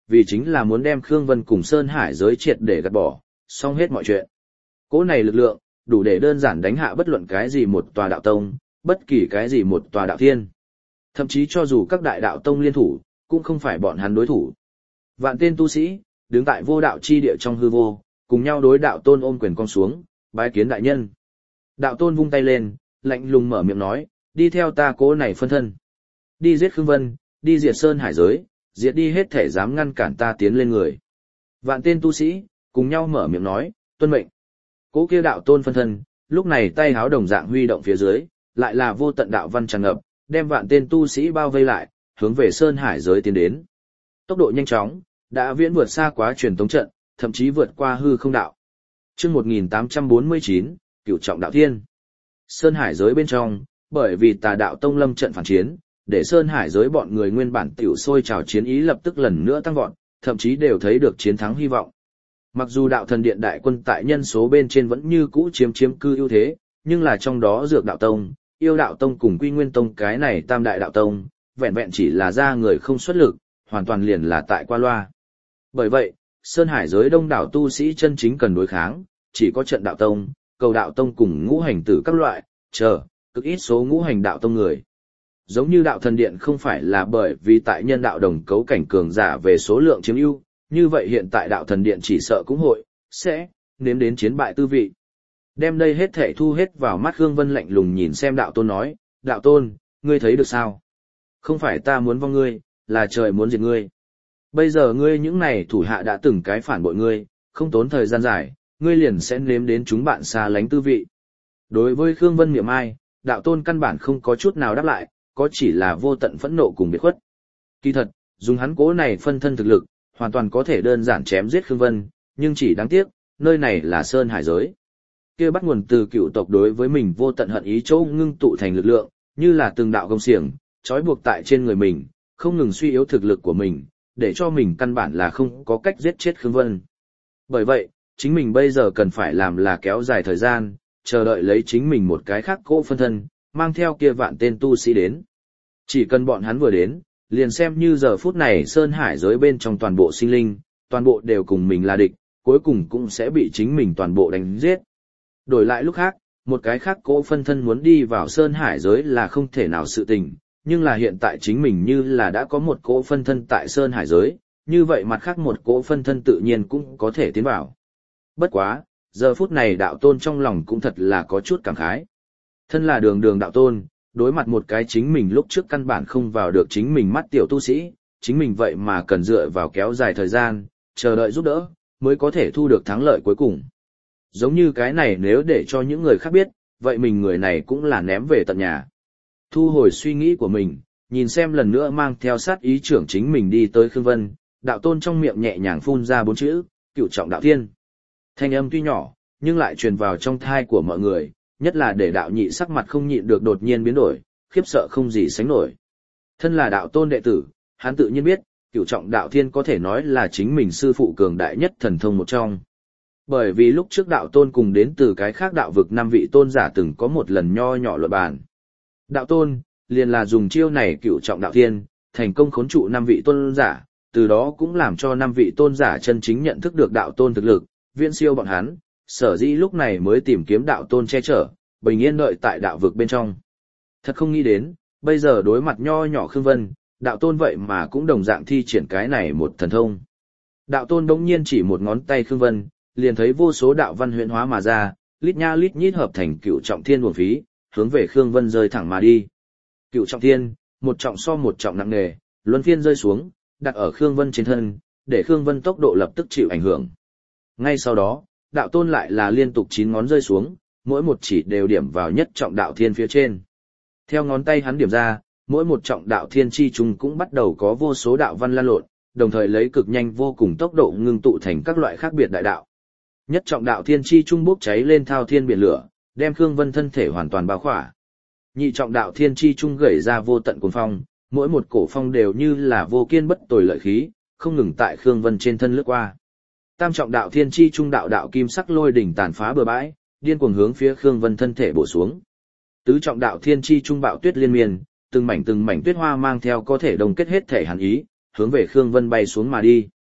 vì chính là muốn đem Khương Vân cùng Sơn Hải giới triệt để gạt bỏ, xong hết mọi chuyện. Cỗ này lực lượng, đủ để đơn giản đánh hạ bất luận cái gì một tòa đạo tông, bất kỳ cái gì một tòa đạo thiên. Thậm chí cho dù các đại đạo tông liên thủ, cũng không phải bọn hắn đối thủ. Vạn tên tu sĩ, đứng tại vô đạo chi địa trong hư vô, cùng nhau đối đạo tôn ôm quyền cong xuống, bái kiến đại nhân. Đạo tôn vung tay lên, lạnh lùng mở miệng nói, đi theo ta cố này phân thân. Đi giết Khương Vân, đi diệt Sơn Hải giới, diệt đi hết thể dám ngăn cản ta tiến lên người. Vạn tên tu sĩ, cùng nhau mở miệng nói, tuân mệnh. Cố kia đạo tôn phân thân, lúc này tay háo đồng dạng huy động phía dưới, lại là vô tận đạo văn tràn ngập, đem vạn tên tu sĩ bao vây lại, hướng về Sơn Hải giới tiến đến. Tốc độ nhanh chóng, đã viễn vượt xa quá truyền tống trận, thậm chí vượt qua hư không đạo. Chương một nghìn tám trăm bốn mươi chín, Cửu Trọng Đạo Thiên. Sơn Hải giới bên trong, bởi vì Tà Đạo Tông lâm trận phản chiến, để Sơn Hải giới bọn người nguyên bản tiểu sôi trào chiến ý lập tức lần nữa tăng vọt, thậm chí đều thấy được chiến thắng hy vọng. Mặc dù Đạo Thần Điện đại quân tại nhân số bên trên vẫn như cũ chiếm chiếm cư ưu thế, nhưng là trong đó Dược Đạo Tông, Yêu Đạo Tông cùng Quy Nguyên Tông cái này tam đại đạo tông, vẹn vẹn chỉ là ra người không xuất lực, hoàn toàn liền là tại qua loa. Bởi vậy, Sơn Hải giới đông đảo tu sĩ chân chính cần đối kháng, chỉ có Trận Đạo Tông, Cầu Đạo Tông cùng Ngũ Hành Tử các loại, chờ, cực ít số Ngũ Hành Đạo Tông người. Giống như Đạo Thần Điện không phải là bởi vì tại nhân đạo đồng cấu cảnh cường giả về số lượng chiếm ưu, như vậy hiện tại Đạo Thần Điện chỉ sợ cũng hội, sẽ, nếm đến chiến bại tư vị. Đem đây hết thể thu hết vào mắt Khương Vân lạnh lùng nhìn xem Đạo Tôn nói, Đạo Tôn, ngươi thấy được sao? Không phải ta muốn vong ngươi, là trời muốn diệt ngươi. Bây giờ ngươi những này thủ hạ đã từng cái phản bội ngươi, không tốn thời gian dài, ngươi liền sẽ nếm đến chúng bạn xa lánh tư vị. Đối với Khương Vân miệng ai, Đạo Tôn căn bản không có chút nào đáp lại, có chỉ là vô tận phẫn nộ cùng biệt khuất. Kỳ thật, dùng hắn cố này phân thân thực lực, hoàn toàn có thể đơn giản chém giết Khương Vân, nhưng chỉ đáng tiếc, nơi này là Sơn Hải giới. Kia bắt nguồn từ cựu tộc đối với mình vô tận hận ý chỗ ngưng tụ thành lực lượng, như là từng đạo gông xiềng, trói buộc tại trên người mình, không ngừng suy yếu thực lực của mình, để cho mình căn bản là không có cách giết chết Khương Vân. Bởi vậy, chính mình bây giờ cần phải làm là kéo dài thời gian, chờ đợi lấy chính mình một cái khác cỗ phân thân, mang theo kia vạn tên tu sĩ đến. Chỉ cần bọn hắn vừa đến, liền xem như giờ phút này Sơn Hải giới bên trong toàn bộ sinh linh, toàn bộ đều cùng mình là địch, cuối cùng cũng sẽ bị chính mình toàn bộ đánh giết. Đổi lại lúc khác, một cái khác cỗ phân thân muốn đi vào Sơn Hải giới là không thể nào sự tình, nhưng là hiện tại chính mình như là đã có một cỗ phân thân tại Sơn Hải giới, như vậy mặt khác một cỗ phân thân tự nhiên cũng có thể tiến vào. Bất quá, giờ phút này Đạo Tôn trong lòng cũng thật là có chút cảm khái. Thân là đường đường Đạo Tôn, đối mặt một cái chính mình lúc trước căn bản không vào được chính mình mắt tiểu tu sĩ, chính mình vậy mà cần dựa vào kéo dài thời gian, chờ đợi giúp đỡ, mới có thể thu được thắng lợi cuối cùng. Giống như cái này nếu để cho những người khác biết, vậy mình người này cũng là ném về tận nhà. Thu hồi suy nghĩ của mình, nhìn xem lần nữa mang theo sát ý trưởng chính mình đi tới Khương Vân, Đạo Tôn trong miệng nhẹ nhàng phun ra bốn chữ, Cửu Trọng Đạo Thiên. Thanh âm tuy nhỏ, nhưng lại truyền vào trong thai của mọi người, nhất là để đạo nhị sắc mặt không nhịn được đột nhiên biến đổi, khiếp sợ không gì sánh nổi. Thân là Đạo Tôn đệ tử, hắn tự nhiên biết, Cửu Trọng Đạo Thiên có thể nói là chính mình sư phụ cường đại nhất thần thông một trong. Bởi vì lúc trước Đạo Tôn cùng đến từ cái khác đạo vực năm vị tôn giả từng có một lần nho nhỏ luận bàn. Đạo Tôn, liền là dùng chiêu này Cửu Trọng Đạo Thiên, thành công khốn trụ năm vị tôn giả, từ đó cũng làm cho năm vị tôn giả chân chính nhận thức được Đạo Tôn thực lực, viễn siêu bọn hắn, sở dĩ lúc này mới tìm kiếm Đạo Tôn che chở, bình yên đợi tại đạo vực bên trong. Thật không nghĩ đến, bây giờ đối mặt nho nhỏ Khương Vân, Đạo Tôn vậy mà cũng đồng dạng thi triển cái này một thần thông. Đạo Tôn đống nhiên chỉ một ngón tay Khương Vân, liền thấy vô số đạo văn huyễn hóa mà ra, lít nha lít nhít hợp thành Cửu Trọng Thiên uổng phí, hướng về Khương Vân rơi thẳng mà đi. Cửu Trọng Thiên, một trọng so một trọng nặng nề, luân phiên rơi xuống, đặt ở Khương Vân trên thân, để Khương Vân tốc độ lập tức chịu ảnh hưởng. Ngay sau đó, Đạo Tôn lại là liên tục chín ngón rơi xuống, mỗi một chỉ đều điểm vào nhất trọng đạo thiên phía trên. Theo ngón tay hắn điểm ra, mỗi một trọng đạo thiên chi trùng cũng bắt đầu có vô số đạo văn lan lộn, đồng thời lấy cực nhanh vô cùng tốc độ ngưng tụ thành các loại khác biệt đại đạo. Nhất trọng đạo thiên chi trung bốc cháy lên thao thiên biển lửa, đem Khương Vân thân thể hoàn toàn bao khỏa. Nhị trọng đạo thiên chi trung gảy ra vô tận cuồng phong, mỗi một cổ phong đều như là vô kiên bất tồi lợi khí, không ngừng tại Khương Vân trên thân lướt qua. Tam trọng đạo thiên chi trung đạo đạo kim sắc lôi đỉnh tàn phá bừa bãi, điên cuồng hướng phía Khương Vân thân thể bổ xuống. Tứ trọng đạo thiên chi trung bạo tuyết liên miên, từng mảnh từng mảnh tuyết hoa mang theo có thể đồng kết hết thể hàn ý, hướng về Khương Vân bay xuống mà đi.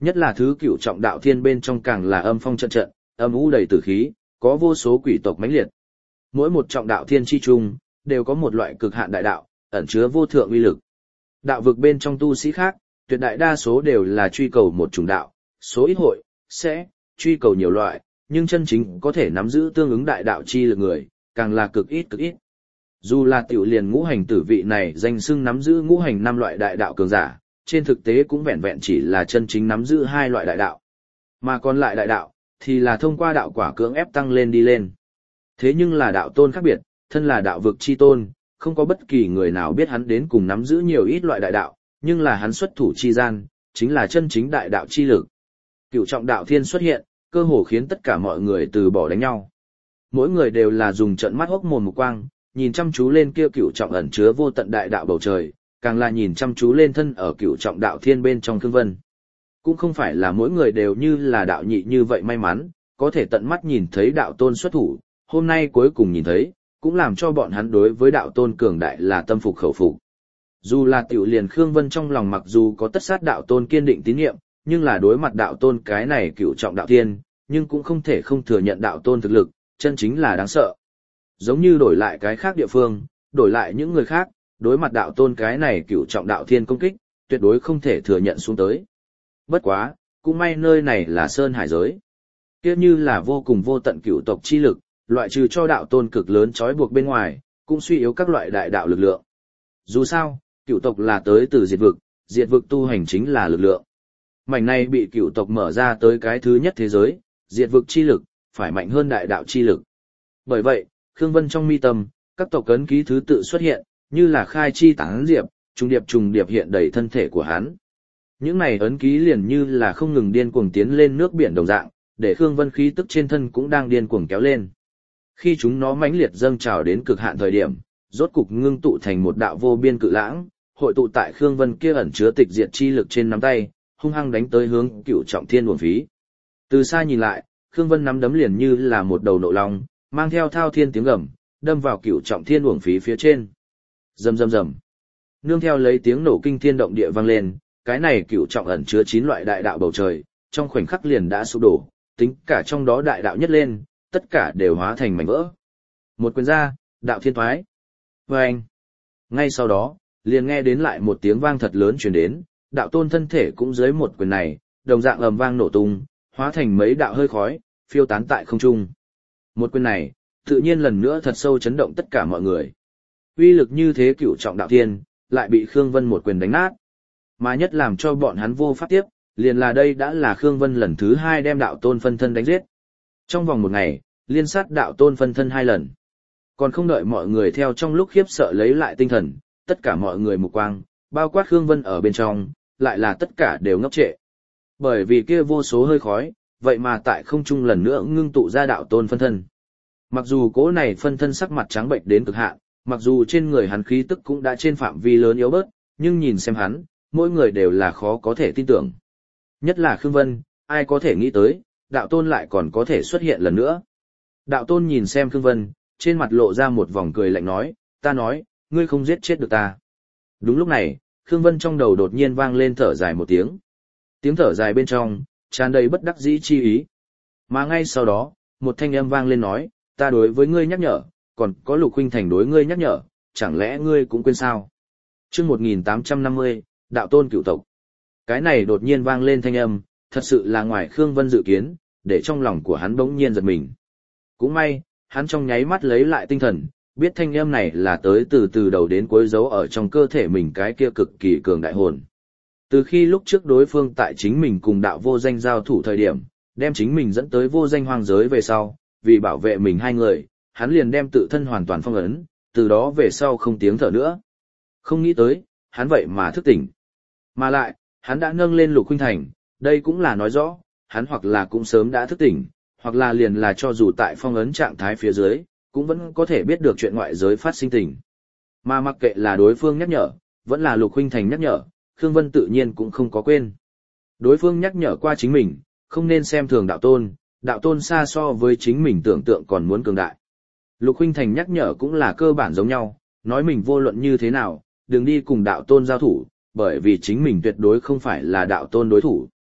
Nhất là thứ cửu trọng đạo thiên bên trong càng là âm phong trận trận, âm u đầy tử khí, có vô số quỷ tộc mãnh liệt. Mỗi một trọng đạo thiên chi trung, đều có một loại cực hạn đại đạo, ẩn chứa vô thượng uy lực. Đạo vực bên trong tu sĩ khác, tuyệt đại đa số đều là truy cầu một chủng đạo, số ít hội, sẽ, truy cầu nhiều loại, nhưng chân chính có thể nắm giữ tương ứng đại đạo chi lực người, càng là cực ít cực ít. Dù là tiểu liền ngũ hành tử vị này danh xưng nắm giữ ngũ hành năm loại đại đạo cường giả, trên thực tế cũng vẹn vẹn chỉ là chân chính nắm giữ hai loại đại đạo. Mà còn lại đại đạo, thì là thông qua đạo quả cưỡng ép tăng lên đi lên. Thế nhưng là đạo tôn khác biệt, thân là đạo vực chi tôn, không có bất kỳ người nào biết hắn đến cùng nắm giữ nhiều ít loại đại đạo, nhưng là hắn xuất thủ chi gian, chính là chân chính đại đạo chi lực. Cựu trọng đạo thiên xuất hiện, cơ hồ khiến tất cả mọi người từ bỏ đánh nhau. Mỗi người đều là dùng trận mắt hốc mồm mục quang, nhìn chăm chú lên kia cựu trọng ẩn chứa vô tận đại đạo bầu trời, càng là nhìn chăm chú lên thân ở cựu trọng đạo thiên bên trong Khương Vân. Cũng không phải là mỗi người đều như là đạo nhị như vậy may mắn, có thể tận mắt nhìn thấy đạo tôn xuất thủ, hôm nay cuối cùng nhìn thấy, cũng làm cho bọn hắn đối với đạo tôn cường đại là tâm phục khẩu phục. Dù là tiểu liền Khương Vân trong lòng mặc dù có tất sát đạo tôn kiên định tín nhiệm, nhưng là đối mặt đạo tôn cái này cựu trọng đạo thiên, nhưng cũng không thể không thừa nhận đạo tôn thực lực, chân chính là đáng sợ. Giống như đổi lại cái khác địa phương, đổi lại những người khác, đối mặt đạo tôn cái này cựu trọng đạo thiên công kích, tuyệt đối không thể thừa nhận xuống tới. Bất quá, cũng may nơi này là Sơn Hải giới. Kia như là vô cùng vô tận cựu tộc chi lực, loại trừ cho đạo tôn cực lớn trói buộc bên ngoài, cũng suy yếu các loại đại đạo lực lượng. Dù sao, cựu tộc là tới từ diệt vực, diệt vực tu hành chính là lực lượng. Mảnh này bị cựu tộc mở ra tới cái thứ nhất thế giới, diệt vực chi lực, phải mạnh hơn đại đạo chi lực. Bởi vậy, Khương Vân trong mi tâm, các tộc ấn ký thứ tự xuất hiện, như là khai chi tán diệp, trùng điệp trùng điệp hiện đầy thân thể của hắn. Những này ấn ký liền như là không ngừng điên cuồng tiến lên nước biển đồng dạng, để Khương Vân khí tức trên thân cũng đang điên cuồng kéo lên. Khi chúng nó mãnh liệt dâng trào đến cực hạn thời điểm, rốt cục ngưng tụ thành một đạo vô biên cự lãng, hội tụ tại Khương Vân kia ẩn chứa tịch diệt chi lực trên nắm tay, hung hăng đánh tới hướng Cửu Trọng Thiên uổng phí. Từ xa nhìn lại, Khương Vân nắm đấm liền như là một đầu nộ long, mang theo thao thiên tiếng gầm, đâm vào Cửu Trọng Thiên uổng phí phía trên. Rầm rầm rầm. Nương theo lấy tiếng nổ kinh thiên động địa vang lên, cái này Cửu Trọng ẩn chứa chín loại đại đạo bầu trời, trong khoảnh khắc liền đã sụp đổ, tính cả trong đó đại đạo nhất lên, tất cả đều hóa thành mảnh vỡ. Một quyền ra, đạo thiên thoái. Vâng. Ngay sau đó, liền nghe đến lại một tiếng vang thật lớn truyền đến, đạo tôn thân thể cũng dưới một quyền này, đồng dạng ầm vang nổ tung, hóa thành mấy đạo hơi khói, phiêu tán tại không trung. Một quyền này, tự nhiên lần nữa thật sâu chấn động tất cả mọi người. Uy lực như thế Cửu Trọng đạo thiên, lại bị Khương Vân một quyền đánh nát. Mà nhất làm cho bọn hắn vô pháp tiếp, liền là đây đã là Khương Vân lần thứ hai đem đạo tôn phân thân đánh giết. Trong vòng một ngày, liên sát đạo tôn phân thân hai lần. Còn không đợi mọi người theo trong lúc khiếp sợ lấy lại tinh thần, tất cả mọi người mục quang, bao quát Khương Vân ở bên trong, lại là tất cả đều ngốc trệ. Bởi vì kia vô số hơi khói, vậy mà tại không trung lần nữa ngưng tụ ra đạo tôn phân thân. Mặc dù cố này phân thân sắc mặt trắng bệnh đến cực hạn, mặc dù trên người hắn khí tức cũng đã trên phạm vi lớn yếu bớt, nhưng nhìn xem hắn, mỗi người đều là khó có thể tin tưởng. Nhất là Khương Vân, ai có thể nghĩ tới, đạo tôn lại còn có thể xuất hiện lần nữa. Đạo tôn nhìn xem Khương Vân, trên mặt lộ ra một vòng cười lạnh nói, ta nói, ngươi không giết chết được ta. Đúng lúc này, Khương Vân trong đầu đột nhiên vang lên thở dài một tiếng. Tiếng thở dài bên trong, tràn đầy bất đắc dĩ chi ý. Mà ngay sau đó, một thanh âm vang lên nói, ta đối với ngươi nhắc nhở, còn có Lục huynh thành đối ngươi nhắc nhở, chẳng lẽ ngươi cũng quên sao? Chương một nghìn tám trăm năm mươi, đạo tôn cửu tộc. Cái này đột nhiên vang lên thanh âm, thật sự là ngoài Khương Vân dự kiến, để trong lòng của hắn bỗng nhiên giật mình. Cũng may, hắn trong nháy mắt lấy lại tinh thần, biết thanh âm này là tới từ từ đầu đến cuối giấu ở trong cơ thể mình cái kia cực kỳ cường đại hồn. Từ khi lúc trước đối phương tại chính mình cùng đạo vô danh giao thủ thời điểm, đem chính mình dẫn tới vô danh hoang giới về sau, vì bảo vệ mình hai người, hắn liền đem tự thân hoàn toàn phong ấn, từ đó về sau không tiếng thở nữa. Không nghĩ tới, hắn vậy mà thức tỉnh. Mà lại, hắn đã nâng lên Lục huynh thành, đây cũng là nói rõ, hắn hoặc là cũng sớm đã thức tỉnh, hoặc là liền là cho dù tại phong ấn trạng thái phía dưới, cũng vẫn có thể biết được chuyện ngoại giới phát sinh tình. Mà mặc kệ là đối phương nhắc nhở, vẫn là Lục huynh thành nhắc nhở, Khương Vân tự nhiên cũng không có quên. Đối phương nhắc nhở qua chính mình, không nên xem thường đạo tôn, đạo tôn xa so với chính mình tưởng tượng còn muốn cường đại. Lục huynh thành nhắc nhở cũng là cơ bản giống nhau, nói mình vô luận như thế nào, đừng đi cùng đạo tôn giao thủ, bởi vì chính mình tuyệt đối không phải là đạo tôn đối thủ.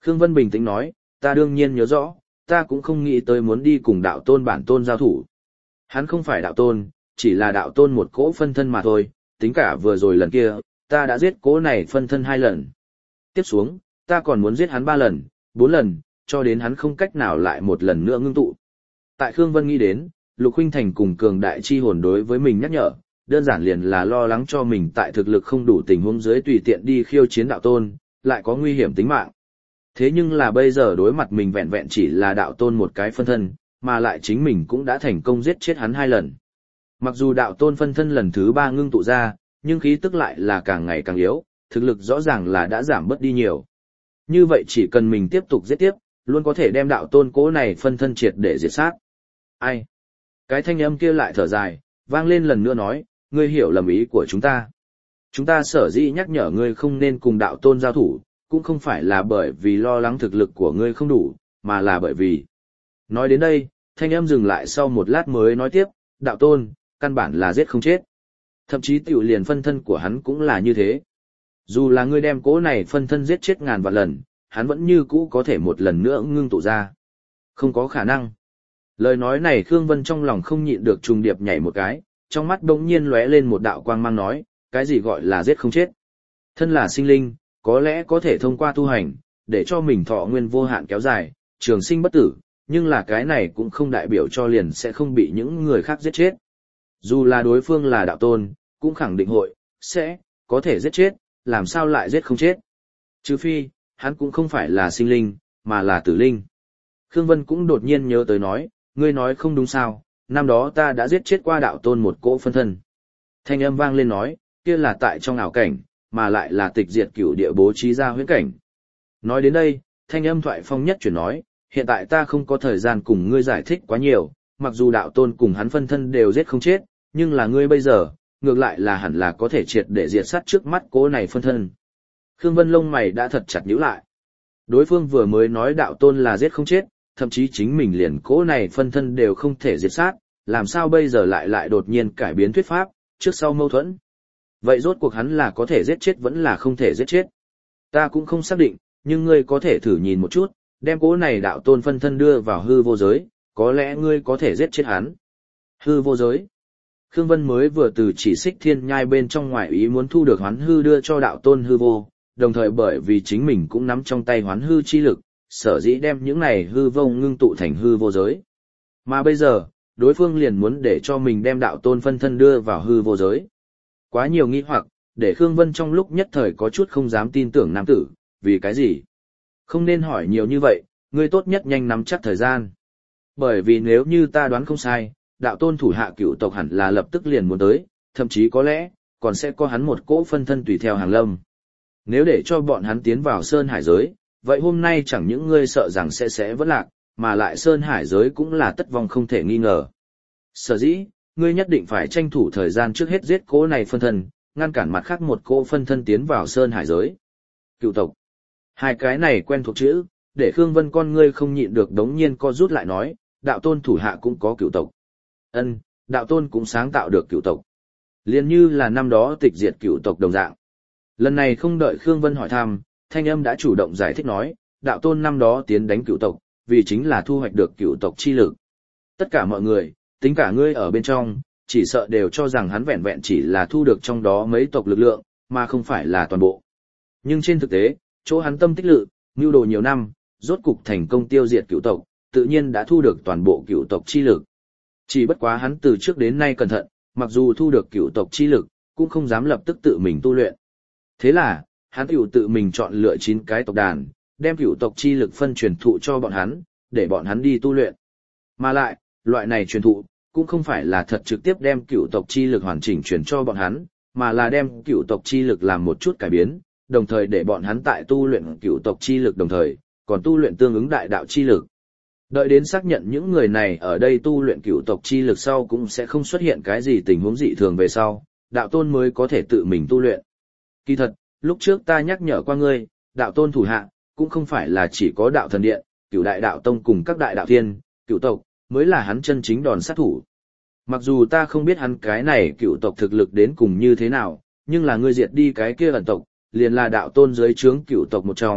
Khương Vân bình tĩnh nói, ta đương nhiên nhớ rõ, ta cũng không nghĩ tới muốn đi cùng đạo tôn bản tôn giao thủ. Hắn không phải đạo tôn, chỉ là đạo tôn một cỗ phân thân mà thôi, tính cả vừa rồi lần kia, ta đã giết cỗ này phân thân hai lần. Tiếp xuống, ta còn muốn giết hắn ba lần, bốn lần, cho đến hắn không cách nào lại một lần nữa ngưng tụ. Tại Khương Vân nghĩ đến, Lục Huynh Thành cùng cường đại chi hồn đối với mình nhắc nhở, đơn giản liền là lo lắng cho mình tại thực lực không đủ tình huống dưới tùy tiện đi khiêu chiến đạo tôn, lại có nguy hiểm tính mạng. Thế nhưng là bây giờ đối mặt mình vẹn vẹn chỉ là đạo tôn một cái phân thân, mà lại chính mình cũng đã thành công giết chết hắn hai lần. Mặc dù đạo tôn phân thân lần thứ ba ngưng tụ ra, nhưng khí tức lại là càng ngày càng yếu, thực lực rõ ràng là đã giảm bớt đi nhiều. Như vậy chỉ cần mình tiếp tục giết tiếp, luôn có thể đem đạo tôn cố này phân thân triệt để diệt sát. Ai? Cái thanh âm kia lại thở dài, vang lên lần nữa nói, ngươi hiểu lầm ý của chúng ta. Chúng ta sở dĩ nhắc nhở ngươi không nên cùng đạo tôn giao thủ, cũng không phải là bởi vì lo lắng thực lực của ngươi không đủ, mà là bởi vì. Nói đến đây, thanh âm dừng lại sau một lát mới nói tiếp, đạo tôn, căn bản là giết không chết. Thậm chí tiểu liền phân thân của hắn cũng là như thế. Dù là ngươi đem cố này phân thân giết chết ngàn vạn lần, hắn vẫn như cũ có thể một lần nữa ngưng tụ ra. Không có khả năng. Lời nói này Khương Vân trong lòng không nhịn được trùng điệp nhảy một cái, trong mắt bỗng nhiên lóe lên một đạo quang mang nói, cái gì gọi là giết không chết. Thân là sinh linh, có lẽ có thể thông qua tu hành, để cho mình thọ nguyên vô hạn kéo dài, trường sinh bất tử, nhưng là cái này cũng không đại biểu cho liền sẽ không bị những người khác giết chết. Dù là đối phương là đạo tôn, cũng khẳng định hội, sẽ, có thể giết chết, làm sao lại giết không chết. Trừ phi, hắn cũng không phải là sinh linh, mà là tử linh. Khương Vân cũng đột nhiên nhớ tới nói, ngươi nói không đúng sao, năm đó ta đã giết chết qua đạo tôn một cỗ phân thân. Thanh âm vang lên nói, kia là tại trong ảo cảnh, mà lại là tịch diệt cửu địa bố trí ra huyễn cảnh. Nói đến đây, thanh âm thoại phong nhất chuyển nói, hiện tại ta không có thời gian cùng ngươi giải thích quá nhiều, mặc dù đạo tôn cùng hắn phân thân đều giết không chết, nhưng là ngươi bây giờ, ngược lại là hẳn là có thể triệt để diệt sát trước mắt cỗ này phân thân. Khương Vân lông mày đã thật chặt nhíu lại. Đối phương vừa mới nói đạo tôn là giết không chết, thậm chí chính mình liền cỗ này phân thân đều không thể diệt sát, làm sao bây giờ lại lại đột nhiên cải biến thuyết pháp, trước sau mâu thuẫn. Vậy rốt cuộc hắn là có thể giết chết vẫn là không thể giết chết. Ta cũng không xác định, nhưng ngươi có thể thử nhìn một chút, đem cỗ này đạo tôn phân thân đưa vào hư vô giới, có lẽ ngươi có thể giết chết hắn. Hư vô giới. Khương Vân mới vừa từ chỉ xích thiên nhai bên trong ngoại ý muốn thu được hoán hư đưa cho đạo tôn hư vô, đồng thời bởi vì chính mình cũng nắm trong tay hoán hư chi lực, sở dĩ đem những này hư vô ngưng tụ thành hư vô giới. Mà bây giờ, đối phương liền muốn để cho mình đem đạo tôn phân thân đưa vào hư vô giới. Quá nhiều nghi hoặc, để Khương Vân trong lúc nhất thời có chút không dám tin tưởng nam tử, vì cái gì? Không nên hỏi nhiều như vậy, ngươi tốt nhất nhanh nắm chắc thời gian. Bởi vì nếu như ta đoán không sai, đạo tôn thủ hạ cựu tộc hẳn là lập tức liền muốn tới, thậm chí có lẽ, còn sẽ có hắn một cỗ phân thân tùy theo hàng lâm. Nếu để cho bọn hắn tiến vào Sơn Hải giới, vậy hôm nay chẳng những ngươi sợ rằng sẽ sẽ vẫn lạc, mà lại Sơn Hải giới cũng là tất vong không thể nghi ngờ. Sở dĩ, ngươi nhất định phải tranh thủ thời gian trước hết giết cỗ này phân thân, ngăn cản mặt khác một cỗ phân thân tiến vào Sơn Hải giới. Cựu tộc. Hai cái này quen thuộc chữ, để Khương Vân con ngươi không nhịn được đống nhiên co rút lại nói, đạo tôn thủ hạ cũng có cựu tộc. Ân, đạo tôn cũng sáng tạo được cựu tộc. Liên như là năm đó tịch diệt cựu tộc đồng dạng. Lần này không đợi Khương Vân hỏi thăm, thanh âm đã chủ động giải thích nói, đạo tôn năm đó tiến đánh cựu tộc, vì chính là thu hoạch được cựu tộc chi lực. Tất cả mọi người, tính cả ngươi ở bên trong, chỉ sợ đều cho rằng hắn vẹn vẹn chỉ là thu được trong đó mấy tộc lực lượng, mà không phải là toàn bộ. Nhưng trên thực tế, chỗ hắn tâm tích lự, mưu đồ nhiều năm, rốt cục thành công tiêu diệt cựu tộc, tự nhiên đã thu được toàn bộ cựu tộc chi lực. Chỉ bất quá hắn từ trước đến nay cẩn thận, mặc dù thu được cựu tộc chi lực, cũng không dám lập tức tự mình tu luyện. Thế là, hắn tiểu tự mình chọn lựa chín cái tộc đàn, đem cựu tộc chi lực phân truyền thụ cho bọn hắn, để bọn hắn đi tu luyện. Mà lại, loại này truyền thụ, cũng không phải là thật trực tiếp đem cựu tộc chi lực hoàn chỉnh truyền cho bọn hắn, mà là đem cựu tộc chi lực làm một chút cải biến, đồng thời để bọn hắn tại tu luyện cựu tộc chi lực đồng thời, còn tu luyện tương ứng đại đạo chi lực. Đợi đến xác nhận những người này ở đây tu luyện cựu tộc chi lực sau cũng sẽ không xuất hiện cái gì tình huống dị thường về sau, đạo tôn mới có thể tự mình tu luyện. Kỳ thật, lúc trước ta nhắc nhở qua ngươi, đạo tôn thủ hạ, cũng không phải là chỉ có đạo thần điện, cựu đại đạo tông cùng các đại đạo thiên, cựu tộc, mới là hắn chân chính đòn sát thủ. Mặc dù ta không biết hắn cái này cựu tộc thực lực đến cùng như thế nào, nhưng là ngươi diệt đi cái kia ẩn tộc, liền là đạo tôn dưới trướng cựu tộc một trong,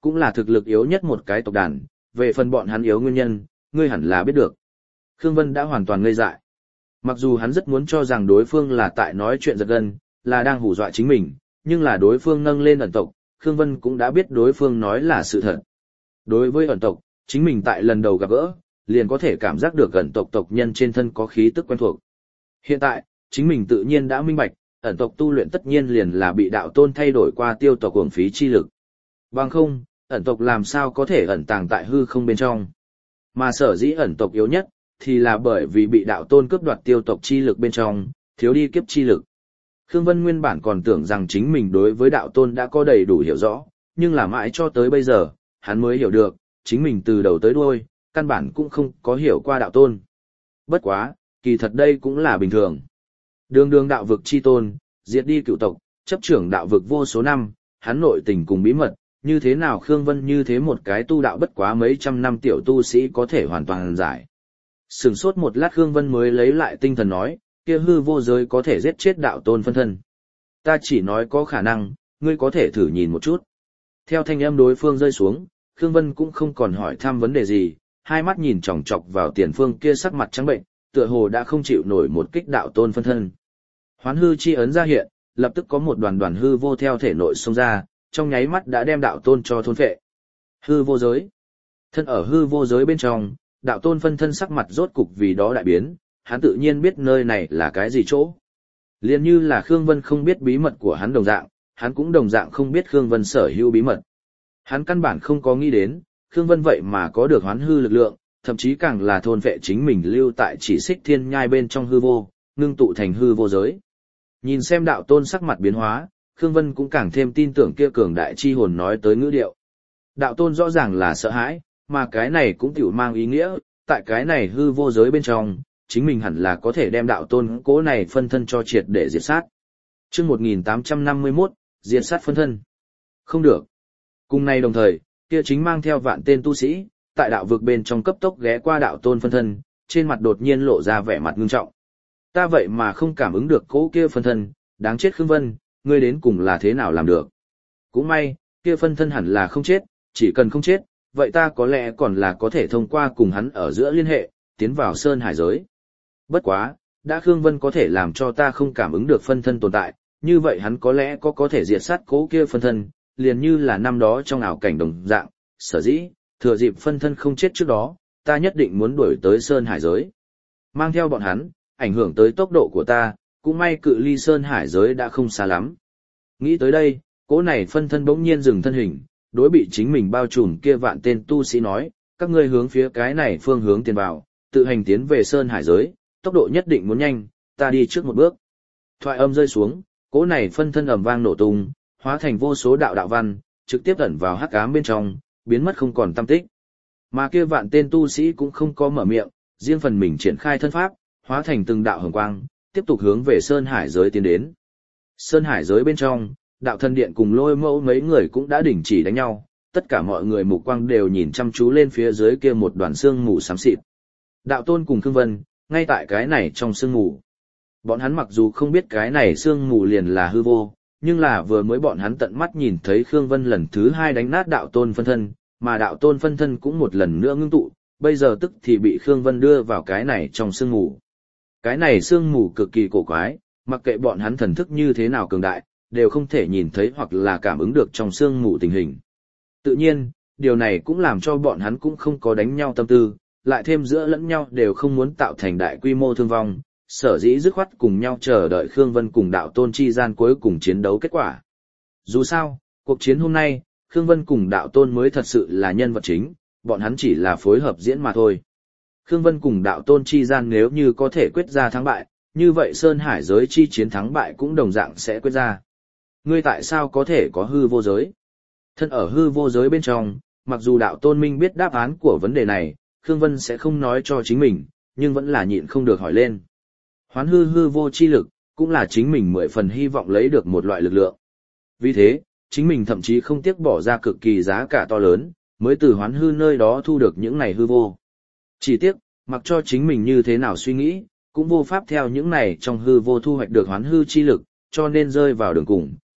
cũng là thực lực yếu nhất một cái tộc đàn, về phần bọn hắn yếu nguyên nhân, ngươi hẳn là biết được. Khương Vân đã hoàn toàn ngây dại. Mặc dù hắn rất muốn cho rằng đối phương là tại nói chuyện giật gân, là đang hù dọa chính mình, nhưng là đối phương nâng lên ẩn tộc, Khương Vân cũng đã biết đối phương nói là sự thật. Đối với ẩn tộc, chính mình tại lần đầu gặp gỡ, liền có thể cảm giác được ẩn tộc tộc nhân trên thân có khí tức quen thuộc. Hiện tại, chính mình tự nhiên đã minh bạch, ẩn tộc tu luyện tất nhiên liền là bị đạo tôn thay đổi qua tiêu tộc uổng phí chi lực. Bằng không, ẩn tộc làm sao có thể ẩn tàng tại hư không bên trong. Mà sở dĩ ẩn tộc yếu nhất, thì là bởi vì bị đạo tôn cướp đoạt tiêu tộc chi lực bên trong, thiếu đi kiếp chi lực. Khương Vân nguyên bản còn tưởng rằng chính mình đối với đạo tôn đã có đầy đủ hiểu rõ, nhưng là mãi cho tới bây giờ, hắn mới hiểu được, chính mình từ đầu tới đuôi, căn bản cũng không có hiểu qua đạo tôn. Bất quá, kỳ thật đây cũng là bình thường. Đường đường đạo vực chi tôn, diệt đi cựu tộc, chấp trưởng đạo vực vô số năm, hắn nội tình cùng bí mật, như thế nào Khương Vân như thế một cái tu đạo bất quá mấy trăm năm tiểu tu sĩ có thể hoàn toàn giải. Sừng sốt một lát Khương Vân mới lấy lại tinh thần nói, kia hư vô giới có thể giết chết đạo tôn phân thân. Ta chỉ nói có khả năng, ngươi có thể thử nhìn một chút. Theo thanh âm đối phương rơi xuống, Khương Vân cũng không còn hỏi thăm vấn đề gì, hai mắt nhìn chòng chọc vào tiền phương kia sắc mặt trắng bệnh, tựa hồ đã không chịu nổi một kích đạo tôn phân thân. Hoán hư chi ấn ra hiện, lập tức có một đoàn đoàn hư vô theo thể nội xông ra, trong nháy mắt đã đem đạo tôn cho thôn phệ. Hư vô giới. Thân ở hư vô giới bên trong, đạo tôn phân thân sắc mặt rốt cục vì đó đại biến, hắn tự nhiên biết nơi này là cái gì chỗ. Liên như là Khương Vân không biết bí mật của hắn đồng dạng, hắn cũng đồng dạng không biết Khương Vân sở hữu bí mật. Hắn căn bản không có nghĩ đến, Khương Vân vậy mà có được hoán hư lực lượng, thậm chí càng là thôn vệ chính mình lưu tại chỉ xích thiên nhai bên trong hư vô, ngưng tụ thành hư vô giới. Nhìn xem đạo tôn sắc mặt biến hóa, Khương Vân cũng càng thêm tin tưởng kia cường đại chi hồn nói tới ngữ điệu. Đạo tôn rõ ràng là sợ hãi, mà cái này cũng tiểu mang ý nghĩa, tại cái này hư vô giới bên trong, chính mình hẳn là có thể đem đạo tôn cố này phân thân cho triệt để diệt sát. Chương một nghìn tám trăm năm mươi mốt, diệt sát phân thân. Không được. Cùng này đồng thời, kia chính mang theo vạn tên tu sĩ, tại đạo vực bên trong cấp tốc ghé qua đạo tôn phân thân, trên mặt đột nhiên lộ ra vẻ mặt ngưng trọng. Ta vậy mà không cảm ứng được cố kia phân thân, đáng chết Khương Vân, ngươi đến cùng là thế nào làm được. Cũng may, kia phân thân hẳn là không chết, chỉ cần không chết, vậy ta có lẽ còn là có thể thông qua cùng hắn ở giữa liên hệ, tiến vào sơn hải giới. Bất quá, đã Khương Vân có thể làm cho ta không cảm ứng được phân thân tồn tại, như vậy hắn có lẽ có có thể diệt sát cố kia phân thân, liền như là năm đó trong ảo cảnh đồng dạng, sở dĩ, thừa dịp phân thân không chết trước đó, ta nhất định muốn đuổi tới sơn hải giới. Mang theo bọn hắn, ảnh hưởng tới tốc độ của ta, cũng may cự ly sơn hải giới đã không xa lắm. Nghĩ tới đây, cố này phân thân bỗng nhiên dừng thân hình, đối bị chính mình bao trùm kia vạn tên tu sĩ nói, các ngươi hướng phía cái này phương hướng tiến vào, tự hành tiến về sơn hải giới, tốc độ nhất định muốn nhanh, ta đi trước một bước. Thoại âm rơi xuống, cố này phân thân ầm vang nổ tung, hóa thành vô số đạo đạo văn, trực tiếp ẩn vào hắc ám bên trong, biến mất không còn tăm tích. Mà kia vạn tên tu sĩ cũng không có mở miệng, riêng phần mình triển khai thân pháp, hóa thành từng đạo hồng quang, tiếp tục hướng về sơn hải giới tiến đến. Sơn hải giới bên trong, đạo thần điện cùng Lôi Mẫu mấy người cũng đã đình chỉ đánh nhau, tất cả mọi người mục quang đều nhìn chăm chú lên phía dưới kia một đoàn xương mù xám xịt. Đạo tôn cùng Khương Vân, ngay tại cái này trong sương mù. Bọn hắn mặc dù không biết cái này sương mù liền là hư vô, nhưng là vừa mới bọn hắn tận mắt nhìn thấy Khương Vân lần thứ hai đánh nát đạo tôn phân thân, mà đạo tôn phân thân cũng một lần nữa ngưng tụ, bây giờ tức thì bị Khương Vân đưa vào cái này trong sương mù. Cái này sương mù cực kỳ cổ quái, mặc kệ bọn hắn thần thức như thế nào cường đại, đều không thể nhìn thấy hoặc là cảm ứng được trong sương mù tình hình. Tự nhiên, điều này cũng làm cho bọn hắn cũng không có đánh nhau tâm tư, lại thêm giữa lẫn nhau đều không muốn tạo thành đại quy mô thương vong, sở dĩ dứt khoát cùng nhau chờ đợi Khương Vân cùng đạo tôn chi gian cuối cùng chiến đấu kết quả. Dù sao, cuộc chiến hôm nay, Khương Vân cùng đạo tôn mới thật sự là nhân vật chính, bọn hắn chỉ là phối hợp diễn mà thôi. Khương Vân cùng đạo tôn chi gian nếu như có thể quyết ra thắng bại, như vậy Sơn Hải giới chi chiến thắng bại cũng đồng dạng sẽ quyết ra. Ngươi tại sao có thể có hư vô giới? Thân ở hư vô giới bên trong, mặc dù đạo tôn minh biết đáp án của vấn đề này, Khương Vân sẽ không nói cho chính mình, nhưng vẫn là nhịn không được hỏi lên. Hoán hư hư vô chi lực, cũng là chính mình mười phần hy vọng lấy được một loại lực lượng. Vì thế, chính mình thậm chí không tiếc bỏ ra cực kỳ giá cả to lớn, mới từ hoán hư nơi đó thu được những này hư vô. Chỉ tiếc, mặc cho chính mình như thế nào suy nghĩ, cũng vô pháp theo những này trong hư vô thu hoạch được hoán hư chi lực, cho nên rơi vào đường cùng,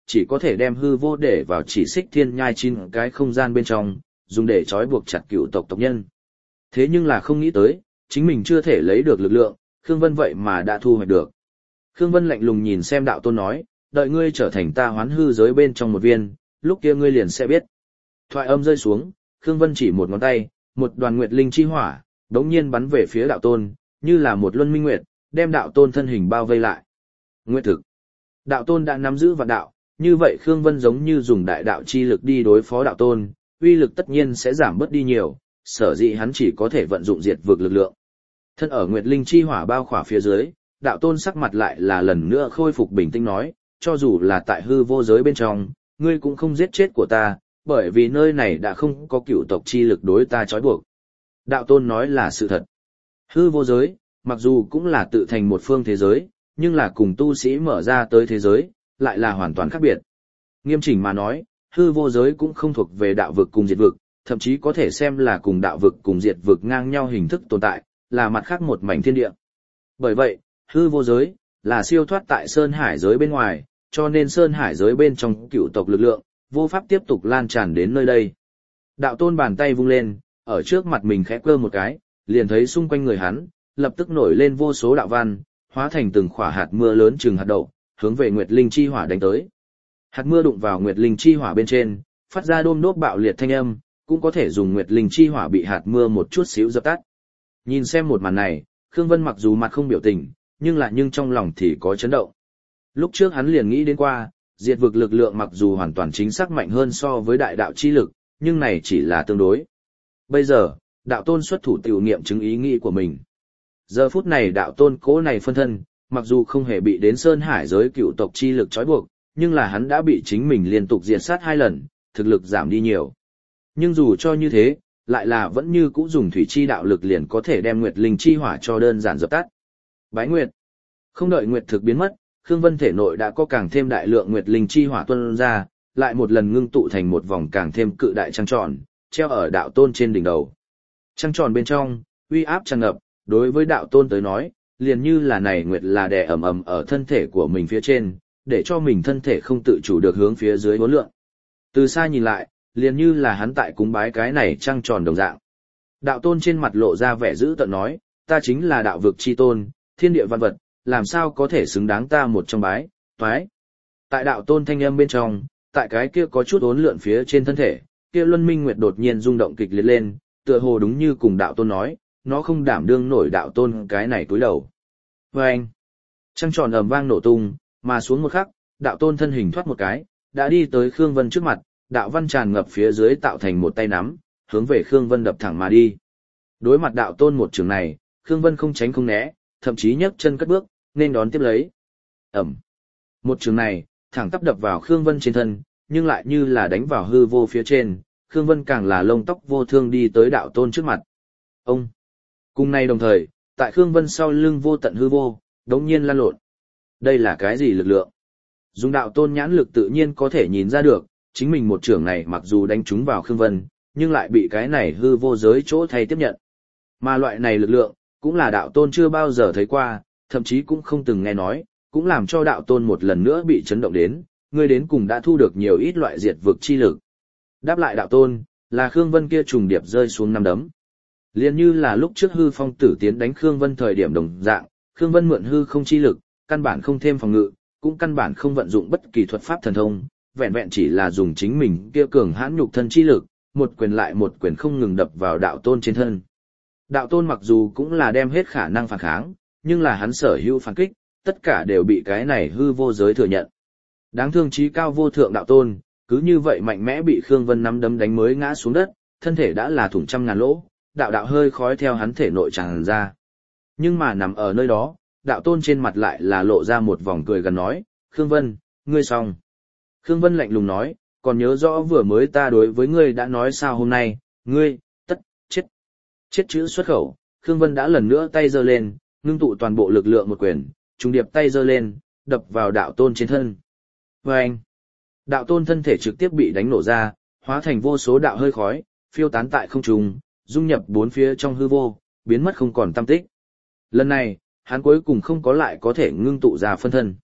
chỉ có thể đem hư vô để vào chỉ xích thiên nhai chín cái không gian bên trong, dùng để trói buộc chặt cựu tộc tộc nhân. Thế nhưng là không nghĩ tới, chính mình chưa thể lấy được lực lượng, Khương Vân vậy mà đã thu hoạch được. Khương Vân lạnh lùng nhìn xem đạo tôn nói, đợi ngươi trở thành ta hoán hư giới bên trong một viên, lúc kia ngươi liền sẽ biết. Thoại âm rơi xuống, Khương Vân chỉ một ngón tay, một đoàn nguyệt linh chi hỏa, đống nhiên bắn về phía đạo tôn, như là một luân minh nguyệt, đem đạo tôn thân hình bao vây lại. Nguyệt thực. Đạo tôn đã nắm giữ vạn đạo, như vậy Khương Vân giống như dùng đại đạo chi lực đi đối phó đạo tôn, uy lực tất nhiên sẽ giảm bớt đi nhiều, sở dĩ hắn chỉ có thể vận dụng diệt vực lực lượng. Thân ở nguyệt linh chi hỏa bao khỏa phía dưới, đạo tôn sắc mặt lại là lần nữa khôi phục bình tĩnh nói, cho dù là tại hư vô giới bên trong, ngươi cũng không giết chết của ta, bởi vì nơi này đã không có cựu tộc chi lực đối ta trói buộc. Đạo tôn nói là sự thật. Hư vô giới, mặc dù cũng là tự thành một phương thế giới, nhưng là cùng tu sĩ mở ra tới thế giới, lại là hoàn toàn khác biệt. Nghiêm chỉnh mà nói, hư vô giới cũng không thuộc về đạo vực cùng diệt vực, thậm chí có thể xem là cùng đạo vực cùng diệt vực ngang nhau hình thức tồn tại, là mặt khác một mảnh thiên địa. Bởi vậy, hư vô giới, là siêu thoát tại Sơn Hải giới bên ngoài, cho nên Sơn Hải giới bên trong cựu tộc lực lượng, vô pháp tiếp tục lan tràn đến nơi đây. Đạo tôn bàn tay vung lên, ở trước mặt mình khẽ cơ một cái, liền thấy xung quanh người hắn, lập tức nổi lên vô số đạo văn, hóa thành từng khỏa hạt mưa lớn chừng hạt đậu, hướng về Nguyệt Linh chi hỏa đánh tới. Hạt mưa đụng vào Nguyệt Linh chi hỏa bên trên, phát ra đôm đốp bạo liệt thanh âm, cũng có thể dùng Nguyệt Linh chi hỏa bị hạt mưa một chút xíu dập tắt. Nhìn xem một màn này, Khương Vân mặc dù mặt không biểu tình, nhưng lại nhưng trong lòng thì có chấn động. Lúc trước hắn liền nghĩ đến qua, diệt vực lực lượng mặc dù hoàn toàn chính xác mạnh hơn so với đại đạo chi lực, nhưng này chỉ là tương đối. Bây giờ, đạo tôn xuất thủ tiểu nghiệm chứng ý nghĩ của mình. Giờ phút này đạo tôn cố này phân thân, mặc dù không hề bị đến Sơn Hải giới cựu tộc chi lực trói buộc, nhưng là hắn đã bị chính mình liên tục diệt sát hai lần, thực lực giảm đi nhiều. Nhưng dù cho như thế, lại là vẫn như cũ dùng thủy chi đạo lực liền có thể đem Nguyệt Linh chi hỏa cho đơn giản dập tắt. Bái Nguyệt. Không đợi Nguyệt thực biến mất, Khương Vân thể nội đã có càng thêm đại lượng Nguyệt Linh chi hỏa tuôn ra, lại một lần ngưng tụ thành một vòng càng thêm cự đại trăng tròn, treo ở đạo tôn trên đỉnh đầu. Trăng tròn bên trong, uy áp tràn ngập, đối với đạo tôn tới nói, liền như là này Nguyệt là đè ầm ầm ở thân thể của mình phía trên, để cho mình thân thể không tự chủ được hướng phía dưới uốn lượn. Từ xa nhìn lại, liền như là hắn tại cúng bái cái này trăng tròn đồng dạng. Đạo tôn trên mặt lộ ra vẻ dữ tợn nói, ta chính là đạo vực chi tôn, thiên địa văn vật, làm sao có thể xứng đáng ta một trong bái, toái. Tại đạo tôn thanh âm bên trong, tại cái kia có chút uốn lượn phía trên thân thể, kia Luân Minh Nguyệt đột nhiên rung động kịch liệt lên, tựa hồ đúng như cùng đạo tôn nói, nó không đảm đương nổi đạo tôn cái này cúi đầu. Vâng! Trăng tròn ầm vang nổ tung, mà xuống một khắc, đạo tôn thân hình thoát một cái, đã đi tới Khương Vân trước mặt, đạo văn tràn ngập phía dưới tạo thành một tay nắm, hướng về Khương Vân đập thẳng mà đi. Đối mặt đạo tôn một trường này, Khương Vân không tránh không né, thậm chí nhấc chân cất bước, nên đón tiếp lấy. Ẩm. Một trường này, thẳng tắp đập vào Khương Vân trên thân, nhưng lại như là đánh vào hư vô phía trên, Khương Vân càng là lông tóc vô thương đi tới đạo tôn trước mặt. Ông. Cùng này đồng thời, tại Khương Vân sau lưng vô tận hư vô, đống nhiên lan lộn. Đây là cái gì lực lượng? Dùng đạo tôn nhãn lực tự nhiên có thể nhìn ra được, chính mình một trường này mặc dù đánh trúng vào Khương Vân, nhưng lại bị cái này hư vô giới chỗ thay tiếp nhận. Mà loại này lực lượng, cũng là đạo tôn chưa bao giờ thấy qua, thậm chí cũng không từng nghe nói, cũng làm cho đạo tôn một lần nữa bị chấn động đến, ngươi đến cùng đã thu được nhiều ít loại diệt vực chi lực. Đáp lại đạo tôn, là Khương Vân kia trùng điệp rơi xuống năm đấm. Liên như là lúc trước hư phong tử tiến đánh Khương Vân thời điểm đồng dạng, Khương Vân mượn hư không chi lực, căn bản không thêm phòng ngự, cũng căn bản không vận dụng bất kỳ thuật pháp thần thông, vẹn vẹn chỉ là dùng chính mình kia cường hãn nhục thân chi lực, một quyền lại một quyền không ngừng đập vào đạo tôn trên thân. Đạo tôn mặc dù cũng là đem hết khả năng phản kháng, nhưng là hắn sở hữu phản kích, tất cả đều bị cái này hư vô giới thừa nhận. Đáng thương chí cao vô thượng đạo tôn, cứ như vậy mạnh mẽ bị Khương Vân nắm đấm đánh mới ngã xuống đất, thân thể đã là thủng trăm ngàn lỗ, đạo đạo hơi khói theo hắn thể nội tràn ra. Nhưng mà nằm ở nơi đó, đạo tôn trên mặt lại là lộ ra một vòng cười gần nói, Khương Vân, ngươi xong. Khương Vân lạnh lùng nói, còn nhớ rõ vừa mới ta đối với ngươi đã nói sao hôm nay, ngươi, tất, chết. Chết chữ xuất khẩu, Khương Vân đã lần nữa tay giơ lên, ngưng tụ toàn bộ lực lượng một quyền, trùng điệp tay giơ lên, đập vào đạo tôn trên thân. Vâng! Đạo tôn thân thể trực tiếp bị đánh nổ ra, hóa thành vô số đạo hơi khói, phiêu tán tại không trung, dung nhập bốn phía trong hư vô, biến mất không còn tăm tích. Lần này, hắn cuối cùng không có lại có thể ngưng tụ ra phân thân.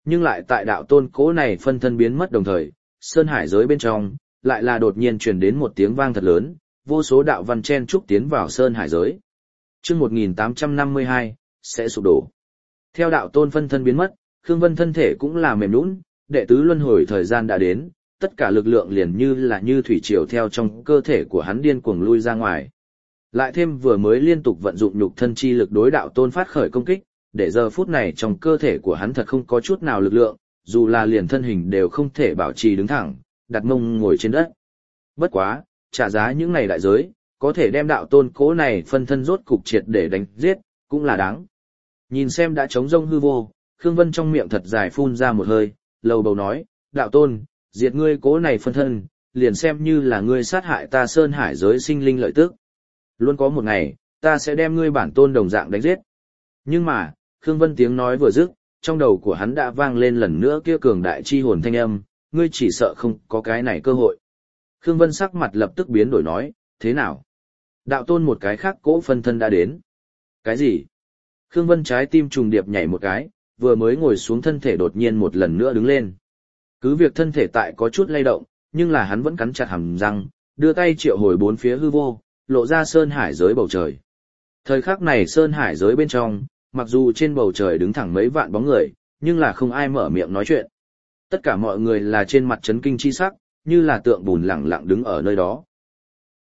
Nhưng lại tại đạo tôn cố này phân thân biến mất đồng thời, sơn hải giới bên trong, lại là đột nhiên truyền đến một tiếng vang thật lớn, vô số đạo văn chen trúc tiến vào sơn hải giới. Chương một nghìn tám trăm năm mươi hai, sẽ sụp đổ. Theo đạo tôn phân thân biến mất, Khương Vân thân thể cũng là mềm nhũn, đệ tứ luân hồi thời gian đã đến, tất cả lực lượng liền như là như thủy triều theo trong cơ thể của hắn điên cuồng lui ra ngoài. Lại thêm vừa mới liên tục vận dụng nhục thân chi lực đối đạo tôn phát khởi công kích, để giờ phút này trong cơ thể của hắn thật không có chút nào lực lượng, dù là liền thân hình đều không thể bảo trì đứng thẳng, đặt mông ngồi trên đất. Bất quá, trả giá những ngày đại giới, có thể đem đạo tôn cố này phân thân rốt cục triệt để đánh giết, cũng là đáng. Nhìn xem đã trống rông hư vô, Khương Vân trong miệng thật dài phun ra một hơi, lầu bầu nói, đạo tôn, diệt ngươi cố này phân thân, liền xem như là ngươi sát hại ta sơn hải giới sinh linh lợi tức. Luôn có một ngày, ta sẽ đem ngươi bản tôn đồng dạng đánh giết. Nhưng mà, Khương Vân tiếng nói vừa dứt, trong đầu của hắn đã vang lên lần nữa kia cường đại chi hồn thanh âm, ngươi chỉ sợ không có cái này cơ hội. Khương Vân sắc mặt lập tức biến đổi nói, thế nào? Đạo tôn một cái khác cỗ phân thân đã đến. Cái gì? Khương Vân trái tim trùng điệp nhảy một cái, vừa mới ngồi xuống thân thể đột nhiên một lần nữa đứng lên. Cứ việc thân thể tại có chút lay động, nhưng là hắn vẫn cắn chặt hàm răng, đưa tay triệu hồi bốn phía hư vô, lộ ra sơn hải giới bầu trời. Thời khắc này sơn hải giới bên trong, mặc dù trên bầu trời đứng thẳng mấy vạn bóng người, nhưng là không ai mở miệng nói chuyện. Tất cả mọi người là trên mặt chấn kinh chi sắc, như là tượng bùn lặng lặng đứng ở nơi đó.